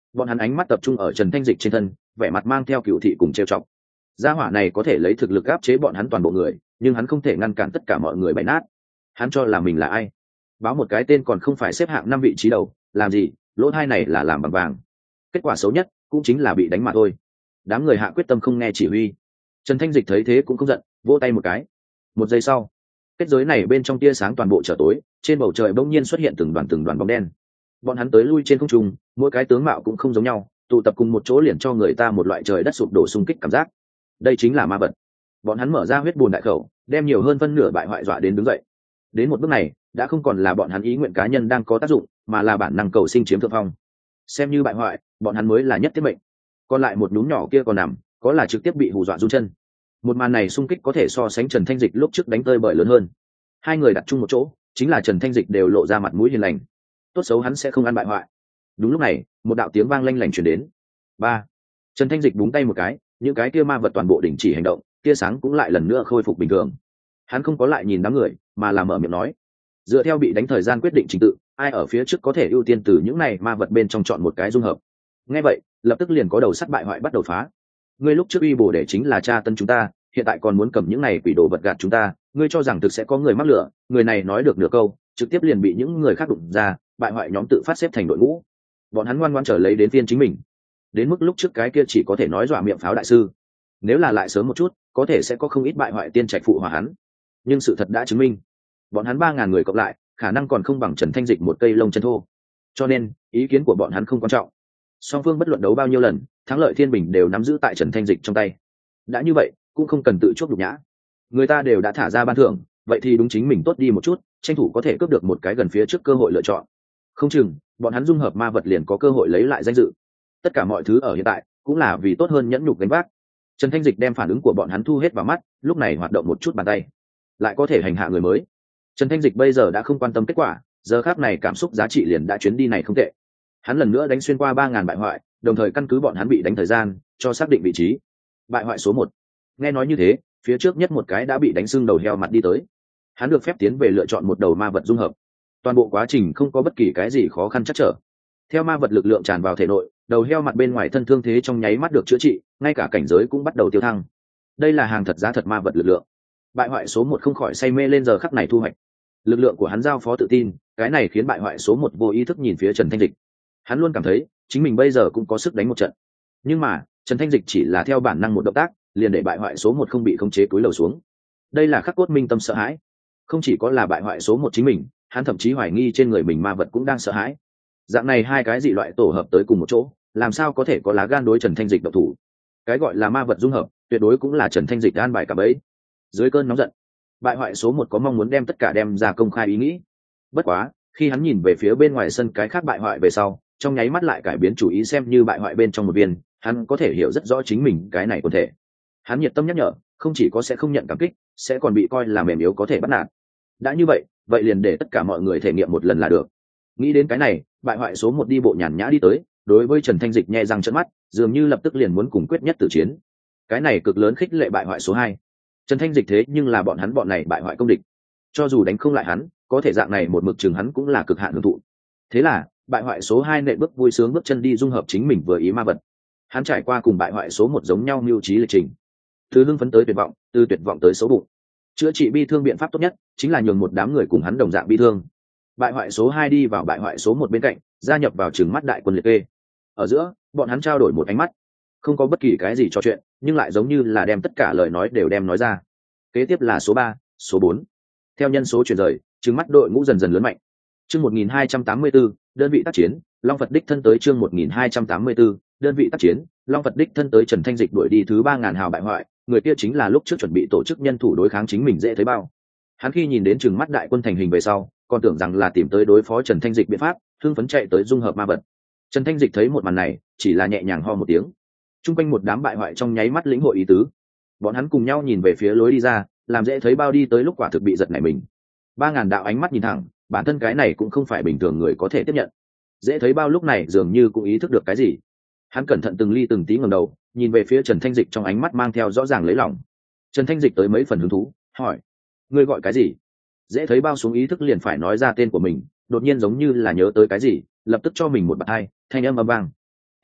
Bọn hắn ánh mắt tập trung ở Trần Thanh Dịch trên thân, vẻ mặt mang theo cựu thị cùng trêu chọc. Gia hỏa này có thể lấy thực lực áp chế bọn hắn toàn bộ người, nhưng hắn không thể ngăn cản tất cả mọi người bày nát. Hắn cho là mình là ai? Báo một cái tên còn không phải xếp hạng 5 vị trí đầu, làm gì? Lỗ thai này là làm bằng vàng. Kết quả xấu nhất cũng chính là bị đánh mà thôi. Đám người hạ quyết tâm không nghe chỉ huy. Trần Thanh Dịch thấy thế cũng không giận, vỗ tay một cái. Một giây sau, kết giới này bên trong tia sáng toàn bộ trở tối, trên bầu trời bỗng nhiên xuất hiện từng đoàn bóng đen. Bọn hắn tới lui trên không trung, mỗi cái tướng mạo cũng không giống nhau, tụ tập cùng một chỗ liền cho người ta một loại trời đất sụp đổ xung kích cảm giác. Đây chính là ma vật. Bọn hắn mở ra huyết bùn đại khẩu, đem nhiều hơn phân nửa bại hoại dọa đến đứng dậy. Đến một bước này, đã không còn là bọn hắn ý nguyện cá nhân đang có tác dụng, mà là bản năng cầu sinh chiếm thượng phong. Xem như bại hoại, bọn hắn mới là nhất thiết mệnh. Còn lại một nhúm nhỏ kia còn nằm, có là trực tiếp bị hù dọa run chân. Một màn này xung kích có thể so sánh Trần Thanh Dịch lúc trước đánh tơi bời lớn hơn. Hai người đặt chung một chỗ, chính là Trần Thanh Dịch đều lộ ra mặt mũi hiền lành. Tốt xấu hắn sẽ không ăn bại hoại. Đúng lúc này, một đạo tiếng vang lanh lảnh truyền đến. Ba. Trần Thanh Dịch búng tay một cái, những cái kia ma vật toàn bộ đình chỉ hành động, tia sáng cũng lại lần nữa khôi phục bình thường. Hắn không có lại nhìn đám người, mà là mở miệng nói: dựa theo bị đánh thời gian quyết định trình tự, ai ở phía trước có thể ưu tiên từ những này ma vật bên trong chọn một cái dung hợp. Nghe vậy, lập tức liền có đầu sắt bại hoại bắt đầu phá. Ngươi lúc trước uy bổ để chính là cha tân chúng ta, hiện tại còn muốn cầm những này quỷ đồ vật gạt chúng ta, ngươi cho rằng thực sẽ có người mắc lửa? Người này nói được nửa câu, trực tiếp liền bị những người khác đụng ra, bại hoại nhóm tự phát xếp thành đội ngũ. Bọn hắn ngoan ngoãn chờ lấy đến phiên chính mình. Đến mức lúc trước cái kia chỉ có thể nói dọa miệng pháo đại sư. Nếu là lại sớm một chút, có thể sẽ có không ít bại hoại tiên trạch phụ hòa hắn. Nhưng sự thật đã chứng minh, bọn hắn 3.000 người cộng lại, khả năng còn không bằng Trần Thanh Dịch một cây lông chân thô. Cho nên, ý kiến của bọn hắn không quan trọng. Song phương bất luận đấu bao nhiêu lần, thắng lợi thiên bình đều nắm giữ tại Trần Thanh Dịch trong tay. Đã như vậy, cũng không cần tự chuốc nhục nhã. Người ta đều đã thả ra ban thưởng, vậy thì đúng chính mình tốt đi một chút, tranh thủ có thể cướp được một cái gần phía trước cơ hội lựa chọn. Không chừng, bọn hắn dung hợp ma vật liền có cơ hội lấy lại danh dự. Tất cả mọi thứ ở hiện tại cũng là vì tốt hơn nhẫn nhục gánh vác. Trần Thanh Dịch đem phản ứng của bọn hắn thu hết vào mắt, lúc này hoạt động một chút bàn tay, lại có thể hành hạ người mới. Trần Thanh Dịch bây giờ đã không quan tâm kết quả, giờ khắc này cảm xúc giá trị liền đã chuyến đi này không tệ. Hắn lần nữa đánh xuyên qua 3.000 bại hoại, đồng thời căn cứ bọn hắn bị đánh thời gian, cho xác định vị trí. Bại hoại số 1. Nghe nói như thế, phía trước nhất một cái đã bị đánh sưng đầu heo mặt đi tới. Hắn được phép tiến về lựa chọn một đầu ma vật dung hợp. Toàn bộ quá trình không có bất kỳ cái gì khó khăn chắc trở. Theo ma vật lực lượng tràn vào thể nội, đầu heo mặt bên ngoài thân thương thế trong nháy mắt được chữa trị, ngay cả cảnh giới cũng bắt đầu tiêu thăng. Đây là hàng thật giá thật ma vật lực lượng. Bại hoại số 1 không khỏi say mê lên giờ khắc này thu hoạch. Lực lượng của hắn giao phó tự tin, cái này khiến bại hoại số 1 vô ý thức nhìn phía Trần Thanh Dịch. Hắn luôn cảm thấy chính mình bây giờ cũng có sức đánh một trận. Nhưng mà, Trần Thanh Dịch chỉ là theo bản năng một động tác, liền để bại hoại số 1 không bị khống chế cúi đầu xuống. Đây là khắc cốt minh tâm sợ hãi. Không chỉ có là bại hoại số 1 chính mình, hắn thậm chí hoài nghi trên người mình ma vật cũng đang sợ hãi. Dạng này hai cái dị loại tổ hợp tới cùng một chỗ, làm sao có thể có lá gan đối Trần Thanh Dịch độc thủ? Cái gọi là ma vật dung hợp, tuyệt đối cũng là Trần Thanh Dịch an bài cả bấy. Dưới cơn nóng giận, bại hoại số 1 có mong muốn đem tất cả đem ra công khai ý nghĩ. Bất quá, khi hắn nhìn về phía bên ngoài sân cái khác bại hoại về sau, trong nháy mắt lại cải biến chủ ý xem như bại hoại bên trong một viên, hắn có thể hiểu rất rõ chính mình cái này quần thể. Hắn nhiệt tâm nhắc nhở, không chỉ có sẽ không nhận cảm kích, sẽ còn bị coi là mềm yếu có thể bắt nạt. Đã như vậy, vậy liền để tất cả mọi người thể nghiệm một lần là được. Nghĩ đến cái này, bại hoại số 1 đi bộ nhàn nhã đi tới, đối với Trần Thanh Dịch nhẹ răng trợn mắt, dường như lập tức liền muốn cùng quyết nhất tử chiến. Cái này cực lớn khích lệ bại hoại số 2. Trần Thanh Dịch thế nhưng là bọn hắn bọn này bại hoại công địch, cho dù đánh không lại hắn, có thể dạng này một mực chừng hắn cũng là cực hạn hưởng thụ. Thế là, bại hoại số 2 nệ bước vui sướng bước chân đi dung hợp chính mình vừa ý ma vật. Hắn trải qua cùng bại hoại số 1 giống nhau mưu trí lịch trình. Từ hưng phấn tới tuyệt vọng, từ tuyệt vọng tới xấu bụng. Chữa trị bi thương biện pháp tốt nhất chính là nhường một đám người cùng hắn đồng dạng bi thương. Bại hoại số 2 đi vào bại hoại số 1 bên cạnh, gia nhập vào trừng mắt đại quân liệt kê. Ở giữa, bọn hắn trao đổi một ánh mắt, không có bất kỳ cái gì trò chuyện, nhưng lại giống như là đem tất cả lời nói đều đem nói ra. Kế tiếp là số 3, số 4. Theo nhân số chuyển rời, trừng mắt đội ngũ dần dần lớn mạnh. Chương 1284, đơn vị tác chiến, Long Phật đích thân tới chương 1284, đơn vị tác chiến, Long Phật đích thân tới Trần Thanh Dịch đuổi đi thứ 3.000 hào bại hoại, người kia chính là lúc trước chuẩn bị tổ chức nhân thủ đối kháng chính mình dễ thấy bao. Hắn khi nhìn đến trừng mắt đại quân thành hình về sau, còn tưởng rằng là tìm tới đối phó Trần Thanh Dịch biện pháp, hưng phấn chạy tới dung hợp ma vật. Trần Thanh Dịch thấy một màn này, chỉ là nhẹ nhàng ho một tiếng. Trung quanh một đám bại hoại trong nháy mắt lĩnh hội ý tứ. Bọn hắn cùng nhau nhìn về phía lối đi ra, làm dễ thấy bao đi tới lúc quả thực bị giật nảy mình. 3.000 đạo ánh mắt nhìn thẳng, bản thân cái này cũng không phải bình thường người có thể tiếp nhận. Dễ thấy bao lúc này dường như cũng ý thức được cái gì. Hắn cẩn thận từng ly từng tí ngẩng đầu, nhìn về phía Trần Thanh Dịch trong ánh mắt mang theo rõ ràng lấy lòng. Trần Thanh Dịch tới mấy phần hứng thú, hỏi: "Ngươi gọi cái gì?" Dễ thấy bao xuống ý thức liền phải nói ra tên của mình, đột nhiên giống như là nhớ tới cái gì, lập tức cho mình một bạt hai, thanh âm âm vang: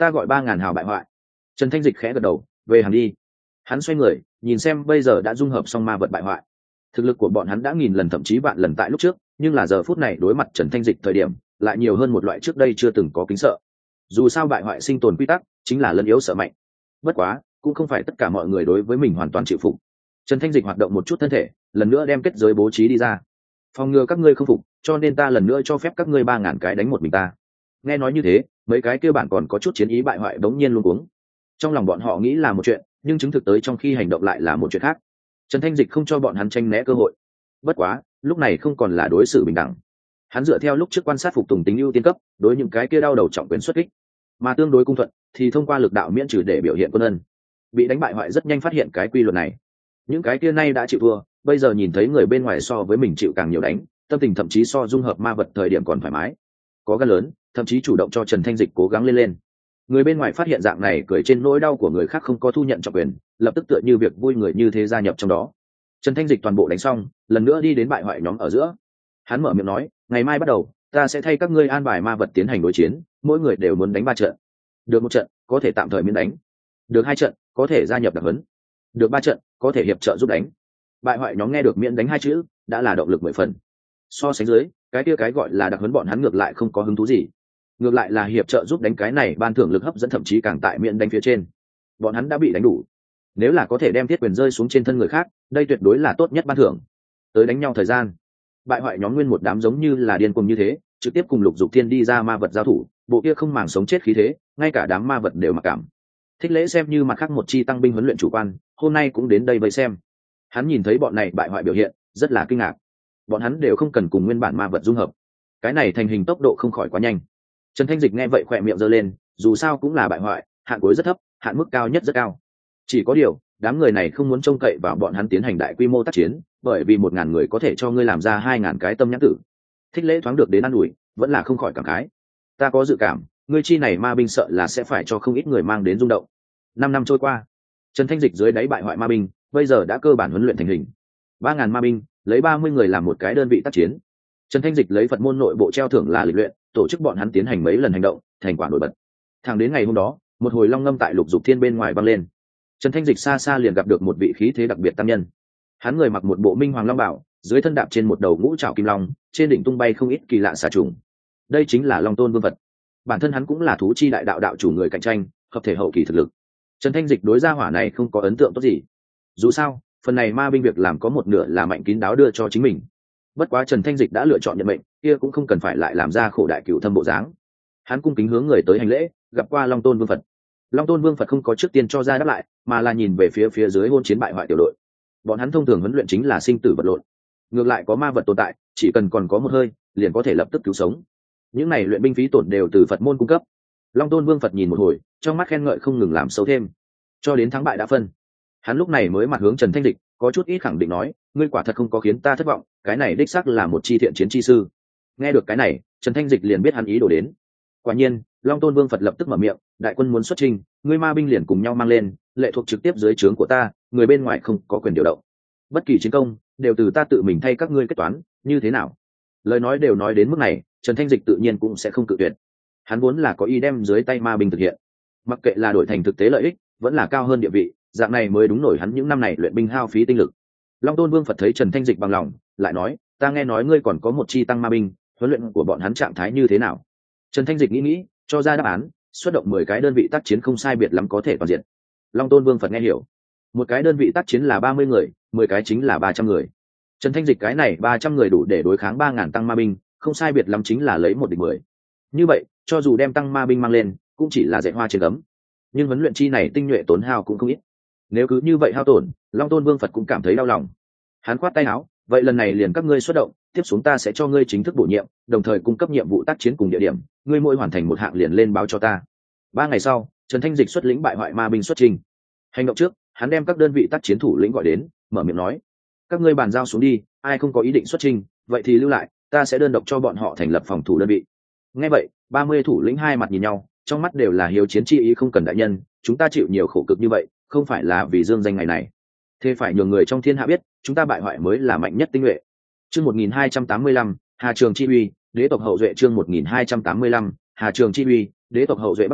ta gọi 3.000 hào bại hoại. Trần Thanh Dịch khẽ gật đầu, về hàng đi. Hắn xoay người nhìn xem bây giờ đã dung hợp xong ma vật bại hoại. Thực lực của bọn hắn đã nghìn lần thậm chí vạn lần tại lúc trước, nhưng là giờ phút này đối mặt Trần Thanh Dịch thời điểm lại nhiều hơn một loại trước đây chưa từng có kính sợ. Dù sao bại hoại sinh tồn quy tắc chính là lấn yếu sợ mạnh. Bất quá cũng không phải tất cả mọi người đối với mình hoàn toàn chịu phục. Trần Thanh Dịch hoạt động một chút thân thể, lần nữa đem kết giới bố trí đi ra, phòng ngừa các ngươi không phục, cho nên ta lần nữa cho phép các ngươi 3.000 cái đánh một mình ta. Nghe nói như thế, mấy cái kia bạn còn có chút chiến ý bại hoại bỗng nhiên luống cuống. Trong lòng bọn họ nghĩ là một chuyện, nhưng chứng thực tới trong khi hành động lại là một chuyện khác. Trần Thanh Dịch không cho bọn hắn tranh né cơ hội. Bất quá lúc này không còn là đối xử bình đẳng. Hắn dựa theo lúc trước quan sát phục tùng tính ưu tiên cấp, đối những cái kia đau đầu trọng quyền xuất kích, mà tương đối cung thuận thì thông qua lực đạo miễn trừ để biểu hiện quân ân. Bị đánh bại hoại rất nhanh phát hiện cái quy luật này. Những cái kia nay đã chịu thua, bây giờ nhìn thấy người bên ngoài so với mình chịu càng nhiều đánh, tâm tình thậm chí so dung hợp ma vật thời điểm còn thoải mái, có gan lớn, thậm chí chủ động cho Trần Thanh Dịch cố gắng lên lên. Người bên ngoài phát hiện dạng này cười trên nỗi đau của người khác không có thu nhận trọng quyền, lập tức tựa như việc vui người như thế gia nhập trong đó. Trần Thanh Dịch toàn bộ đánh xong, lần nữa đi đến bại hoại nhóm ở giữa. Hắn mở miệng nói, ngày mai bắt đầu ta sẽ thay các ngươi an bài ma vật tiến hành đối chiến, mỗi người đều muốn đánh 3 trận. Được 1 trận có thể tạm thời miễn đánh, được 2 trận có thể gia nhập đặc huấn, được 3 trận có thể hiệp trợ giúp đánh. Bại hoại nhóm nghe được miễn đánh 2 chữ đã là động lực 10 phần. So sánh dưới, cái kia cái gọi là đặc huấn bọn hắn ngược lại không có hứng thú gì. Ngược lại là hiệp trợ giúp đánh cái này ban thưởng lực hấp dẫn thậm chí càng tại miễn đánh phía trên. Bọn hắn đã bị đánh đủ, nếu là có thể đem thiết quyền rơi xuống trên thân người khác, đây tuyệt đối là tốt nhất ban thưởng. Tới đánh nhau thời gian, bại hoại nhóm nguyên một đám giống như là điên cuồng như thế, trực tiếp cùng Lục Dục Thiên đi ra ma vật giao thủ, bộ kia không màng sống chết khí thế, ngay cả đám ma vật đều mặc cảm. Thích Lễ xem như mặt khác một chi tăng binh huấn luyện chủ quan, hôm nay cũng đến đây vây xem. Hắn nhìn thấy bọn này bại hoại biểu hiện, rất là kinh ngạc. Bọn hắn đều không cần cùng nguyên bản ma vật dung hợp, cái này thành hình tốc độ không khỏi quá nhanh. Trần Thanh Dịch nghe vậy khỏe miệng giơ lên, dù sao cũng là bại hoại, hạn cuối rất thấp, hạn mức cao nhất rất cao. Chỉ có điều, đám người này không muốn trông cậy vào bọn hắn tiến hành đại quy mô tác chiến, bởi vì 1.000 người có thể cho ngươi làm ra 2.000 cái tâm nhãn tử. Thích Lễ thoáng được đến ăn ủi, vẫn là không khỏi cảm khái. Ta có dự cảm, ngươi chi này ma binh sợ là sẽ phải cho không ít người mang đến rung động. 5 năm trôi qua, Trần Thanh Dịch dưới đáy bại hoại ma binh, bây giờ đã cơ bản huấn luyện thành hình. 3.000 ma binh, lấy 30 người làm một cái đơn vị tác chiến. Trần Thanh Dịch lấy Phật môn nội bộ treo thưởng là lịch luyện, tổ chức bọn hắn tiến hành mấy lần hành động, thành quả nổi bật. Thẳng đến ngày hôm đó, một hồi long ngâm tại Lục Dục Thiên bên ngoài vang lên. Trần Thanh Dịch xa xa liền gặp được một vị khí thế đặc biệt tăng nhân. Hắn người mặc một bộ minh hoàng long bảo, dưới thân đạp trên một đầu ngũ trảo kim long, trên đỉnh tung bay không ít kỳ lạ xà trùng. Đây chính là Long Tôn Vương Vật. Bản thân hắn cũng là thú chi đại đạo đạo chủ người cạnh tranh, hợp thể hậu kỳ thực lực. Trần Thanh Dịch đối gia hỏa này không có ấn tượng tốt gì. Dù sao, phần này ma binh việc làm có một nửa là mạnh kín đáo đưa cho chính mình. Bất quá Trần Thanh Dịch đã lựa chọn nhận mệnh, kia cũng không cần phải lại làm ra khổ đại cửu thâm bộ dáng. Hắn cung kính hướng người tới hành lễ, gặp qua Long Tôn Vương Phật. Long Tôn Vương Phật không có trước tiên cho ra đáp lại, mà là nhìn về phía dưới hôn chiến bại hoại tiểu đội. Bọn hắn thông thường huấn luyện chính là sinh tử vật lộn, ngược lại có ma vật tồn tại, chỉ cần còn có một hơi, liền có thể lập tức cứu sống. Những này luyện binh phí tổn đều từ Phật môn cung cấp. Long Tôn Vương Phật nhìn một hồi, trong mắt khen ngợi không ngừng làm sâu thêm, cho đến thắng bại đã phân. Hắn lúc này mới mặt hướng Trần Thanh Dịch, có chút ít khẳng định nói, ngươi quả thật không có khiến ta thất vọng, cái này đích xác là một chi thiện chiến chi sư. Nghe được cái này, Trần Thanh Dịch liền biết hắn ý đồ đến. Quả nhiên, Long Tôn Vương Phật lập tức mở miệng, đại quân muốn xuất chinh, ngươi ma binh liền cùng nhau mang lên, lệ thuộc trực tiếp dưới trướng của ta, người bên ngoài không có quyền điều động. Bất kỳ chiến công đều từ ta tự mình thay các ngươi kết toán, như thế nào? Lời nói đều nói đến mức này, Trần Thanh Dịch tự nhiên cũng sẽ không cự tuyệt. Hắn vốn là có ý đem dưới tay ma binh thực hiện, mặc kệ là đổi thành thực tế lợi ích, vẫn là cao hơn địa vị, dạng này mới đúng nổi hắn những năm này luyện binh hao phí tinh lực. Long Tôn Vương Phật thấy Trần Thanh Dịch bằng lòng, lại nói, ta nghe nói ngươi còn có một chi tăng ma binh, huấn luyện của bọn hắn trạng thái như thế nào? Trần Thanh Dịch nghĩ, cho ra đáp án, xuất động 10 cái đơn vị tác chiến không sai biệt lắm có thể toàn diện. Long Tôn Vương Phật nghe hiểu, một cái đơn vị tác chiến là 30 người, 10 cái chính là 300 người. Trần Thanh Dịch cái này 300 người đủ để đối kháng 3.000 tăng ma binh, không sai biệt lắm chính là lấy 1 địch 10. Như vậy, cho dù đem tăng ma binh mang lên, cũng chỉ là dạy hoa trên gấm. Nhưng huấn luyện chi này tinh nhuệ tốn hao cũng không ít. Nếu cứ như vậy hao tổn, Long Tôn Vương Phật cũng cảm thấy đau lòng. Hắn khoát tay áo, vậy lần này liền các ngươi xuất động, tiếp xuống ta sẽ cho ngươi chính thức bổ nhiệm, đồng thời cung cấp nhiệm vụ tác chiến cùng địa điểm, ngươi mỗi hoàn thành một hạng liền lên báo cho ta. 3 ngày sau, Trần Thanh Dịch xuất lĩnh bại hoại ma binh xuất trình. Hành động trước, hắn đem các đơn vị tác chiến thủ lĩnh gọi đến, mở miệng nói: các ngươi bàn giao xuống đi, ai không có ý định xuất trình, vậy thì lưu lại, ta sẽ đơn độc cho bọn họ thành lập phòng thủ đơn vị. Nghe vậy, 30 thủ lĩnh hai mặt nhìn nhau, trong mắt đều là hiếu chiến chi ý. Không cần đại nhân, chúng ta chịu nhiều khổ cực như vậy, không phải là vì dương danh ngày này, thế phải nhường người trong thiên hạ biết, chúng ta bại hoại mới là mạnh nhất tinh nhuệ. Chương 1285, Hà Trường chi uy, đế tộc hậu duệ. Chương 1285, Hà Trường chi uy, đế tộc hậu duệ Bắc Minh,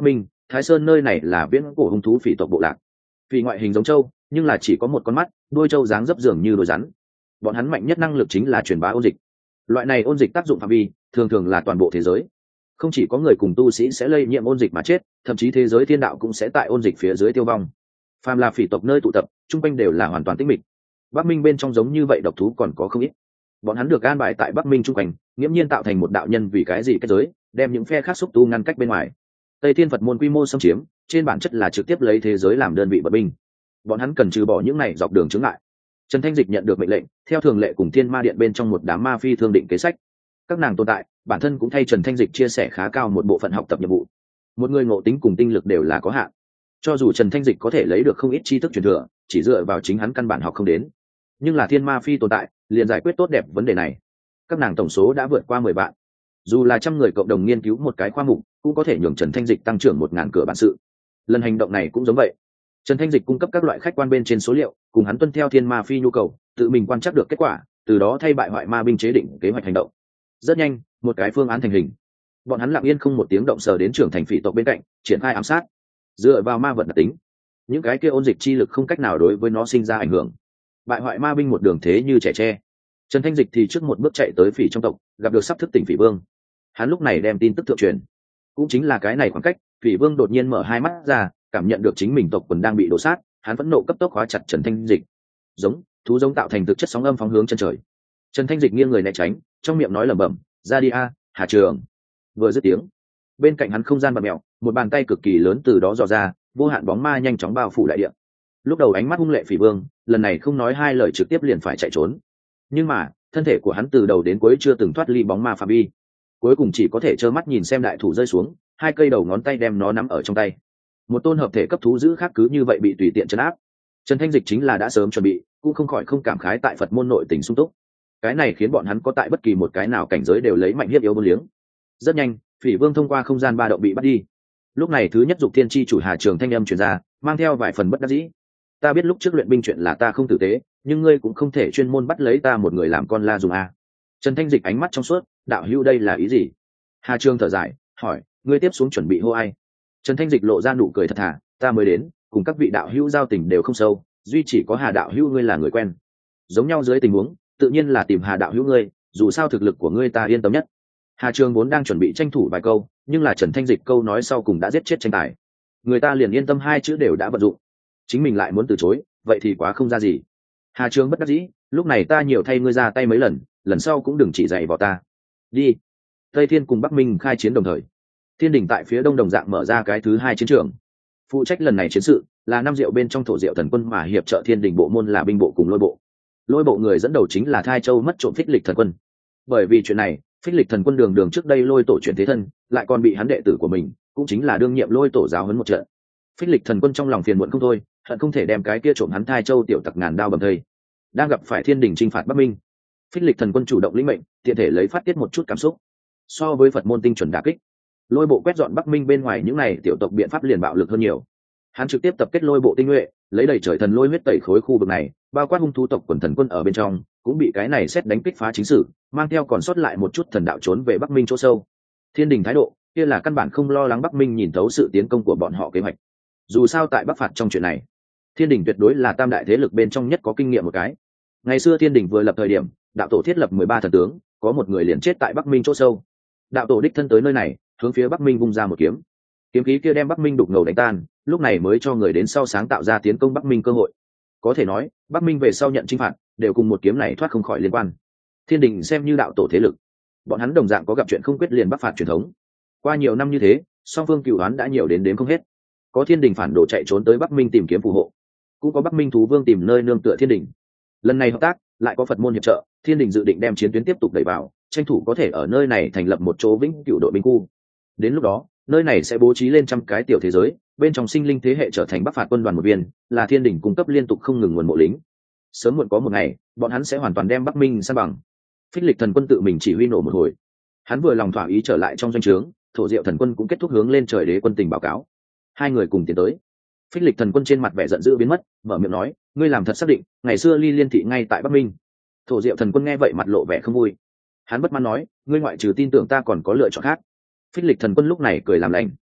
Thái Sơn nơi này là viễn cổ hung thú phỉ tộc bộ lạc. Vì ngoại hình giống trâu, nhưng là chỉ có một con mắt, đuôi trâu dáng dấp dường như đuôi rắn. Bọn hắn mạnh nhất năng lực chính là truyền bá ôn dịch. Loại này ôn dịch tác dụng phạm vi thường thường là toàn bộ thế giới. Không chỉ có người cùng tu sĩ sẽ lây nhiễm ôn dịch mà chết, thậm chí thế giới thiên đạo cũng sẽ tại ôn dịch phía dưới tiêu vong. Phàm là phỉ tộc nơi tụ tập, trung quanh đều là hoàn toàn tĩnh mịch. Bắc Minh bên trong giống như vậy độc thú còn có không ít. Bọn hắn được an bài tại Bắc Minh trung quanh, nghiễm nhiên tạo thành một đạo nhân vì cái gì kết giới, đem những phe khác xúc tu ngăn cách bên ngoài. Tây Thiên Phật môn quy mô xâm chiếm, trên bản chất là trực tiếp lấy thế giới làm đơn vị vận binh. Bọn hắn cần trừ bỏ những này dọc đường chướng ngại. Trần Thanh Dịch nhận được mệnh lệnh, theo thường lệ cùng Thiên Ma Điện bên trong một đám ma phi thương định kế sách. Các nàng tồn tại, bản thân cũng thay Trần Thanh Dịch chia sẻ khá cao một bộ phận học tập nhiệm vụ. Một người ngộ tính cùng tinh lực đều là có hạn. Cho dù Trần Thanh Dịch có thể lấy được không ít tri thức truyền thừa, chỉ dựa vào chính hắn căn bản học không đến. Nhưng là Thiên Ma phi tồn tại, liền giải quyết tốt đẹp vấn đề này. Các nàng tổng số đã vượt qua 10 vạn. Dù là 100 người cộng đồng nghiên cứu một cái khoa mục, cũng có thể nhường Trần Thanh Dịch tăng trưởng 1000 cửa bản sự. Lần hành động này cũng giống vậy. Trần Thanh Dịch cung cấp các loại khách quan bên trên số liệu, cùng hắn tuân theo Thiên Ma phi nhu cầu, tự mình quan trắc được kết quả, từ đó thay bại hoại ma binh chế định kế hoạch hành động. Rất nhanh, một cái phương án thành hình. Bọn hắn lặng yên không một tiếng động sờ đến trưởng thành phỉ tộc bên cạnh, triển khai ám sát. Dựa vào ma vật đặc tính, những cái kia ôn dịch chi lực không cách nào đối với nó sinh ra ảnh hưởng. Bại hoại ma binh một đường thế như trẻ tre. Trần Thanh Dịch thì trước một bước chạy tới phỉ trong tộc, gặp được sắp thức tỉnh phỉ vương. Hắn lúc này đem tin tức thượng truyền. Cũng chính là cái này khoảng cách, phỉ vương đột nhiên mở hai mắt ra, cảm nhận được chính mình tộc quần đang bị đổ sát, hắn phẫn nộ cấp tốc khóa chặt Trần Thanh Dịch. Thú giống tạo thành thực chất sóng âm phóng hướng chân trời. Trần Thanh Dịch nghiêng người né tránh, trong miệng nói lẩm bẩm, "Ra đi a, Hà Trường." Vừa dứt tiếng, bên cạnh hắn không gian bạt mèo, một bàn tay cực kỳ lớn từ đó dò ra, vô hạn bóng ma nhanh chóng bao phủ đại địa. Lúc đầu ánh mắt hung lệ phỉ vương, lần này không nói hai lời trực tiếp liền phải chạy trốn. Nhưng mà, thân thể của hắn từ đầu đến cuối chưa từng thoát ly bóng ma phạm vi. Cuối cùng chỉ có thể trơ mắt nhìn xem đại thủ rơi xuống, hai cây đầu ngón tay đem nó nắm ở trong tay. Một tôn hợp thể cấp thú dữ khác cứ như vậy bị tùy tiện trấn áp. Trần Thanh Dịch chính là đã sớm chuẩn bị, cũng không khỏi không cảm khái tại Phật môn nội tình sung túc. Cái này khiến bọn hắn có tại bất kỳ một cái nào cảnh giới đều lấy mạnh hiếp yếu vô liếng. Rất nhanh, phỉ vương thông qua không gian ba động bị bắt đi. Lúc này thứ nhất dục thiên chi chủ Hà Trường thanh âm truyền ra, mang theo vài phần bất đắc dĩ. "Ta biết lúc trước luyện binh chuyện là ta không tử tế, nhưng ngươi cũng không thể chuyên môn bắt lấy ta một người làm con la dùng a." Trần Thanh Dịch ánh mắt trong suốt, "Đạo hữu đây là ý gì?" Hà Trường thở dài, hỏi, "Ngươi tiếp xuống chuẩn bị hô ai?" Trần Thanh Dịch lộ ra nụ cười thật thà, "Ta mới đến, cùng các vị đạo hữu giao tình đều không sâu, duy chỉ có Hà đạo hữu ngươi là người quen. Giống nhau dưới tình huống, tự nhiên là tìm Hà đạo hữu ngươi, dù sao thực lực của ngươi ta yên tâm nhất." Hà Trường vốn đang chuẩn bị tranh thủ vài câu, nhưng là Trần Thanh Dịch câu nói sau cùng đã giết chết tranh tài. Người ta liền yên tâm hai chữ đều đã vận dụng, chính mình lại muốn từ chối, vậy thì quá không ra gì. Hà Trường bất đắc dĩ, "Lúc này ta nhiều thay ngươi ra tay mấy lần, lần sau cũng đừng chỉ dạy vào ta. Đi." Tây Thiên cùng Bắc Minh khai chiến đồng thời. Thiên Đình tại phía đông đồng dạng mở ra cái thứ hai chiến trường. Phụ trách lần này chiến sự là năm diệu bên trong thổ diệu thần quân, mà hiệp trợ Thiên Đình bộ môn là binh bộ cùng lôi bộ. Lôi bộ người dẫn đầu chính là Thai Châu mất trộm Phích Lịch thần quân. Bởi vì chuyện này, Phích Lịch thần quân đường trước đây lôi tổ chuyển thế thân, lại còn bị hắn đệ tử của mình, cũng chính là đương nhiệm lôi tổ giáo huấn một trận. Phích Lịch thần quân trong lòng phiền muộn không thôi, hận không thể đem cái kia trộm hắn Thai Châu tiểu tặc ngàn đao bầm thây. Đang gặp phải Thiên Đình chinh phạt Bắc Minh, Phích Lịch thần quân chủ động lĩnh mệnh, tiện thể lấy phát tiết một chút cảm xúc. So với Phật môn tinh chuẩn đả kích, lôi bộ quét dọn Bắc Minh bên ngoài những này tiểu tộc biện pháp liền bạo lực hơn nhiều. Hắn trực tiếp tập kết lôi bộ tinh nhuệ, lấy đầy trời thần lôi huyết tẩy khối khu vực này, bao quát hung thú tộc quần thần quân ở bên trong, cũng bị cái này xét đánh kích phá chính sử, mang theo còn sót lại một chút thần đạo trốn về Bắc Minh chỗ sâu. Thiên Đình thái độ kia là căn bản không lo lắng Bắc Minh nhìn thấu sự tiến công của bọn họ kế hoạch. Dù sao tại Bắc phạt trong chuyện này, Thiên Đình tuyệt đối là tam đại thế lực bên trong nhất có kinh nghiệm một cái. Ngày xưa Thiên Đình vừa lập thời điểm, đạo tổ thiết lập 13 thần tướng, có một người liền chết tại Bắc Minh chỗ sâu. Đạo tổ đích thân tới nơi này, hướng phía Bắc Minh vung ra một kiếm. Kiếm khí kia đem Bắc Minh đục ngầu đánh tan, lúc này mới cho người đến sau sáng tạo ra tiến công Bắc Minh cơ hội. Có thể nói, Bắc Minh về sau nhận chinh phạt, đều cùng một kiếm này thoát không khỏi liên quan. Thiên Đình xem như đạo tổ thế lực, bọn hắn đồng dạng có gặp chuyện không quyết liền bắc phạt truyền thống. Qua nhiều năm như thế, song phương cửu oán đã nhiều đến đếm không hết. Có Thiên Đình phản đồ chạy trốn tới Bắc Minh tìm kiếm phù hộ, cũng có Bắc Minh thú vương tìm nơi nương tựa Thiên Đình. Lần này hợp tác, lại có Phật môn hiệp trợ, Thiên Đình dự định đem chiến tuyến tiếp tục đẩy vào, tranh thủ có thể ở nơi này thành lập một chỗ vĩnh cửu đội binh khu. Đến lúc đó, nơi này sẽ bố trí lên trăm cái tiểu thế giới, bên trong sinh linh thế hệ trở thành bắc phạt quân đoàn một viên, là Thiên Đình cung cấp liên tục không ngừng nguồn mộ lính. Sớm muộn có một ngày, bọn hắn sẽ hoàn toàn đem Bắc Minh san bằng. Phích Lịch thần quân tự mình chỉ huy nổ một hồi, hắn vừa lòng thỏa ý trở lại trong doanh trướng, thổ diệu thần quân cũng kết thúc hướng lên trời đế quân tình báo cáo. Hai người cùng tiến tới. Phích Lịch thần quân trên mặt vẻ giận dữ biến mất, mở miệng nói, "Ngươi làm thật xác định, ngày xưa Ly Liên thị ngay tại Bắc Minh?" Thổ diệu thần quân nghe vậy mặt lộ vẻ không vui. Hắn bất mãn nói, "Ngươi ngoại trừ tin tưởng ta còn có lựa chọn khác." Phích Lịch thần quân lúc này cười làm lành,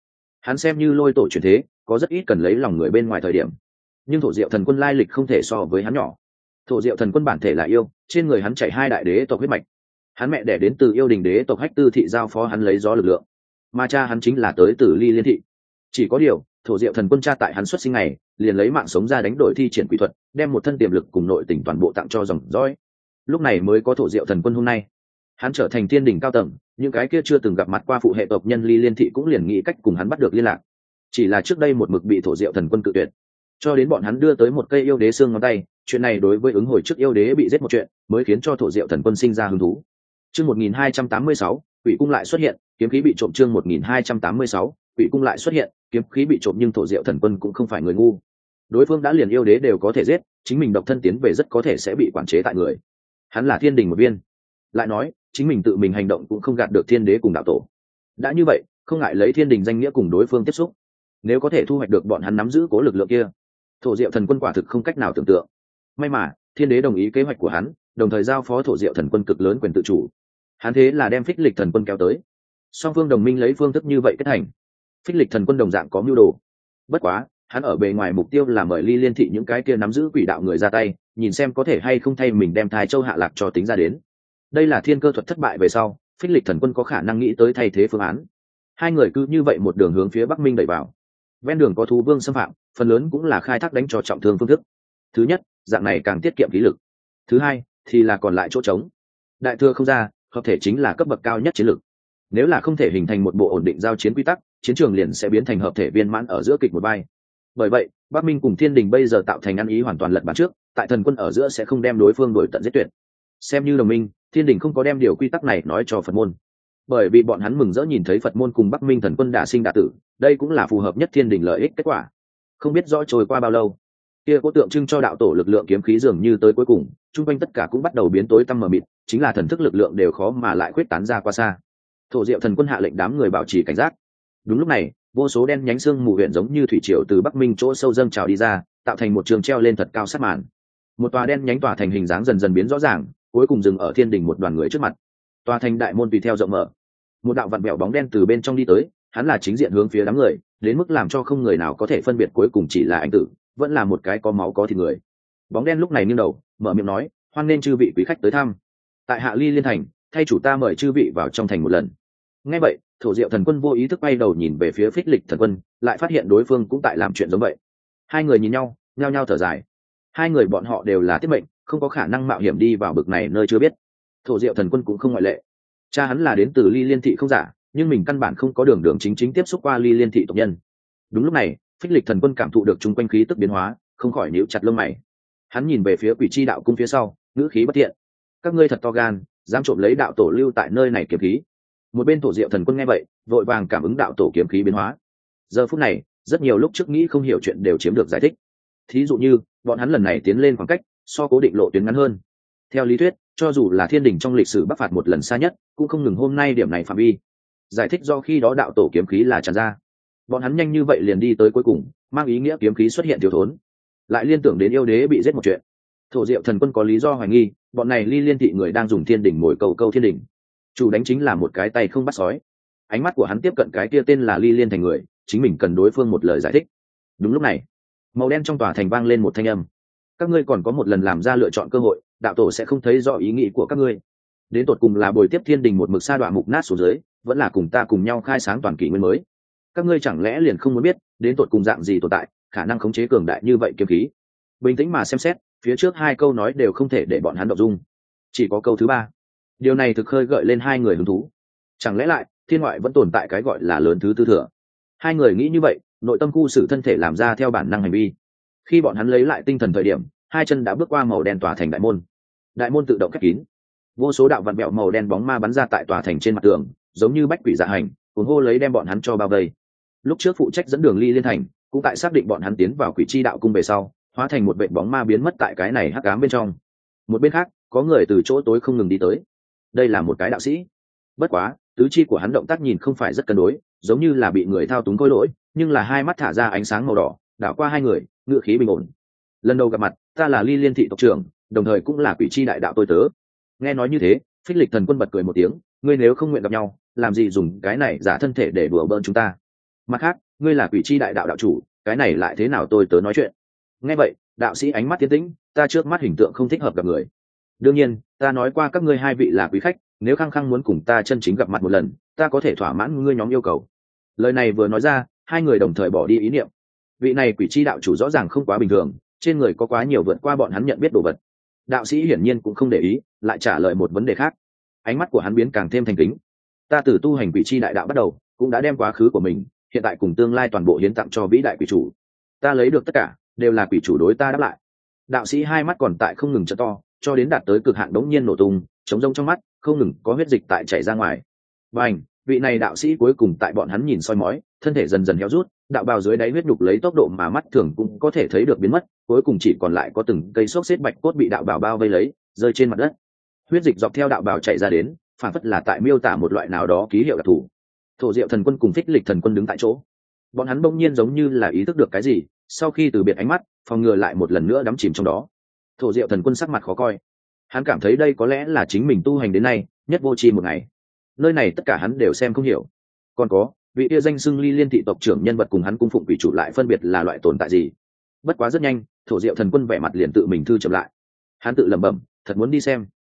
Hắn xem như lôi tổ chuyển thế, có rất ít cần lấy lòng người bên ngoài thời điểm, nhưng thổ diệu thần quân lai lịch không thể so với hắn nhỏ. Thổ diệu thần quân bản thể là yêu, trên người hắn chảy hai đại đế tộc huyết mạch, hắn mẹ đẻ đến từ yêu đình đế tộc Hách Tư thị giao phó hắn lấy gió lực lượng, mà cha hắn chính là tới từ Ly Liên thị. Chỉ có điều thổ diệu thần quân cha tại hắn xuất sinh ngày liền lấy mạng sống ra đánh đổi thi triển quỷ thuật, đem một thân tiềm lực cùng nội tình toàn bộ tặng cho dòng dõi, lúc này mới có thổ diệu thần quân hôm nay. Hắn trở thành thiên đỉnh cao tầng, những cái kia chưa từng gặp mặt qua phụ hệ tộc nhân Ly Liên thị cũng liền nghĩ cách cùng hắn bắt được liên lạc, chỉ là trước đây một mực bị thổ diệu thần quân cự tuyệt, cho đến bọn hắn đưa tới một cây yêu đế xương ngón tay. Chuyện này đối với ứng hồi trước yêu đế bị giết một chuyện mới khiến cho thổ diệu thần quân sinh ra hứng thú. Chương 1286, quỷ cung lại xuất hiện, kiếm khí bị trộm. Chương 1286, quỷ cung lại xuất hiện, kiếm khí bị trộm. Nhưng thổ diệu thần quân cũng không phải người ngu, đối phương đã liền yêu đế đều có thể giết, chính mình độc thân tiến về rất có thể sẽ bị quản chế tại người. Hắn là thiên đình một viên, lại nói chính mình tự mình hành động cũng không gạt được thiên đế cùng đạo tổ. Đã như vậy, không ngại lấy thiên đình danh nghĩa cùng đối phương tiếp xúc, nếu có thể thu hoạch được bọn hắn nắm giữ cố lực lượng kia, thổ diệu thần quân quả thực không cách nào tưởng tượng. May mà thiên đế đồng ý kế hoạch của hắn, đồng thời giao phó thổ diệu thần quân cực lớn quyền tự chủ. Hắn thế là đem phích lịch thần quân kéo tới, song phương đồng minh lấy phương thức như vậy kết thành. Phích lịch thần quân đồng dạng có mưu đồ, bất quá hắn ở bề ngoài mục tiêu là mời Ly Liên thị những cái kia nắm giữ quỷ đạo người ra tay, nhìn xem có thể hay không thay mình đem Thái Châu hạ lạc cho tính ra đến. Đây là thiên cơ thuật thất bại về sau, phích lịch thần quân có khả năng nghĩ tới thay thế phương án. Hai người cứ như vậy một đường hướng phía Bắc Minh đẩy vào. Ven đường có thú vương xâm phạm, phần lớn cũng là khai thác đánh cho trọng thương phương thức. Thứ nhất, dạng này càng tiết kiệm khí lực. Thứ hai thì là còn lại chỗ trống. Đại thừa không ra, hợp thể chính là cấp bậc cao nhất chiến lược. Nếu là không thể hình thành một bộ ổn định giao chiến quy tắc, chiến trường liền sẽ biến thành hợp thể viên mãn ở giữa kịch một vai. Bởi vậy Bắc Minh cùng thiên đình bây giờ tạo thành ăn ý hoàn toàn lật bàn trước, tại thần quân ở giữa sẽ không đem đối phương đuổi tận giết tuyệt. Xem như đồng minh, thiên đình không có đem điều quy tắc này nói cho Phật môn, bởi vì bọn hắn mừng rỡ nhìn thấy Phật môn cùng Bắc Minh thần quân đả sinh đả tử, đây cũng là phù hợp nhất thiên đình lợi ích kết quả. Không biết rõ trôi qua bao lâu, kia có tượng trưng cho đạo tổ lực lượng kiếm khí dường như tới cuối cùng, chung quanh tất cả cũng bắt đầu biến tối tăm mờ mịt, chính là thần thức lực lượng đều khó mà lại khuyết tán ra qua xa. Thổ diệu thần quân hạ lệnh đám người bảo trì cảnh giác. Đúng lúc này, vô số đen nhánh xương mù huyện giống như thủy triều từ Bắc Minh chỗ sâu dâng trào đi ra, tạo thành một trường treo lên thật cao sát màn. Một tòa đen nhánh tòa thành hình dáng dần dần biến rõ ràng, cuối cùng dừng ở thiên đình một đoàn người trước mặt. Tòa thành đại môn tùy theo rộng mở, một đạo vặn vẹo bóng đen từ bên trong đi tới, hắn là chính diện hướng phía đám người, đến mức làm cho không người nào có thể phân biệt cuối cùng chỉ là anh tử vẫn là một cái có máu có thịt người. Bóng đen lúc này nghiêng đầu mở miệng nói, hoan nên chư vị quý khách tới thăm, tại hạ Ly Liên thành, thay chủ ta mời chư vị vào trong thành một lần. Nghe vậy, thổ diệu thần quân vô ý thức bay đầu nhìn về phía phích lịch thần quân, lại phát hiện đối phương cũng tại làm chuyện giống vậy. Hai người nhìn nhau, nhao nhao thở dài. Hai người bọn họ đều là tiết mệnh, không có khả năng mạo hiểm đi vào bực này nơi chưa biết. Thổ diệu thần quân cũng không ngoại lệ. Cha hắn là đến từ Ly Liên thị không giả, nhưng mình căn bản không có đường chính tiếp xúc qua Ly Liên thị tộc nhân. Đúng lúc này, phích lịch thần quân cảm thụ được chung quanh khí tức biến hóa, không khỏi nhíu chặt lông mày. Hắn nhìn về phía quỷ chi đạo cung phía sau, ngữ khí bất thiện. Các ngươi thật to gan, dám trộm lấy đạo tổ lưu tại nơi này kiếm khí. Một bên thổ diệu thần quân nghe vậy, vội vàng cảm ứng đạo tổ kiếm khí biến hóa. Giờ phút này, rất nhiều lúc trước nghĩ không hiểu chuyện đều chiếm được giải thích. Thí dụ như, bọn hắn lần này tiến lên khoảng cách so cố định lộ tuyến ngắn hơn. Theo lý thuyết, cho dù là thiên đình trong lịch sử bắc phạt một lần xa nhất, cũng không ngừng hôm nay điểm này phạm vi. Giải thích do khi đó đạo tổ kiếm khí là tràn ra, bọn hắn nhanh như vậy liền đi tới cuối cùng, mang ý nghĩa kiếm khí xuất hiện thiếu thốn, lại liên tưởng đến yêu đế bị giết một chuyện. Thổ diệu thần quân có lý do hoài nghi, bọn này Ly Liên thị người đang dùng thiên đình mồi câu thiên đình, chủ đánh chính là một cái tay không bắt sói. Ánh mắt của hắn tiếp cận cái kia tên là Ly Liên thành người, chính mình cần đối phương một lời giải thích. Đúng lúc này, màu đen trong tòa thành vang lên một thanh âm, các ngươi còn có một lần làm ra lựa chọn cơ hội, đạo tổ sẽ không thấy rõ ý nghĩ của các ngươi. Đến tột cùng là bồi tiếp thiên đình một mực sa đọa mục nát xuống dưới, vẫn là cùng ta cùng nhau khai sáng toàn kỷ nguyên mới. Các ngươi chẳng lẽ liền không muốn biết đến tột cùng dạng gì tồn tại khả năng khống chế cường đại như vậy kiếm khí? Bình tĩnh mà xem xét, phía trước hai câu nói đều không thể để bọn hắn động dung, chỉ có câu thứ ba, điều này thực khơi gợi lên hai người hứng thú. Chẳng lẽ lại thiên ngoại vẫn tồn tại cái gọi là lớn thứ tư thừa? Hai người nghĩ như vậy, nội tâm khu xử thân thể làm ra theo bản năng hành vi. Khi bọn hắn lấy lại tinh thần thời điểm, hai chân đã bước qua màu đen tòa thành đại môn. Đại môn tự động khép kín, vô số đạo vặn vẹo màu đen bóng ma bắn ra tại tòa thành trên mặt tường, giống như bách quỷ dạ hành, cuốn hô lấy đem bọn hắn cho bao vây. Lúc trước phụ trách dẫn đường Ly Liên thành cũng tại xác định bọn hắn tiến vào quỷ chi đạo cung về sau, hóa thành một vệt bóng ma biến mất tại cái này hắc ám bên trong. Một bên khác, có người từ chỗ tối không ngừng đi tới. Đây là một cái đạo sĩ, bất quá tứ chi của hắn động tác nhìn không phải rất cân đối, giống như là bị người thao túng khôi lỗi, nhưng là hai mắt thả ra ánh sáng màu đỏ, đảo qua hai người, ngựa khí bình ổn. Lần đầu gặp mặt, ta là Ly Liên thị tộc trưởng, đồng thời cũng là quỷ chi đại đạo tôi tớ. Nghe nói như thế, phích lịch thần quân bật cười một tiếng, ngươi nếu không nguyện gặp nhau, làm gì dùng cái này giả thân thể để đùa bỡn chúng ta? Mặt khác, ngươi là quỷ chi đại đạo đạo chủ, cái này lại thế nào tôi tớ nói chuyện. Nghe vậy, đạo sĩ ánh mắt tiến tĩnh, ta trước mắt hình tượng không thích hợp gặp người. Đương nhiên, ta nói qua các ngươi hai vị là quý khách, nếu khăng khăng muốn cùng ta chân chính gặp mặt một lần, ta có thể thỏa mãn ngươi nhóm yêu cầu. Lời này vừa nói ra, hai người đồng thời bỏ đi ý niệm. Vị này quỷ chi đạo chủ rõ ràng không quá bình thường, trên người có quá nhiều vượt qua bọn hắn nhận biết đồ vật. Đạo sĩ hiển nhiên cũng không để ý, lại trả lời một vấn đề khác. Ánh mắt của hắn biến càng thêm thành kính. Ta từ tu hành quỷ chi đại đạo bắt đầu, cũng đã đem quá khứ của mình, hiện tại cùng tương lai toàn bộ hiến tặng cho vĩ đại quỷ chủ. Ta lấy được tất cả, đều là quỷ chủ đối ta đáp lại. Đạo sĩ hai mắt còn tại không ngừng trợ to, cho đến đạt tới cực hạn đống nhiên nổ tung, trống rông trong mắt, không ngừng có huyết dịch tại chảy ra ngoài. Bành, vị này đạo sĩ cuối cùng tại bọn hắn nhìn soi mói, thân thể dần dần héo rút, đạo bào dưới đáy huyết nhục lấy tốc độ mà mắt thường cũng có thể thấy được biến mất, cuối cùng chỉ còn lại có từng cây xốc xếp bạch cốt bị đạo bào bao vây lấy, rơi trên mặt đất. Huyết dịch dọc theo đạo bào chảy ra đến, phản phất là tại miêu tả một loại nào đó ký hiệu đặc thù. Thổ Diệu Thần Quân cùng Phích Lịch Thần Quân đứng tại chỗ, bọn hắn bỗng nhiên giống như là ý thức được cái gì, sau khi từ biệt ánh mắt, phòng ngừa lại một lần nữa đắm chìm trong đó. Thổ Diệu Thần Quân sắc mặt khó coi, hắn cảm thấy đây có lẽ là chính mình tu hành đến nay nhất vô tri một ngày. Nơi này tất cả hắn đều xem không hiểu. Còn có vị kia danh xưng Ly Liên thị tộc trưởng nhân vật cùng hắn cung phụng quỷ chủ lại phân biệt là loại tồn tại gì. Bất quá rất nhanh, Thổ Diệu Thần Quân vẻ mặt liền tự mình thư chậm lại. Hắn tự lẩm bẩm, thật muốn đi xem.